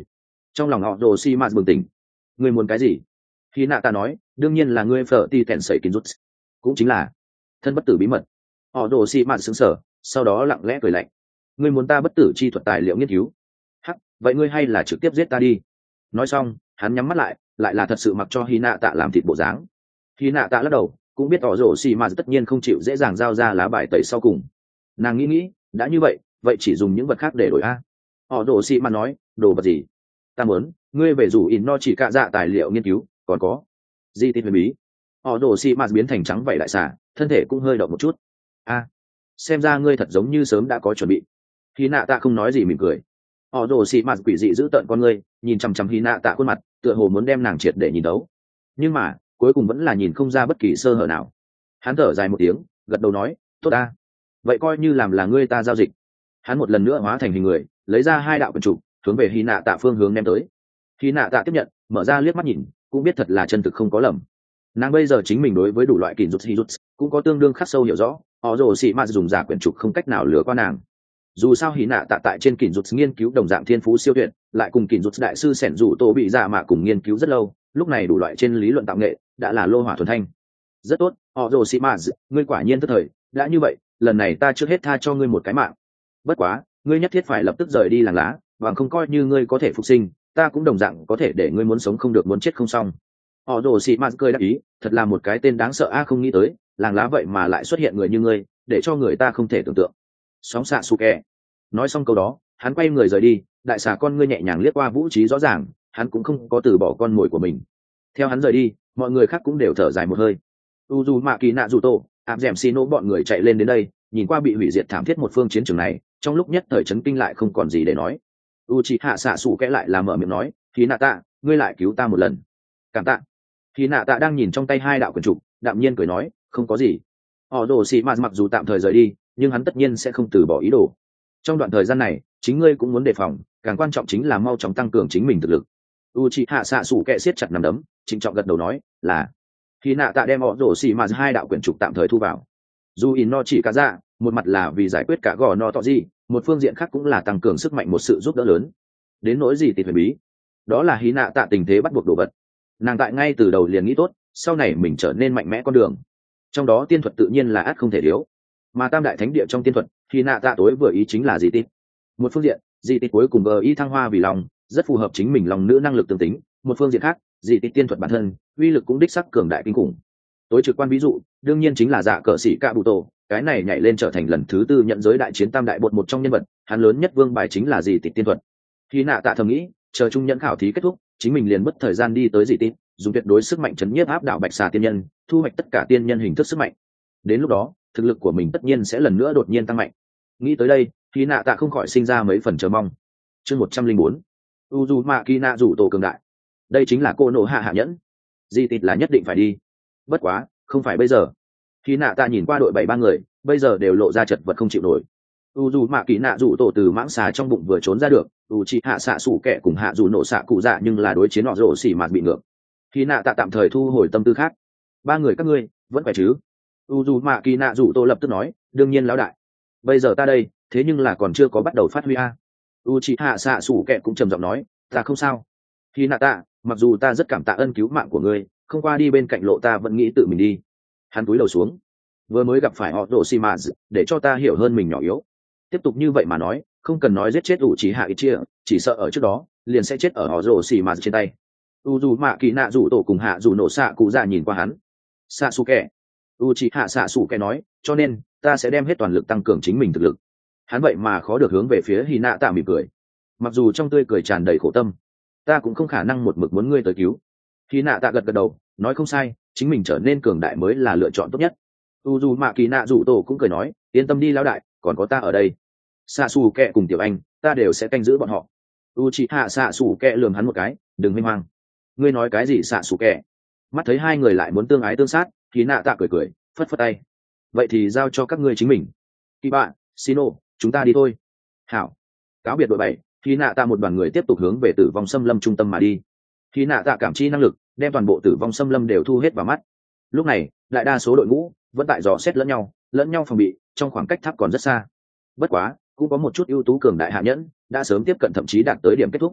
Trong lòng họ đồ xi mạt bừng tỉnh. Ngươi muốn cái gì? Khi nạ ta nói, đương nhiên là ngươi phở ti tèn sẩy kín rút, cũng chính là thân bất tử bí mật. Họ đồ xi mạt sững sờ, sau đó lặng lẽ cười lạnh. Ngươi muốn ta bất tử chi thuật tài liệu nghiên cứu? Hắc, vậy ngươi hay là trực tiếp giết ta đi. Nói xong, hắn nhắm mắt lại, lại là thật sự mặc cho Hy nạ tạ làm thịt bộ dáng. Hy nạ tạ lắc đầu, cũng biết họ rổ xì mà tất nhiên không chịu dễ dàng giao ra lá bài tẩy sau cùng. Nàng nghĩ nghĩ, đã như vậy, vậy chỉ dùng những vật khác để đổi a. Họ rổ xì mà nói, đồ vật gì? Ta muốn, ngươi về rủ in no chỉ cạ dạ tài liệu nghiên cứu, còn có di tích huyền bí. Họ rổ xì mà biến thành trắng vậy đại xà, thân thể cũng hơi động một chút. A, xem ra ngươi thật giống như sớm đã có chuẩn bị. Hy nạ tạ không nói gì mỉm cười. Họ rồ xị mạt quỷ dị giữ tợn con ngươi, nhìn chằm chằm Hy nạ tạ khuôn mặt, tựa hồ muốn đem nàng triệt để nhìn đấu. Nhưng mà cuối cùng vẫn là nhìn không ra bất kỳ sơ hở nào. Hắn thở dài một tiếng, gật đầu nói, tốt ta, vậy coi như làm là ngươi ta giao dịch. Hắn một lần nữa hóa thành hình người, lấy ra hai đạo quần trục, hướng về Hy nạ tạ phương hướng đem tới. Hy nạ tạ tiếp nhận, mở ra liếc mắt nhìn, cũng biết thật là chân thực không có lầm. Nàng bây giờ chính mình đối với đủ loại kỷ rút hi rút cũng có tương đương khắc sâu hiểu rõ. Họ rồ xị mạt dùng giả quyển trục không cách nào lừa qua nàng. Dù sao Hí nạ tạ tại trên kỷ rút nghiên cứu đồng dạng thiên phú siêu tuyệt, lại cùng kỷ rút đại sư sẻn rủ tổ bị dạ mạ cùng nghiên cứu rất lâu, lúc này đủ loại trên lý luận tạo nghệ đã là lô hỏa thuần thanh. Rất tốt, họ rồ xị mạt, ngươi quả nhiên tức thời. Đã như vậy, lần này ta trước hết tha cho ngươi một cái mạng. Bất quá, ngươi nhất thiết phải lập tức rời đi làng lá, và không coi như ngươi có thể phục sinh, ta cũng đồng dạng có thể để ngươi muốn sống không được muốn chết không xong. Họ rồ xị mạt cười đáp ý, thật là một cái tên đáng sợ a, không nghĩ tới làng lá vậy mà lại xuất hiện người như ngươi, để cho người ta không thể tưởng tượng. Sóng xạ su kẹ. Nói xong câu đó, hắn quay người rời đi, đại xà con ngươi nhẹ nhàng liếc qua vũ trí rõ ràng, hắn cũng không có từ bỏ con mồi của mình. Theo hắn rời đi, mọi người khác cũng đều thở dài một hơi. u dù mạ kỳ nạ dù tổ áp dẻm xi nỗ bọn người chạy lên đến đây, nhìn qua bị hủy diệt thảm thiết một phương chiến trường này, trong lúc nhất thời chấn kinh lại không còn gì để nói. u chị hạ xạ sủ kẽ lại là mở miệng nói, khí nạ tạ, ngươi lại cứu ta một lần, cảm tạ. Khí nạ tạ đang nhìn trong tay hai đạo quyền trục, đạm nhiên cười nói, không có gì. Họ đồ xì mạt mặc dù tạm thời rời đi, nhưng hắn tất nhiên sẽ không từ bỏ ý đồ. Trong đoạn thời gian này, chính ngươi cũng muốn đề phòng, càng quan trọng chính là mau chóng tăng cường chính mình thực lực. u chị hạ xạ sủ kẽ siết chặt nằm đấm, trịnh trọng gật đầu nói, là. Khi nạ tạ đem họ rổ xì mà hai đạo quyển trục tạm thời thu vào. Dù in no chỉ cả ra, một mặt là vì giải quyết cả gò no tọ gì, một phương diện khác cũng là tăng cường sức mạnh một sự giúp đỡ lớn. Đến nỗi gì thì huyền bí, đó là hí nạ tạ tình thế bắt buộc đồ vật. Nàng tại ngay từ đầu liền nghĩ tốt, sau này mình trở nên mạnh mẽ con đường. Trong đó tiên thuật tự nhiên là ắt không thể thiếu. Mà tam đại thánh địa trong tiên thuật, hí nạ tạ tối vừa ý chính là gì tít. Một phương diện, gì tít cuối cùng gờ y thăng hoa vì lòng, rất phù hợp chính mình lòng nữ năng lực tương tính. Một phương diện khác, dị tít tiên thuật bản thân uy lực cũng đích sắc cường đại kinh khủng. Tối trực quan ví dụ đương nhiên chính là dạ cờ sĩ cạ bụ tổ, cái này nhảy lên trở thành lần thứ tư nhận giới đại chiến tam đại bột một trong nhân vật, hắn lớn nhất vương bài chính là dị tít tiên thuật. Khi nạ tạ thầm nghĩ, chờ trung nhẫn khảo thí kết thúc, chính mình liền mất thời gian đi tới dị tít, dùng tuyệt đối sức mạnh chấn nhiếp áp đảo bạch xà tiên nhân, thu hoạch tất cả tiên nhân hình thức sức mạnh. Đến lúc đó thực lực của mình tất nhiên sẽ lần nữa đột nhiên tăng mạnh. Nghĩ tới đây, khi nạ tạ không khỏi sinh ra mấy phần chờ mong. Chương một trăm linh bốn, Uzumaki rủ tổ cường đại. Đây chính là cô nộ hạ hạ nhẫn, di tịt là nhất định phải đi. Bất quá không phải bây giờ. Khi nạ tạ nhìn qua đội bảy ba người, bây giờ đều lộ ra chật vật không chịu nổi. u dù mạ kỳ nạ rủ tổ từ mãng xà trong bụng vừa trốn ra được, u chị hạ xạ sủ kẻ cùng hạ dù nổ xạ cụ dạ, nhưng là đối chiến họ rổ xỉ mạt bị ngược. Khi nạ tạ tạm thời thu hồi tâm tư khác. Ba người các ngươi vẫn phải chứ? u dù mạ kỳ nạ rủ tổ lập tức nói, đương nhiên lão đại. Bây giờ ta đây thế nhưng là còn chưa có bắt đầu phát huy a. u chị hạ xạ sủ kẻ cũng trầm giọng nói, ta không sao. Khi nạ tạ, mặc dù ta rất cảm tạ ân cứu mạng của ngươi, không qua đi bên cạnh lộ ta vẫn nghĩ tự mình đi. Hắn cúi đầu xuống, vừa mới gặp phải họ rổ xì mà để cho ta hiểu hơn mình nhỏ yếu. Tiếp tục như vậy mà nói, không cần nói giết chết ủ trí hạ ít chia, chỉ sợ ở trước đó liền sẽ chết ở họ rổ xì mà trên tay. u dù mạ kỳ nạ rủ tổ cùng hạ dù nổ xạ cụ dạ nhìn qua hắn. Xạ xù kẻ, u trí hạ xạ xù kẻ nói, cho nên ta sẽ đem hết toàn lực tăng cường chính mình thực lực. Hắn vậy mà khó được hướng về phía hy nạ tạ mỉm cười, mặc dù trong tươi cười tràn đầy khổ tâm. Ta cũng không khả năng một mực muốn ngươi tới cứu. Hy nạ tạ gật gật đầu, nói không sai, chính mình trở nên cường đại mới là lựa chọn tốt nhất. u dù mạ kỳ nạ rủ tổ cũng cười nói, yên tâm đi lão đại, còn có ta ở đây. Xạ xù kẹ cùng tiểu anh, ta đều sẽ canh giữ bọn họ. u chị hạ xạ xù kẹ lườm hắn một cái, đừng mênh hoang. Ngươi nói cái gì xạ xù kẹ? Mắt thấy hai người lại muốn tương ái tương sát, Hy nạ tạ cười cười, phất phất tay. Vậy thì giao cho các ngươi chính mình. Kỳ bạ, Sino, chúng ta đi thôi. Hảo. Cáo biệt đội bảy, Hy nạ tạ một đoàn người tiếp tục hướng về tử vong xâm lâm trung tâm mà đi. Hy nạ tạ cảm chi năng lực đem toàn bộ tử vong xâm lâm đều thu hết vào mắt. Lúc này đại đa số đội ngũ vẫn tại dò xét lẫn nhau lẫn nhau phòng bị, trong khoảng cách tháp còn rất xa. Bất quá cũng có một chút ưu tú cường đại hạ nhẫn đã sớm tiếp cận, thậm chí đạt tới điểm kết thúc.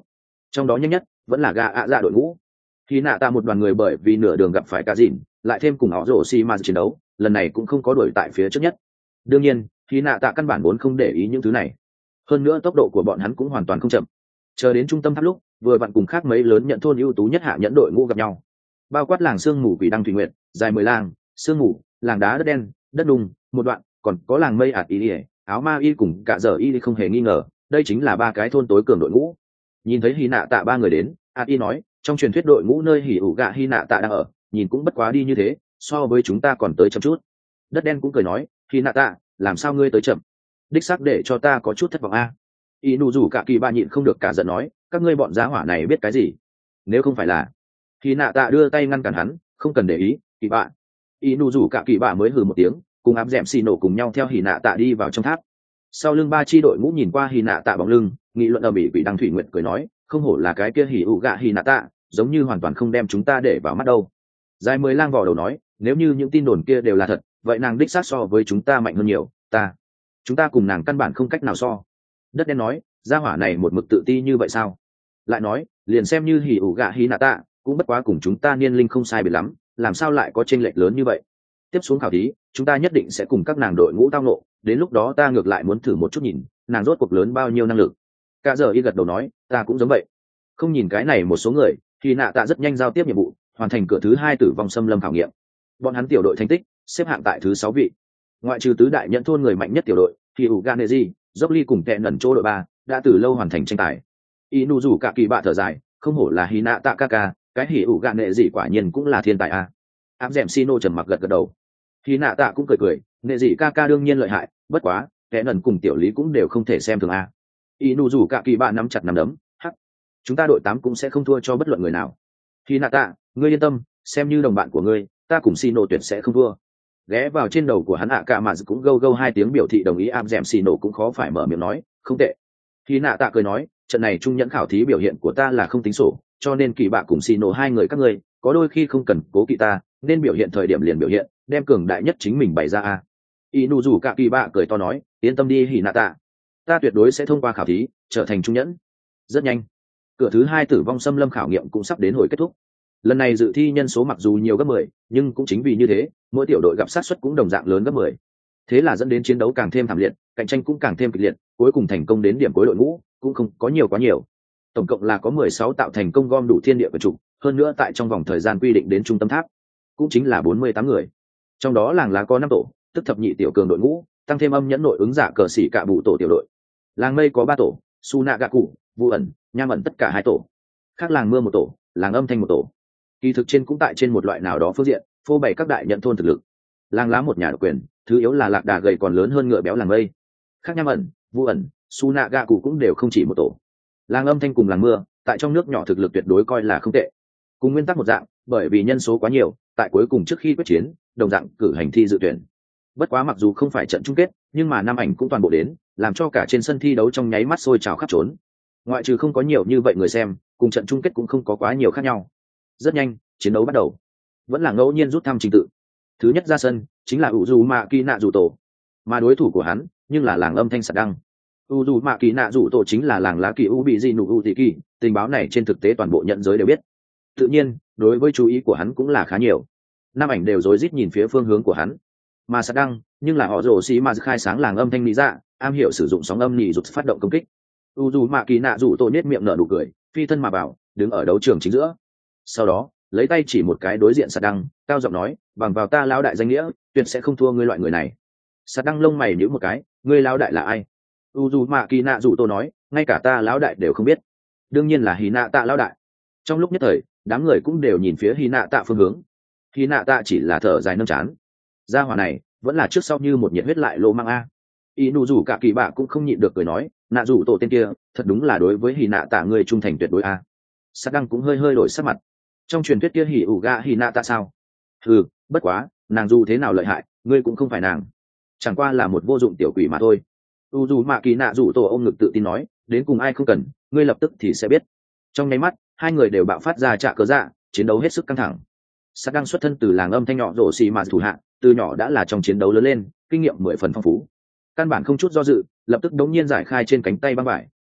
trong đó nhanh nhất vẫn là gà ạ dạ đội ngũ. Khi nạ tạ một đoàn người bởi vì nửa đường gặp phải cả dìn, lại thêm cùng họ rổ xi ma chiến đấu, lần này cũng không có đuổi tại phía trước nhất. Đương nhiên khi nạ tạ căn bản vốn không để ý những thứ này, hơn nữa tốc độ của bọn hắn cũng hoàn toàn không chậm. Chờ đến trung tâm tháp lúc vừa vặn cùng khác mấy lớn nhận thôn ưu tú nhất hạ nhẫn đội ngũ gặp nhau, bao quát làng sương mù quỷ đăng thủy nguyện, dài mười làng sương mù, làng đá đất đen đất đùng một đoạn, còn có làng mây ạt y áo ma y cùng cả giờ y không hề nghi ngờ, đây chính là ba cái thôn tối cường đội ngũ. Nhìn thấy hy nạ tạ ba người đến, ạt y nói, trong truyền thuyết đội ngũ nơi hỉ ủ gạ hy nạ tạ đang ở nhìn cũng bất quá đi như thế, so với chúng ta còn tới chậm chút. Đất đen cũng cười nói, hy nạ tạ, làm sao ngươi tới chậm? Đích xác để cho ta có chút thất vọng a. Y nụ rủ cả kỳ ba nhịn không được cả giận nói, các ngươi bọn giá hỏa này biết cái gì? Nếu không phải là hy nạ tạ đưa tay ngăn cản hắn, không cần để ý kỳ bạ. Y nụ rủ cả kỳ bạ mới hừ một tiếng, cùng áp dẹm xì nổ cùng nhau theo hỉ nạ tạ đi vào trong tháp. Sau lưng ba chi đội ngũ nhìn qua hỉ nạ tạ bóng lưng, nghị luận ở mỹ quỷ đăng thủy nguyện cười nói, không hổ là cái kia hỉ ủ gạ hỉ nạ tạ, giống như hoàn toàn không đem chúng ta để vào mắt đâu. Dài mới lang vò đầu nói, nếu như những tin đồn kia đều là thật, vậy nàng đích xác so với chúng ta mạnh hơn nhiều, ta chúng ta cùng nàng căn bản không cách nào so. Đất đen nói, gia hỏa này một mực tự ti như vậy sao? Lại nói, liền xem như hỉ ủ gạ hỉ nạ tạ, cũng bất quá cùng chúng ta niên linh không sai biệt lắm, làm sao lại có chênh lệch lớn như vậy? Tiếp xuống khảo thí, chúng ta nhất định sẽ cùng các nàng đội ngũ tao nộ, đến lúc đó ta ngược lại muốn thử một chút nhìn nàng rốt cuộc lớn bao nhiêu năng lực. Cả giờ y gật đầu nói, ta cũng giống vậy. Không nhìn cái này một số người thì nạ tạ rất nhanh giao tiếp nhiệm vụ, hoàn thành cửa thứ hai tử vong xâm lâm khảo nghiệm. Bọn hắn tiểu đội thành tích xếp hạng tại thứ sáu vị, ngoại trừ tứ đại nhận thôn người mạnh nhất tiểu đội thì ủ ganeji dốc ly cùng tệ nẩn chỗ đội ba đã từ lâu hoàn thành tranh tài. Inu rủ cả kỳ bạ thở dài, không hổ là hy nạ tạ ca ca, cái hỉ ủ ganeji quả nhiên cũng là thiên tài a. Áp dẻm Sino trầm mặc gật gật đầu. Hy nạ tạ cũng cười cười, nệ dị ca ca đương nhiên lợi hại, bất quá kẻ nần cùng tiểu lý cũng đều không thể xem thường a. Inu rủ cả kỳ bạn nắm chặt nắm đấm, hắc, chúng ta đội tám cũng sẽ không thua cho bất luận người nào. Hy nạ tạ, ngươi yên tâm, xem như đồng bạn của ngươi, ta cùng Sino tuyệt sẽ không thua. Ghé vào trên đầu của hắn ạ cả mà cũng gâu gâu hai tiếng biểu thị đồng ý. Áp dẻm Sino cũng khó phải mở miệng nói, không tệ. Hy nạ tạ cười nói, trận này trung nhẫn khảo thí biểu hiện của ta là không tính sổ, cho nên kỳ bạ cùng Sino hai người các ngươi có đôi khi không cần cố kỵ ta, nên biểu hiện thời điểm liền biểu hiện, đem cường đại nhất chính mình bày ra a. Inu rủ cả kỳ bạ cười to nói, yên tâm đi hỉ nạ tạ, ta tuyệt đối sẽ thông qua khảo thí, trở thành trung nhẫn. Rất nhanh, cửa thứ hai tử vong xâm lâm khảo nghiệm cũng sắp đến hồi kết thúc. Lần này dự thi nhân số mặc dù nhiều gấp mười, nhưng cũng chính vì như thế, mỗi tiểu đội gặp sát suất cũng đồng dạng lớn gấp mười. Thế là dẫn đến chiến đấu càng thêm thảm liệt, cạnh tranh cũng càng thêm kịch liệt, cuối cùng thành công đến điểm cuối đội ngũ cũng không có nhiều quá nhiều. Tổng cộng là có mười sáu tạo thành công gom đủ thiên địa vật trụ, hơn nữa tại trong vòng thời gian quy định đến trung tâm tháp, cũng chính là bốn mươi tám người. Trong đó làng lá có năm tổ, tức thập nhị tiểu cường đội ngũ, tăng thêm âm nhẫn nội ứng giả cờ xỉ cả bụ tổ tiểu đội. Làng mây có ba tổ, su nạ gạ cụ, vu ẩn, nham ẩn tất cả hai tổ. Khác làng mưa một tổ, làng âm thanh một tổ. Kỳ thực trên cũng tại trên một loại nào đó phương diện, phô bày các đại nhận thôn thực lực. Làng lá một nhà độc quyền, thứ yếu là lạc đà gầy còn lớn hơn ngựa béo làng mây. Khác nham ẩn, vu ẩn, su nạ gạ cụ cũng đều không chỉ một tổ. Làng âm thanh cùng làng mưa, tại trong nước nhỏ thực lực tuyệt đối coi là không tệ. Cùng nguyên tắc một dạng, bởi vì nhân số quá nhiều, tại cuối cùng trước khi quyết chiến, đồng dạng cử hành thi dự tuyển. Bất quá mặc dù không phải trận chung kết, nhưng mà năm ảnh cũng toàn bộ đến, làm cho cả trên sân thi đấu trong nháy mắt sôi trào khắp trốn. Ngoại trừ không có nhiều như vậy người xem, cùng trận chung kết cũng không có quá nhiều khác nhau. Rất nhanh, chiến đấu bắt đầu. Vẫn là ngẫu nhiên rút thăm trình tự. Thứ nhất ra sân chính là Uzumaki Naruto, mà đối thủ của hắn nhưng là làng âm thanh sạt đăng. Uzumaki Naruto chính là làng lá kỳ Ubiji no Utiki, tình báo này trên thực tế toàn bộ nhận giới đều biết. Tự nhiên, đối với chú ý của hắn cũng là khá nhiều. Năm ảnh đều rối rít nhìn phía phương hướng của hắn. Mà sạt đăng, nhưng là họ rồ xí mà khai sáng làng âm thanh lý dạ, am hiểu sử dụng sóng âm nhị rụt phát động công kích. Uzumaki Naruto nét miệng nở nụ cười, phi thân mà bảo, đứng ở đấu trường chính giữa. Sau đó, lấy tay chỉ một cái đối diện sạt đăng, cao giọng nói, bằng vào ta lão đại danh nghĩa, tuyệt sẽ không thua ngươi loại người này. Sạt đăng lông mày nhíu một cái, ngươi lão đại là ai? Uzumaki Naruto nói, ngay cả ta lão đại đều không biết. Đương nhiên là Hinata lão đại. Trong lúc nhất thời, đám người cũng đều nhìn phía Hinata phương hướng. Hinata chỉ là thở dài nâng chán. Gia hỏa này, vẫn là trước sau như một nhiệt huyết lại lô mang a. Inu rủ cả kỳ bạ cũng không nhịn được cười nói, nạ rủ tổ tên kia, thật đúng là đối với Hinata người trung thành tuyệt đối a. Sát đăng cũng hơi hơi đổi sắc mặt. Trong truyền thuyết kia hỉ ủ ga Hinata sao? Ừ, bất quá, nàng dù thế nào lợi hại, ngươi cũng không phải nàng. Chẳng qua là một vô dụng tiểu quỷ mà thôi. Uzumaki nạ rủ tổ ôm ngực tự tin nói, đến cùng ai không cần, ngươi lập tức thì sẽ biết. Trong nháy mắt, hai người đều bạo phát ra trả cớ dạ, chiến đấu hết sức căng thẳng. Sát đăng xuất thân từ làng âm thanh nhỏ rổ xì mà thủ hạ, từ nhỏ đã là trong chiến đấu lớn lên, kinh nghiệm mười phần phong phú. Căn bản không chút do dự, lập tức đống nhiên giải khai trên cánh tay băng vải,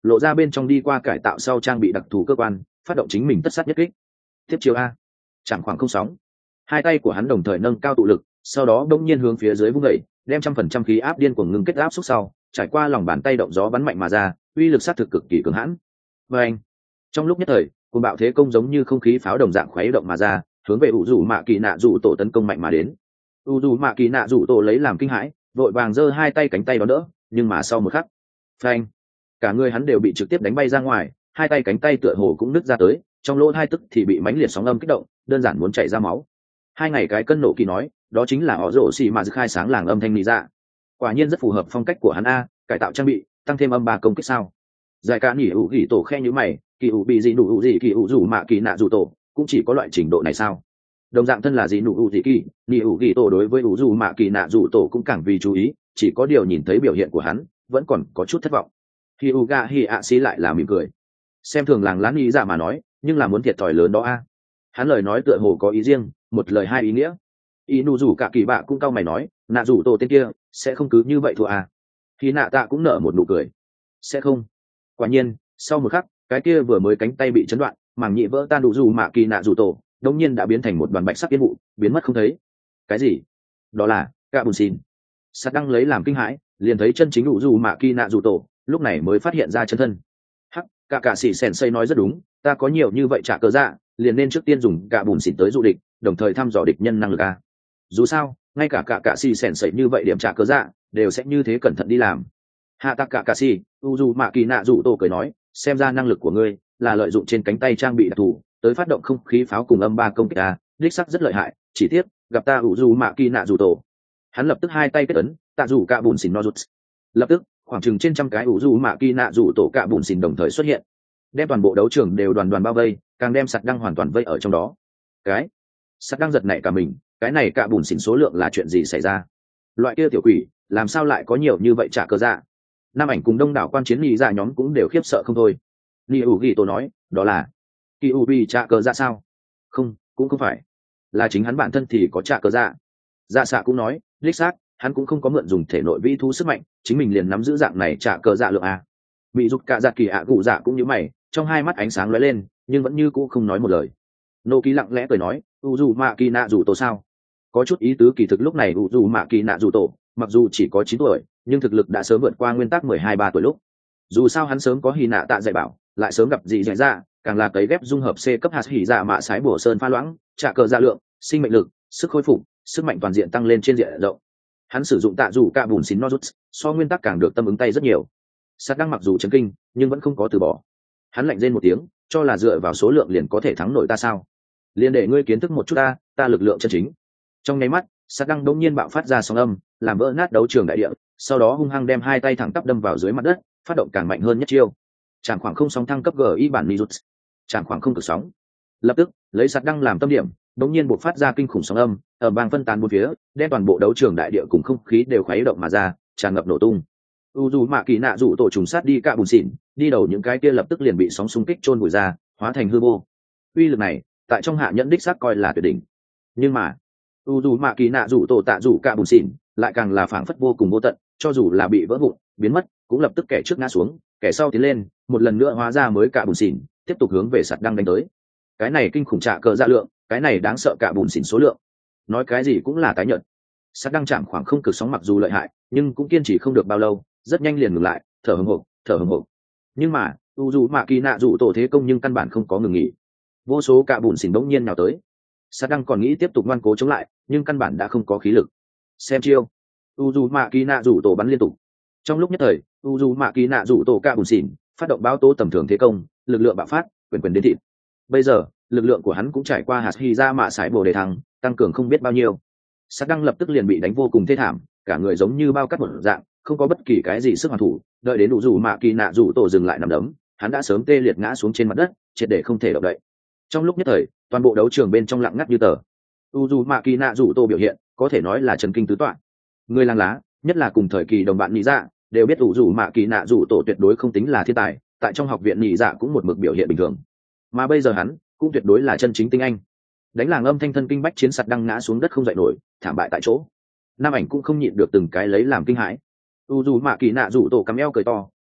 lộ ra bên trong đi qua cải tạo sau trang bị đặc thù cơ quan, phát động chính mình tất sát nhất kích. Tiếp chiếu a, chạm khoảng không sóng. Hai tay của hắn đồng thời nâng cao tụ lực, sau đó bỗng nhiên hướng phía dưới vung đẩy, đem trăm phần trăm khí áp điên cuồng ngưng kết áp xúc sau, trải qua lòng bàn tay động gió bắn mạnh mà ra, uy lực sát thực cực kỳ cường hãn. Và anh, trong lúc nhất thời, cuồng bạo thế công giống như không khí pháo đồng dạng khuấy động mà ra, hướng về ủ rủ mạ kỳ nạ rủ tổ tấn công mạnh mà đến. ủ rủ mạ kỳ nạ rủ tổ lấy làm kinh hãi, vội vàng giơ hai tay cánh tay đón đỡ, nhưng mà sau một khắc, phanh, cả người hắn đều bị trực tiếp đánh bay ra ngoài, hai tay cánh tay tựa hồ cũng nứt ra tới, trong lỗ hai tức thì bị mãnh liệt sóng âm kích động, đơn giản muốn chảy ra máu. Hai ngày cái cân nộ kỳ nói, đó chính là họ rổ xì mà khai sáng làng âm thanh lý dạ. Quả nhiên rất phù hợp phong cách của hắn a, cải tạo trang bị, tăng thêm âm ba công kích sao? Giải cả nhỉ ủ gỉ tổ khe như mày, kỳ ủ bị gì nụ ủ gì kỳ ủ rủ mạ kỳ nạ rủ tổ, cũng chỉ có loại trình độ này sao? Đồng dạng thân là gì nụ ủ gì kỳ, nhỉ ủ gỉ tổ đối với ủ rủ mạ kỳ nạ rủ tổ cũng càng vì chú ý, chỉ có điều nhìn thấy biểu hiện của hắn, vẫn còn có chút thất vọng. Khi Uga Hi ạ xí lại là mỉm cười, xem thường làng lán ý dạ mà nói, nhưng là muốn thiệt thòi lớn đó a. Hắn lời nói tựa hồ có ý riêng, một lời hai ý nghĩa. Ý nụ rủ cả kỳ bạ cũng cau mày nói, nạ rủ tổ tên kia sẽ không cứ như vậy thôi à? Khi nạ tạ cũng nở một nụ cười, sẽ không. Quả nhiên, sau một khắc, cái kia vừa mới cánh tay bị chấn đoạn, màng nhị vỡ tan đủ dù mạ kỳ nạ rủ tổ, đống nhiên đã biến thành một đoàn bạch sắc yên vụ, biến mất không thấy. Cái gì? Đó là cả bùn xin. Sát đang lấy làm kinh hãi, liền thấy chân chính đủ dù mạ kỳ nạ rủ tổ, lúc này mới phát hiện ra chân thân. Hắc, cả cả sĩ sèn xây nói rất đúng, ta có nhiều như vậy trả cờ dạ, liền nên trước tiên dùng cả bùn xỉn tới dụ địch, đồng thời thăm dò địch nhân năng lực a. Dù sao, ngay cả cả cả sĩ sèn xây như vậy điểm trả cờ dạ, đều sẽ như thế cẩn thận đi làm. Hạ tạc cả cả sĩ, Uju mạ kỳ nạ dụ tổ cười nói, xem ra năng lực của ngươi là lợi dụng trên cánh tay trang bị đặc thù, tới phát động không khí pháo cùng âm ba công kích a, đích sắc rất lợi hại. Chỉ tiếc, gặp ta Uju mạ kỳ nạ dụ tổ. Hắn lập tức hai tay kết ấn, tạ rủ cả bùn xỉn no rút. Lập tức, khoảng chừng trên trăm cái Uju mạ kỳ nạ dụ tổ cả bùn xỉn đồng thời xuất hiện, đem toàn bộ đấu trường đều đoàn đoàn bao vây, càng đem sạt đăng hoàn toàn vây ở trong đó. Cái sạt đăng giật nảy cả mình, cái này cả bùn xỉn số lượng là chuyện gì xảy ra? Loại kia tiểu quỷ làm sao lại có nhiều như vậy trả cơ dạ? Nam ảnh cùng đông đảo quan chiến nhị dạ nhóm cũng đều khiếp sợ không thôi. Ni u ghi tổ nói, đó là kỳ u bi trả cơ dạ sao? Không, cũng không phải, là chính hắn bản thân thì có trả cơ dạ. Dạ xạ cũng nói, đích xác, hắn cũng không có mượn dùng thể nội vĩ thú sức mạnh, chính mình liền nắm giữ dạng này trả cơ dạ lượng a. Bị dục cả dạ kỳ ạ cụ dạ cũng như mày, trong hai mắt ánh sáng lóe lên, nhưng vẫn như cũ không nói một lời. Nô Ký lặng lẽ cười nói, u dù mạ kỳ nạ dù tổ sao? Có chút ý tứ kỳ thực lúc này u dù mạ kỳ nạ dù tổ, mặc dù chỉ có chín tuổi, nhưng thực lực đã sớm vượt qua nguyên tắc mười hai ba tuổi lúc. Dù sao hắn sớm có hy nạ tạ dạy bảo, lại sớm gặp dị dạy ra, càng là cấy ghép dung hợp C cấp hạt hỉ dạ mạ sái bổ sơn pha loãng, trả cờ dạ lượng, sinh mệnh lực, sức khôi phục, sức mạnh toàn diện tăng lên trên diện rộng. Hắn sử dụng tạ dù cả bùn xín nozuts, so nguyên tắc càng được tâm ứng tay rất nhiều. Sát đang mặc dù chấn kinh, nhưng vẫn không có từ bỏ. Hắn lạnh rên một tiếng, cho là dựa vào số lượng liền có thể thắng nổi ta sao? Liền để ngươi kiến thức một chút ta, ta lực lượng chân chính. Trong nháy mắt, sát đang đột nhiên bạo phát ra sóng âm, làm vỡ nát đấu trường đại địa, sau đó hung hăng đem hai tay thẳng tắp đâm vào dưới mặt đất, phát động càng mạnh hơn nhất chiêu. Trảm khoảng không sóng thăng cấp gi i bản Nijut. Trảm khoảng không cực sóng. Lập tức, lấy sát đang làm tâm điểm, đột nhiên bộc phát ra kinh khủng sóng âm, ở bang phân tán bốn phía, đem toàn bộ đấu trường đại địa cùng không khí đều khuấy động mà ra, tràn ngập nổ tung. U dù mạ kỳ nạ rủ tổ trùng sát đi cả bùn xỉn, đi đầu những cái kia lập tức liền bị sóng xung kích chôn vùi ra, hóa thành hư vô. Uy lực này, tại trong hạ nhẫn đích xác coi là tuyệt đỉnh. Nhưng mà, U dù mạ kỳ nạ rủ tổ tạ rủ cả bùn xỉn, lại càng là phảng phất vô cùng vô tận, cho dù là bị vỡ vụn, biến mất, cũng lập tức kẻ trước ngã xuống, kẻ sau tiến lên, một lần nữa hóa ra mới cả bùn xỉn, tiếp tục hướng về sạt đang đánh tới. Cái này kinh khủng trạ cờ dạ lượng, cái này đáng sợ cả bùn xỉn số lượng. Nói cái gì cũng là tái nhận. Sạt đang chạm khoảng không cực sóng mặc dù lợi hại, nhưng cũng kiên trì không được bao lâu, rất nhanh liền ngừng lại, thở hổn hộc, thở hổn hộc. Nhưng mà, u dù mạ kỳ nạ dụ tổ thế công nhưng căn bản không có ngừng nghỉ. Vô số cạ bùn xỉn bỗng nhiên nào tới. Sát đăng còn nghĩ tiếp tục ngoan cố chống lại, nhưng căn bản đã không có khí lực. Xem chiêu, u dù mạ kỳ nạ dụ tổ bắn liên tục. Trong lúc nhất thời, u dù mạ kỳ nạ dụ tổ cạ bùn xỉn phát động báo tố tầm thường thế công, lực lượng bạo phát, quyền quyền đến thịt. Bây giờ, lực lượng của hắn cũng trải qua hạt hy ra mạ sải bồ đề thăng, tăng cường không biết bao nhiêu. Sát đăng lập tức liền bị đánh vô cùng thê thảm, cả người giống như bao cắt một dạng, không có bất kỳ cái gì sức hoàn thủ. Đợi đến đủ dù mạ kỳ nạ dù tổ dừng lại nằm đấm, hắn đã sớm tê liệt ngã xuống trên mặt đất, triệt để không thể động đậy. Trong lúc nhất thời, toàn bộ đấu trường bên trong lặng ngắt như tờ. U dù mạ kỳ nạ dù tổ biểu hiện có thể nói là trần kinh tứ toạn. Người làng lá, nhất là cùng thời kỳ đồng bạn nhị dạ, đều biết u dù mạ kỳ nạ dù tổ tuyệt đối không tính là thiên tài, tại trong học viện nhị dạ cũng một mực biểu hiện bình thường. Mà bây giờ hắn cũng tuyệt đối là chân chính tinh anh. Đánh làng âm thanh thân kinh bách chiến sạt đang ngã xuống đất không dậy nổi, thảm bại tại chỗ. Nam ảnh cũng không nhịn được từng cái lấy làm kinh hãi. U dù mạ kỳ nạ dù tổ cắm eo cười to,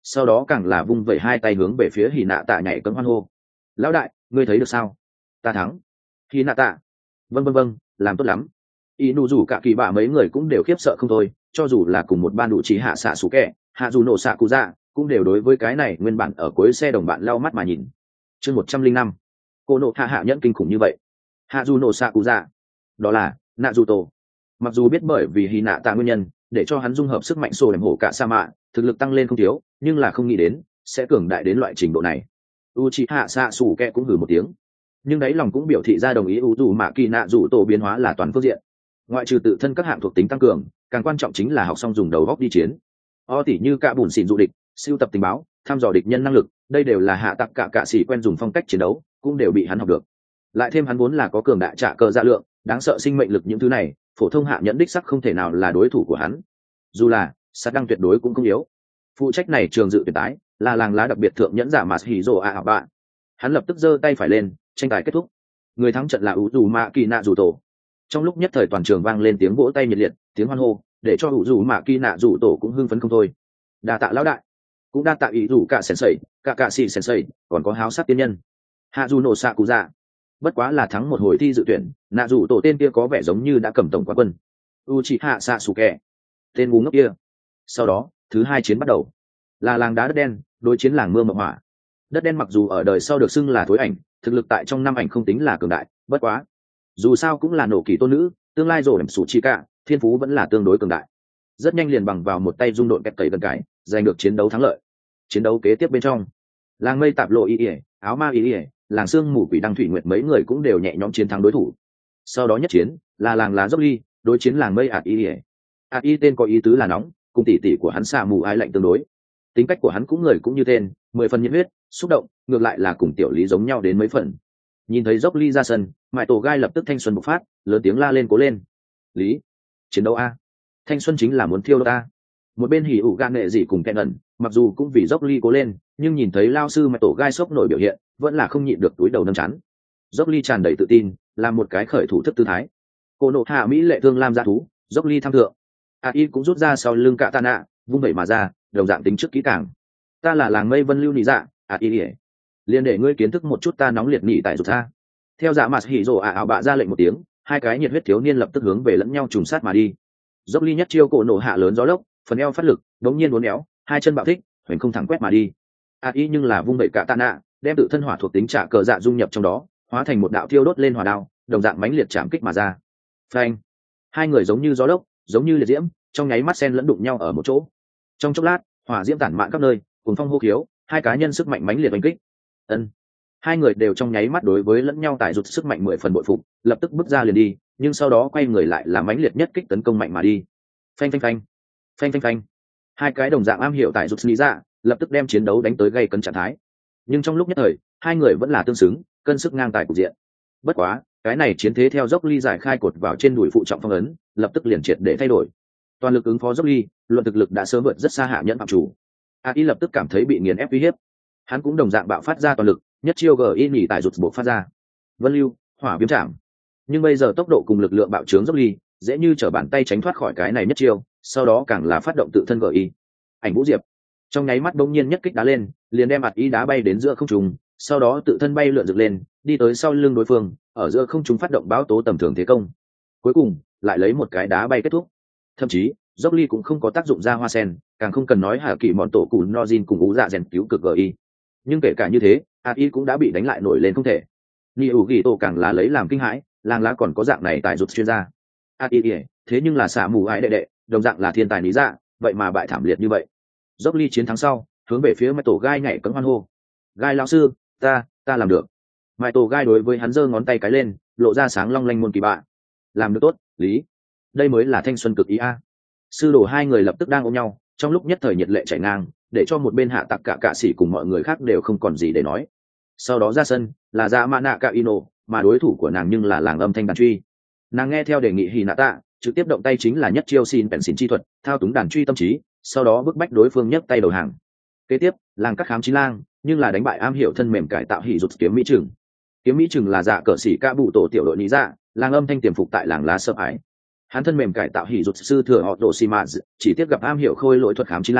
sau đó càng là vung vẩy hai tay hướng về phía hì nạ tạ nhảy cấm hoan hô. Lão đại, ngươi thấy được sao? Ta thắng. Hì nạ tạ. Vâng vâng vâng, làm tốt lắm. Y nụ rủ cả kỳ bạ mấy người cũng đều khiếp sợ không thôi, cho dù là cùng một ban đủ trí hạ xạ sủ kẹ, hạ dù nổ xạ cụ dạ, cũng đều đối với cái này nguyên bản ở cuối xe đồng bạn lau mắt mà nhìn. Chương một trăm linh năm, cô nộ hạ hạ nhẫn kinh khủng như vậy. Hạ dù nổ xạ cụ dạ, đó là nạ dù tổ. Mặc dù biết bởi vì hì nạ tạ nguyên nhân để cho hắn dung hợp sức mạnh sổ đềm hổ cả sa mạ, thực lực tăng lên không thiếu, nhưng là không nghĩ đến sẽ cường đại đến loại trình độ này. Uchiha Sasuke cũng hừ một tiếng, nhưng đấy lòng cũng biểu thị ra đồng ý u dù mạ kỳ nạ dù tổ biến hóa là toàn phương diện, ngoại trừ tự thân các hạng thuộc tính tăng cường, càng quan trọng chính là học xong dùng đầu góc đi chiến. O tỉ như cả bùn xỉn dụ địch, siêu tập tình báo, thăm dò địch nhân năng lực, đây đều là hạ tặc cả cạ sĩ quen dùng phong cách chiến đấu, cũng đều bị hắn học được. Lại thêm hắn vốn là có cường đại trả cờ dạ lượng, đáng sợ sinh mệnh lực, những thứ này phổ thông hạ nhẫn đích sắc không thể nào là đối thủ của hắn. Dù là sát đăng tuyệt đối cũng không yếu. Phụ trách này trường dự tuyển tái là làng lá đặc biệt thượng nhẫn giả Masahiro Aoba. Hắn lập tức giơ tay phải lên, tranh tài kết thúc. Người thắng trận là Uzumaki Kỳ Nạ Dù Tổ. Trong lúc nhất thời toàn trường vang lên tiếng vỗ tay nhiệt liệt, tiếng hoan hô, để cho Uzumaki Kỳ Nạ Dù Tổ cũng hưng phấn không thôi. Đa tạ lão đại, cũng đa tạ ý rủ cả sensei, cả cả sĩ sensei, còn có háo sát tiên nhân Hạ Dù Nổ Xạ Cụ Dạ. Bất quá là thắng một hồi thi dự tuyển, Nạ Dù Tổ tên kia có vẻ giống như đã cầm tổng quán quân. Uchiha Sasuke, tên ngu ngốc kia. Sau đó thứ hai chiến bắt đầu, là làng đá đất đen đối chiến làng mưa mộng hỏa. Đất đen mặc dù ở đời sau được xưng là thối ảnh, thực lực tại trong năm ảnh không tính là cường đại, bất quá dù sao cũng là nổ kỳ tôn nữ, tương lai rồi em sủ chi cả, thiên phú vẫn là tương đối cường đại. Rất nhanh liền bằng vào một tay dung độn kẹp tẩy gần cái, giành được chiến đấu thắng lợi. Chiến đấu kế tiếp bên trong, làng mây tạp lộ y ỉa, áo ma y ỉa, làng sương mù quỷ đăng thủy nguyệt mấy người cũng đều nhẹ nhõm chiến thắng đối thủ. Sau đó nhất chiến là làng lá dốc ly đối chiến làng mây ạt y ỉa. ạt y tên có ý tứ là nóng, cùng tỷ tỷ của hắn xạ mù ái lạnh tương đối. Tính cách của hắn cũng người cũng như tên, mười phần nhiệt huyết, xúc động, ngược lại là cùng tiểu lý giống nhau đến mấy phần. Nhìn thấy dốc ly ra sân, mại tổ gai lập tức thanh xuân bộc phát, lớn tiếng la lên cố lên. Lý, chiến đấu a, thanh xuân chính là muốn thiêu đốt a. Một bên hỉ ủ gan nghệ gì cùng kẹn ẩn, mặc dù cũng vì dốc ly cố lên, nhưng nhìn thấy lao sư mại tổ gai sốc nổi biểu hiện, vẫn là không nhịn được túi đầu nâng chán. Dốc ly tràn đầy tự tin, làm một cái khởi thủ thức tư thái. Cô nộ hạ mỹ lệ thương lam gia thú, dốc ly tham thượng. a y cũng rút ra sau lưng cạ tạ nạ, vung vẩy mà ra, đồng dạng tính trước kỹ càng. Ta là làng mây vân lưu nị dạ, a y ỉa, liền để ngươi kiến thức một chút ta nóng liệt nị tại rụt tha. Theo dạ mặt hỉ rồ ả ảo bạ ra lệnh một tiếng, hai cái nhiệt huyết thiếu niên lập tức hướng về lẫn nhau trùng sát mà đi. Dốc ly nhất chiêu cổ nổ hạ lớn gió lốc, phần eo phát lực, đống nhiên uốn éo, hai chân bạo thích, hoành không thẳng quét mà đi. a y nhưng là vung vẩy cạ tạ nạ, đem tự thân hỏa thuộc tính trả cờ dạ dung nhập trong đó, hóa thành một đạo thiêu đốt lên hỏa đao, đồng dạng mãnh liệt chạm kích mà ra. Phanh! Hai người giống như gió lốc, giống như liệt diễm, trong nháy mắt xen lẫn đụng nhau ở một chỗ. Trong chốc lát, hỏa diễm tản mạn khắp nơi, cùng phong hô khiếu, hai cá nhân sức mạnh mãnh liệt đánh kích. Ân, hai người đều trong nháy mắt đối với lẫn nhau tải rụt sức mạnh mười phần bội phục, lập tức bước ra liền đi, nhưng sau đó quay người lại làm mãnh liệt nhất kích tấn công mạnh mà đi. Phanh phanh phanh, phanh phanh phanh, hai cái đồng dạng am hiểu tải rụt lý ra, lập tức đem chiến đấu đánh tới gây cấn trạng thái. Nhưng trong lúc nhất thời, hai người vẫn là tương xứng, cân sức ngang tài cục diện. Bất quá, cái này chiến thế theo dốc ly giải khai cột vào trên đùi phụ trọng phong ấn, lập tức liền triệt để thay đổi. Toàn lực ứng phó dốc ly, luận thực lực đã sớm vượt rất xa hạ nhẫn phạm chủ. a y lập tức cảm thấy bị nghiền ép uy hiếp, hắn cũng đồng dạng bạo phát ra toàn lực, nhất chiêu gi nhỉ tại rụt buộc phát ra vân lưu hỏa viêm chạm. Nhưng bây giờ tốc độ cùng lực lượng bạo trướng dốc ly, dễ như trở bàn tay tránh thoát khỏi cái này nhất chiêu, sau đó càng là phát động tự thân gi ảnh vũ diệp, trong nháy mắt bỗng nhiên nhất kích đá lên, liền đem mặt y đá bay đến giữa không trung, sau đó tự thân bay lượn dựng lên, đi tới sau lưng đối phương, ở giữa không trung phát động báo tố tầm thường thế công, cuối cùng lại lấy một cái đá bay kết thúc. Thậm chí dốc ly cũng không có tác dụng ra hoa sen, càng không cần nói hạ kỳ mọn tổ cù nozin cùng ú dạ rèn cứu cực gi. Nhưng kể cả như thế, a y cũng đã bị đánh lại nổi lên không thể. Ni ủ ghi tổ càng là lấy làm kinh hãi, làng lá còn có dạng này tại rụt chuyên gia. a y thế nhưng là xả mù ái đệ đệ, đồng dạng là thiên tài lý dạ, vậy mà bại thảm liệt như vậy. Dốc ly chiến thắng sau, hướng về phía mai tổ gai nhảy cấm hoan hô. Gai lão sư, ta ta làm được. Mai tổ gai đối với hắn giơ ngón tay cái lên, lộ ra sáng long lanh môn kỳ bạ. Làm được tốt, lý, đây mới là thanh xuân cực ý a. Sư đồ hai người lập tức đang ôm nhau, trong lúc nhất thời nhiệt lệ chảy ngang, để cho một bên hạ tặc cả cạ sĩ cùng mọi người khác đều không còn gì để nói. Sau đó ra sân là dạ mã nạ ca ino, mà đối thủ của nàng nhưng là làng âm thanh đàn truy. Nàng nghe theo đề nghị Hinata, trực tiếp động tay chính là nhất chiêu xin bèn xin chi thuật, thao túng đàn truy tâm trí, sau đó bức bách đối phương nhấc tay đầu hàng. Kế tiếp làng các khám chín lang, nhưng là đánh bại am hiểu thân mềm cải tạo hỉ rụt kiếm mỹ trừng. Kiếm mỹ trừng là dạ cờ sĩ ca bụ tổ tiểu đội lý dạ, làng âm thanh tiềm phục tại làng lá sợ ái. Hắn thân mềm cải tạo hỉ rụt sư thừa họ độ xì mạ, chỉ tiếp gặp am hiểu khôi lỗi thuật khám chín lang,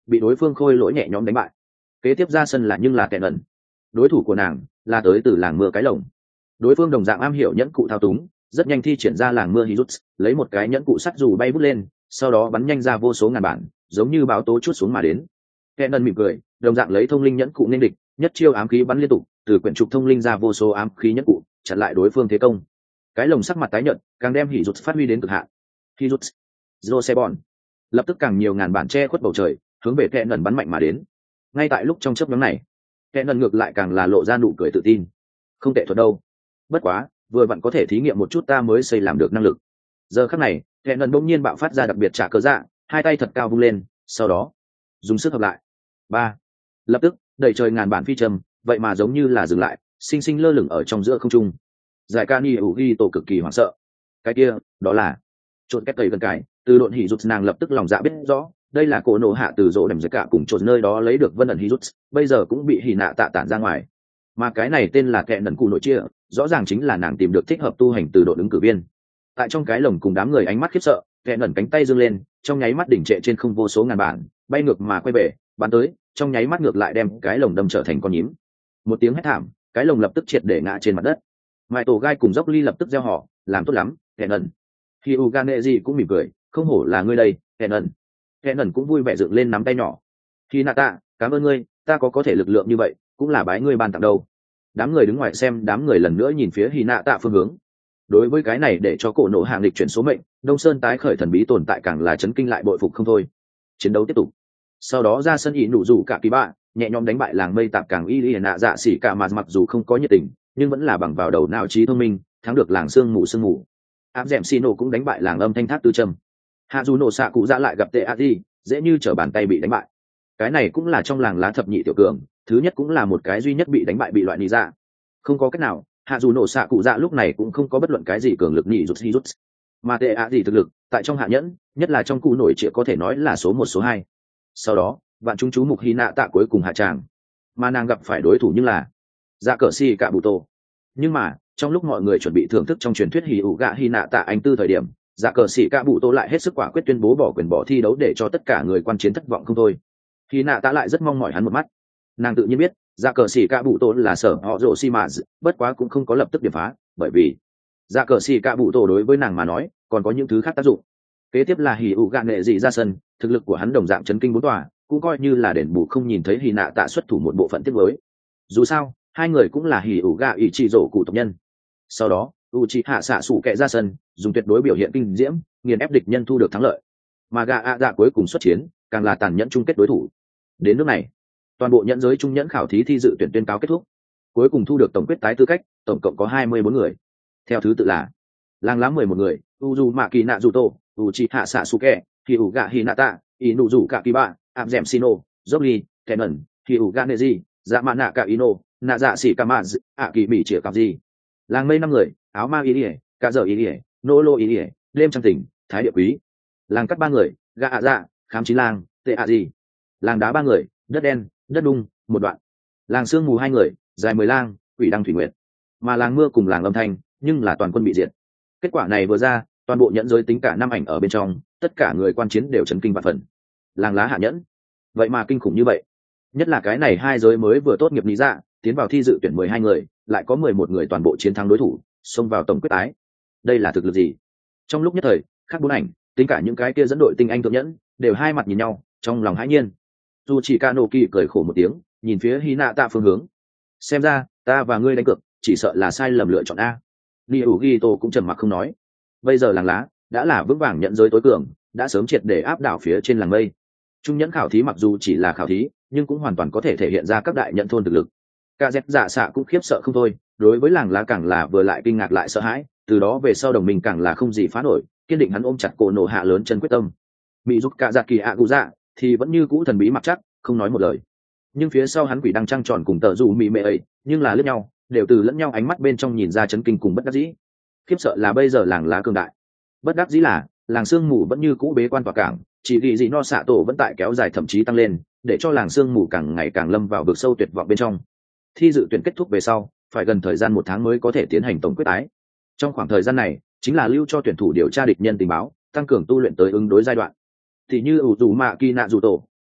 bị đối phương khôi lỗi nhẹ nhõm đánh bại. Kế tiếp ra sân là nhưng là Kẹn ẩn. Đối thủ của nàng là tới từ làng mưa cái lồng. Đối phương đồng dạng am hiểu nhẫn cụ thao túng, rất nhanh thi triển ra làng mưa Hizuts, lấy một cái nhẫn cụ sắt dù bay bút lên, sau đó bắn nhanh ra vô số ngàn bản, giống như báo tố chút xuống mà đến. Kẹn ẩn mỉm cười, đồng dạng lấy thông linh nhẫn cụ nên địch, nhất chiêu ám khí bắn liên tục, từ quyển trục thông linh ra vô số ám khí nhẫn cụ, chặn lại đối phương thế công. Cái lồng sắc mặt tái nhợt, càng đem Hizuts phát huy đến cực hạn. Hizuts, Zosebon, lập tức càng nhiều ngàn bản che khuất bầu trời, hướng về Kẹn ẩn bắn mạnh mà đến. Ngay tại lúc trong chớp nhoáng này, Kẹn ẩn ngược lại càng là lộ ra nụ cười tự tin. Không tệ thuật đâu. Bất quá, vừa vặn có thể thí nghiệm một chút ta mới xây làm được năng lực. Giờ khắc này, Kẹn ẩn bỗng nhiên bạo phát ra đặc biệt trả cớ dạ, hai tay thật cao vung lên, sau đó dùng sức hợp lại. Ba. Lập tức, đẩy trời ngàn bản phi trầm, vậy mà giống như là dừng lại, sinh sinh lơ lửng ở trong giữa không trung. Giải ca ni ủ ghi tổ cực kỳ hoảng sợ. Cái kia, đó là trộn két tẩy gần cái, từ độn hỉ rụt nàng lập tức lòng dạ biết rõ, đây là cổ nổ hạ từ rỗ đầm giật cả cùng trộn nơi đó lấy được vân ẩn hỉ rụt, bây giờ cũng bị hỉ nạ tạ tản ra ngoài. Mà cái này tên là Kẹn ẩn cụ nội chia, rõ ràng chính là nàng tìm được thích hợp tu hành từ đội ứng cử viên. Tại trong cái lồng cùng đám người ánh mắt khiếp sợ, Kẹn ẩn cánh tay giương lên, trong nháy mắt đỉnh trệ trên không vô số ngàn bản, bay ngược mà quay về, bắn tới, trong nháy mắt ngược lại đem cái lồng đâm trở thành con nhím. Một tiếng hét thảm, cái lồng lập tức triệt để ngã trên mặt đất. Mại tổ gai cùng dốc ly lập tức gieo họ, làm tốt lắm, Kẹn ẩn. Khi Uganeji cũng mỉm cười, không hổ là ngươi đây, Kẹn ẩn. Kẹn ẩn cũng vui vẻ dựng lên nắm tay nhỏ. Khi Nata, cảm ơn ngươi, ta có có thể lực lượng như vậy, cũng là bái ngươi ban tặng đâu. Đám người đứng ngoài xem, đám người lần nữa nhìn phía Hy Nạ Tạ phương hướng. Đối với cái này để cho cổ nổ hạng lịch chuyển số mệnh, Đông Sơn tái khởi thần bí tồn tại càng là chấn kinh lại bội phục không thôi. Chiến đấu tiếp tục. Sau đó ra sân ý nụ rủ cả kỳ bạ, nhẹ nhõm đánh bại làng mây tạp càng y y nạ dạ xỉ cả mà mặc dù không có nhiệt tình, nhưng vẫn là bằng vào đầu não trí thông minh, thắng được làng sương mù sương mù. Áp dẻm xì nổ cũng đánh bại làng âm thanh tháp tư trầm. Hạ dù nổ xạ cụ dạ lại gặp tệ a di, dễ như trở bàn tay bị đánh bại. Cái này cũng là trong làng lá thập nhị tiểu cường, thứ nhất cũng là một cái duy nhất bị đánh bại bị loại nị dạ. Không có cách nào, hạ dù nổ xạ cụ dạ lúc này cũng không có bất luận cái gì cường lực nhị rút hi rút, mà tệ ạ gì thực lực tại trong hạ nhẫn, nhất là trong cụ nổi trịa có thể nói là số một số hai. Sau đó bạn chúng chú mục hy nạ tạ cuối cùng hạ tràng, mà nàng gặp phải đối thủ nhưng là dạ cờ si cả bụ tô. Nhưng mà trong lúc mọi người chuẩn bị thưởng thức trong truyền thuyết hì ủ gạ hy nạ tạ anh tư thời điểm, dạ cờ si cả bụ tô lại hết sức quả quyết tuyên bố bỏ quyền bỏ thi đấu để cho tất cả người quan chiến thất vọng không thôi. Hy nạ tạ lại rất mong mỏi hắn một mắt, nàng tự nhiên biết dạ cờ xỉ ca bụ tổ là sở họ rộ xi mà bất quá cũng không có lập tức điểm phá, bởi vì dạ cờ xỉ ca bụ tổ đối với nàng mà nói còn có những thứ khác tác dụng. Kế tiếp là hỉ ủ gạn nệ dị ra sân, thực lực của hắn đồng dạng chấn kinh bốn tòa, cũng coi như là đền bù không nhìn thấy hỉ nạ tạ xuất thủ một bộ phận tiếp với. Dù sao hai người cũng là hỉ ủ gạ ỷ trị rổ cụ tộc nhân. Sau đó u trị hạ xạ sủ kệ ra sân, dùng tuyệt đối biểu hiện kinh diễm nghiền ép địch nhân thu được thắng lợi, mà gạ ạ dạ cuối cùng xuất chiến càng là tàn nhẫn chung kết đối thủ. Đến nước này toàn bộ nhẫn giới trung nhẫn khảo thí thi dự tuyển tuyên cáo kết thúc, cuối cùng thu được tổng quyết tái tư cách tổng cộng có hai mươi bốn người, theo thứ tự là làng lá mười một người, uzu mạ kỳ nạ dù tô, u chi hạ xạ su kẹ, hi ủ gạ hi nạ tạ, y nụ dù cả kỳ bạ, áp dẻm sino, dốc ly, kèn ẩn, hi ủ gạ nệ di, dạ mạ nạ cả ino, nạ dạ xỉ cả mạ ạ kỳ mỹ chĩa cặp gì. Làng mây năm người, áo ma y ỉa, cả giờ y ỉa, nô lô y ỉa, đêm trăng tỉnh, thái địa quý. Làng cắt ba người, gạ ạ dạ, khám chín lang, tệ ạ gì. Làng đá ba người, đất đen, đất đung, một đoạn. Làng sương mù hai người, dài mười lang, quỷ đăng thủy nguyệt. Mà làng mưa cùng làng âm thanh nhưng là toàn quân bị diệt. Kết quả này vừa ra, toàn bộ nhẫn giới tính cả năm ảnh ở bên trong, tất cả người quan chiến đều chấn kinh vạn phần. Làng lá hạ nhẫn, vậy mà kinh khủng như vậy. Nhất là cái này hai giới mới vừa tốt nghiệp lý dạ, tiến vào thi dự tuyển mười hai người, lại có mười một người toàn bộ chiến thắng đối thủ, xông vào tổng quyết tái. Đây là thực lực gì? Trong lúc nhất thời, khác bốn ảnh, tính cả những cái kia dẫn đội tinh anh thượng nhẫn, đều hai mặt nhìn nhau, trong lòng hãi nhiên. Dù chỉ ca nô kỳ cười khổ một tiếng, nhìn phía hy nạ tạ phương hướng. Xem ra ta và ngươi đánh cược chỉ sợ là sai lầm lựa chọn a. Ni ủ ghi tô cũng trầm mặc không nói. Bây giờ làng lá đã là vững vàng nhận giới tối cường, đã sớm triệt để áp đảo phía trên làng mây. Trung nhẫn khảo thí mặc dù chỉ là khảo thí, nhưng cũng hoàn toàn có thể thể hiện ra các đại nhận thôn thực lực. Cả dép giả xạ cũng khiếp sợ không thôi, đối với làng lá càng là vừa lại kinh ngạc lại sợ hãi, từ đó về sau đồng minh càng là không gì phá nổi, kiên định hắn ôm chặt cổ nổ hạ lớn chân quyết tâm. Mỹ giúp cả giặc kỳ ạ cụ dạ thì vẫn như cũ thần bí mặc chắc, không nói một lời. Nhưng phía sau hắn quỷ đang trăng tròn cùng tờ dù mị mệ ấy, nhưng là lẫn nhau, đều từ lẫn nhau ánh mắt bên trong nhìn ra chấn kinh cùng bất đắc dĩ. Khiếp sợ là bây giờ làng lá cường đại, bất đắc dĩ là làng sương mù vẫn như cũ bế quan tỏa cảng, chỉ ghi dị no xạ tổ vẫn tại kéo dài thậm chí tăng lên, để cho làng sương mù càng ngày càng lâm vào vực sâu tuyệt vọng bên trong. Thi dự tuyển kết thúc về sau, phải gần thời gian một tháng mới có thể tiến hành tổng quyết tái. Trong khoảng thời gian này, chính là lưu cho tuyển thủ điều tra địch nhân tình báo, tăng cường tu luyện tới ứng đối giai đoạn. Thì như ủ dù mạ kỳ nạ dù tổ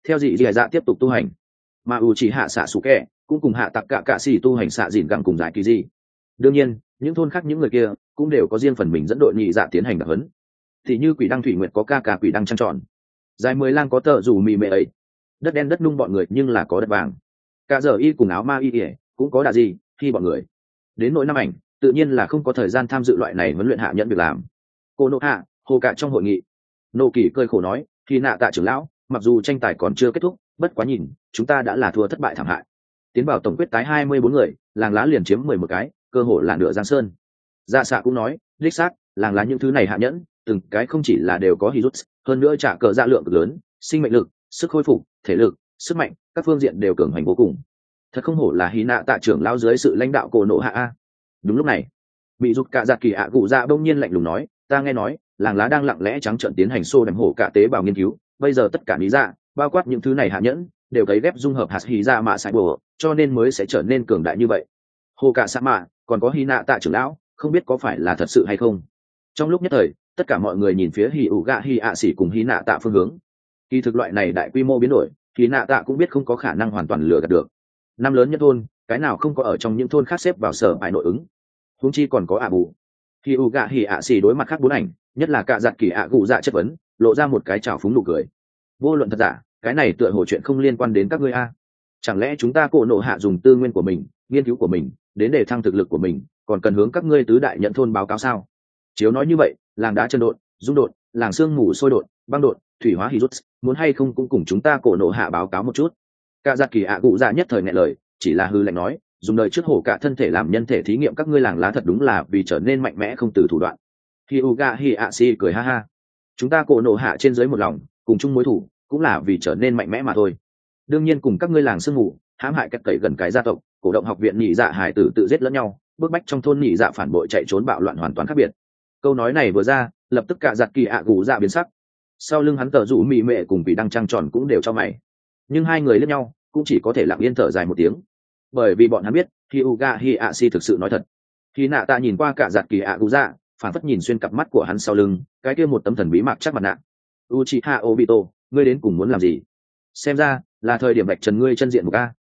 theo dị dị dạ tiếp tục tu hành, mà u chỉ hạ xạ sủ kẹ cũng cùng hạ tặc cả cạ xì tu hành xạ dìn gẳng cùng giải kỳ dị. Đương nhiên những thôn khác những người kia cũng đều có riêng phần mình dẫn đội nhị dạ tiến hành đặc huấn, thì như quỷ đăng thủy nguyệt có ca ca quỷ đăng trăng tròn, dài mười lang có tợ rủ mì mệ ấy, đất đen đất nung bọn người nhưng là có đất vàng, cả giờ y cùng áo ma y ỉa cũng có đà gì khi bọn người đến nỗi năm ảnh tự nhiên là không có thời gian tham dự loại này huấn luyện hạ nhận việc làm. Cô nộ hạ hồ cả trong hội nghị, nô kỳ cơi khổ nói khi nạ tạ trưởng lão, mặc dù tranh tài còn chưa kết thúc, bất quá nhìn chúng ta đã là thua thất bại thảm hại, tiến vào tổng quyết tái hai mươi bốn người, làng lá liền chiếm mười một cái, cơ hội là nửa giang sơn. Dạ xạ cũng nói đích xác, làng lá những thứ này hạ nhẫn từng cái không chỉ là đều có hí rút, hơn nữa trả cờ dạ lượng cực lớn, sinh mệnh lực, sức khôi phục, thể lực, sức mạnh, các phương diện đều cường hành vô cùng. Thật không hổ là hí nạ tạ trưởng lão dưới sự lãnh đạo cổ nộ hạ a. Đúng lúc này bị rụt cả giặt kỳ ạ cụ dạ bỗng nhiên lạnh lùng nói, ta nghe nói làng lá đang lặng lẽ trắng trợn tiến hành xô đầm hổ cả tế bào nghiên cứu, bây giờ tất cả lý dạ bao quát những thứ này hạ nhẫn đều cấy ghép dung hợp hạt hí dạ mạ sai bồ, cho nên mới sẽ trở nên cường đại như vậy. Hồ cả sa mạ còn có hí nạ tạ trưởng lão, không biết có phải là thật sự hay không. Trong lúc nhất thời tất cả mọi người nhìn phía hỉ ủ gạ hỉ ạ xỉ cùng hí nạ tạ phương hướng. Kỳ thực loại này đại quy mô biến đổi, hí nạ tạ cũng biết không có khả năng hoàn toàn lừa gạt được. Năm lớn nhất thôn, cái nào không có ở trong những thôn khác xếp vào sở bài nội ứng, huống chi còn có ạ bù. Hỉ ủ gạ hỉ ạ xỉ đối mặt khác bốn ảnh, nhất là cả giặt kỳ ạ cụ dạ chất vấn, lộ ra một cái trào phúng nụ cười. Vô luận thật giả, cái này tựa hồ chuyện không liên quan đến các ngươi a. Chẳng lẽ chúng ta cổ nộ hạ dùng tư nguyên của mình, nghiên cứu của mình đến để thăng thực lực của mình, còn cần hướng các ngươi tứ đại nhận thôn báo cáo sao? Chiếu nói như vậy, làng đá chân đột, dung đột, làng sương mù sôi đột, băng đột, thủy hóa hỉ rút, muốn hay không cũng cùng chúng ta cổ nộ hạ báo cáo một chút. Cả giặt kỳ ạ cụ dạ nhất thời nghẹn lời, chỉ là hư lệnh nói, dùng đời trước hổ cả thân thể làm nhân thể thí nghiệm các ngươi làng lá thật đúng là vì trở nên mạnh mẽ không từ thủ đoạn. Hyuga Hiashi cười ha ha, chúng ta cổ nộ hạ trên dưới một lòng, cùng chung mối thủ, cũng là vì trở nên mạnh mẽ mà thôi. Đương nhiên cùng các ngươi làng sương mù hãm hại cách cậy gần cái gia tộc, cổ động học viện nhị dạ hải tử tự giết lẫn nhau, bức bách trong thôn nhị dạ phản bội chạy trốn bạo loạn hoàn toàn khác biệt. Câu nói này vừa ra, lập tức cả giặt kỳ ạ gù dạ biến sắc. Sau lưng hắn tờ rủ mị mệ cùng vị đăng trăng tròn cũng đều cho mày, nhưng hai người lẫn nhau cũng chỉ có thể lặng yên thở dài một tiếng, bởi vì bọn hắn biết Hyuga Hiashi thực sự nói thật. Khi nạ ta nhìn qua cả giặt kỳ ạ gù dạ, phản phất nhìn xuyên cặp mắt của hắn sau lưng, cái kia một tấm thần bí mặc chắc mặt nạ. Uchiha Obito, ngươi đến cùng muốn làm gì? Xem ra là thời điểm bạch trần ngươi chân diện một a.